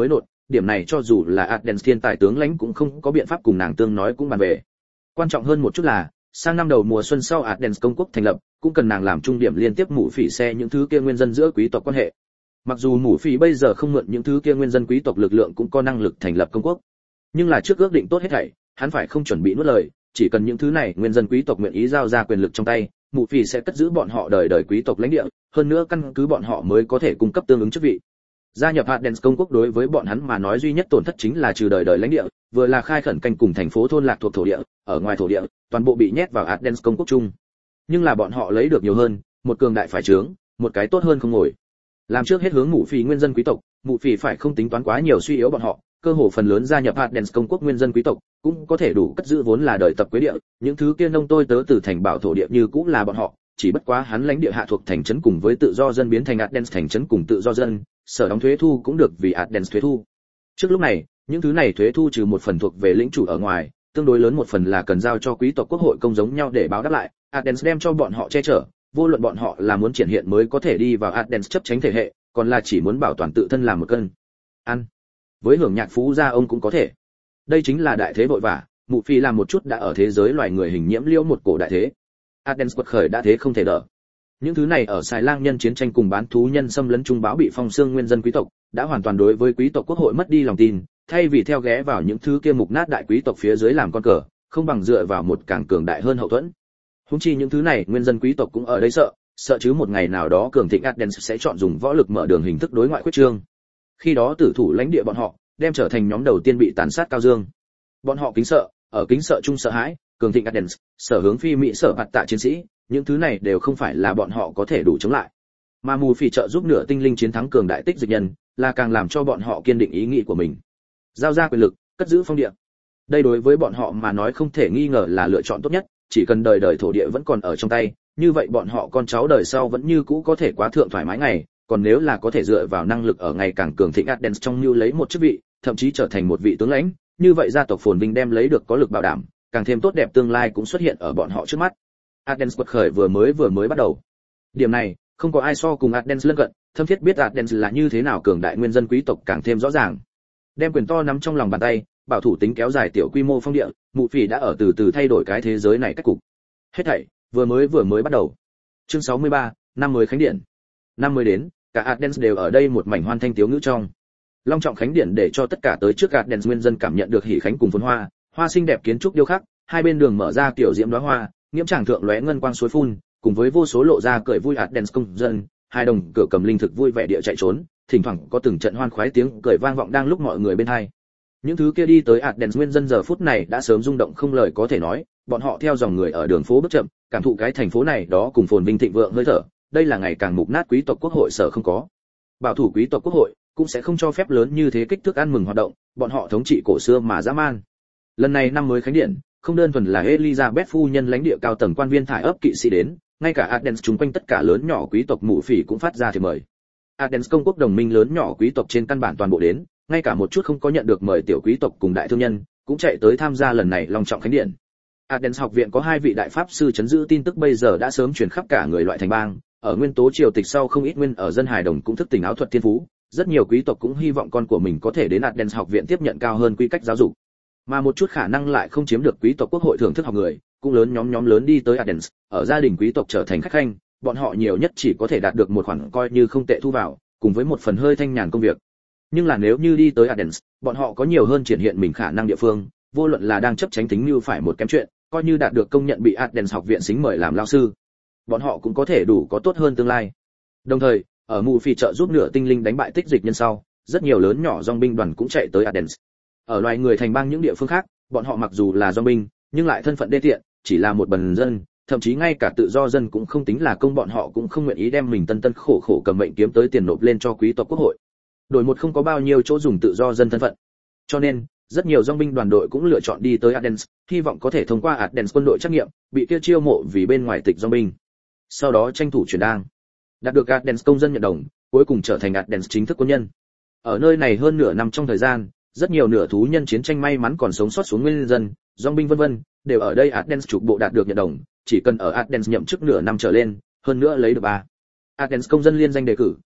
điểm này cho dù là Athens thiên tài tướng lãnh cũng không có biện pháp cùng nàng tương nói cũng bàn về. Quan trọng hơn một chút là, sang năm đầu mùa xuân sau Athens công quốc thành lập, cũng cần nàng làm trung điểm liên tiếp mũ phỉ xe những thứ kia nguyên dân giữa quý tộc quan hệ. Mặc dù mũ phỉ bây giờ không mượn những thứ kia nguyên dân quý tộc lực lượng cũng có năng lực thành lập công quốc, nhưng là trước ước định tốt hết thảy, hắn phải không chuẩn bị nuốt lời, chỉ cần những thứ này nguyên dân quý tộc nguyện ý giao ra quyền lực trong tay, mũ phỉ sẽ cất giữ bọn họ đời đời quý tộc lãnh địa, hơn nữa căn cứ bọn họ mới có thể cung cấp tương ứng chức vị. Gia nhập Athens công quốc đối với bọn hắn mà nói duy nhất tổn thất chính là trừ đời đời lãnh địa, vừa là khai khẩn canh cùng thành phố thôn lạc thuộc thổ địa, ở ngoài thổ địa, toàn bộ bị nhét vào Athens công quốc chung. Nhưng là bọn họ lấy được nhiều hơn, một cường đại phải trướng, một cái tốt hơn không ngồi. Làm trước hết hướng mũ phỉ nguyên dân quý tộc, mũ phỉ phải không tính toán quá nhiều suy yếu bọn họ, cơ hồ phần lớn gia nhập Athens công quốc nguyên dân quý tộc cũng có thể đủ cất giữ vốn là đời tập quế địa, những thứ kia nông tôi tớ từ thành bảo thổ địa như cũng là bọn họ, chỉ bất quá hắn lãnh địa hạ thuộc thành trấn cùng với tự do dân biến thành Athens thành trấn cùng tự do dân, sở đóng thuế thu cũng được vì Athens thuế thu. Trước lúc này, những thứ này thuế thu trừ một phần thuộc về lĩnh chủ ở ngoài, tương đối lớn một phần là cần giao cho quý tộc quốc hội công giống nhau để báo đáp lại, Athens đem cho bọn họ che chở, vô luận bọn họ là muốn triển hiện mới có thể đi vào Athens chấp tránh thể hệ, còn là chỉ muốn bảo toàn tự thân làm một cân ăn. Với hưởng nhạc phú gia ông cũng có thể. Đây chính là đại thế vội vã, mụ phi làm một chút đã ở thế giới loài người hình nhiễm liễu một cổ đại thế. Athens quật khởi đã thế không thể đỡ. Những thứ này ở xài lang nhân chiến tranh cùng bán thú nhân xâm lấn trung báo bị phong xương nguyên dân quý tộc, đã hoàn toàn đối với quý tộc quốc hội mất đi lòng tin, thay vì theo ghé vào những thứ kia mục nát đại quý tộc phía dưới làm con cờ, không bằng dựa vào một càng cường đại hơn hậu thuẫn. Huống chi những thứ này nguyên dân quý tộc cũng ở đây sợ chứ một ngày nào đó cường thịnh Athens sẽ chọn dùng võ lực mở đường hình thức đối ngoại quyết trương. Khi đó tử thủ lãnh địa bọn họ, đem trở thành nhóm đầu tiên bị tàn sát cao dương. Bọn họ kính sợ chung sợ hãi, cường thịnh Athens, sở hướng phi mỹ sở bạt tạ chiến sĩ, những thứ này đều không phải là bọn họ có thể đủ chống lại. Mà mù phỉ trợ giúp nửa tinh linh chiến thắng cường đại tích dịch nhân, là càng làm cho bọn họ kiên định ý nghĩ của mình. Giao ra quyền lực, cất giữ phong địa. Đây đối với bọn họ mà nói không thể nghi ngờ là lựa chọn tốt nhất, chỉ cần đời đời thổ địa vẫn còn ở trong tay, như vậy bọn họ con cháu đời sau vẫn như cũ có thể quá thượng thoải mái ngày, còn nếu là có thể dựa vào năng lực ở ngày càng cường thịnh Athens trong như lấy một chức vị, thậm chí trở thành một vị tướng lãnh, như vậy gia tộc phồn vinh đem lấy được có lực bảo đảm, càng thêm tốt đẹp tương lai cũng xuất hiện ở bọn họ trước mắt. Athens quật khởi vừa mới bắt đầu. Điểm này, không có ai so cùng Athens lân cận, thâm thiết biết Athens là như thế nào cường đại nguyên dân quý tộc càng thêm rõ ràng. Đem quyền to nắm trong lòng bàn tay, bảo thủ tính kéo dài tiểu quy mô phong địa, mụ phỉ đã ở từ từ thay đổi cái thế giới này cách cục. Hết thảy vừa mới bắt đầu. Chương 63, năm mới khánh điện. Năm mới đến, cả Athens đều ở đây một mảnh hoan thanh tiếu ngữ trong. Long trọng khánh điện để cho tất cả tới trước Athens nguyên dân cảm nhận được hỉ khánh cùng phồn hoa, hoa xinh đẹp kiến trúc điêu khắc, hai bên đường mở ra kiểu diễm đóa hoa, nghiễm tràng thượng lóe ngân quang suối phun, cùng với vô số lộ ra cười vui Athens công dân, hai đồng cửa cầm linh thực vui vẻ địa chạy trốn, thỉnh thoảng có từng trận hoan khoái tiếng cười vang vọng đang lúc mọi người bên hai. Những thứ kia đi tới Athens nguyên dân giờ phút này đã sớm rung động không lời có thể nói, bọn họ theo dòng người ở đường phố bước chậm, cảm thụ cái thành phố này đó cùng phồn vinh thịnh vượng hơi thở, đây là ngày càng mục nát quý tộc quốc hội sở không có. Bảo thủ quý tộc quốc hội cũng sẽ không cho phép lớn như thế kích thước ăn mừng hoạt động, bọn họ thống trị cổ xưa mà dã man. Lần này năm mới khánh điện, không đơn thuần là Elizabeth phu nhân lãnh địa cao tầng quan viên thải ấp kỵ sĩ đến, ngay cả Athens chúng quanh tất cả lớn nhỏ quý tộc mụ phỉ cũng phát ra thiệp mời. Athens công quốc đồng minh lớn nhỏ quý tộc trên căn bản toàn bộ đến, ngay cả một chút không có nhận được mời tiểu quý tộc cùng đại thương nhân cũng chạy tới tham gia lần này long trọng khánh điện. Athens học viện có hai vị đại pháp sư chấn giữ tin tức bây giờ đã sớm truyền khắp cả người loại thành bang, ở nguyên tố triều tịch sau không ít nguyên ở dân hài đồng cũng thức tỉnh áo thuật thiên phú, rất nhiều quý tộc cũng hy vọng con của mình có thể đến Athens học viện tiếp nhận cao hơn quy cách giáo dục. Mà một chút khả năng lại không chiếm được quý tộc quốc hội thưởng thức học người, cũng nhóm lớn đi tới Athens, ở gia đình quý tộc trở thành khách khanh, bọn họ nhiều nhất chỉ có thể đạt được một khoản coi như không tệ thu vào, cùng với một phần hơi thanh nhàn công việc. Nhưng là nếu như đi tới Athens, bọn họ có nhiều hơn triển hiện mình khả năng địa phương, vô luận là đang chấp tránh tính như phải một kém chuyện, coi như đạt được công nhận bị Athens học viện xính mời làm lao sư, bọn họ cũng có thể đủ có tốt hơn tương lai. Đồng thời, ở mù phi trợ giúp nửa tinh linh đánh bại tích dịch nhân sau, rất nhiều lớn nhỏ dòng binh đoàn cũng chạy tới Athens. Ở loài người thành bang những địa phương khác, bọn họ mặc dù là dòng binh, nhưng lại thân phận đê tiện, chỉ là một bần dân, thậm chí ngay cả tự do dân cũng không tính là công, bọn họ cũng không nguyện ý đem mình tân khổ cầm mệnh kiếm tới tiền nộp lên cho quý tộc quốc hội. Đổi một không có bao nhiêu chỗ dùng tự do dân thân phận. Cho nên, rất nhiều dòng binh đoàn đội cũng lựa chọn đi tới Athens, hy vọng có thể thông qua Athens quân đội trắc nghiệm, bị kia chiêu mộ vì bên ngoài tịch dòng binh. Sau đó tranh thủ chuyển đang, đạt được Athens công dân nhận đồng, cuối cùng trở thành Athens chính thức quân nhân. Ở nơi này hơn nửa năm trong thời gian, rất nhiều nửa thú nhân chiến tranh may mắn còn sống sót xuống nguyên dân, dòng binh vân vân, đều ở đây Athens trục bộ đạt được nhận đồng, chỉ cần ở Athens nhậm chức nửa năm trở lên, hơn nữa lấy được 3 Athens công dân liên danh đề cử,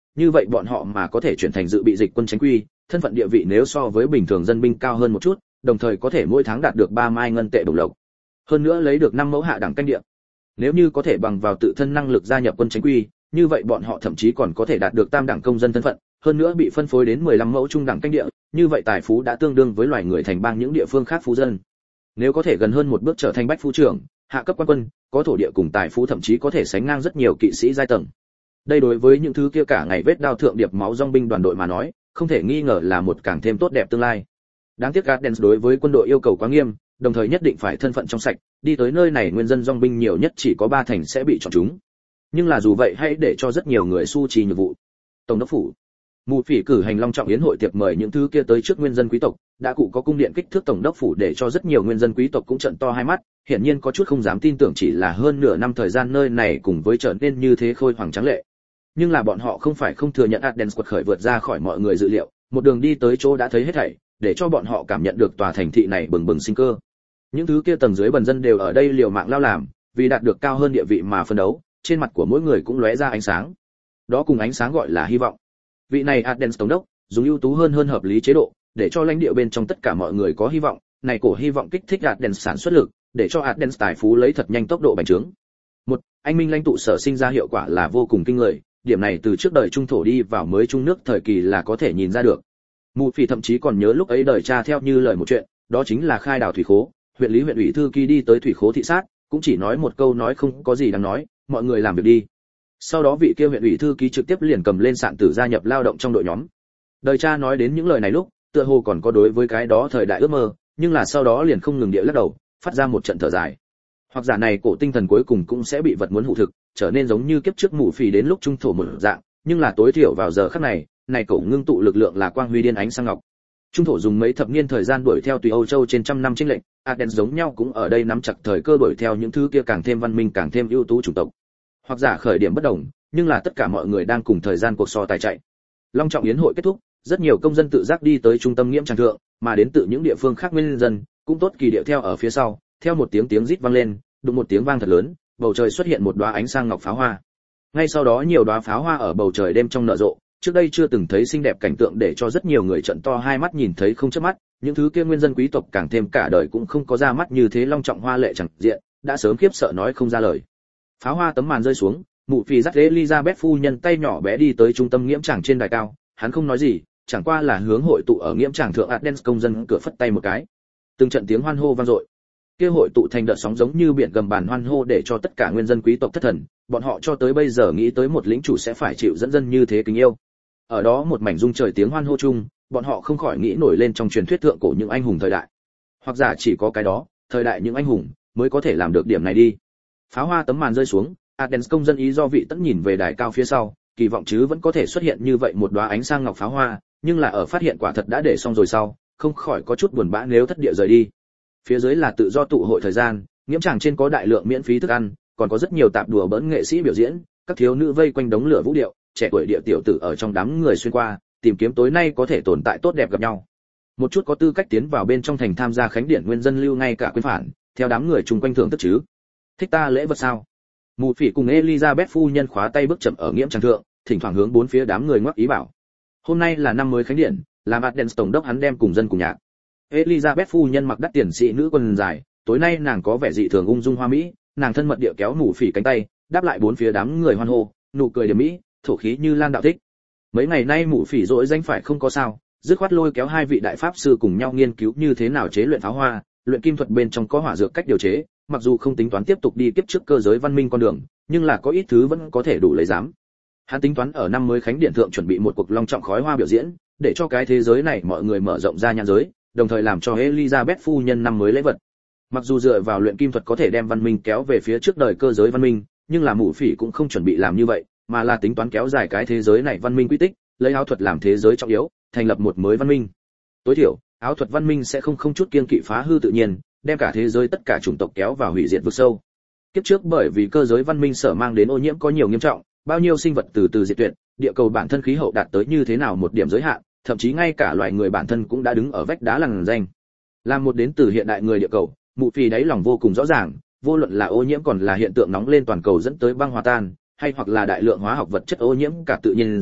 như vậy bọn họ mà có thể chuyển thành dự bị dịch quân chính quy, thân phận địa vị nếu so với bình thường dân binh cao hơn một chút, đồng thời có thể mỗi tháng đạt được 3 mai ngân tệ đồng lộc. Hơn nữa lấy được 5 mẫu hạ đẳng canh địa. Nếu như có thể bằng vào tự thân năng lực gia nhập quân chính quy, như vậy bọn họ thậm chí còn có thể đạt được tam đẳng công dân thân phận, hơn nữa bị phân phối đến 15 mẫu trung đẳng canh địa, như vậy tài phú đã tương đương với loài người thành bang những địa phương khác phú dân. Nếu có thể gần hơn một bước trở thành bách phu trưởng, hạ cấp quan quân, có thổ địa cùng tài phú thậm chí có thể sánh ngang rất nhiều kỵ sĩ giai tầng. Đây đối với những thứ kia cả ngày vết đao thượng điệp máu dòng binh đoàn đội mà nói, không thể nghi ngờ là một càng thêm tốt đẹp tương lai. Đáng tiếc Gardens đối với quân đội yêu cầu quá nghiêm, đồng thời nhất định phải thân phận trong sạch, đi tới nơi này nguyên dân dòng binh nhiều nhất chỉ có 3 thành sẽ bị chọn chúng. Nhưng là dù vậy hãy để cho rất nhiều người su trì nhiệm vụ. Tổng đốc phủ Mù Phỉ cử hành long trọng yến hội tiệc mời những thứ kia tới trước nguyên dân quý tộc, đã cụ có cung điện kích thước tổng đốc phủ để cho rất nhiều nguyên dân quý tộc cũng trợn to hai mắt, hiển nhiên có chút không dám tin tưởng chỉ là hơn nửa năm thời gian nơi này cùng với trở nên như thế khôi hoàng tráng lệ. Nhưng là bọn họ không phải không thừa nhận Athens quật khởi vượt ra khỏi mọi người dự liệu, một đường đi tới chỗ đã thấy hết thảy, để cho bọn họ cảm nhận được tòa thành thị này bừng bừng sinh cơ. Những thứ kia tầng dưới bần dân đều ở đây liều mạng lao làm, vì đạt được cao hơn địa vị mà phấn đấu, trên mặt của mỗi người cũng lóe ra ánh sáng. Đó cùng ánh sáng gọi là hy vọng. Vị này Athens tổng đốc dùng ưu tú hơn hợp lý chế độ, để cho lãnh địa bên trong tất cả mọi người có hy vọng, này cổ hy vọng kích thích Athens sản xuất lực, để cho Athens tài phú lấy thật nhanh tốc độ bành trướng. Một, anh minh lãnh tụ sở sinh ra hiệu quả là vô cùng kinh người, điểm này từ trước đời trung thổ đi vào mới trung nước thời kỳ là có thể nhìn ra được. Mù Phỉ thậm chí còn nhớ lúc ấy đời cha theo như lời một chuyện, đó chính là khai đào thủy khố, huyện lý huyện ủy thư ký đi tới thủy khố thị sát, cũng chỉ nói một câu nói không có gì đáng nói, mọi người làm việc đi. Sau đó vị kia huyện ủy thư ký trực tiếp liền cầm lên sạn tử gia nhập lao động trong đội nhóm. Đời cha nói đến những lời này lúc, tựa hồ còn có đối với cái đó thời đại ước mơ, nhưng là sau đó liền không ngừng địa lắc đầu, phát ra một trận thở dài. Hoặc giả này cổ tinh thần cuối cùng cũng sẽ bị vật muốn hụ thực, trở nên giống như kiếp trước Mù Phỉ đến lúc trung thổ một dạng, nhưng là tối thiểu vào giờ khắc này, này cổ ngưng tụ lực lượng là quang huy điên ánh sang ngọc. Trung thổ dùng mấy thập niên thời gian đuổi theo tùy Âu Châu trên trăm năm chênh lệnh, Athens giống nhau cũng ở đây nắm chặt thời cơ đuổi theo những thứ kia càng thêm văn minh càng thêm ưu tú chủng tộc. Hoặc giả khởi điểm bất đồng, nhưng là tất cả mọi người đang cùng thời gian cuộc so tài chạy. Long trọng yến hội kết thúc, rất nhiều công dân tự giác đi tới trung tâm nghiễm tràng thượng, mà đến từ những địa phương khác nguyên dân cũng tốt kỳ điệu theo ở phía sau, theo một tiếng rít vang lên, đùng một tiếng vang thật lớn, bầu trời xuất hiện một đóa ánh sang ngọc pháo hoa. Ngay sau đó nhiều đóa pháo hoa ở bầu trời đêm trong nở rộ, trước đây chưa từng thấy xinh đẹp cảnh tượng để cho rất nhiều người trợn to hai mắt nhìn thấy không chớp mắt, những thứ kia nguyên dân quý tộc càng thêm cả đời cũng không có ra mắt như thế long trọng hoa lệ chẳng diện, đã sớm khiếp sợ nói không ra lời. Pháo hoa tấm màn rơi xuống, Mụ Phỉ dắt Elizabeth phu nhân tay nhỏ bé đi tới trung tâm nghiễm tràng trên đài cao, hắn không nói gì, chẳng qua là hướng hội tụ ở nghiễm tràng thượng Athens công dân cửa phất tay một cái. Từng trận tiếng hoan hô vang dội. Kia hội tụ thành đợt sóng giống như biển gầm bàn hoan hô để cho tất cả nguyên dân quý tộc thất thần, bọn họ cho tới bây giờ nghĩ tới một lĩnh chủ sẽ phải chịu dẫn dân như thế kính yêu. Ở đó một mảnh rung trời tiếng hoan hô chung, bọn họ không khỏi nghĩ nổi lên trong truyền thuyết thượng cổ những anh hùng thời đại. Hoặc giả chỉ có cái đó, thời đại những anh hùng mới có thể làm được điểm này đi. Pháo hoa tấm màn rơi xuống, Athens công dân ý do vị tẫn nhìn về đài cao phía sau, kỳ vọng chứ vẫn có thể xuất hiện như vậy một đóa ánh sang ngọc pháo hoa, nhưng là ở phát hiện quả thật đã để xong rồi sau, không khỏi có chút buồn bã nếu thất địa rời đi. Phía dưới là tự do tụ hội thời gian, nghiễm tràng trên có đại lượng miễn phí thức ăn, còn có rất nhiều tạp đùa bỡn nghệ sĩ biểu diễn, các thiếu nữ vây quanh đống lửa vũ điệu, trẻ tuổi địa tiểu tử ở trong đám người xuyên qua, tìm kiếm tối nay có thể tồn tại tốt đẹp gặp nhau. Một chút có tư cách tiến vào bên trong thành tham gia khánh điện nguyên dân lưu ngay cả quyến phản, theo đám người chung quanh thưởng thức chứ. Thích ta lễ vật sao? Mù Phỉ cùng Elizabeth phu nhân khóa tay bước chậm ở nghiễm tràng thượng, thỉnh thoảng hướng bốn phía đám người ngoắc ý bảo. Hôm nay là năm mới khánh điện, làm Athens tổng đốc hắn đem cùng dân cùng nhạc. Elizabeth phu nhân mặc đắt tiền sĩ nữ quần dài, tối nay nàng có vẻ dị thường ung dung hoa mỹ, nàng thân mật địa kéo Mù Phỉ cánh tay, đáp lại bốn phía đám người hoan hô, nụ cười điểm mỹ, thổ khí như lan đạo thích. Mấy ngày nay Mù Phỉ dỗi danh phải không có sao, dứt khoát lôi kéo hai vị đại pháp sư cùng nhau nghiên cứu như thế nào chế luyện pháo hoa, luyện kim thuật bên trong có hỏa dược cách điều chế, mặc dù không tính toán tiếp tục đi tiếp trước cơ giới văn minh con đường, nhưng là có ít thứ vẫn có thể đủ lấy dám. Hắn tính toán ở năm mới khánh điện thượng chuẩn bị một cuộc long trọng khói hoa biểu diễn, để cho cái thế giới này mọi người mở rộng ra nhãn giới, đồng thời làm cho Elizabeth phu nhân năm mới lễ vật. Mặc dù dựa vào luyện kim thuật có thể đem văn minh kéo về phía trước đời cơ giới văn minh, nhưng là Mù Phỉ cũng không chuẩn bị làm như vậy, mà là tính toán kéo dài cái thế giới này văn minh quy tích, lấy áo thuật làm thế giới trọng yếu, thành lập một mới văn minh. Tối thiểu, áo thuật văn minh sẽ không chút kiêng kỵ phá hư tự nhiên, đem cả thế giới tất cả chủng tộc kéo vào hủy diệt vực sâu. Kiếp trước bởi vì cơ giới văn minh sở mang đến ô nhiễm có nhiều nghiêm trọng, bao nhiêu sinh vật từ từ diệt tuyệt, địa cầu bản thân khí hậu đạt tới như thế nào một điểm giới hạn, thậm chí ngay cả loài người bản thân cũng đã đứng ở vách đá lằn danh. Làm một đến từ hiện đại người địa cầu, Mụ Phỉ đáy lòng vô cùng rõ ràng, vô luận là ô nhiễm còn là hiện tượng nóng lên toàn cầu dẫn tới băng hòa tan, hay hoặc là đại lượng hóa học vật chất ô nhiễm cả tự nhiên giới,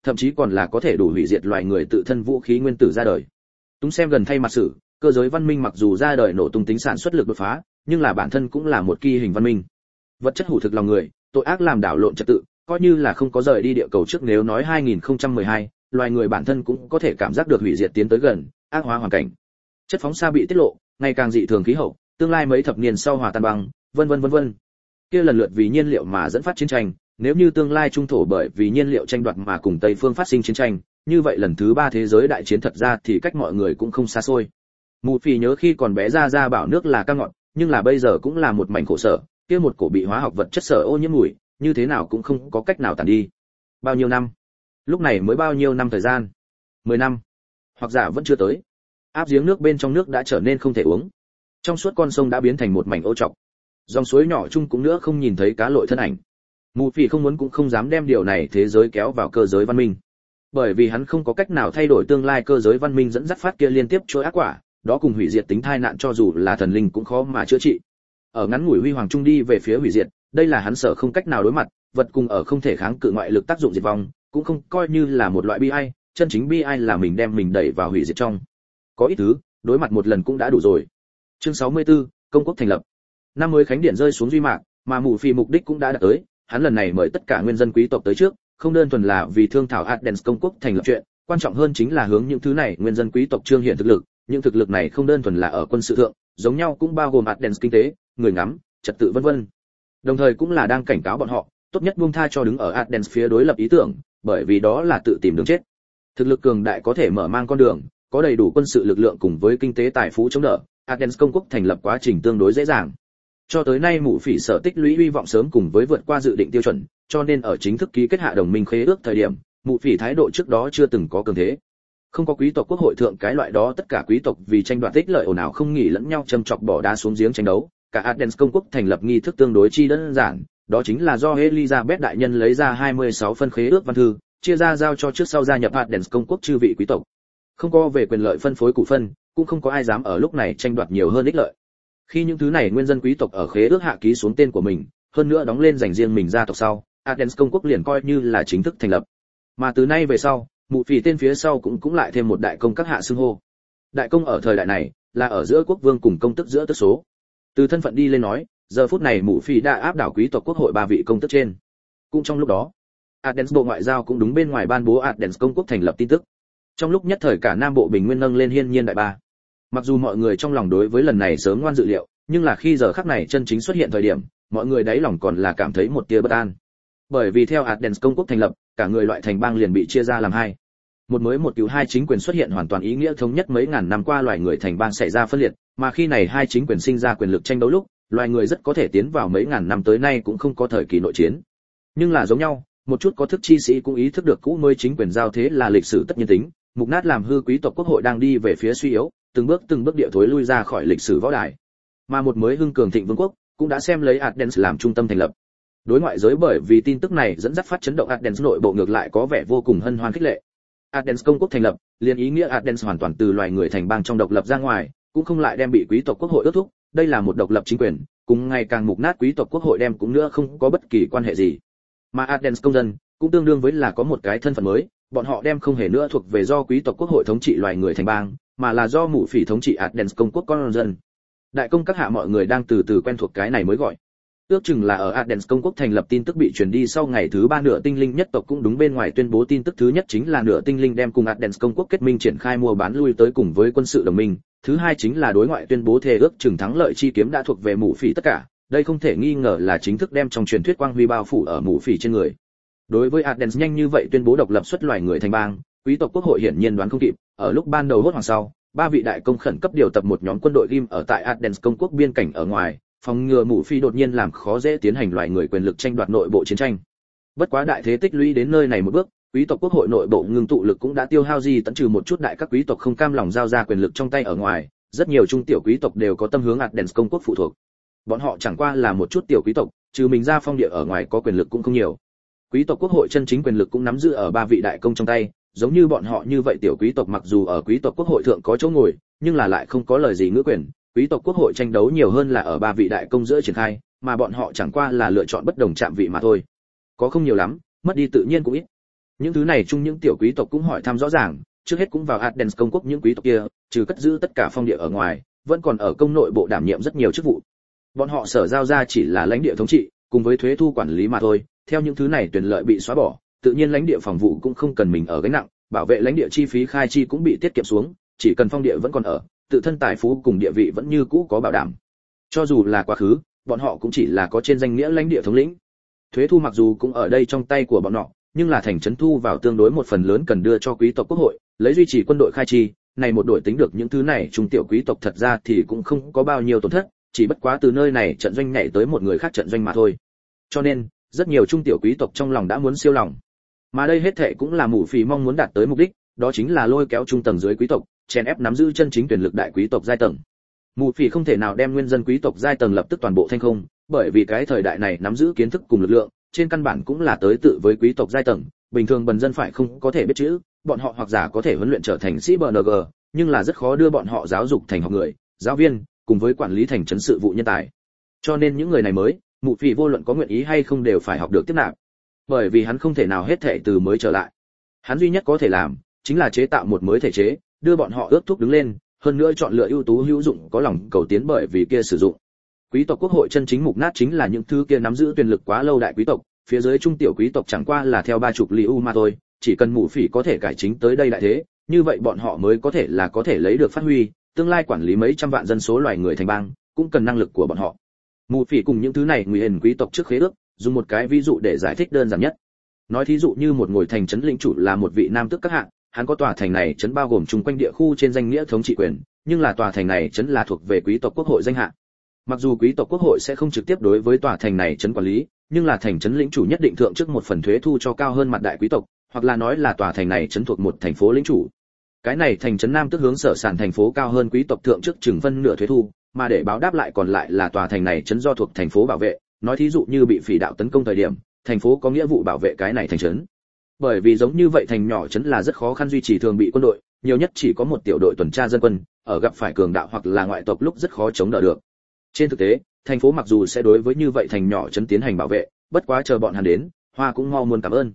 thậm chí còn là có thể đủ hủy diệt loài người tự thân vũ khí nguyên tử ra đời. Túng xem gần thay mặt sử, cơ giới văn minh mặc dù ra đời nổ tung tính sản xuất lực đột phá, nhưng là bản thân cũng là một kỳ hình văn minh. Vật chất hủ thực lòng người, tội ác làm đảo lộn trật tự, coi như là không có rời đi địa cầu trước, nếu nói 2012, loài người bản thân cũng có thể cảm giác được hủy diệt tiến tới gần, ác hóa hoàn cảnh. Chất phóng xa bị tiết lộ, ngày càng dị thường khí hậu, tương lai mấy thập niên sau hòa tan băng, vân vân. Kia lần lượt vì nhiên liệu mà dẫn phát chiến tranh, nếu như tương lai trung thổ bởi vì nhiên liệu tranh đoạt mà cùng Tây phương phát sinh chiến tranh, như vậy lần thứ 3 thế giới đại chiến thật ra thì cách mọi người cũng không xa xôi. Mù Phỉ nhớ khi còn bé ra bảo nước là cam ngọt, nhưng là bây giờ cũng là một mảnh khổ sở, kia một cổ bị hóa học vật chất sở ô nhiễm mùi, như thế nào cũng không có cách nào tản đi. Bao nhiêu năm? Lúc này mới bao nhiêu năm thời gian? 10 năm, hoặc giả vẫn chưa tới. Áp giếng nước bên trong nước đã trở nên không thể uống. Trong suốt con sông đã biến thành một mảnh ô trọc. Dòng suối nhỏ chung cũng nữa không nhìn thấy cá lội thân ảnh. Mù Phỉ không muốn cũng không dám đem điều này thế giới kéo vào cơ giới văn minh, bởi vì hắn không có cách nào thay đổi tương lai cơ giới văn minh dẫn dắt phát kia liên tiếp chuỗi ác quả, đó cùng hủy diệt tính tai nạn cho dù là thần linh cũng khó mà chữa trị. Ở ngắn ngủi huy hoàng trung đi về phía hủy diệt, đây là hắn sợ không cách nào đối mặt, vật cùng ở không thể kháng cự ngoại lực tác dụng diệt vong, cũng không coi như là một loại bi ai, chân chính bi ai là mình đem mình đẩy vào hủy diệt trong. Có ít thứ, đối mặt một lần cũng đã đủ rồi. Chương 64, công quốc thành lập. Năm mới khánh điện rơi xuống duy mạc, mà Mù Phỉ mục đích cũng đã đạt tới, hắn lần này mời tất cả nguyên dân quý tộc tới trước, không đơn thuần là vì thương thảo Athens công quốc thành lập chuyện, quan trọng hơn chính là hướng những thứ này nguyên dân quý tộc trương hiện thực lực, những thực lực này không đơn thuần là ở quân sự thượng, giống nhau cũng bao gồm Athens kinh tế, người ngắm, trật tự vân vân. Đồng thời cũng là đang cảnh cáo bọn họ, tốt nhất buông tha cho đứng ở Athens phía đối lập ý tưởng, bởi vì đó là tự tìm đường chết. Thực lực cường đại có thể mở mang con đường, có đầy đủ quân sự lực lượng cùng với kinh tế tài phú chống đỡ, Athens công quốc thành lập quá trình tương đối dễ dàng. Cho tới nay Mù Phỉ sở tích lũy hy vọng sớm cùng với vượt qua dự định tiêu chuẩn, cho nên ở chính thức ký kết hạ đồng minh khế ước thời điểm, Mù Phỉ thái độ trước đó chưa từng có cường thế. Không có quý tộc quốc hội thượng cái loại đó tất cả quý tộc vì tranh đoạt ích lợi ồn ào không nghỉ lẫn nhau châm chọc bỏ đá xuống giếng tranh đấu, cả Athens công quốc thành lập nghi thức tương đối chi đơn giản, đó chính là do Elizabeth đại nhân lấy ra 26 phân khế ước văn thư, chia ra giao cho trước sau gia nhập Athens công quốc chư vị quý tộc. Không có về quyền lợi phân phối cổ phân, cũng không có ai dám ở lúc này tranh đoạt nhiều hơn ích lợi. Khi những thứ này nguyên dân quý tộc ở khế ước hạ ký xuống tên của mình, hơn nữa đóng lên dành riêng mình gia tộc sau, Athens công quốc liền coi như là chính thức thành lập. Mà từ nay về sau, Mù Phỉ tên phía sau cũng lại thêm một đại công các hạ xưng hô. Đại công ở thời đại này là ở giữa quốc vương cùng công tước giữa tước số. Từ thân phận đi lên nói, giờ phút này Mù Phỉ đã áp đảo quý tộc quốc hội 3 vị công tước trên. Cũng trong lúc đó, Athens bộ ngoại giao cũng đúng bên ngoài ban bố Athens công quốc thành lập tin tức. Trong lúc nhất thời cả Nam Bộ bình nguyên nâng lên hiên nhiên đại ba. Mặc dù mọi người trong lòng đối với lần này sớm ngoan dự liệu, nhưng là khi giờ khắc này chân chính xuất hiện thời điểm, mọi người đáy lòng còn là cảm thấy một tia bất an. Bởi vì theo Athens công quốc thành lập, cả người loại thành bang liền bị chia ra làm hai. Một mới một cứu hai chính quyền xuất hiện hoàn toàn ý nghĩa thống nhất mấy ngàn năm qua loài người thành bang xảy ra phân liệt, mà khi này hai chính quyền sinh ra quyền lực tranh đấu lúc, loài người rất có thể tiến vào mấy ngàn năm tới nay cũng không có thời kỳ nội chiến. Nhưng là giống nhau, một chút có thức chi sĩ cũng ý thức được cũ mới chính quyền giao thế là lịch sử tất nhiên tính, mục nát làm hư quý tộc quốc hội đang đi về phía suy yếu, từng bước địa thối lui ra khỏi lịch sử võ đài. Mà một mới hưng cường thịnh vương quốc cũng đã xem lấy Athens làm trung tâm thành lập. Đối ngoại giới bởi vì tin tức này dẫn dắt phát chấn động, Athens nội bộ ngược lại có vẻ vô cùng hân hoan khích lệ. Athens công quốc thành lập, liền ý nghĩa Athens hoàn toàn từ loài người thành bang trong độc lập ra ngoài, cũng không lại đem bị quý tộc quốc hội ước thúc, đây là một độc lập chính quyền, cùng ngày càng mục nát quý tộc quốc hội đem cũng nữa không có bất kỳ quan hệ gì. Mà Athens công dân cũng tương đương với là có một cái thân phận mới, bọn họ đem không hề nữa thuộc về do quý tộc quốc hội thống trị loài người thành bang, mà là do Mù Phỉ thống trị Athens công quốc con dân. Đại công các hạ mọi người đang từ từ quen thuộc cái này mới gọi. Ước chừng là ở Athens công quốc thành lập tin tức bị truyền đi sau ngày thứ 3, nửa tinh linh nhất tộc cũng đúng bên ngoài tuyên bố tin tức thứ nhất chính là nửa tinh linh đem cùng Athens công quốc kết minh triển khai mua bán lui tới cùng với quân sự đồng minh, thứ hai chính là đối ngoại tuyên bố thề ước chừng thắng lợi chi kiếm đã thuộc về Mù Phỉ tất cả, đây không thể nghi ngờ là chính thức đem trong truyền thuyết quang huy bao phủ ở Mù Phỉ trên người. Đối với Athens nhanh như vậy tuyên bố độc lập xuất loài người thành bang, quý tộc quốc hội hiển nhiên đoán không kịp, ở lúc ban đầu hốt hoảng sau, 3 vị đại công khẩn cấp điều tập một nhóm quân đội ghim ở tại Athens công quốc biên cảnh ở ngoài, phòng ngừa Mù Phỉ đột nhiên làm khó dễ tiến hành loài người quyền lực tranh đoạt nội bộ chiến tranh. Bất quá đại thế tích lũy đến nơi này một bước, quý tộc quốc hội nội bộ ngưng tụ lực cũng đã tiêu hao gì tận trừ một chút đại các quý tộc không cam lòng giao ra quyền lực trong tay ở ngoài, rất nhiều trung tiểu quý tộc đều có tâm hướng Athens công quốc phụ thuộc. Bọn họ chẳng qua là một chút tiểu quý tộc, trừ mình ra phong địa ở ngoài có quyền lực cũng không nhiều. Quý tộc quốc hội chân chính quyền lực cũng nắm giữ ở 3 vị đại công trong tay, giống như bọn họ như vậy tiểu quý tộc mặc dù ở quý tộc quốc hội thượng có chỗ ngồi, nhưng là lại không có lời gì ngữ quyền, quý tộc quốc hội tranh đấu nhiều hơn là ở 3 vị đại công giữa triển khai, mà bọn họ chẳng qua là lựa chọn bất đồng chạm vị mà thôi. Có không nhiều lắm, mất đi tự nhiên cũng ít. Những thứ này chung những tiểu quý tộc cũng hỏi thăm rõ ràng, trước hết cũng vào Athens công quốc những quý tộc kia, trừ cất giữ tất cả phong địa ở ngoài, vẫn còn ở công nội bộ đảm nhiệm rất nhiều chức vụ. Bọn họ sở giao ra chỉ là lãnh địa thống trị, cùng với thuế thu quản lý mà thôi, theo những thứ này quyền lợi bị xóa bỏ, tự nhiên lãnh địa phòng vụ cũng không cần mình ở gánh nặng, bảo vệ lãnh địa chi phí khai chi cũng bị tiết kiệm xuống, chỉ cần phong địa vẫn còn ở, tự thân tài phú cùng địa vị vẫn như cũ có bảo đảm. Cho dù là quá khứ, bọn họ cũng chỉ là có trên danh nghĩa lãnh địa thống lĩnh. Thuế thu mặc dù cũng ở đây trong tay của bọn họ, nhưng là thành trấn thu vào tương đối một phần lớn cần đưa cho quý tộc quốc hội, lấy duy trì quân đội khai chi, này một đội tính được những thứ này trung tiểu quý tộc thật ra thì cũng không có bao nhiêu tổn thất, chỉ bất quá từ nơi này trận doanh nhảy tới một người khác trận doanh mà thôi. Cho nên, rất nhiều trung tiểu quý tộc trong lòng đã muốn siêu lòng. Mà đây hết thệ cũng là Mụ Phỉ mong muốn đạt tới mục đích, đó chính là lôi kéo trung tầng dưới quý tộc, chèn ép nắm giữ chân chính quyền lực đại quý tộc giai tầng. Mụ Phỉ không thể nào đem nguyên dân quý tộc giai tầng lập tức toàn bộ thanh không, bởi vì cái thời đại này nắm giữ kiến thức cùng lực lượng, trên căn bản cũng là tới tự với quý tộc giai tầng, bình thường bần dân phải không có thể biết chữ, bọn họ hoặc giả có thể huấn luyện trở thành sĩ BNG, nhưng là rất khó đưa bọn họ giáo dục thành học người, giáo viên, cùng với quản lý thành trấn sự vụ nhân tài. Cho nên những người này mới, Mụ Phỉ vô luận có nguyện ý hay không đều phải học được tiếp nạp, bởi vì hắn không thể nào hết thảy từ mới trở lại. Hắn duy nhất có thể làm chính là chế tạo một mới thể chế, đưa bọn họ ước thúc đứng lên, hơn nữa chọn lựa ưu tú hữu dụng có lòng cầu tiến bởi vì kia sử dụng. Quý tộc quốc hội chân chính mục nát chính là những thứ kia nắm giữ quyền lực quá lâu đại quý tộc, phía dưới trung tiểu quý tộc chẳng qua là theo 30 liu mà thôi, chỉ cần Mụ Phỉ có thể cải chính tới đây đại thế, như vậy bọn họ mới có thể lấy được phát huy, tương lai quản lý mấy trăm vạn dân số loài người thành bang, cũng cần năng lực của bọn họ. Mụ Phỉ cùng những thứ này nguy hiểm quý tộc trước khế ước, dùng một cái ví dụ để giải thích đơn giản nhất. Nói thí dụ như một ngồi thành trấn lĩnh chủ là một vị nam tước các hạng, hắn có tòa thành này trấn bao gồm chung quanh địa khu trên danh nghĩa thống trị quyền, nhưng là tòa thành này trấn là thuộc về quý tộc quốc hội danh hạ. Mặc dù quý tộc quốc hội sẽ không trực tiếp đối với tòa thành này trấn quản lý, nhưng là thành trấn lĩnh chủ nhất định thượng trước một phần thuế thu cho cao hơn mặt đại quý tộc, hoặc là nói là tòa thành này trấn thuộc một thành phố lĩnh chủ. Cái này thành trấn nam tước hướng sở sản thành phố cao hơn quý tộc thượng trước chừng phân nửa thuế thu, mà để báo đáp lại còn lại là tòa thành này trấn do thuộc thành phố bảo vệ, nói thí dụ như bị phỉ đạo tấn công thời điểm, thành phố có nghĩa vụ bảo vệ cái này thành trấn. Bởi vì giống như vậy thành nhỏ trấn là rất khó khăn duy trì thường bị quân đội, nhiều nhất chỉ có một tiểu đội tuần tra dân quân, ở gặp phải cường đạo hoặc là ngoại tộc lúc rất khó chống đỡ được. Trên thực tế, thành phố mặc dù sẽ đối với như vậy thành nhỏ trấn tiến hành bảo vệ, bất quá chờ bọn hắn đến, Hoa cũng mau muốn cảm ơn.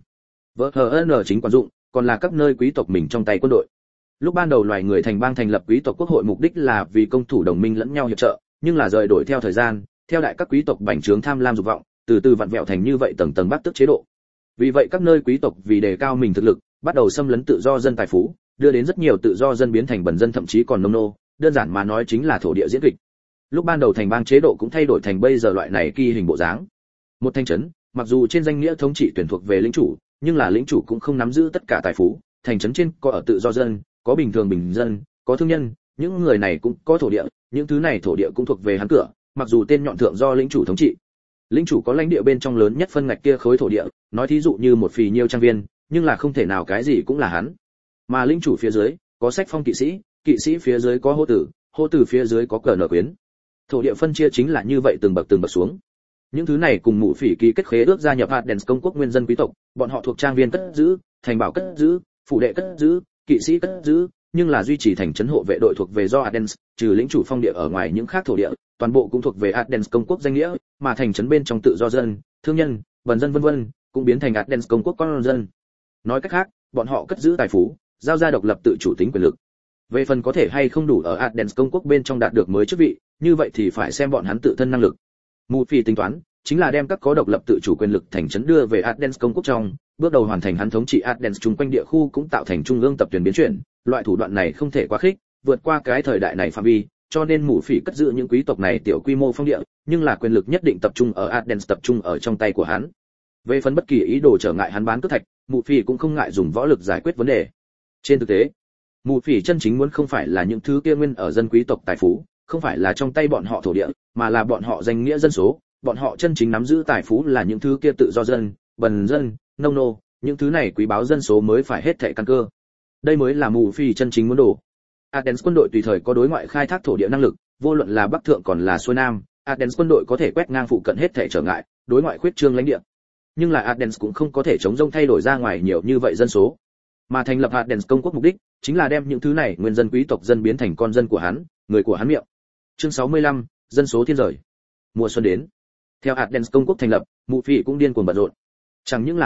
VHN chính quản dụng, còn là các nơi quý tộc mình trong tay quân đội. Lúc ban đầu loài người thành bang thành lập quý tộc quốc hội mục đích là vì công thủ đồng minh lẫn nhau hiệp trợ, nhưng là rời đổi theo thời gian, theo đại các quý tộc bành trướng tham lam dục vọng, từ từ vặn vẹo thành như vậy tầng tầng bắt tước chế độ. Vì vậy các nơi quý tộc vì đề cao mình thực lực, bắt đầu xâm lấn tự do dân tài phú, đưa đến rất nhiều tự do dân biến thành bần dân thậm chí còn nông nô, đơn giản mà nói chính là thổ địa diễn kịch. Lúc ban đầu thành bang chế độ cũng thay đổi thành bây giờ loại này kỳ hình bộ dáng. Một thành trấn, mặc dù trên danh nghĩa thống trị tuyển thuộc về lĩnh chủ, nhưng là lĩnh chủ cũng không nắm giữ tất cả tài phú, thành trấn trên có ở tự do dân, có bình thường bình dân, có thương nhân, những người này cũng có thổ địa, những thứ này thổ địa cũng thuộc về hắn cửa, mặc dù tên nhọn thượng do lĩnh chủ thống trị. Lĩnh chủ có lãnh địa bên trong lớn nhất phân ngạch kia khối thổ địa, nói thí dụ như một phì nhiêu trang viên, nhưng là không thể nào cái gì cũng là hắn. Mà lĩnh chủ phía dưới có sách phong kỵ sĩ phía dưới có hô tử phía dưới có cờ nở quyến. Thổ địa phân chia chính là như vậy từng bậc xuống. Những thứ này cùng Mụ Phỉ ký kết khế ước gia nhập Athens công quốc nguyên dân quý tộc, bọn họ thuộc trang viên cất giữ, thành bảo cất giữ, phủ đệ cất giữ, kỵ sĩ cất giữ, nhưng là duy trì thành trấn hộ vệ đội thuộc về do Athens, trừ lĩnh chủ phong địa ở ngoài những khác thổ địa, toàn bộ cũng thuộc về Athens công quốc danh nghĩa, mà thành trấn bên trong tự do dân, thương nhân, bần dân vân vân, cũng biến thành Athens công quốc con dân. Nói cách khác, bọn họ cất giữ tài phú, giao ra độc lập tự chủ tính quyền lực. Về phần có thể hay không đủ ở Athens công quốc bên trong đạt được mới chức vị, như vậy thì phải xem bọn hắn tự thân năng lực. Mụ Phỉ tính toán, chính là đem các có độc lập tự chủ quyền lực thành trấn đưa về Athens công quốc trong, bước đầu hoàn thành hắn thống trị Athens chung quanh địa khu cũng tạo thành trung ương tập tuyển biến chuyển, loại thủ đoạn này không thể quá khích, vượt qua cái thời đại này phạm vi, cho nên Mụ Phỉ cất giữ những quý tộc này tiểu quy mô phong địa, nhưng là quyền lực nhất định tập trung ở Athens, tập trung ở trong tay của hắn. Về phần bất kỳ ý đồ trở ngại hắn bán cướp thạch, Mụ Phỉ cũng không ngại dùng võ lực giải quyết vấn đề. Trên thực tế, Mụ Phỉ chân chính muốn không phải là những thứ kia nguyên ở dân quý tộc tài phú, không phải là trong tay bọn họ thổ địa, mà là bọn họ danh nghĩa dân số, bọn họ chân chính nắm giữ tài phú là những thứ kia tự do dân, bần dân, nông nô, những thứ này quý báo dân số mới phải hết thảy căn cơ. Đây mới là Mụ Phỉ chân chính muốn đổ. Athens quân đội tùy thời có đối ngoại khai thác thổ địa năng lực, vô luận là bắc thượng còn là xuôi nam, Athens quân đội có thể quét ngang phụ cận hết thảy trở ngại, đối ngoại khuyết trương lãnh địa. Nhưng là Athens cũng không có thể chống rông thay đổi ra ngoài nhiều như vậy dân số. Mà thành lập Athens công quốc mục đích chính là đem những thứ này nguyên dân quý tộc dân biến thành con dân của hắn, người của hắn miệng. Chương 65, dân số thiên rời. Mùa xuân đến. Theo Athens công quốc thành lập, Mụ Phỉ cũng điên cuồng bận rộn. Chẳng những là hắn,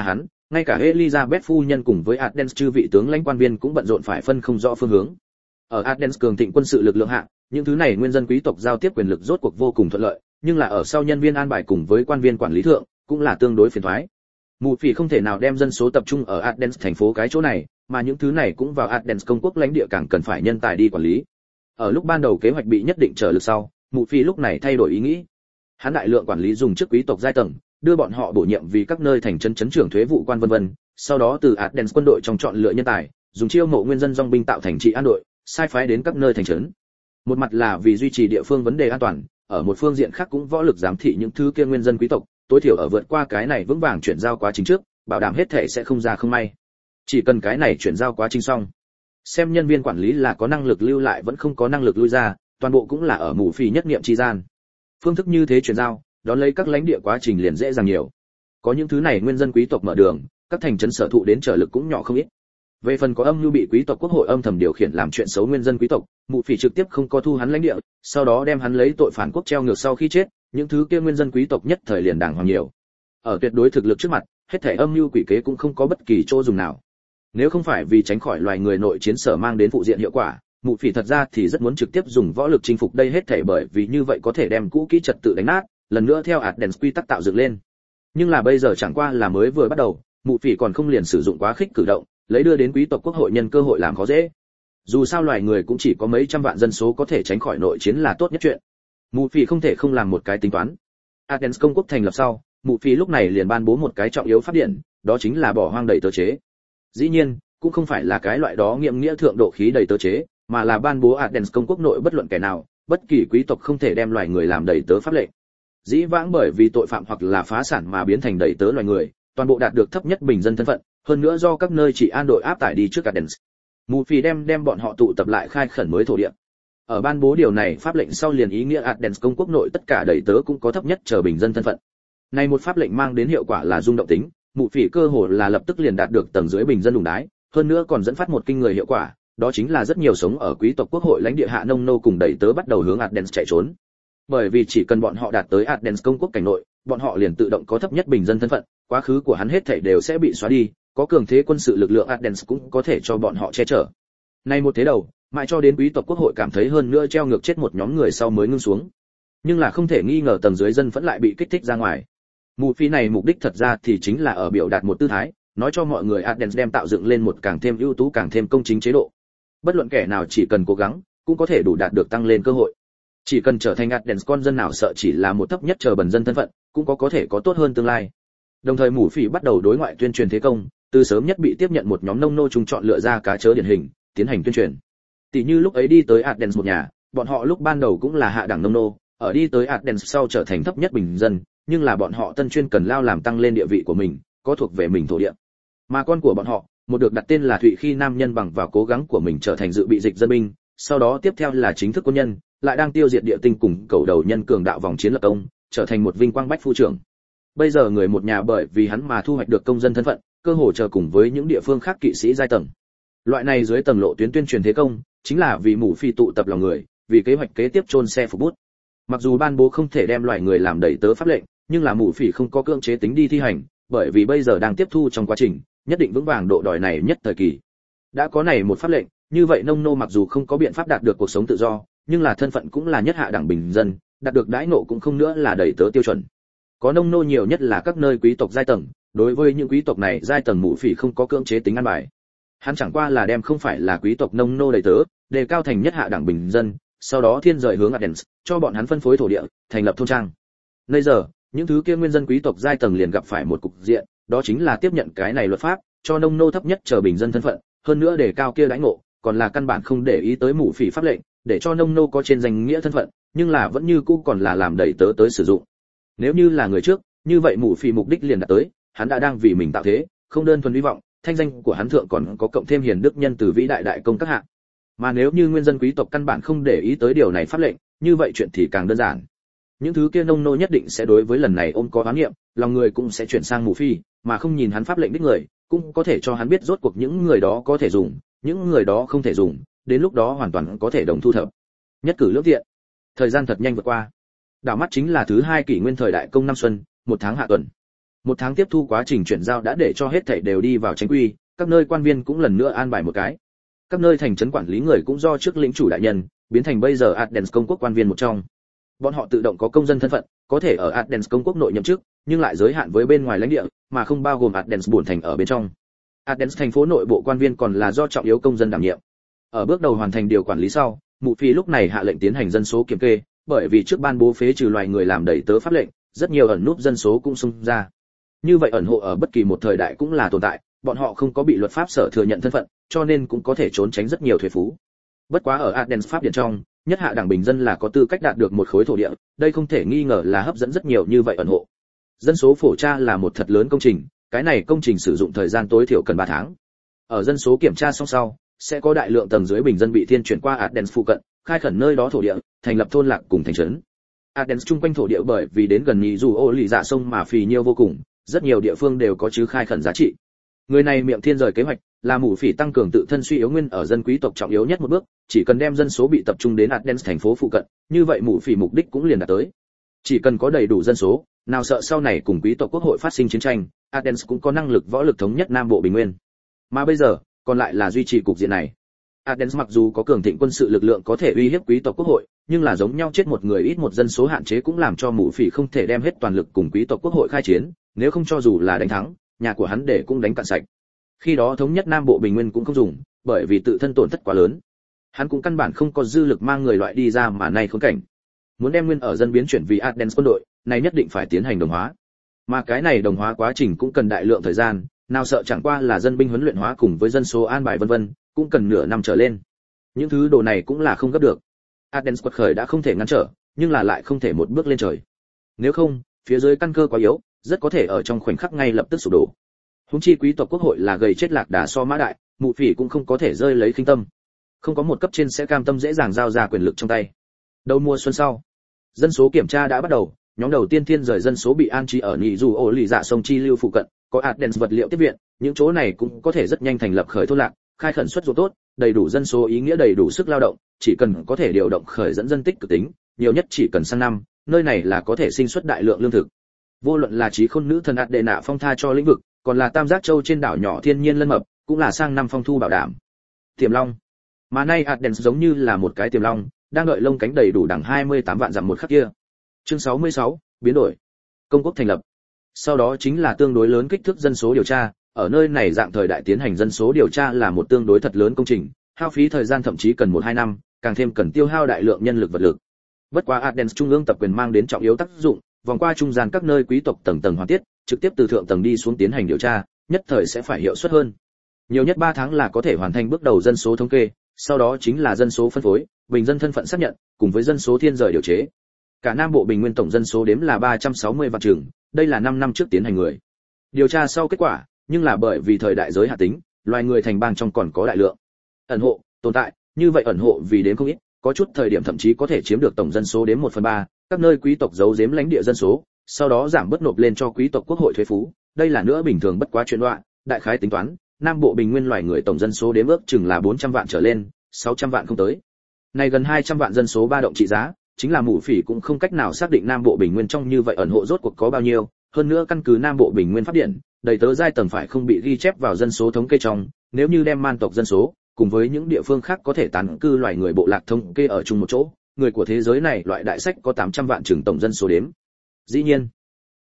ngay cả Elizabeth phu nhân cùng với Athens chư vị tướng lãnh quan viên cũng bận rộn phải phân không rõ phương hướng. Ở Athens cường thịnh quân sự lực lượng hạ, những thứ này nguyên dân quý tộc giao tiếp quyền lực rốt cuộc vô cùng thuận lợi, nhưng là ở sau nhân viên an bài cùng với quan viên quản lý thượng, cũng là tương đối phiền toái. Mù phỉ không thể nào đem dân số tập trung ở Athens thành phố cái chỗ này, mà những thứ này cũng vào Athens công quốc lãnh địa càng cần phải nhân tài đi quản lý. Ở lúc ban đầu kế hoạch bị nhất định trở lực sau, Mù phỉ lúc này thay đổi ý nghĩ. Hắn đại lượng quản lý dùng chức quý tộc giai tầng, đưa bọn họ bổ nhiệm vì các nơi thành trấn trưởng thuế vụ quan vân vân, sau đó từ Athens quân đội trong chọn lựa nhân tài, dùng chiêu mộ nguyên dân dòng binh tạo thành trị an đội, sai phái đến các nơi thành trấn. Một mặt là vì duy trì địa phương vấn đề an toàn, ở một phương diện khác cũng võ lực giám thị những thứ kia nguyên dân quý tộc, tối thiểu ở vượt qua cái này vững vàng chuyển giao quá trình trước, bảo đảm hết thể sẽ không ra không may. Chỉ cần cái này chuyển giao quá trình xong, xem nhân viên quản lý là có năng lực lưu lại vẫn không có năng lực lui ra, toàn bộ cũng là ở mù phỉ nhất niệm chi gian. Phương thức như thế chuyển giao, đón lấy các lãnh địa quá trình liền dễ dàng nhiều. Có những thứ này nguyên dân quý tộc mở đường, các thành trấn sở thụ đến trợ lực cũng nhỏ không ít. Về phần có âm mưu bị quý tộc quốc hội âm thầm điều khiển làm chuyện xấu nguyên dân quý tộc, mụ phỉ trực tiếp không có thu hắn lãnh địa, sau đó đem hắn lấy tội phản quốc treo ngược sau khi chết, những thứ kia nguyên dân quý tộc nhất thời liền đàng hoàng nhiều. Ở tuyệt đối thực lực trước mặt, hết thảy âm mưu quỷ kế cũng không có bất kỳ chỗ dùng nào. Nếu không phải vì tránh khỏi loài người nội chiến sở mang đến phụ diện hiệu quả, mụ phỉ thật ra thì rất muốn trực tiếp dùng võ lực chinh phục đây hết thảy, bởi vì như vậy có thể đem cũ kỹ trật tự đánh nát, lần nữa theo Athens quy tắc tạo dựng lên. Nhưng là bây giờ chẳng qua là mới vừa bắt đầu, mụ phỉ còn không liền sử dụng quá khích cử động, lấy đưa đến quý tộc quốc hội nhân cơ hội làm khó dễ. Dù sao loài người cũng chỉ có mấy trăm vạn dân số, có thể tránh khỏi nội chiến là tốt nhất chuyện. Mụ phỉ không thể không làm một cái tính toán. Athens công quốc thành lập sau, mụ phỉ lúc này liền ban bố một cái trọng yếu pháp điển, đó chính là bỏ hoang đầy tớ chế. Dĩ nhiên, cũng không phải là cái loại đó nghiệm nghĩa thượng độ khí đầy tớ chế, mà là ban bố Athens công quốc nội bất luận kẻ nào, bất kỳ quý tộc không thể đem loài người làm đầy tớ pháp lệnh. Dĩ vãng bởi vì tội phạm hoặc là phá sản mà biến thành đầy tớ loài người, toàn bộ đạt được thấp nhất bình dân thân phận, hơn nữa do các nơi chỉ an đội áp tải đi trước Athens. Mù phỉ đem bọn họ tụ tập lại khai khẩn mới thổ địa. Ở ban bố điều này pháp lệnh sau liền ý nghĩa Athens công quốc nội tất cả đầy tớ cũng có thấp nhất chờ bình dân thân phận. Này một pháp lệnh mang đến hiệu quả là rung động tính, mù phỉ cơ hồ là lập tức liền đạt được tầng dưới bình dân đủng đái, hơn nữa còn dẫn phát một kinh người hiệu quả, đó chính là rất nhiều sống ở quý tộc quốc hội lãnh địa hạ nông nô cùng đầy tớ bắt đầu hướng Athens chạy trốn. Bởi vì chỉ cần bọn họ đạt tới Athens công quốc cảnh nội, bọn họ liền tự động có thấp nhất bình dân thân phận, quá khứ của hắn hết thảy đều sẽ bị xóa đi, có cường thế quân sự lực lượng Athens cũng có thể cho bọn họ che chở. Nay một thế đầu, mãi cho đến quý tộc quốc hội cảm thấy hơn nữa treo ngược chết một nhóm người sau mới ngưng xuống. Nhưng là không thể nghi ngờ tầng dưới dân vẫn lại bị kích thích ra ngoài. Mù phỉ này mục đích thật ra thì chính là ở biểu đạt một tư thái, nói cho mọi người Athens đem tạo dựng lên một càng thêm ưu tú càng thêm công chính chế độ. Bất luận kẻ nào chỉ cần cố gắng, cũng có thể đủ đạt được tăng lên cơ hội. Chỉ cần trở thành Athens con dân nào sợ chỉ là một thấp nhất chờ bần dân thân phận, cũng có thể có tốt hơn tương lai. Đồng thời mù phỉ bắt đầu đối ngoại tuyên truyền thế công, từ sớm nhất bị tiếp nhận một nhóm nông nô trùng chọn lựa ra cá chớ điển hình, tiến hành tuyên truyền. Tỷ như lúc ấy đi tới Athens một nhà, bọn họ lúc ban đầu cũng là hạ đẳng nông nô, ở đi tới Athens sau trở thành thấp nhất bình dân, nhưng là bọn họ tân chuyên cần lao làm tăng lên địa vị của mình, có thuộc về mình thổ địa. Mà con của bọn họ, một được đặt tên là Thụy khi nam nhân bằng vào cố gắng của mình trở thành dự bị dịch dân binh, sau đó tiếp theo là chính thức quân nhân, lại đang tiêu diệt địa tinh cùng cầu đầu nhân cường đạo vòng chiến lập công, trở thành một vinh quang bách phu trưởng. Bây giờ người một nhà bởi vì hắn mà thu hoạch được công dân thân phận, cơ hội chờ cùng với những địa phương khác kỵ sĩ giai tầng. Loại này dưới tầng lộ tuyến tuyên truyền thế công, chính là vì mù phi tụ tập lòng người, vì kế hoạch kế tiếp chôn xe phục bút. Mặc dù ban bố không thể đem loài người làm đầy tớ pháp lệnh, nhưng là mù phỉ không có cưỡng chế tính đi thi hành, bởi vì bây giờ đang tiếp thu trong quá trình, nhất định vững vàng độ đòi này nhất thời kỳ. Đã có này một pháp lệnh, như vậy nông nô mặc dù không có biện pháp đạt được cuộc sống tự do, nhưng là thân phận cũng là nhất hạ đẳng bình dân, đạt được đãi ngộ cũng không nữa là đầy tớ tiêu chuẩn. Có nông nô nhiều nhất là các nơi quý tộc giai tầng, đối với những quý tộc này giai tầng mù phỉ không có cưỡng chế tính ăn bài. Hắn chẳng qua là đem không phải là quý tộc nông nô đầy tớ, đề cao thành nhất hạ đẳng bình dân, sau đó thiên rời hướng Athens, cho bọn hắn phân phối thổ địa, thành lập thôn trang. Bây giờ, những thứ kia nguyên dân quý tộc giai tầng liền gặp phải một cục diện, đó chính là tiếp nhận cái này luật pháp, cho nông nô thấp nhất chờ bình dân thân phận, hơn nữa đề cao kia đãi ngộ, còn là căn bản không để ý tới mù phỉ pháp lệnh, để cho nông nô có trên danh nghĩa thân phận, nhưng là vẫn như cũ còn là làm đầy tớ tới sử dụng. Nếu như là người trước, như vậy mù phỉ mục đích liền đạt tới, hắn đã đang vì mình tạo thế, không đơn thuần hy vọng, thanh danh của hắn thượng còn có cộng thêm hiền đức nhân từ vĩ đại đại công các hạng. Mà nếu như nguyên dân quý tộc căn bản không để ý tới điều này pháp lệnh, như vậy chuyện thì càng đơn giản. Những thứ kia nông nô nhất định sẽ đối với lần này ôm có oán niệm, lòng người cũng sẽ chuyển sang mù phi, mà không nhìn hắn pháp lệnh đích người, cũng có thể cho hắn biết rốt cuộc những người đó có thể dùng, những người đó không thể dùng, đến lúc đó hoàn toàn có thể đồng thu thập. Nhất cử lưỡng tiện. Thời gian thật nhanh vượt qua. Đảo mắt chính là thứ 2 kỷ nguyên thời đại công năm xuân, 1 tháng hạ tuần. Một tháng tiếp thu quá trình chuyển giao đã để cho hết thảy đều đi vào chính quy, các nơi quan viên cũng lần nữa an bài một cái. Các nơi thành trấn quản lý người cũng do trước lĩnh chủ đại nhân biến thành bây giờ Athens công quốc quan viên một trong. Bọn họ tự động có công dân thân phận, có thể ở Athens công quốc nội nhậm chức, nhưng lại giới hạn với bên ngoài lãnh địa, mà không bao gồm Athens buồn thành ở bên trong. Athens thành phố nội bộ quan viên còn là do trọng yếu công dân đảm nhiệm. Ở bước đầu hoàn thành điều quản lý sau, Mụ Phi lúc này hạ lệnh tiến hành dân số kiểm kê, bởi vì trước ban bố phế trừ loài người làm đầy tớ pháp lệnh, rất nhiều ẩn núp dân số cũng xung ra. Như vậy ẩn hộ ở bất kỳ một thời đại cũng là tồn tại, bọn họ không có bị luật pháp sở thừa nhận thân phận, cho nên cũng có thể trốn tránh rất nhiều thuế phú. Bất quá ở Athens pháp điện trong, nhất hạ đẳng bình dân là có tư cách đạt được một khối thổ địa, đây không thể nghi ngờ là hấp dẫn rất nhiều như vậy ẩn hộ. Dân số phổ tra là một thật lớn công trình, cái này công trình sử dụng thời gian tối thiểu cần 3 tháng. Ở dân số kiểm tra xong sau, sẽ có đại lượng tầng dưới bình dân bị thiên chuyển qua Athens phụ cận, khai khẩn nơi đó thổ địa, thành lập thôn lạc cùng thành trấn. Athens chung quanh thổ địa bởi vì đến gần nhì dù ô lì dạ sông mà phì nhiêu vô cùng, rất nhiều địa phương đều có chứ khai khẩn giá trị. Người này miệng thiên rời kế hoạch là Mụ Phỉ tăng cường tự thân suy yếu nguyên ở dân quý tộc trọng yếu nhất một bước, chỉ cần đem dân số bị tập trung đến Athens thành phố phụ cận, như vậy Mụ Phỉ mục đích cũng liền đạt tới. Chỉ cần có đầy đủ dân số, nào sợ sau này cùng quý tộc quốc hội phát sinh chiến tranh, Athens cũng có năng lực võ lực thống nhất Nam Bộ Bình Nguyên. Mà bây giờ, còn lại là duy trì cục diện này. Athens mặc dù có cường thịnh quân sự lực lượng có thể uy hiếp quý tộc quốc hội, nhưng là giống nhau chết một người ít một dân số hạn chế cũng làm cho Mụ Phỉ không thể đem hết toàn lực cùng quý tộc quốc hội khai chiến, nếu không cho dù là đánh thắng, nhà của hắn để cũng đánh cạn sạch. Khi đó thống nhất Nam Bộ Bình Nguyên cũng không dùng, bởi vì tự thân tổn thất quá lớn. Hắn cũng căn bản không có dư lực mang người loại đi ra mà nay khốn cảnh. Muốn đem nguyên ở dân biến chuyển vì Athens quân đội, này nhất định phải tiến hành đồng hóa. Mà cái này đồng hóa quá trình cũng cần đại lượng thời gian, nào sợ chẳng qua là dân binh huấn luyện hóa cùng với dân số an bài vân vân, cũng cần nửa năm trở lên. Những thứ đồ này cũng là không gấp được. Athens quật khởi đã không thể ngăn trở, nhưng là lại không thể một bước lên trời. Nếu không, phía dưới căn cơ quá yếu, rất có thể ở trong khoảnh khắc ngay lập tức sụp đổ. Huống chi quý tộc quốc hội là gầy chết lạc đà so mã đại, Mụ Phỉ cũng không có thể rơi lấy khinh tâm. Không có một cấp trên sẽ cam tâm dễ dàng giao ra quyền lực trong tay. Đầu mùa xuân sau, dân số kiểm tra đã bắt đầu, nhóm đầu tiên thiên rời dân số bị an trí ở nhị dù ổ lì dạ sông chi lưu phụ cận, có Athens vật liệu tiếp viện, những chỗ này cũng có thể rất nhanh thành lập khởi thôn lạc, khai khẩn xuất ruộng tốt, đầy đủ dân số ý nghĩa đầy đủ sức lao động, chỉ cần có thể điều động khởi dẫn dân tích cực tính, nhiều nhất chỉ cần sang năm, nơi này là có thể sinh xuất đại lượng lương thực. Vô luận là trí khôn nữ thần Adena phong tha cho lĩnh vực, còn là Tam Giác Châu trên đảo nhỏ thiên nhiên lân mập, cũng là sang năm phong thu bảo đảm. Tiềm long. Mà nay Athens giống như là một cái tiềm long, đang đợi lông cánh đầy đủ đẳng 28 vạn dặm một khắc kia. Chương 66, biến đổi. Công quốc thành lập. Sau đó chính là tương đối lớn kích thước dân số điều tra, ở nơi này dạng thời đại tiến hành dân số điều tra là một tương đối thật lớn công trình, hao phí thời gian thậm chí cần 1-2 năm, càng thêm cần tiêu hao đại lượng nhân lực vật lực. Bất quá Athens trung ương tập quyền mang đến trọng yếu tác dụng, vòng qua trung gian các nơi quý tộc tầng tầng hoàn tiết, trực tiếp từ thượng tầng đi xuống tiến hành điều tra, nhất thời sẽ phải hiệu suất hơn. Nhiều nhất 3 tháng là có thể hoàn thành bước đầu dân số thống kê, sau đó chính là dân số phân phối, bình dân thân phận xác nhận, cùng với dân số thiên rời điều chế. Cả Nam Bộ Bình Nguyên tổng dân số đếm là 360 vạn trường, đây là 5 năm trước tiến hành người. Điều tra sau kết quả, nhưng là bởi vì thời đại giới hạn tính, loài người thành bang trong còn có đại lượng ẩn hộ tồn tại, như vậy ẩn hộ vì đến không ít, có chút thời điểm thậm chí có thể chiếm được tổng dân số đến 1/3, các nơi quý tộc giấu giếm lãnh địa dân số, sau đó giảm bớt nộp lên cho quý tộc quốc hội thuế phú, đây là nữa bình thường bất quá chuyện đoạn, đại khái tính toán, Nam Bộ Bình Nguyên loài người tổng dân số đến ước chừng là 400 vạn trở lên, 600 vạn không tới. Này gần 200 vạn dân số ba động trị giá, chính là Mụ Phỉ cũng không cách nào xác định Nam Bộ Bình Nguyên trong như vậy ẩn hộ rốt cuộc có bao nhiêu, hơn nữa căn cứ Nam Bộ Bình Nguyên pháp điển, đầy tớ giai tầng phải không bị ghi chép vào dân số thống kê trong, nếu như đem man tộc dân số cùng với những địa phương khác có thể tán cư loài người bộ lạc thống kê ở chung một chỗ, người của thế giới này loại đại sách có 800 vạn trường tổng dân số đếm. Dĩ nhiên,